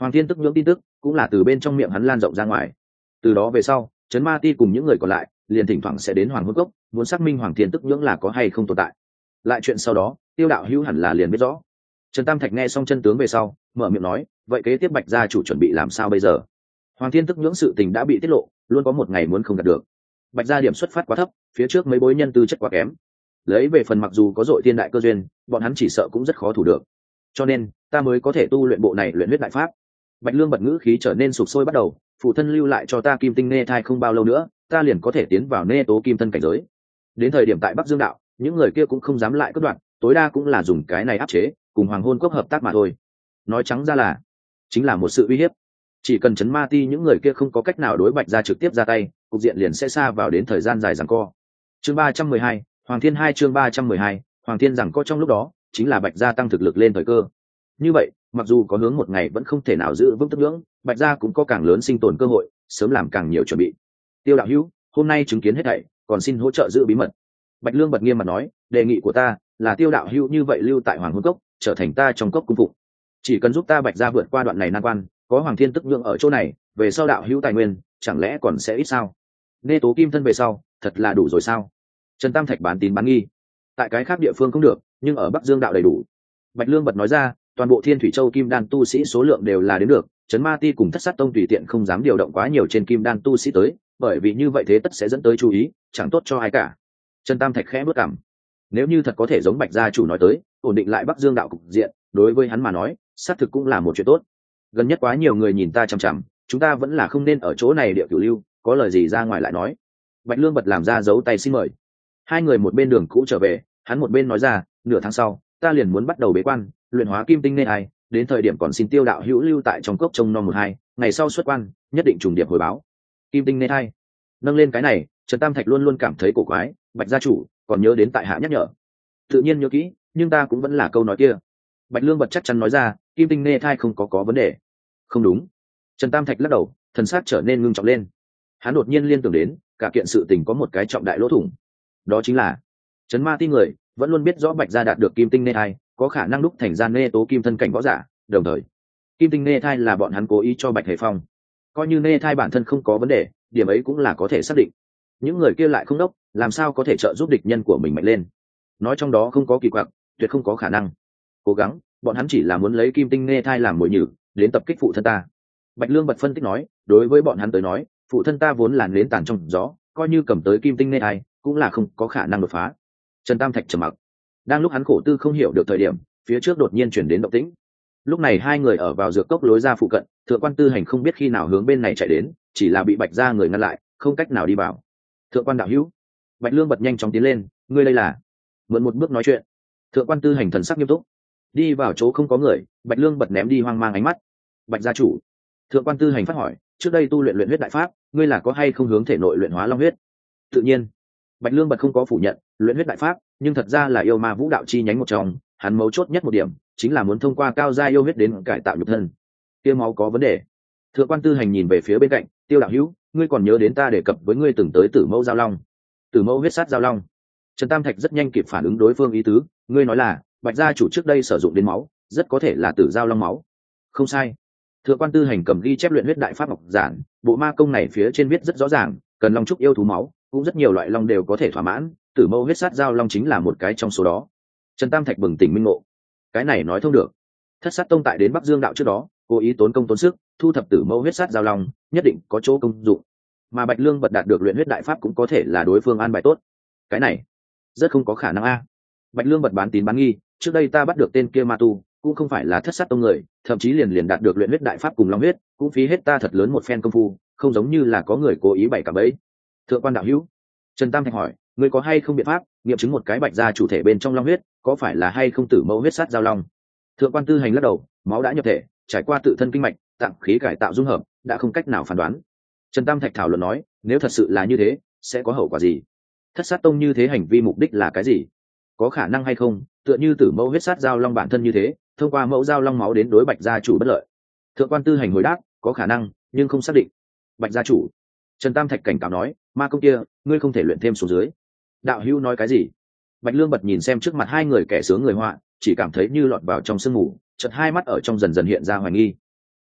Speaker 1: Hoàng Thiên Tức Nhưỡng tin tức cũng là từ bên trong miệng hắn lan rộng ra ngoài. Từ đó về sau, Trấn Ma Ti cùng những người còn lại liền thỉnh thoảng sẽ đến Hoàng Hôn Cốc, muốn xác minh Hoàng Thiên Tức Nhưỡng là có hay không tồn tại. Lại chuyện sau đó, Tiêu đạo hữu hẳn là liền biết rõ. Trần Tam Thạch nghe xong chân tướng về sau, mở miệng nói, vậy kế tiếp Bạch gia chủ chuẩn bị làm sao bây giờ? Hoàng Thiên Tức Nhưỡng sự tình đã bị tiết lộ, luôn có một ngày muốn không đạt được. Bạch gia điểm xuất phát quá thấp, phía trước mấy bối nhân tư chất quá kém. Lấy về phần mặc dù có dội thiên đại cơ duyên, bọn hắn chỉ sợ cũng rất khó thủ được. Cho nên, ta mới có thể tu luyện bộ này luyện huyết đại pháp. Bạch Lương bật ngữ khí trở nên sục sôi bắt đầu, phụ thân lưu lại cho ta kim tinh nê thai không bao lâu nữa, ta liền có thể tiến vào nê tố kim thân cảnh giới. Đến thời điểm tại Bắc Dương đạo, những người kia cũng không dám lại cất đoạn, tối đa cũng là dùng cái này áp chế, cùng Hoàng Hôn Cốc hợp tác mà thôi. Nói trắng ra là, chính là một sự uy hiếp. Chỉ cần Trấn Ma Ti những người kia không có cách nào đối Bạch gia trực tiếp ra tay, cục diện liền sẽ xa vào đến thời gian dài giằng co. Chương ba trăm mười hai, Hoàng Thiên hai chương ba trăm mười hai, Hoàng Thiên giằng co trong lúc đó, chính là Bạch gia tăng thực lực lên thời cơ. Như vậy, mặc dù có hướng một ngày vẫn không thể nào giữ vững Tức Nhưỡng, Bạch gia cũng có càng lớn sinh tồn cơ hội, sớm làm càng nhiều chuẩn bị. Tiêu đạo hữu, hôm nay chứng kiến hết thảy, còn xin hỗ trợ giữ bí mật. Bạch Lương bật nghiêm mặt nói, đề nghị của ta là Tiêu đạo hữu như vậy lưu tại Hoàng Hôn Cốc, trở thành ta trong cốc cung phục. Chỉ cần giúp ta Bạch gia vượt qua đoạn này nan quan, có Hoàng Thiên Tức Nhưỡng ở chỗ này, về sau đạo hữu tài nguyên, chẳng lẽ còn sẽ ít sao? Nê tố kim thân về sau, thật là đủ rồi sao? Trần Tam Thạch bán tín bán nghi. Tại cái khác địa phương không được, nhưng ở Bắc Dương đạo đầy đủ. Bạch Lương bật nói ra, toàn bộ Thiên Thủy Châu kim đan tu sĩ số lượng đều là đến được, Trấn Ma Ti cùng Thất Sát Tông tùy tiện không dám điều động quá nhiều trên kim đan tu sĩ tới, bởi vì như vậy thế tất sẽ dẫn tới chú ý, chẳng tốt cho ai cả. Trần Tam Thạch khẽ bước cằm. Nếu như thật có thể giống Bạch gia chủ nói tới, ổn định lại Bắc Dương đạo cục diện, đối với hắn mà nói, xác thực cũng là một chuyện tốt. Gần nhất quá nhiều người nhìn ta chằm chằm, chúng ta vẫn là không nên ở chỗ này địa cửu lưu, có lời gì ra ngoài lại nói. Bạch Lương bật làm ra dấu tay xin mời. Hai người một bên đường cũ trở về, hắn một bên nói ra, nửa tháng sau, ta liền muốn bắt đầu bế quan, luyện hóa kim tinh nê ai, đến thời điểm còn xin Tiêu đạo hữu lưu tại trong cốc trông nom một hai, ngày sau xuất quan, nhất định trùng điệp hồi báo. Kim tinh nê thai. Nâng lên cái này, Trần Tam Thạch luôn luôn cảm thấy cổ quái, Bạch gia chủ còn nhớ đến tại hạ nhắc nhở. Tự nhiên nhớ kỹ, nhưng ta cũng vẫn là câu nói kia. Bạch Lương bật chắc chắn nói ra, kim tinh nê thai không có có vấn đề. Không đúng. Trần Tam Thạch lắc đầu, thần sắc trở nên ngưng trọng lên. Hắn đột nhiên liên tưởng đến, cả kiện sự tình có một cái trọng đại lỗ thủng. Đó chính là, Trấn Ma Ti người vẫn luôn biết rõ Bạch gia đạt được kim tinh nê thai, có khả năng đúc thành ra nê tố kim thân cảnh võ giả, đồng thời, kim tinh nê thai là bọn hắn cố ý cho Bạch Hề Phong. Coi như nê thai bản thân không có vấn đề, điểm ấy cũng là có thể xác định. Những người kia lại không đốc, làm sao có thể trợ giúp địch nhân của mình mạnh lên? Nói trong đó không có kỳ quặc, tuyệt không có khả năng. Cố gắng, bọn hắn chỉ là muốn lấy kim tinh nê thai làm mồi nhử, đến tập kích phụ thân ta. Bạch Lương bật phân tích nói, đối với bọn hắn tới nói, phụ thân ta vốn là nến tàn trong gió, coi như cầm tới kim tinh nê thai, cũng là không có khả năng đột phá. Trần Tam Thạch trầm mặc. Đang lúc hắn khổ tư không hiểu được thời điểm, phía trước đột nhiên chuyển đến động tĩnh. Lúc này hai người ở vào dược cốc lối ra phụ cận, Thượng quan Tư Hành không biết khi nào hướng bên này chạy đến, chỉ là bị Bạch gia người ngăn lại, không cách nào đi vào. Thượng quan đạo hữu. Bạch Lương bật nhanh chóng tiến lên, ngươi đây là? Mượn một bước nói chuyện. Thượng quan Tư Hành thần sắc nghiêm túc. Đi vào chỗ không có người, Bạch Lương bật ném đi hoang mang ánh mắt. Bạch gia chủ. Thượng quan Tư Hành phát hỏi, trước đây tu luyện luyện huyết đại pháp, ngươi là có hay không hướng thể nội luyện hóa long huyết? Tự nhiên. Bạch Lương bật không có phủ nhận luyện huyết đại pháp, nhưng thật ra là yêu ma vũ đạo chi nhánh một trong, hắn mấu chốt nhất một điểm chính là muốn thông qua cao gia yêu huyết đến cải tạo nhục thân. Tiêu máu có vấn đề. Thượng quan Tư Hành nhìn về phía bên cạnh, Tiêu đạo hữu, ngươi còn nhớ đến ta đề cập với ngươi từng tới Tử Mẫu Giao Long? Tử Mẫu huyết sát Giao Long. Trần Tam Thạch rất nhanh kịp phản ứng đối phương ý tứ, ngươi nói là Bạch gia chủ trước đây sử dụng đến máu, rất có thể là Tử Giao Long máu. Không sai. Thượng quan Tư Hành cầm ghi chép luyện huyết đại pháp ngọc giản, bộ ma công này phía trên viết rất rõ ràng, cần long trúc yêu thú máu, cũng rất nhiều loại long đều có thể thỏa mãn, Tử Mẫu huyết sát Giao Long chính là một cái trong số đó. Trần Tam Thạch bừng tỉnh minh ngộ. Cái này nói thông được. Thất Sát Tông tại đến Bắc Dương đạo trước đó, cố ý tốn công tốn sức, thu thập Tử Mẫu huyết sát Giao Long, nhất định có chỗ công dụng. Mà Bạch Lương bật đạt được luyện huyết đại pháp cũng có thể là đối phương an bài tốt. Cái này, rất không có khả năng a. Bạch Lương bật bán tín bán nghi, trước đây ta bắt được tên kia ma tu, cũng không phải là Thất Sát Tông người, thậm chí liền liền đạt được luyện huyết đại pháp cùng long huyết, cũng phí hết ta thật lớn một phen công phu, không giống như là có người cố ý bày cả bẫy. Thượng quan đạo hữu. Trần Tam Thạch hỏi, ngươi có hay không biện pháp nghiệm chứng một cái Bạch gia chủ thể bên trong long huyết có phải là hay không Tử Mẫu huyết sát Giao Long? Thượng quan Tư Hành lắc đầu, máu đã nhập thể, trải qua tự thân kinh mạch tạng khí cải tạo dung hợp, đã không cách nào phán đoán. Trần Tam Thạch thảo luận nói, nếu thật sự là như thế, sẽ có hậu quả gì? Thất Sát Tông như thế hành vi mục đích là cái gì? Có khả năng hay không tựa như Tử Mẫu huyết sát Giao Long bản thân như thế, thông qua mẫu Giao Long máu đến đối Bạch gia chủ bất lợi? Thượng quan Tư Hành hồi đáp, có khả năng, nhưng không xác định. Bạch gia chủ. Trần Tam Thạch cảnh cáo nói, ma công kia ngươi không thể luyện thêm xuống dưới. Đạo hữu nói cái gì? Bạch Lương bật nhìn xem trước mặt hai người kẻ sướng người họa, chỉ cảm thấy như lọt vào trong sương mù, chợt hai mắt ở trong dần dần hiện ra hoài nghi.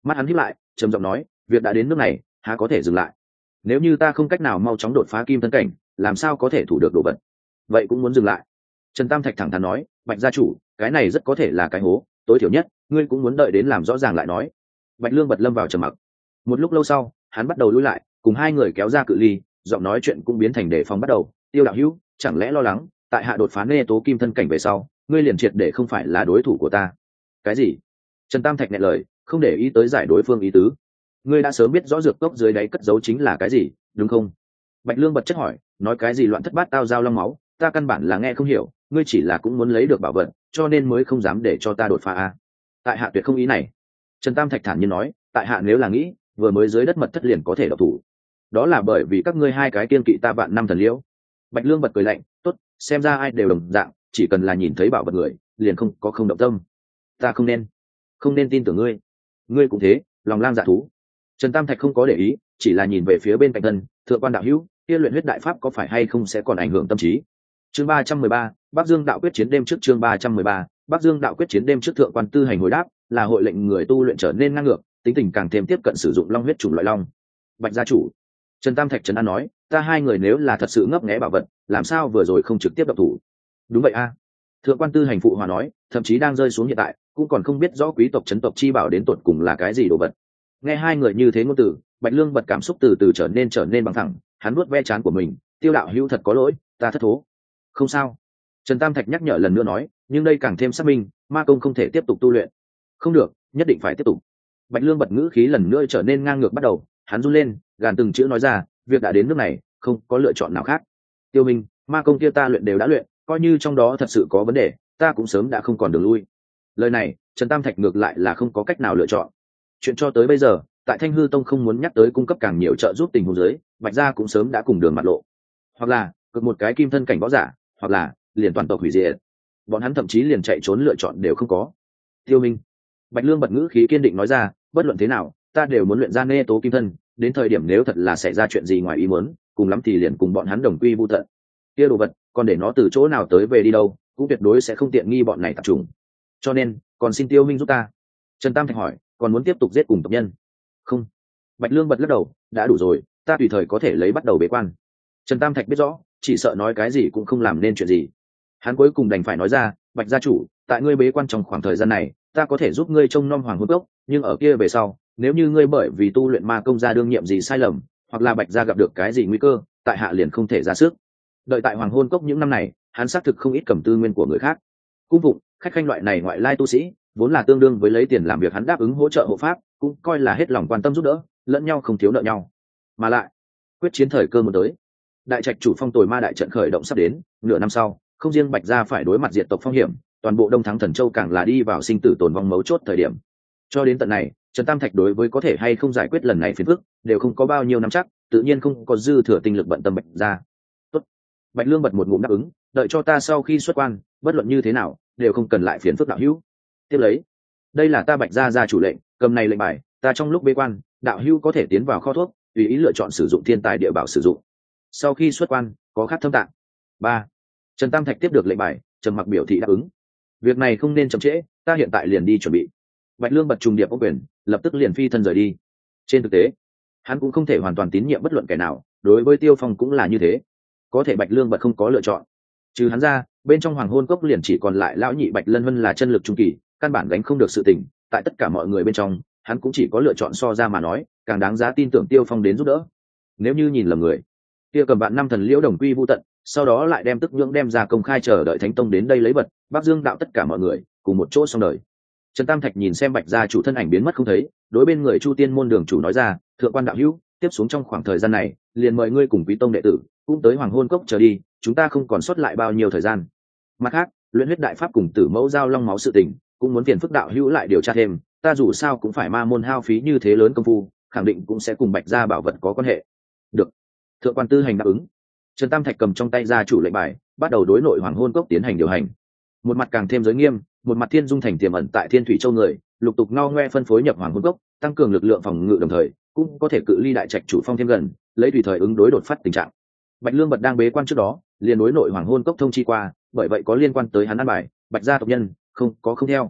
Speaker 1: mắt hắn híp lại trầm giọng nói, việc đã đến nước này há có thể dừng lại. Nếu như ta không cách nào mau chóng đột phá kim thân cảnh, làm sao có thể thủ được đồ vật? Vậy cũng muốn dừng lại. Trần Tam Thạch thẳng thắn nói, Bạch gia chủ, cái này rất có thể là cái hố, tối thiểu nhất ngươi cũng muốn đợi đến làm rõ ràng lại nói. Bạch Lương bật lâm vào trầm mặc. Một lúc lâu sau, hắn bắt đầu lùi lại, cùng hai người kéo ra cự ly, giọng nói chuyện cũng biến thành đề phòng bắt đầu. Tiêu đạo hữu, chẳng lẽ lo lắng tại hạ đột phá nê tố kim thân cảnh về sau, ngươi liền triệt để không phải là đối thủ của ta? Cái gì? Trần Tam Thạch nhẹ lời, không để ý tới giải đối phương ý tứ. Ngươi đã sớm biết rõ dược cốc dưới đáy cất giấu chính là cái gì, đúng không? Bạch Lương bật chất hỏi, nói cái gì loạn thất bát tao giao long máu, ta căn bản là nghe không hiểu, ngươi chỉ là cũng muốn lấy được bảo vật, cho nên mới không dám để cho ta đột phá a. Tại hạ tuyệt không ý này. Trần Tam Thạch thản nhiên nói, tại hạ nếu là nghĩ vừa mới dưới đất mật thất liền có thể độc thủ, đó là bởi vì các ngươi hai cái kiên kỵ ta vạn năm thần liễu. Bạch Lương bật cười lạnh, tốt, xem ra ai đều đồng dạng, chỉ cần là nhìn thấy bảo vật người liền không có không động tâm. Ta không nên không nên tin tưởng ngươi. Ngươi cũng thế, lòng lang dạ thú. Trần Tam Thạch không có để ý, chỉ là nhìn về phía bên cạnh thân, thượng quan đạo hữu, kia luyện huyết đại pháp có phải hay không sẽ còn ảnh hưởng tâm trí? Chương ba trăm mười ba, Bắc Dương đạo quyết chiến đêm trước. Chương ba trăm mười ba, Bắc Dương đạo quyết chiến đêm trước. Thượng quan Tư Hành hồi đáp, là hội lệnh người tu luyện trở nên ngang ngược, tính tình càng thêm tiếp cận sử dụng long huyết chủng loại long. Bạch gia chủ. Trần Tam Thạch trấn an nói, ta hai người nếu là thật sự ngấp nghé bảo vật, làm sao vừa rồi không trực tiếp độc thủ? Đúng vậy a. Thượng quan Tư Hành phụ hòa nói, thậm chí đang rơi xuống hiện tại, cũng còn không biết rõ quý tộc chấn tộc chi bảo đến tột cùng là cái gì đồ vật. Nghe hai người như thế ngôn từ, Bạch Lương bật cảm xúc từ từ trở nên trở nên bằng thẳng, hắn nuốt ve trán của mình, Tiêu đạo hữu thật có lỗi, ta thất thố. Không sao. Trần Tam Thạch nhắc nhở lần nữa nói, nhưng đây càng thêm xác minh, ma công không thể tiếp tục tu luyện. Không được, nhất định phải tiếp tục. Bạch Lương bật ngữ khí lần nữa trở nên ngang ngược bắt đầu, hắn run lên, gàn từng chữ nói ra, việc đã đến nước này, không có lựa chọn nào khác. Tiêu Minh, ma công kia ta luyện đều đã luyện, coi như trong đó thật sự có vấn đề, ta cũng sớm đã không còn đường lui. Lời này, Trần Tam Thạch ngược lại là không có cách nào lựa chọn. Chuyện cho tới bây giờ, tại Thanh Hư Tông không muốn nhắc tới cung cấp càng nhiều trợ giúp tình huống dưới, Bạch gia cũng sớm đã cùng đường mặt lộ. Hoặc là cực một cái kim thân cảnh võ giả, hoặc là liền toàn tộc hủy diệt. Bọn hắn thậm chí liền chạy trốn lựa chọn đều không có. Tiêu Minh, Bạch Lương bật ngữ khí kiên định nói ra, bất luận thế nào, ta đều muốn luyện ra nê tố kim thân, đến thời điểm nếu thật là xảy ra chuyện gì ngoài ý muốn, cùng lắm thì liền cùng bọn hắn đồng quy vu tận. Kia đồ vật, còn để nó từ chỗ nào tới về đi đâu, cũng tuyệt đối sẽ không tiện nghi bọn này tập trung. Cho nên, còn xin Tiêu Minh giúp ta. Trần Tam Thạch hỏi, còn muốn tiếp tục giết cùng tộc nhân? Không. Bạch Lương bật lắc đầu, đã đủ rồi, ta tùy thời có thể lấy bắt đầu bế quan. Trần Tam Thạch biết rõ, chỉ sợ nói cái gì cũng không làm nên chuyện gì. Hắn cuối cùng đành phải nói ra, Bạch gia chủ, tại ngươi bế quan trong khoảng thời gian này, ta có thể giúp ngươi trông nom hoàng hôn cốc, nhưng ở kia về sau, nếu như ngươi bởi vì tu luyện ma công ra đương nhiệm gì sai lầm, hoặc là Bạch gia gặp được cái gì nguy cơ, tại hạ liền không thể ra sức. Đợi tại hoàng hôn cốc những năm này, hắn xác thực không ít cầm tư nguyên của người khác. Cung phụng, khách khanh loại này ngoại lai tu sĩ, vốn là tương đương với lấy tiền làm việc, hắn đáp ứng hỗ trợ hộ pháp, cũng coi là hết lòng quan tâm giúp đỡ, lẫn nhau không thiếu nợ nhau. Mà lại, quyết chiến thời cơ muốn tới. Đại trạch chủ phong tồi ma đại trận khởi động sắp đến, nửa năm sau, không riêng Bạch gia phải đối mặt diệt tộc phong hiểm, toàn bộ Đông Thắng Thần Châu càng là đi vào sinh tử tồn vong mấu chốt thời điểm. Cho đến tận này, Trần Tam Thạch đối với có thể hay không giải quyết lần này phiền phức, đều không có bao nhiêu nắm chắc, tự nhiên không có dư thừa tinh lực bận tâm Bạch gia. Tốt. Bạch Lương bật một ngụm đáp ứng, đợi cho ta sau khi xuất quan, bất luận như thế nào, đều không cần lại phiền phức đạo hữu. Tiếp lấy, đây là ta Bạch gia gia chủ lệnh, cầm này lệnh bài, ta trong lúc bế quan, đạo hữu có thể tiến vào kho thuốc, tùy ý lựa chọn sử dụng thiên tài địa bảo sử dụng. Sau khi xuất quan, có khát thâm tạng. Ba. Trần Tam Thạch tiếp được lệnh bài, trầm mặc biểu thị đáp ứng. Việc này không nên chậm trễ, ta hiện tại liền đi chuẩn bị. Bạch Lương bật trùng điệp ô quyền, lập tức liền phi thân rời đi. Trên thực tế, hắn cũng không thể hoàn toàn tín nhiệm bất luận kẻ nào, đối với Tiêu Phong cũng là như thế. Có thể Bạch Lương bật không có lựa chọn. Trừ hắn ra, bên trong hoàng hôn cốc liền chỉ còn lại lão nhị Bạch Lân Vân là chân lực trung kỳ, căn bản gánh không được sự tình. Tại tất cả mọi người bên trong, hắn cũng chỉ có lựa chọn so ra mà nói, càng đáng giá tin tưởng Tiêu Phong đến giúp đỡ. Nếu như nhìn lầm người, kia cầm bạn năm thần liễu đồng quy vu tận, sau đó lại đem tức nhưỡng đem ra công khai chờ đợi Thánh Tông đến đây lấy vật, Bắc Dương đạo tất cả mọi người cùng một chỗ xong đời. Trần Tam Thạch nhìn xem Bạch gia chủ thân ảnh biến mất không thấy, đối bên người Chu Tiên môn đường chủ nói ra, thượng quan đạo hữu, tiếp xuống trong khoảng thời gian này, liền mời ngươi cùng Quý Tông đệ tử cũng tới Hoàng Hôn Cốc chờ đi, chúng ta không còn sót lại bao nhiêu thời gian. Mặt khác, luyện huyết đại pháp cùng Tử Mẫu giao long máu sự tình, cũng muốn phiền phức đạo hữu lại điều tra thêm, ta dù sao cũng phải ma môn hao phí như thế lớn công phu, khẳng định cũng sẽ cùng Bạch gia bảo vật có quan hệ. Được. Thượng quan Tư Hành đáp ứng. Trần Tam Thạch cầm trong tay gia chủ lệnh bài, bắt đầu đối nội Hoàng Hôn Cốc tiến hành điều hành. Một mặt càng thêm giới nghiêm, một mặt Thiên Dung thành tiềm ẩn tại Thiên Thủy Châu người, lục tục ngao ngoe phân phối nhập Hoàng Hôn Cốc, tăng cường lực lượng phòng ngự đồng thời, cũng có thể cự ly đại trạch chủ phong thêm gần, lấy tùy thời ứng đối đột phát tình trạng. Bạch Lương bật đang bế quan trước đó, liền đối nội Hoàng Hôn Cốc thông chi qua, bởi vậy có liên quan tới hắn an bài, Bạch gia tộc nhân không có không theo.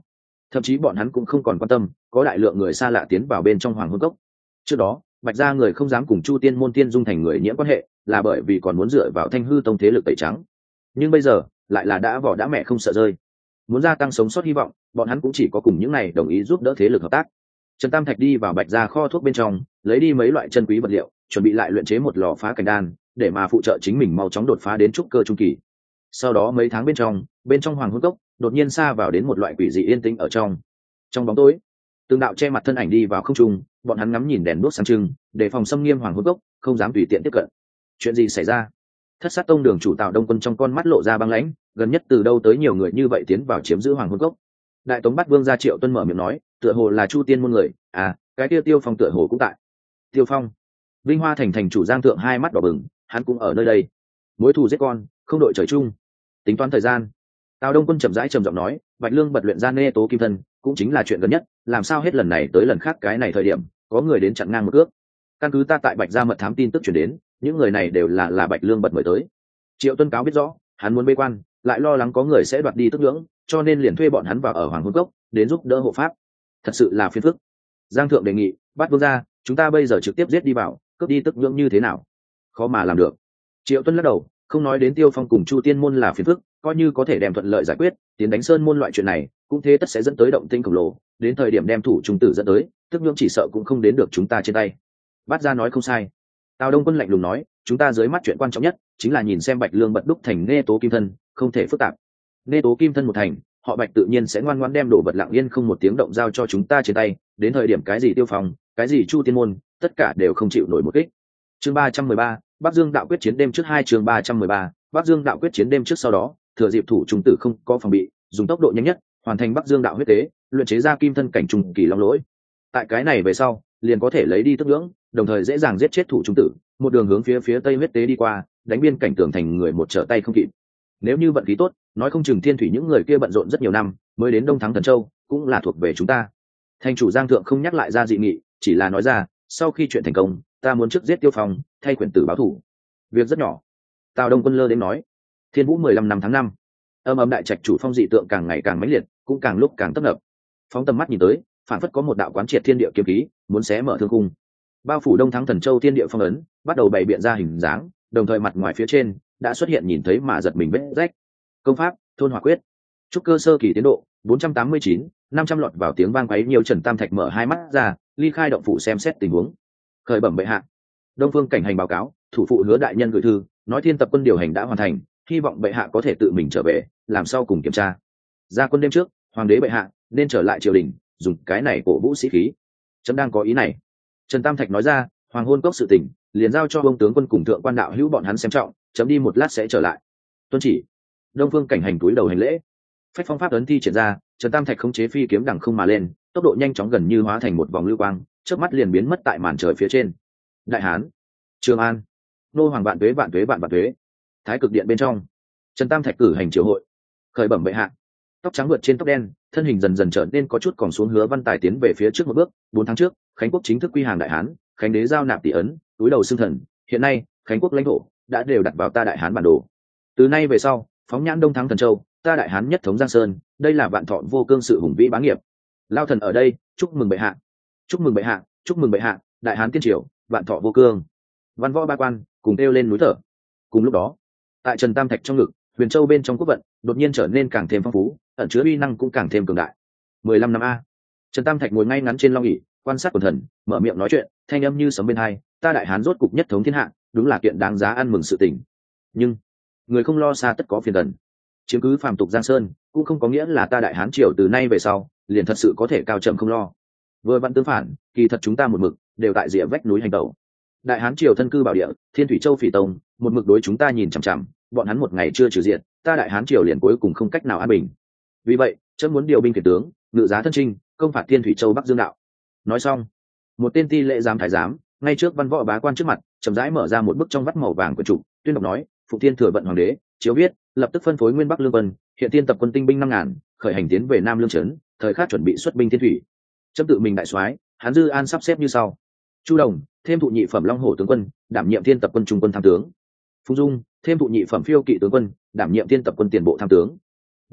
Speaker 1: thậm chí bọn hắn cũng không còn quan tâm có đại lượng người xa lạ tiến vào bên trong hoàng hôn cốc. Trước đó bạch gia người không dám cùng chu tiên môn tiên dung thành người nhiễm quan hệ là bởi vì còn muốn dựa vào thanh hư tông thế lực tẩy trắng, nhưng bây giờ lại là đã vỏ đã mẹ không sợ rơi, muốn gia tăng sống sót hy vọng, bọn hắn cũng chỉ có cùng những này đồng ý giúp đỡ thế lực hợp tác. Trần Tam Thạch đi vào bạch gia kho thuốc bên trong, lấy đi mấy loại chân quý vật liệu, chuẩn bị lại luyện chế một lò phá cảnh đan để mà phụ trợ chính mình mau chóng đột phá đến trúc cơ trung kỳ. Sau đó mấy tháng bên trong bên trong hoàng hôn cốc đột nhiên xa vào đến một loại quỷ dị yên tĩnh ở trong trong bóng tối, từng đạo che mặt thân ảnh đi vào không trung, bọn hắn ngắm nhìn đèn đuốc sáng trưng để phòng xâm nghiêm hoàng hôn cốc, không dám tùy tiện tiếp cận. Chuyện gì xảy ra? Thất sát tông đường chủ Tào Đông Quân trong con mắt lộ ra băng lãnh, gần nhất từ đâu tới nhiều người như vậy tiến vào chiếm giữ hoàng hôn cốc? Đại tống bắt vương gia Triệu Tuân mở miệng nói, tựa hồ là chu tiên môn người. À, cái kia Tiêu Phong tựa hồ cũng tại. Tiêu Phong? Vinh Hoa thành thành chủ Giang Thượng hai mắt đỏ bừng, hắn cũng ở nơi đây. Mối thù giết con, không đội trời chung. Tính toán thời gian. Tào Đông Quân chậm rãi trầm giọng nói, Bạch Lương bật luyện ra nê tố kim thân, cũng chính là chuyện gần nhất, làm sao hết lần này tới lần khác cái này thời điểm có người đến chặn ngang một cước. Căn cứ ta tại Bạch gia mật thám tin tức truyền đến, những người này đều là là Bạch Lương bật mời tới. Triệu Tuân cáo biết rõ, hắn muốn bế quan, lại lo lắng có người sẽ đoạt đi tức ngưỡng, cho nên liền thuê bọn hắn vào ở Hoàng Hôn Cốc đến giúp đỡ hộ pháp. Thật sự là phiền phức. Giang Thượng đề nghị, bắt vương gia, chúng ta bây giờ trực tiếp giết đi vào, cướp đi tức ngưỡng như thế nào? Khó mà làm được. Triệu Tuân lắc đầu, không nói đến Tiêu Phong cùng Chu Tiên môn là phiền phức, coi như có thể đem thuận lợi giải quyết, tiến đánh Sơn môn loại chuyện này, cũng thế tất sẽ dẫn tới động tĩnh khổng lồ, đến thời điểm đem thủ trung tử dẫn tới, tức ngưỡng chỉ sợ cũng không đến được chúng ta trên tay. Bát gia nói không sai. Tào Đông Quân lạnh lùng nói, chúng ta dưới mắt chuyện quan trọng nhất chính là nhìn xem Bạch Lương bật đúc thành Nê Tố Kim Thân, không thể phức tạp. Nê Tố Kim Thân một thành, họ Bạch tự nhiên sẽ ngoan ngoãn đem đồ vật lặng yên không một tiếng động giao cho chúng ta trên tay, đến thời điểm cái gì Tiêu Phong, cái gì Chu Tiên môn, tất cả đều không chịu nổi một kích. Chương ba trăm mười ba, Bắc Dương đạo quyết chiến đêm trước hai chương ba trăm mười ba, Bắc Dương đạo quyết chiến đêm trước sau đó, thừa dịp thủ trung tử không có phòng bị, dùng tốc độ nhanh nhất, hoàn thành Bắc Dương đạo huyết tế, luyện chế ra kim thân cảnh trùng kỳ long lỗi. Tại cái này về sau, liền có thể lấy đi tức ngưỡng, đồng thời dễ dàng giết chết thủ trung tử, một đường hướng phía phía tây huyết tế đi qua, đánh biên cảnh tường thành người một trở tay không kịp. Nếu như vận khí tốt, nói không chừng Thiên Thủy những người kia bận rộn rất nhiều năm, mới đến Đông Thắng Thần Châu, cũng là thuộc về chúng ta. Thành chủ Giang Thượng không nhắc lại ra dị nghị, chỉ là nói ra, sau khi chuyện thành công, ta muốn trước giết Tiêu Phong, thay quyền tử báo thù. Việc rất nhỏ. Tào Đông Quân lơ đến nói, Thiên Vũ mười lăm năm tháng năm, âm ấm đại trạch chủ phong dị tượng càng ngày càng mãnh liệt, cũng càng lúc càng tấp nập. Phóng tầm mắt nhìn tới, phản phất có một đạo quán triệt thiên địa kiếm khí, muốn xé mở thương cung. Bao phủ Đông Thắng Thần Châu thiên địa phong ấn, bắt đầu bày biện ra hình dáng, đồng thời mặt ngoài phía trên đã xuất hiện nhìn thấy mà giật mình vết rách. Công pháp, thôn hỏa quyết. Trúc cơ sơ kỳ tiến độ, bốn trăm tám mươi chín, năm trăm lọt vào tiếng vang quấy nhiều. Trần Tam Thạch mở hai mắt ra, ly khai động phủ xem xét tình huống. Khởi bẩm bệ hạ. Đông Phương Cảnh Hành báo cáo, thủ phụ Hứa đại nhân gửi thư, nói Thiên Tập quân điều hành đã hoàn thành, hy vọng bệ hạ có thể tự mình trở về, làm sau cùng kiểm tra. Ra quân đêm trước, hoàng đế bệ hạ nên trở lại triều đình, dùng cái này cổ vũ sĩ khí. Chấm đang có ý này. Trần Tam Thạch nói ra, hoàng hôn cốc sự tình, liền giao cho ông tướng quân cùng thượng quan đạo hữu bọn hắn xem trọng, chấm đi một lát sẽ trở lại. Tuân chỉ. Đông Phương Cảnh Hành túi đầu hành lễ. Phách phong pháp ấn thi triển ra, Trần Tam Thạch khống chế phi kiếm đằng không mà lên, tốc độ nhanh chóng gần như hóa thành một vòng lưu quang, chớp mắt liền biến mất tại màn trời phía trên. Đại Hán, Trường An, nô hoàng vạn tuế vạn tuế vạn vạn tuế. Thái Cực điện bên trong, Trần Tam Thạch cử hành triều hội. Khởi bẩm bệ hạ. Tóc trắng vượt trên tóc đen, thân hình dần dần trở nên có chút còn xuống. Hứa Văn Tài tiến về phía trước một bước. Bốn tháng trước, Khánh quốc chính thức quy hàng Đại Hán, Khánh đế giao nạp tỷ ấn, túi đầu xưng thần. Hiện nay, Khánh quốc lãnh thổ đã đều đặt vào ta Đại Hán bản đồ. Từ nay về sau, phóng nhãn Đông Thắng Thần Châu, ta Đại Hán nhất thống Giang Sơn, đây là vạn thọ vô cương sự hùng vĩ bá nghiệp. Lao thần ở đây, chúc mừng bệ hạ, chúc mừng bệ hạ, chúc mừng bệ hạ, Đại Hán tiên triều, vạn thọ vô cương. Văn võ ba quan cùng kêu lên núi thở. Cùng lúc đó, tại Trần Tam Thạch trong ngực, Huyền Châu bên trong quốc vận đột nhiên trở nên càng thêm phong phú, ẩn chứa uy năng cũng càng thêm cường đại. Mười lăm năm a. Trần Tam Thạch ngồi ngay ngắn trên long ỷ, quan sát quần thần, mở miệng nói chuyện, thanh âm như sấm bên hai, ta Đại Hán rốt cục nhất thống thiên hạ, đúng là kiện đáng giá ăn mừng sự tình. Nhưng, người không lo xa tất có phiền tần. Chiếm cứ phàm tục Giang Sơn, cũng không có nghĩa là ta Đại Hán triều từ nay về sau, liền thật sự có thể cao trầm không lo. Vừa vặn tương phản, kỳ thật chúng ta một mực đều tại rìa vách núi hành tẩu. Đại Hán triều thân cư bảo địa, Thiên Thủy Châu Phỉ Tông, một mực đối chúng ta nhìn chằm chằm, bọn hắn một ngày chưa trừ diện, ta Đại Hán triều liền cuối cùng không cách nào an bình. Vì vậy, chấm muốn điều binh khiển tướng, ngự giá thân chinh, công phạt Thiên Thủy Châu Bắc Dương đạo. Nói xong, một tên ti lễ giám thái giám, ngay trước văn võ bá quan trước mặt, chậm rãi mở ra một bức trong vắt màu vàng của chủ, tuyên đọc nói, phụ thiên thừa vận hoàng đế, chiếu viết, lập tức phân phối nguyên Bắc Lương quân, hiện tiên tập quân tinh binh năm ngàn, khởi hành tiến về Nam Lương trấn, thời khắc chuẩn bị xuất binh Thiên Thủy. Chấm tự mình đại soái, Hán Dư An sắp xếp như sau: Chu Đồng, thêm thụ nhị phẩm Long Hổ tướng quân, đảm nhiệm thiên tập quân trung quân tham tướng. Phùng Dung, thêm thụ nhị phẩm Phiêu Kỵ tướng quân, đảm nhiệm thiên tập quân tiền bộ tham tướng. Vương Lực,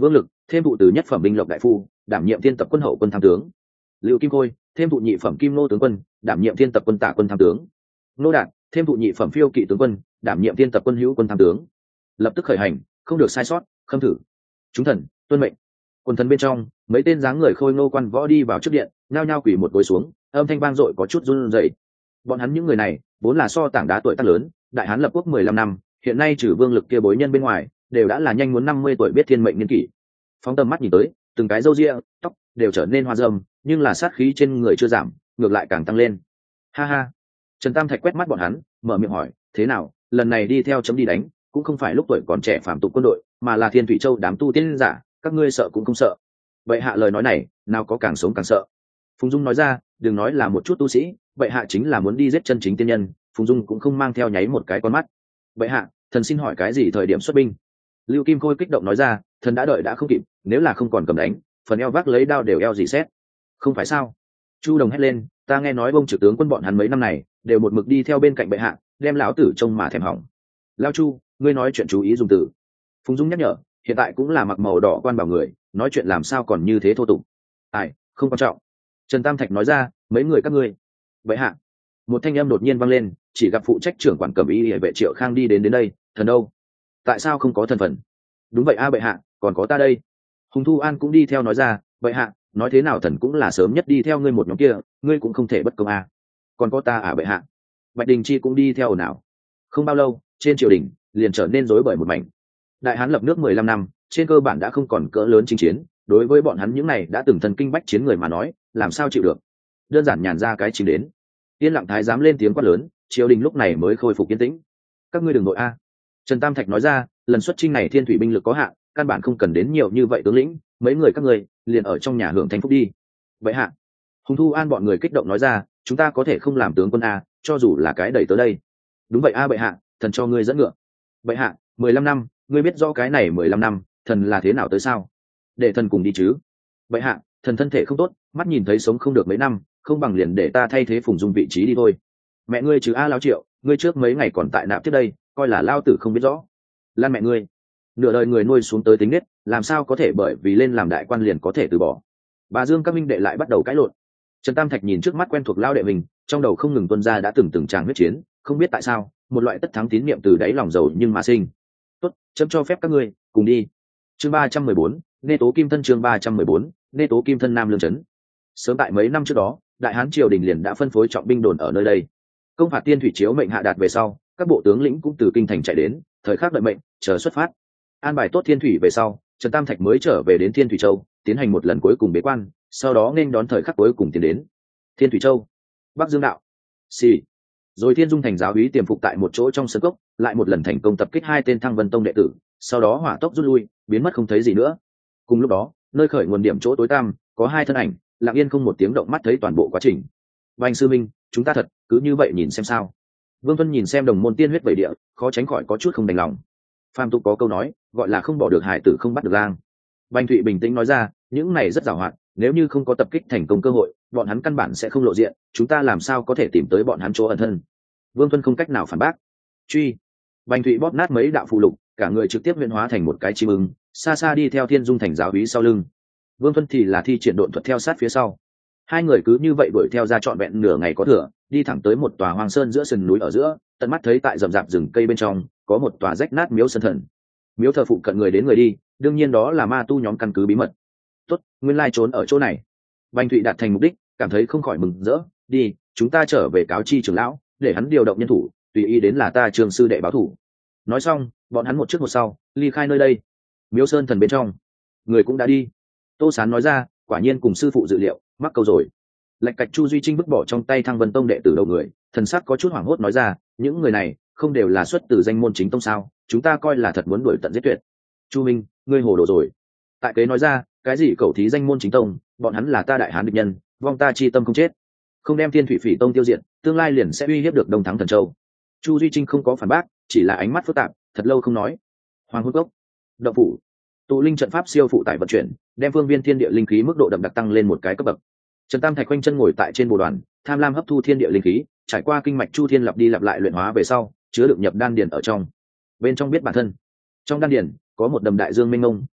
Speaker 1: thêm thụ từ nhất phẩm binh lộc đại phu, đảm nhiệm thiên tập quân hậu quân tham tướng. Lưu Kim Khôi, thêm thụ nhị phẩm kim nô tướng quân, đảm nhiệm thiên tập quân tả quân tham tướng. Nô Đạt, thêm thụ nhị phẩm phiêu kỵ tướng quân, đảm nhiệm thiên tập quân hữu quân tham tướng. Lập tức khởi hành, không được sai sót, khâm thử. Chúng thần, tuân mệnh. Quần thần bên trong, mấy tên dáng người khôi ngô quan võ đi vào trước điện, nhao nhao quỳ một gối xuống, âm thanh vang dội có chút run rẩy. Bọn hắn những người này, vốn là so tảng đá tuổi tác lớn, đại hán lập quốc mười lăm năm, hiện nay trừ vương lực kia bối nhân bên ngoài, đều đã là nhanh muốn năm mươi tuổi biết thiên mệnh niên kỷ. Phóng tầm mắt nhìn tới, từng cái râu ria, tóc đều trở nên hoa râm, nhưng là sát khí trên người chưa giảm, ngược lại càng tăng lên. Ha ha. Trần Tam Thạch quét mắt bọn hắn, mở miệng hỏi, thế nào, lần này đi theo chấm đi đánh, cũng không phải lúc tuổi còn trẻ phạm tục quân đội, mà là Thiên Thủy Châu đám tu tiên giả, các ngươi sợ cũng không sợ. Vậy hạ lời nói này, nào có càng sống càng sợ. Phùng Dung nói ra, đừng nói là một chút tu sĩ, vậy hạ chính là muốn đi giết chân chính tiên nhân, Phùng Dung cũng không mang theo nháy một cái con mắt. Vậy hạ, thần xin hỏi cái gì thời điểm xuất binh? Lưu Kim Khôi kích động nói ra, thần đã đợi đã không kịp, nếu là không còn cầm đánh, phần eo vác lấy đao đều eo gì xét. Không phải sao? Chu Đồng hét lên, ta nghe nói bông trực tướng quân bọn hắn mấy năm này đều một mực đi theo bên cạnh bệ hạ, đem lão tử trông mà thèm hỏng. Lao Chu, ngươi nói chuyện chú ý dùng từ. Phùng Dung nhắc nhở, hiện tại cũng là mặc màu đỏ quan bảo người, nói chuyện làm sao còn như thế thô tục. Ai, không quan trọng. Trần Tam Thạch nói ra, mấy người các ngươi. Bệ hạ. Một thanh âm đột nhiên vang lên, chỉ gặp phụ trách trưởng quản cẩm y hệ vệ Triệu Khang đi đến đến đây, thần đâu? Tại sao không có thần phận? Đúng vậy a bệ hạ, còn có ta đây. Hùng Thu An cũng đi theo nói ra, bệ hạ, nói thế nào thần cũng là sớm nhất đi theo ngươi một nhóm kia, ngươi cũng không thể bất công a. Còn có ta à bệ hạ. Bạch Đình Chi cũng đi theo ồn ào. Không bao lâu, trên triều đình liền trở nên rối bời một mảnh. Đại hán lập nước mười lăm năm, trên cơ bản đã không còn cỡ lớn chinh chiến, đối với bọn hắn những này đã từng thần kinh bách chiến người mà nói, làm sao chịu được. Đơn giản nhàn ra cái chính đến. Yên lặng thái giám lên tiếng quát lớn, triều đình lúc này mới khôi phục yên tĩnh. Các ngươi đừng nội a. Trần Tam Thạch nói ra, lần xuất chinh này Thiên Thủy binh lực có hạn, căn bản không cần đến nhiều như vậy tướng lĩnh, mấy người các ngươi liền ở trong nhà hưởng thanh phúc đi. Vậy hạ. Hùng Thu An bọn người kích động nói ra, chúng ta có thể không làm tướng quân a, cho dù là cái đẩy tới đây. Đúng vậy a bệ hạ, thần cho ngươi dẫn ngựa. Bệ hạ, mười lăm năm, ngươi biết rõ cái này mười lăm năm, thần là thế nào tới sao? Để thần cùng đi chứ. Bệ hạ, thần thân thể không tốt, mắt nhìn thấy sống không được mấy năm, không bằng liền để ta thay thế Phùng Dung vị trí đi thôi. Mẹ ngươi chứ a Lão Triệu, ngươi trước mấy ngày còn tại nạp tiếp đây, coi là lao tử không biết rõ. Lan mẹ ngươi, nửa đời người nuôi xuống tới tính nết, làm sao có thể bởi vì lên làm đại quan liền có thể từ bỏ. Bà Dương các minh đệ lại bắt đầu cãi lộn. Trần Tam Thạch nhìn trước mắt quen thuộc lao đệ mình, trong đầu không ngừng tuôn ra đã từng từng tràng huyết chiến, không biết tại sao, một loại tất thắng tín niệm từ đáy lòng giàu nhưng mà sinh. Tốt, chấm cho phép các ngươi cùng đi. Chương ba trăm mười bốn, Nê Tố Kim thân chương ba trăm mười bốn, Nê Tố Kim thân Nam Lương trấn. Sớm tại mấy năm trước đó, Đại Hán triều đình liền đã phân phối trọng binh đồn ở nơi đây. Công phạt Tiên Thủy chiếu mệnh hạ đạt về sau, các bộ tướng lĩnh cũng từ kinh thành chạy đến, thời khắc đợi mệnh, chờ xuất phát. An bài tốt Thiên Thủy về sau, Trần Tam Thạch mới trở về đến Thiên Thủy Châu, tiến hành một lần cuối cùng bế quan, sau đó nên đón thời khắc cuối cùng tiến đến. Thiên Thủy Châu, Bắc Dương đạo. Xì. Rồi Thiên Dung thành giáo úy tiềm phục tại một chỗ trong sân cốc, lại một lần thành công tập kích hai tên Thăng Vân Tông đệ tử, sau đó hỏa tốc rút lui, biến mất không thấy gì nữa. Cùng lúc đó, nơi khởi nguồn điểm chỗ tối tăm, có hai thân ảnh, lặng yên không một tiếng động mắt thấy toàn bộ quá trình. Bành sư minh, chúng ta thật cứ như vậy nhìn xem sao? Vương Vân nhìn xem đồng môn tiên huyết vẩy địa, khó tránh khỏi có chút không đành lòng. Phàm tục có câu nói, gọi là không bỏ được hải tử không bắt được lang. Bành Thụy bình tĩnh nói ra, những này rất giàu hoạt, nếu như không có tập kích thành công cơ hội, bọn hắn căn bản sẽ không lộ diện, chúng ta làm sao có thể tìm tới bọn hắn chỗ ẩn thân? Vương Vân không cách nào phản bác. Truy. Bành Thụy bóp nát mấy đạo phụ lục, cả người trực tiếp huyễn hóa thành một cái chim ưng, xa xa đi theo Thiên Dung thành giáo úy sau lưng. Vương Vân thì là thi triển độn thuật theo sát phía sau. Hai người cứ như vậy đuổi theo ra trọn vẹn nửa ngày có thừa, đi thẳng tới một tòa hoang sơn giữa sườn núi ở giữa, tận mắt thấy tại rậm rạp rừng cây bên trong có một tòa rách nát miếu sơn thần. Miếu thờ phụ cận người đến người đi, đương nhiên đó là ma tu nhóm căn cứ bí mật. Tốt, nguyên lai trốn ở chỗ này. Bành Thụy đạt thành mục đích, cảm thấy không khỏi mừng rỡ, đi, chúng ta trở về cáo chi trưởng lão, để hắn điều động nhân thủ, tùy ý đến là ta trường sư đệ báo thủ. Nói xong, bọn hắn một trước một sau, ly khai nơi đây. Miếu sơn thần bên trong, người cũng đã đi. Tô Sán nói ra, quả nhiên cùng sư phụ dự liệu, mắc câu rồi. Lạch Cạch Chu Duy Trinh vứt bỏ trong tay Thăng Vân Tông đệ tử đầu người, thần sắc có chút hoảng hốt nói ra, những người này không đều là xuất từ danh môn chính tông sao? Chúng ta coi là thật muốn đuổi tận giết tuyệt. Chu Minh, ngươi hồ đồ rồi. Tại kế nói ra, cái gì cầu thí danh môn chính tông, bọn hắn là ta Đại Hán địch nhân, vong ta chi tâm không chết, không đem Thiên Thủy Phỉ Tông tiêu diệt, tương lai liền sẽ uy hiếp được Đông Thắng Thần Châu. Chu Duy Trinh không có phản bác, chỉ là ánh mắt phức tạp, thật lâu không nói. Hoàng Hôn Cốc, động phủ, tụ linh trận pháp siêu phụ tải vận chuyển, đem phương viên thiên địa linh khí mức độ đậm đặc tăng lên một cái cấp bậc. Trần Tam Thạch quanh chân ngồi tại trên bồ đoàn, tham lam hấp thu thiên địa linh khí, trải qua kinh mạch chu thiên lặp đi lặp lại luyện hóa về sau, chứa đựng nhập đan điền ở trong. Bên trong biết bản thân, trong đan điền có một đầm đại dương mênh mông,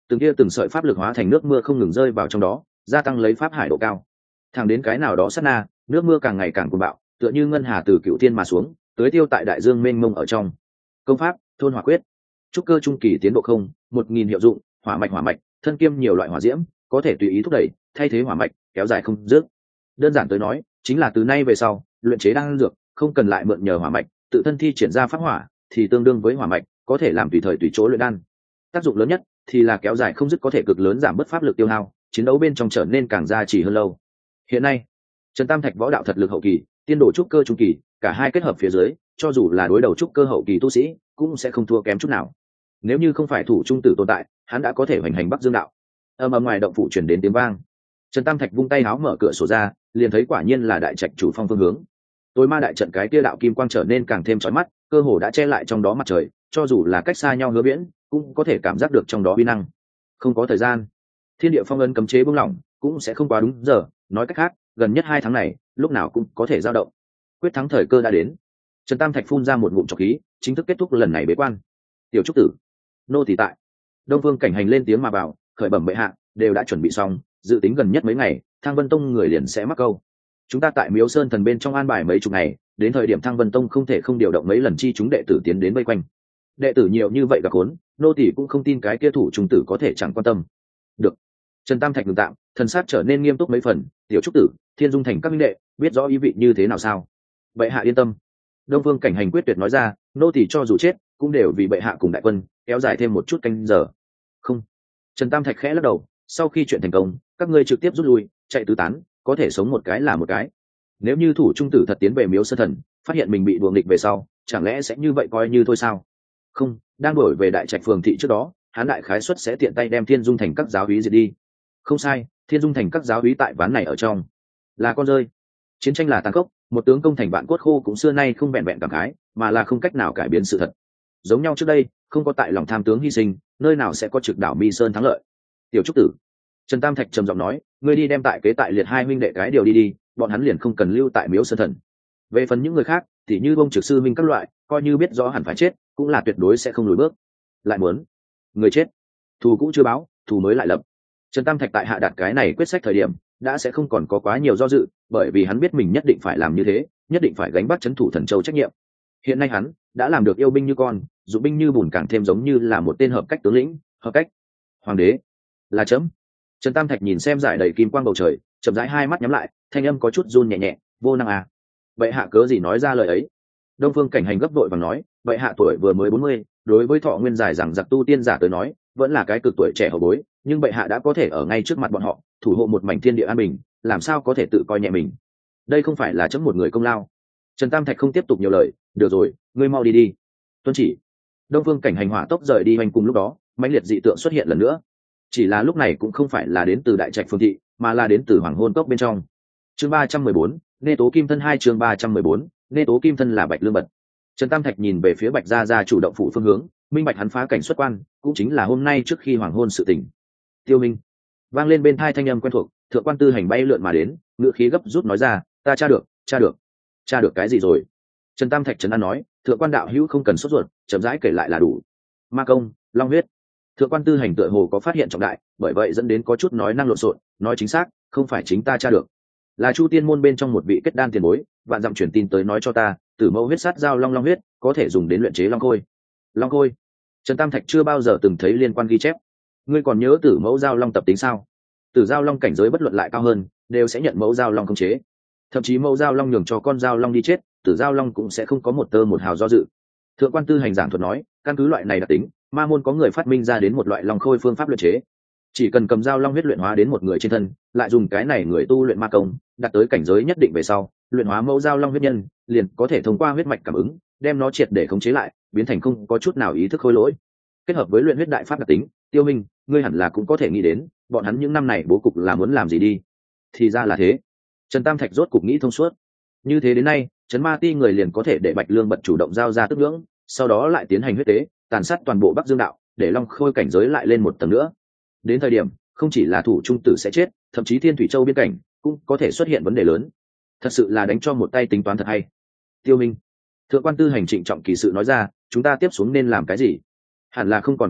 Speaker 1: từng kia từng sợi pháp lực hóa thành nước mưa không ngừng rơi vào trong đó, gia tăng lấy pháp hải độ cao. Thẳng đến cái nào đó sát na, nước mưa càng ngày càng cuồng bạo, tựa như ngân hà từ cựu thiên mà xuống, tưới tiêu tại đại dương mênh mông ở trong. Công pháp thôn hỏa quyết, trúc cơ trung kỳ tiến độ không một nghìn hiệu dụng, hỏa mạch hỏa mạch thân kiêm nhiều loại hỏa diễm, có thể tùy ý thúc đẩy thay thế hỏa mạch, kéo dài không dứt. Đơn giản tới nói chính là từ nay về sau luyện chế đan dược không cần lại mượn nhờ hỏa mạch, tự thân thi triển ra pháp hỏa thì tương đương với hỏa mạch, có thể làm tùy thời tùy chỗ luyện đan. Tác dụng lớn nhất thì là kéo dài không dứt, có thể cực lớn giảm bớt pháp lực tiêu hao, chiến đấu bên trong trở nên càng gia trì hơn lâu. Hiện nay Trần Tam Thạch võ đạo thật lực hậu kỳ, tiên độ trúc cơ trung kỳ, cả hai kết hợp phía dưới, cho dù là đối đầu trúc cơ hậu kỳ tu sĩ cũng sẽ không thua kém chút nào. Nếu như không phải thủ trung tử tồn tại, hắn đã có thể hoành hành Bắc Dương đạo. Âm ầm ngoài động phủ truyền đến tiếng vang. Trần Tam Thạch vung tay háo mở cửa sổ ra, liền thấy quả nhiên là đại trạch chủ phong phương hướng. Tối ma đại trận cái kia đạo kim quang trở nên càng thêm chói mắt, cơ hồ đã che lại trong đó mặt trời, cho dù là cách xa nhau hứa viễn cũng có thể cảm giác được trong đó uy năng. Không có thời gian, thiên địa phong ấn cấm chế buông lỏng cũng sẽ không quá đúng giờ, nói cách khác gần nhất hai tháng này lúc nào cũng có thể dao động. Quyết thắng thời cơ đã đến. Trần Tam Thạch phun ra một ngụm trọc khí, chính thức kết thúc lần này bế quan. Tiểu trúc tử, nô tỳ tại. Đông Vương Cảnh Hành lên tiếng mà bảo, khởi bẩm bệ hạ, đều đã chuẩn bị xong, dự tính gần nhất mấy ngày Thăng Vân Tông người liền sẽ mắc câu. Chúng ta tại Miếu Sơn Thần bên trong an bài mấy chục ngày, đến thời điểm Thăng Vân Tông không thể không điều động mấy lần chi chúng đệ tử tiến đến vây quanh. Đệ tử nhiều như vậy gặp khốn, nô tỳ cũng không tin cái kia thủ trung tử có thể chẳng quan tâm. Được. Trần Tam Thạch ngừng tạm, thần sắc trở nên nghiêm túc mấy phần. Tiểu trúc tử, Thiên Dung Thành các minh đệ biết rõ ý vị như thế nào sao? Bệ hạ yên tâm. Đông Vương Cảnh Hành quyết tuyệt nói ra, nô tỳ cho dù chết cũng đều vì bệ hạ cùng đại quân kéo dài thêm một chút canh giờ. Không. Trần Tam Thạch khẽ lắc đầu, sau khi chuyện thành công các ngươi trực tiếp rút lui, chạy tứ tán, có thể sống một cái là một cái. Nếu như thủ trung tử thật tiến về Miếu Sơn Thần, phát hiện mình bị đuổi nghịch về sau, chẳng lẽ sẽ như vậy coi như thôi sao? Không, đang đổi về đại trạch phường thị trước đó, hắn đại khái suất sẽ tiện tay đem Thiên Dung Thành các giáo úy diệt đi. Không sai, Thiên Dung Thành các giáo úy tại ván này ở trong là con rơi. Chiến tranh là tàn khốc, một tướng công thành vạn cốt khô cũng xưa nay không vẹn vẹn cảm khái, mà là không cách nào cải biến sự thật. Giống nhau trước đây, không có tại lòng tham tướng hy sinh, nơi nào sẽ có trực đảo Mi Sơn thắng lợi. Tiểu trúc tử, Trần Tam Thạch trầm giọng nói, ngươi đi đem tại kế tại liệt hai huynh đệ cái điều đi đi, bọn hắn liền không cần lưu tại Miếu Sơn Thần. Về phần những người khác, thì như ông trực sư minh các loại, coi như biết rõ hẳn phải chết, cũng là tuyệt đối sẽ không lùi bước. Lại muốn người chết, thù cũng chưa báo, thù mới lại lập. Trần Tam Thạch tại hạ đạt cái này quyết sách thời điểm, đã sẽ không còn có quá nhiều do dự, bởi vì hắn biết mình nhất định phải làm như thế, nhất định phải gánh vác trấn thủ Thần Châu trách nhiệm. Hiện nay hắn đã làm được yêu binh như con, dụ binh như bùn, càng thêm giống như là một tên hợp cách tướng lĩnh, hợp cách hoàng đế. Là chấm. Trần Tam Thạch nhìn xem dải đầy kim quang bầu trời, chậm rãi hai mắt nhắm lại, thanh âm có chút run nhẹ nhẹ, vô năng à. Vậy hạ cớ gì nói ra lời ấy? Đông Phương Cảnh Hành gấp vội và nói, vậy hạ tuổi vừa mới bốn mươi, đối với thọ nguyên dài rằng giặc tu tiên giả tới nói, vẫn là cái cực tuổi trẻ hậu bối, nhưng bệ hạ đã có thể ở ngay trước mặt bọn họ thủ hộ một mảnh thiên địa an bình, làm sao có thể tự coi nhẹ mình? Đây không phải là chấm một người công lao. Trần Tam Thạch không tiếp tục nhiều lời, được rồi, ngươi mau đi đi. Tuân chỉ. Đông Phương Cảnh Hành hỏa tốc rời đi. Hoành cùng lúc đó mãnh liệt dị tượng xuất hiện lần nữa, chỉ là lúc này cũng không phải là đến từ đại trạch phương thị, mà là đến từ hoàng hôn cốc bên trong. Chương ba trăm mười bốn, Nê Tố Kim Thân hai. Chương ba trăm mười bốn, Nê Tố Kim Thân là Bạch Lương Bật. Trần Tam Thạch nhìn về phía Bạch gia gia chủ động phủ phương hướng, minh bạch hắn phá cảnh xuất quan cũng chính là hôm nay trước khi hoàng hôn sự tình. Tiêu Minh vang lên bên tai thanh âm quen thuộc, thượng quan tư hành bay lượn mà đến, ngữ khí gấp rút nói ra, ta tra được, tra được. Tra được cái gì rồi? Trần Tam Thạch trấn an nói, thượng quan đạo hữu không cần sốt ruột, chậm rãi kể lại là đủ. Ma công, long huyết. Thượng quan tư hành tựa hồ có phát hiện trọng đại, bởi vậy dẫn đến có chút nói năng lộn xộn, nói chính xác, không phải chính ta tra được, là Chu Tiên môn bên trong một vị kết đan tiền bối, vạn dặm truyền tin tới nói cho ta, tử mẫu huyết sát giao long long huyết có thể dùng đến luyện chế long khôi. Long khôi? Trần Tam Thạch chưa bao giờ từng thấy liên quan ghi chép. Ngươi còn nhớ tử mẫu giao long tập tính sao? Tử giao long cảnh giới bất luận lại cao hơn, đều sẽ nhận mẫu giao long khống chế. Thậm chí mẫu giao long nhường cho con giao long đi chết, tử giao long cũng sẽ không có một tơ một hào do dự. Thượng quan tư hành giảng thuật nói, căn cứ loại này đặc tính, ma môn có người phát minh ra đến một loại long khôi phương pháp luyện chế. Chỉ cần cầm giao long huyết luyện hóa đến một người trên thân, lại dùng cái này người tu luyện ma công, đạt tới cảnh giới nhất định về sau, luyện hóa mẫu giao long huyết nhân, liền có thể thông qua huyết mạch cảm ứng, đem nó triệt để khống chế lại, biến thành không có chút nào ý thức khôi lỗi. Kết hợp với luyện huyết đại pháp đặc tính, Tiêu Minh, ngươi hẳn là cũng có thể nghĩ đến, bọn hắn những năm này bố cục là muốn làm gì đi. Thì ra là thế. Trần Tam Thạch rốt cục nghĩ thông suốt. Như thế đến nay, Trấn Ma Ti người liền có thể để Bạch Lương Bật chủ động giao ra tức ngưỡng, sau đó lại tiến hành huyết tế, tàn sát toàn bộ Bắc Dương đạo, để long khôi cảnh giới lại lên một tầng nữa. Đến thời điểm, không chỉ là thủ trung tử sẽ chết, thậm chí Thiên Thủy Châu biên cảnh cũng có thể xuất hiện vấn đề lớn. Thật sự là đánh cho một tay tính toán thật hay. Tiêu Minh, thượng quan tư hành trịnh trọng kỳ sự nói ra, chúng ta tiếp xuống nên làm cái gì? Hẳn là không còn kịp rồi,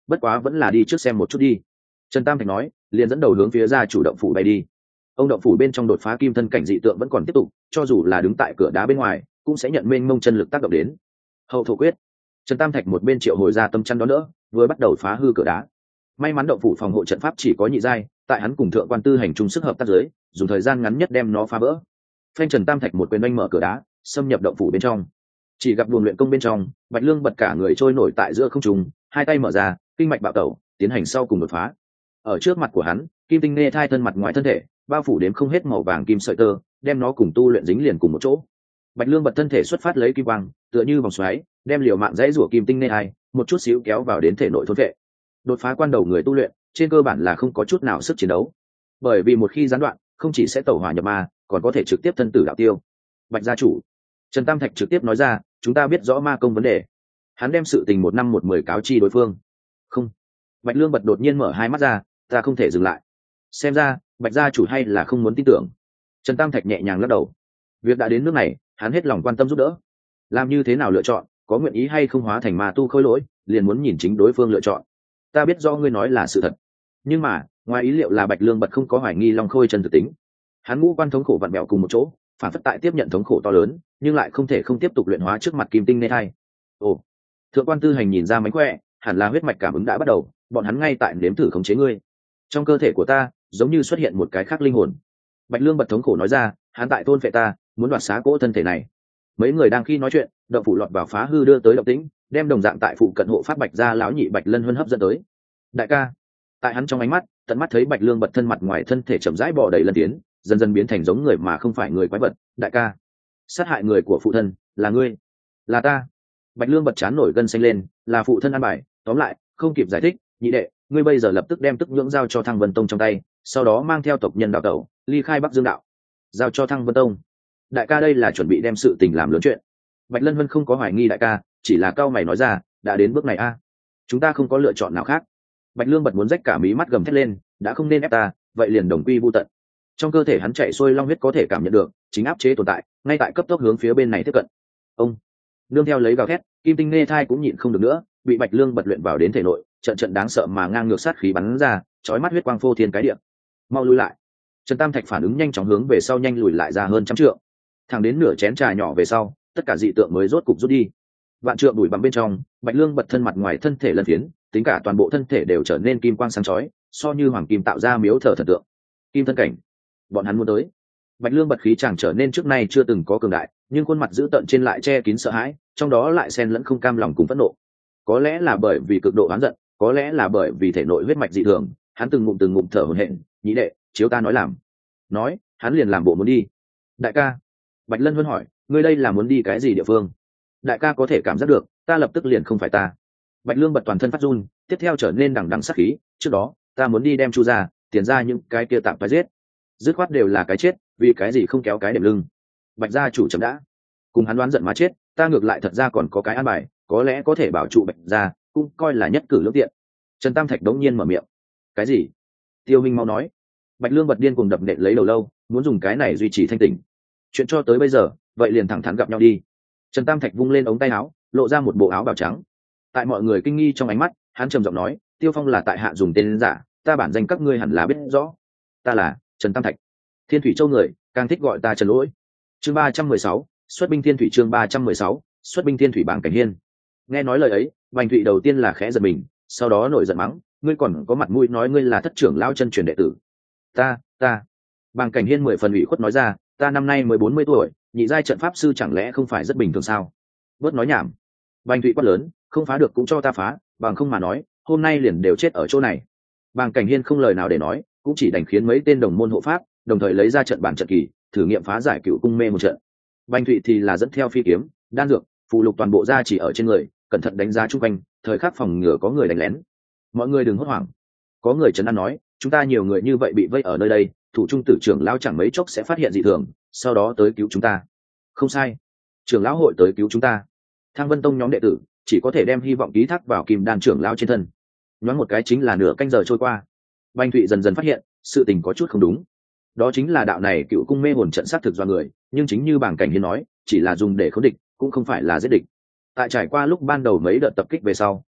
Speaker 1: bất quá vẫn là đi trước xem một chút đi. Trần Tam Thạch nói, liền dẫn đầu hướng phía ra chủ động phủ bay đi. Ông động phủ bên trong đột phá kim thân cảnh dị tượng vẫn còn tiếp tục, cho dù là đứng tại cửa đá bên ngoài cũng sẽ nhận mênh mông chân lực tác động đến. Hậu thổ quyết. Trần Tam Thạch một bên triệu hồi ra tâm chắn đó nữa, vừa bắt đầu phá hư cửa đá. May mắn động phủ phòng hộ trận pháp chỉ có nhị giai, tại hắn cùng thượng quan tư hành chung sức hợp tác giới, dùng thời gian ngắn nhất đem nó phá vỡ. Phanh Trần Tam Thạch một quyền oanh mở cửa đá, xâm nhập động phủ bên trong. Chỉ gặp buồng luyện công bên trong, Bạch Lương bật cả người trôi nổi tại giữa không trung, hai tay mở ra, kinh mạch bạo tẩu, tiến hành sau cùng đột phá. Ở trước mặt của hắn, kim tinh nghe thai thân mặt ngoài thân thể, bao phủ đến không hết màu vàng kim sợi tơ, đem nó cùng tu luyện dính liền cùng một chỗ. Bạch Lương bật thân thể xuất phát lấy kim quang, tựa như vòng xoáy, đem liều mạng dãy rủa kim tinh nghe thai, một chút xíu kéo vào đến thể nội thôn vệ. Đột phá quan đầu người tu luyện, trên cơ bản là không có chút nào sức chiến đấu, bởi vì một khi gián đoạn, không chỉ sẽ tẩu hỏa nhập ma, còn có thể trực tiếp thân tử đạo tiêu. Bạch gia chủ, Trần Tam Thạch trực tiếp nói ra, chúng ta biết rõ ma công vấn đề. Hắn đem sự tình một năm một mười cáo chi đối phương. Không. Bạch Lương bật đột nhiên mở hai mắt ra, ta không thể dừng lại. Xem ra, Bạch gia chủ hay là không muốn tin tưởng. Trần Tam Thạch nhẹ nhàng lắc đầu. Việc đã đến nước này, hắn hết lòng quan tâm giúp đỡ. Làm như thế nào lựa chọn, có nguyện ý hay không hóa thành ma tu khôi lỗi, liền muốn nhìn chính đối phương lựa chọn. Ta biết do ngươi nói là sự thật, nhưng mà, ngoài ý liệu là Bạch Lương bật không có hoài nghi Long Khôi chân thực tính. Hắn ngũ quan thống khổ vặn bẹo cùng một chỗ, phản phất tại tiếp nhận thống khổ to lớn, nhưng lại không thể không tiếp tục luyện hóa trước mặt kim tinh nê thai. Ồ, thượng quan tư hành nhìn ra mánh khỏe, hẳn là huyết mạch cảm ứng đã bắt đầu, bọn hắn ngay tại nếm thử khống chế ngươi. Trong cơ thể của ta, giống như xuất hiện một cái khác linh hồn. Bạch Lương bật thống khổ nói ra, hắn tại thôn phệ ta, muốn đoạt xá cỗ thân thể này. Mấy người đang khi nói chuyện, động phủ lọt vào phá hư đưa tới động tĩnh, đem đồng dạng tại phụ cận hộ pháp Bạch gia lão nhị Bạch Lân Huân hấp dẫn tới. Đại ca, tại hắn trong ánh mắt, tận mắt thấy Bạch Lương bật thân mặt ngoài thân thể chậm rãi bò đầy lần tiến, dần dần biến thành giống người mà không phải người quái vật. Đại ca, sát hại người của phụ thân là ngươi, là ta. Bạch Lương bật chán nổi gân xanh lên, là phụ thân ăn bài. Tóm lại, không kịp giải thích, nhị đệ, ngươi bây giờ lập tức đem tức nhưỡng giao cho Thăng Vân Tông trong tay, sau đó mang theo tộc nhân đạo tẩu, ly khai Bắc Dương đạo. Giao cho Thăng Vân Tông. Đại ca đây là chuẩn bị đem sự tình làm lớn chuyện. Bạch Lân Vân không có hoài nghi đại ca, chỉ là cao mày nói ra, đã đến bước này a, chúng ta không có lựa chọn nào khác. Bạch Lương bật muốn rách cả mí mắt gầm thét lên, đã không nên ép ta, vậy liền đồng quy vu tận. Trong cơ thể hắn chạy xuôi long huyết có thể cảm nhận được, chính áp chế tồn tại, ngay tại cấp tốc hướng phía bên này tiếp cận. Ông, nương theo lấy gào thét, kim tinh nghe thai cũng nhịn không được nữa, bị Bạch Lương bật luyện vào đến thể nội, trận trận đáng sợ mà ngang ngược sát khí bắn ra, chói mắt huyết quang phô thiên cái địa. Mau lui lại. Trần Tam Thạch phản ứng nhanh chóng hướng về sau nhanh lùi lại ra hơn trăm trượng. Thẳng đến nửa chén trà nhỏ về sau, tất cả dị tượng mới rốt cục rút đi. Vạn trượng đuổi bằng bên trong, Bạch Lương bật thân mặt ngoài thân thể lân phiến, tính cả toàn bộ thân thể đều trở nên kim quang sáng chói, so như hoàng kim tạo ra miếu thờ thần tượng. Kim thân cảnh, bọn hắn muốn tới. Bạch Lương bật khí chàng trở nên trước nay chưa từng có cường đại, nhưng khuôn mặt dữ tợn trên lại che kín sợ hãi, trong đó lại xen lẫn không cam lòng cùng phẫn nộ. Có lẽ là bởi vì cực độ oán giận, có lẽ là bởi vì thể nội huyết mạch dị thường, hắn từng ngụm từng ngụm thở hổn hển, nhị đệ, chiếu ta nói làm. Nói, hắn liền làm bộ muốn đi. Đại ca, Bạch Lân Huân hỏi, ngươi đây là muốn đi cái gì địa phương? Đại ca có thể cảm giác được, ta lập tức liền không phải ta. Bạch Lương bật toàn thân phát run, tiếp theo trở nên đằng đằng sát khí, trước đó, ta muốn đi đem Chu ra, tiền ra những cái kia tạm phải giết. Dứt khoát đều là cái chết, vì cái gì không kéo cái đệm lưng. Bạch gia chủ chấm đã. Cùng hắn đoán giận mà chết, ta ngược lại thật ra còn có cái an bài, có lẽ có thể bảo trụ Bạch gia, cũng coi là nhất cử lưỡng tiện. Trần Tam Thạch đống nhiên mở miệng. Cái gì? Tiêu Minh mau nói. Bạch Lương bật điên cuồng đập nện lấy đầu lâu, muốn dùng cái này duy trì thanh tỉnh. Chuyện cho tới bây giờ, vậy liền thẳng thắn gặp nhau đi. Trần Tam Thạch vung lên ống tay áo, lộ ra một bộ áo bào trắng. Tại mọi người kinh nghi trong ánh mắt, hắn trầm giọng nói, Tiêu Phong là tại hạ dùng tên giả, ta bản danh các ngươi hẳn là biết rõ. Ta là Trần Tam Thạch, Thiên Thủy Châu người, càng thích gọi ta Trần Lỗi. Chương ba trăm mười sáu, xuất binh Thiên Thủy. Chương ba trăm mười sáu, xuất binh Thiên Thủy. Bảng Cảnh Hiên nghe nói lời ấy, Bành Thụy đầu tiên là khẽ giật mình, sau đó nổi giận mắng, ngươi còn có mặt mũi nói ngươi là thất trưởng lao chân truyền đệ tử? Ta, ta. Bàng Cảnh Hiên mười phần ủy khuất nói ra, ta năm nay mới bốn mươi tuổi, nhị giai trận pháp sư chẳng lẽ không phải rất bình thường sao? Bớt nói nhảm. Bành Thụy quát lớn, không phá được cũng cho ta phá, bằng không mà nói, hôm nay liền đều chết ở chỗ này. Bàng Cảnh Hiên không lời nào để nói, cũng chỉ đành khiến mấy tên đồng môn hộ pháp, đồng thời lấy ra trận bản trận kỳ, thử nghiệm phá giải cựu cung mê một trận. Bành Thụy thì là dẫn theo phi kiếm, đan dược, phụ lục toàn bộ ra chỉ ở trên người, cẩn thận đánh giá chung quanh, thời khắc phòng ngừa có người đánh lén. Mọi người đừng hốt hoảng. Có người trấn an nói, chúng ta nhiều người như vậy bị vây ở nơi đây, thủ trung tử trưởng lão chẳng mấy chốc sẽ phát hiện dị thường, sau đó tới cứu chúng ta. Không sai, trưởng lão hội tới cứu chúng ta. Thang Vân Tông nhóm đệ tử chỉ có thể đem hy vọng ký thác vào Kim Đan trưởng lão trên thân. Nhoáng một cái chính là nửa canh giờ trôi qua. Bành Thụy dần dần phát hiện sự tình có chút không đúng. Đó chính là đạo này cựu cung mê hồn trận sát thực do người, nhưng chính như Bàng Cảnh Hiên nói, chỉ là dùng để khống địch, cũng không phải là giết địch. Tại trải qua lúc ban đầu mấy đợt tập kích về sau,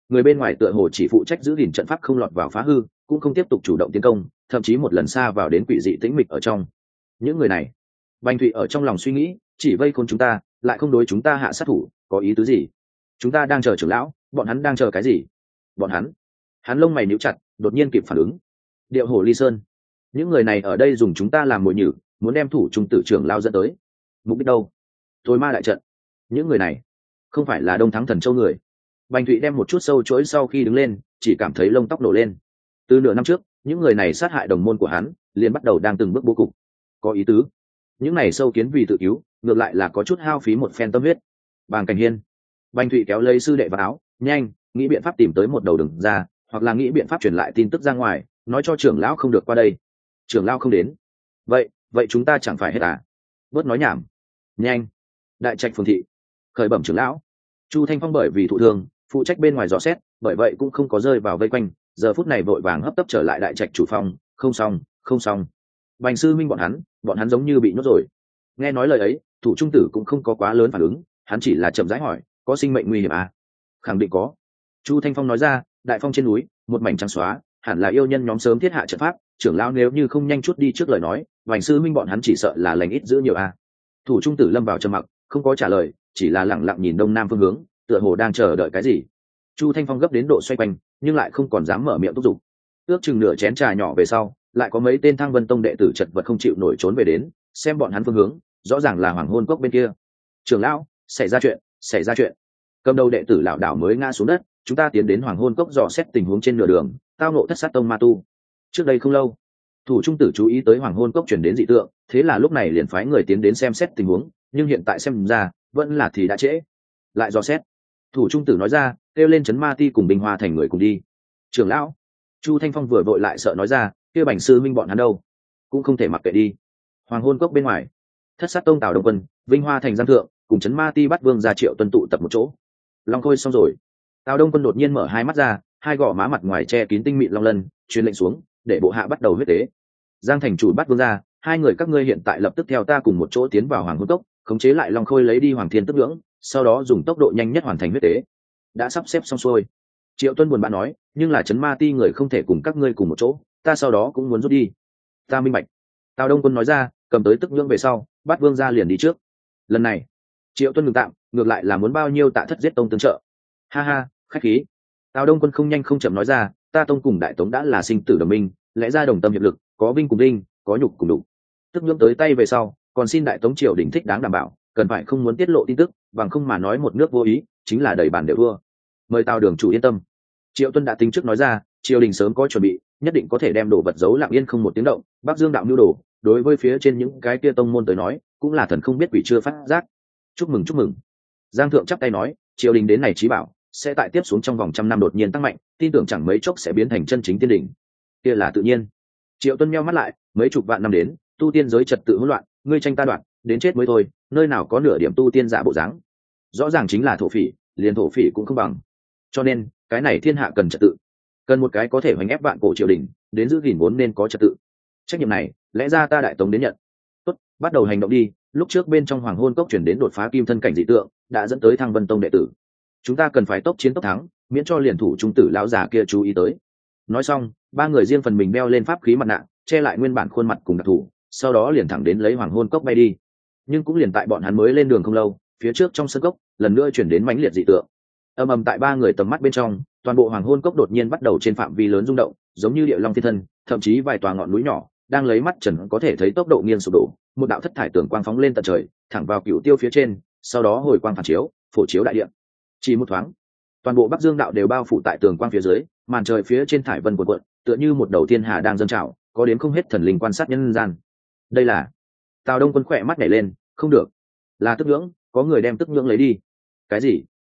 Speaker 1: người bên ngoài tựa hồ chỉ phụ trách giữ gìn trận pháp không lọt vào phá hư, cũng không tiếp tục chủ động tiến công, thậm chí một lần xa vào đến quỷ dị tĩnh mịch ở trong. Những người này, Bành Thụy ở trong lòng suy nghĩ, chỉ vây khốn chúng ta, lại không đối chúng ta hạ sát thủ, có ý tứ gì? Chúng ta đang chờ trưởng lão, bọn hắn đang chờ cái gì? Bọn hắn? Hắn lông mày nhíu chặt, đột nhiên kịp phản ứng. Điệu Hổ Ly Sơn, những người này ở đây dùng chúng ta làm mồi nhử, muốn đem thủ trung tử trưởng lao dẫn tới. Mục đích đâu? Thôi ma đại trận. Những người này không phải là Đông Thắng Thần Châu người. Bành Thụy đem một chút sâu chuỗi sau khi đứng lên, chỉ cảm thấy lông tóc nổ lên. Từ nửa năm trước, những người này sát hại đồng môn của hắn, liền bắt đầu đang từng bước bố cục. Có ý tứ. Những này sâu kiến vì tự cứu, ngược lại là có chút hao phí một phen tâm huyết. Bàng Cảnh Hiên, Bành Thụy kéo lấy sư đệ vào áo, nhanh, nghĩ biện pháp tìm tới một đầu đường ra, hoặc là nghĩ biện pháp truyền lại tin tức ra ngoài, nói cho trưởng lão không được qua đây. Trưởng lão không đến. Vậy, vậy chúng ta chẳng phải hết à? Bớt nói nhảm. Nhanh. Đại trạch phường thị. Khởi bẩm trưởng lão. Chu Thanh Phong bởi vì thụ thương, phụ trách bên ngoài dò xét, bởi vậy cũng không có rơi vào vây quanh, giờ phút này vội vàng hấp tấp trở lại đại trạch chủ phòng, không xong, không xong. Bành sư minh bọn hắn, bọn hắn giống như bị nhốt rồi. Nghe nói lời ấy, thủ trung tử cũng không có quá lớn phản ứng, hắn chỉ là chậm rãi hỏi, có sinh mệnh nguy hiểm à? Khẳng định có. Chu Thanh Phong nói ra, đại phong trên núi, một mảnh trắng xóa, hẳn là yêu nhân nhóm sớm thiết hạ trận pháp, trưởng lão nếu như không nhanh chút đi trước lời nói, Bành sư minh bọn hắn chỉ sợ là lành ít giữ nhiều à? Thủ trung tử lâm vào trầm mặc, không có trả lời, chỉ là lẳng lặng nhìn đông nam phương hướng, tựa hồ đang chờ đợi cái gì. Chu Thanh Phong gấp đến độ xoay quanh, nhưng lại không còn dám mở miệng thúc giục. Ước chừng nửa chén trà nhỏ về sau, lại có mấy tên Thăng Vân Tông đệ tử chật vật không chịu nổi trốn về đến, xem bọn hắn phương hướng, rõ ràng là Hoàng Hôn Cốc bên kia. Trưởng lão, xảy ra chuyện, xảy ra chuyện. Cầm đầu đệ tử lảo đảo mới ngã xuống đất, chúng ta tiến đến Hoàng Hôn Cốc dò xét tình huống trên nửa đường, tao ngộ thất sát tông ma tu. Trước đây không lâu, thủ trung tử chú ý tới Hoàng Hôn Cốc chuyển đến dị tượng, thế là lúc này liền phái người tiến đến xem xét tình huống, nhưng hiện tại xem ra, vẫn là thì đã trễ. Lại dò xét. Thủ trung tử nói ra, kêu lên chấn ma ti cùng Bình Hoa thành người cùng đi. Trưởng lão, Chu Thanh Phong vừa vội lại sợ nói ra, kia Bành sư minh bọn hắn đâu, cũng không thể mặc kệ đi. Hoàng Hôn Cốc bên ngoài, thất sát tông Tào Đông Quân, Vinh Hoa thành giang thượng, cùng chấn ma ti bắt vương ra Triệu tuân tụ tập một chỗ. Long Khôi xong rồi. Tào Đông Quân đột nhiên mở hai mắt ra, hai gò má mặt ngoài che kín tinh mịn long lân, truyền lệnh xuống, để bộ hạ bắt đầu huyết tế. Giang thành chủ bắt vương ra, hai người các ngươi hiện tại lập tức theo ta cùng một chỗ tiến vào Hoàng Hôn Cốc, khống chế lại Long Khôi lấy đi Hoàng Thiên Tức Ngưỡng, sau đó dùng tốc độ nhanh nhất hoàn thành huyết tế. Đã sắp xếp xong xuôi. Triệu tuân buồn bã nói, nhưng là chấn ma ti người không thể cùng các ngươi cùng một chỗ, ta sau đó cũng muốn rút đi. Ta minh bạch. Tào Đông Quân nói ra, cầm tới Tức Ngưỡng về sau, bắt vương ra liền đi trước. Lần này, Triệu tuân ngừng tạm, ngược lại là muốn bao nhiêu tạ thất giết tông tương trợ. Ha ha, khách khí. Tào Đông Quân không nhanh không chậm nói ra, ta tông cùng đại tống đã là sinh tử đồng minh, lẽ ra đồng tâm hiệp lực, có vinh cùng đinh, có nhục cùng đủ. Tức Ngưỡng tới tay về sau, còn xin đại tống triều đình thích đáng đảm bảo, cần phải không muốn tiết lộ tin tức, bằng không mà nói một nước vô ý, chính là đầy bàn đều thua. Mời Tào đường chủ yên tâm. Triệu tuân đã tính trước nói ra, triều đình sớm có chuẩn bị, nhất định có thể đem đồ vật giấu lặng yên không một tiếng động. Bắc Dương đạo nhu đồ, đối với phía trên những cái kia tông môn tới nói, cũng là thần không biết quỷ chưa phát giác. Chúc mừng chúc mừng. Giang thượng chắp tay nói, triều đình đến này trí bảo, sẽ tại tiếp xuống trong vòng trăm năm đột nhiên tăng mạnh, tin tưởng chẳng mấy chốc sẽ biến thành chân chính tiên đỉnh. Kia là tự nhiên. Triệu tuân nheo mắt lại, mấy chục vạn năm đến, tu tiên giới trật tự hỗn loạn, ngươi tranh ta đoạt, đến chết mới thôi, nơi nào có nửa điểm tu tiên giả bộ dáng. Rõ ràng chính là thổ phỉ, liền thổ phỉ cũng không bằng. Cho nên, cái này thiên hạ cần trật tự, cần một cái có thể hoành ép vạn cổ triều đình, đến giữ gìn vốn nên có trật tự. Trách nhiệm này, lẽ ra ta đại tống đến nhận. Tốt, bắt đầu hành động đi. Lúc trước bên trong Hoàng Hôn Cốc chuyển đến đột phá kim thân cảnh dị tượng, đã dẫn tới Thăng Vân Tông đệ tử. Chúng ta cần phải tốc chiến tốc thắng, miễn cho liền thủ trung tử lão già kia chú ý tới. Nói xong, ba người riêng phần mình đeo lên pháp khí mặt nạ, che lại nguyên bản khuôn mặt cùng đặc thù, sau đó liền thẳng đến lấy Hoàng Hôn Cốc bay đi. Nhưng cũng liền tại bọn hắn mới lên đường không lâu, phía trước trong sân cốc lần nữa chuyển đến mãnh liệt dị tượng. Âm ầm tại ba người tầm mắt bên trong, toàn bộ Hoàng Hôn Cốc đột nhiên bắt đầu trên phạm vi lớn rung động, giống như địa long thiên thân, thậm chí vài tòa ngọn núi nhỏ đang lấy mắt trần có thể thấy tốc độ nghiêng sụp đổ, một đạo thất thải tường quang phóng lên tận trời, thẳng vào cửu tiêu phía trên, sau đó hồi quang phản chiếu, phổ chiếu đại địa. Chỉ một thoáng, toàn bộ Bắc Dương đạo đều bao phủ tại tường quang phía dưới, màn trời phía trên thải vân cuộn cuộn, tựa như một đầu thiên hà đang dâng trào, có đến không hết thần linh quan sát nhân gian. Đây là Tào Đông Quân khỏe mắt nhảy lên, không được, là Tức Ngưỡng, có người đem Tức Ngưỡng lấy đi. Cái gì?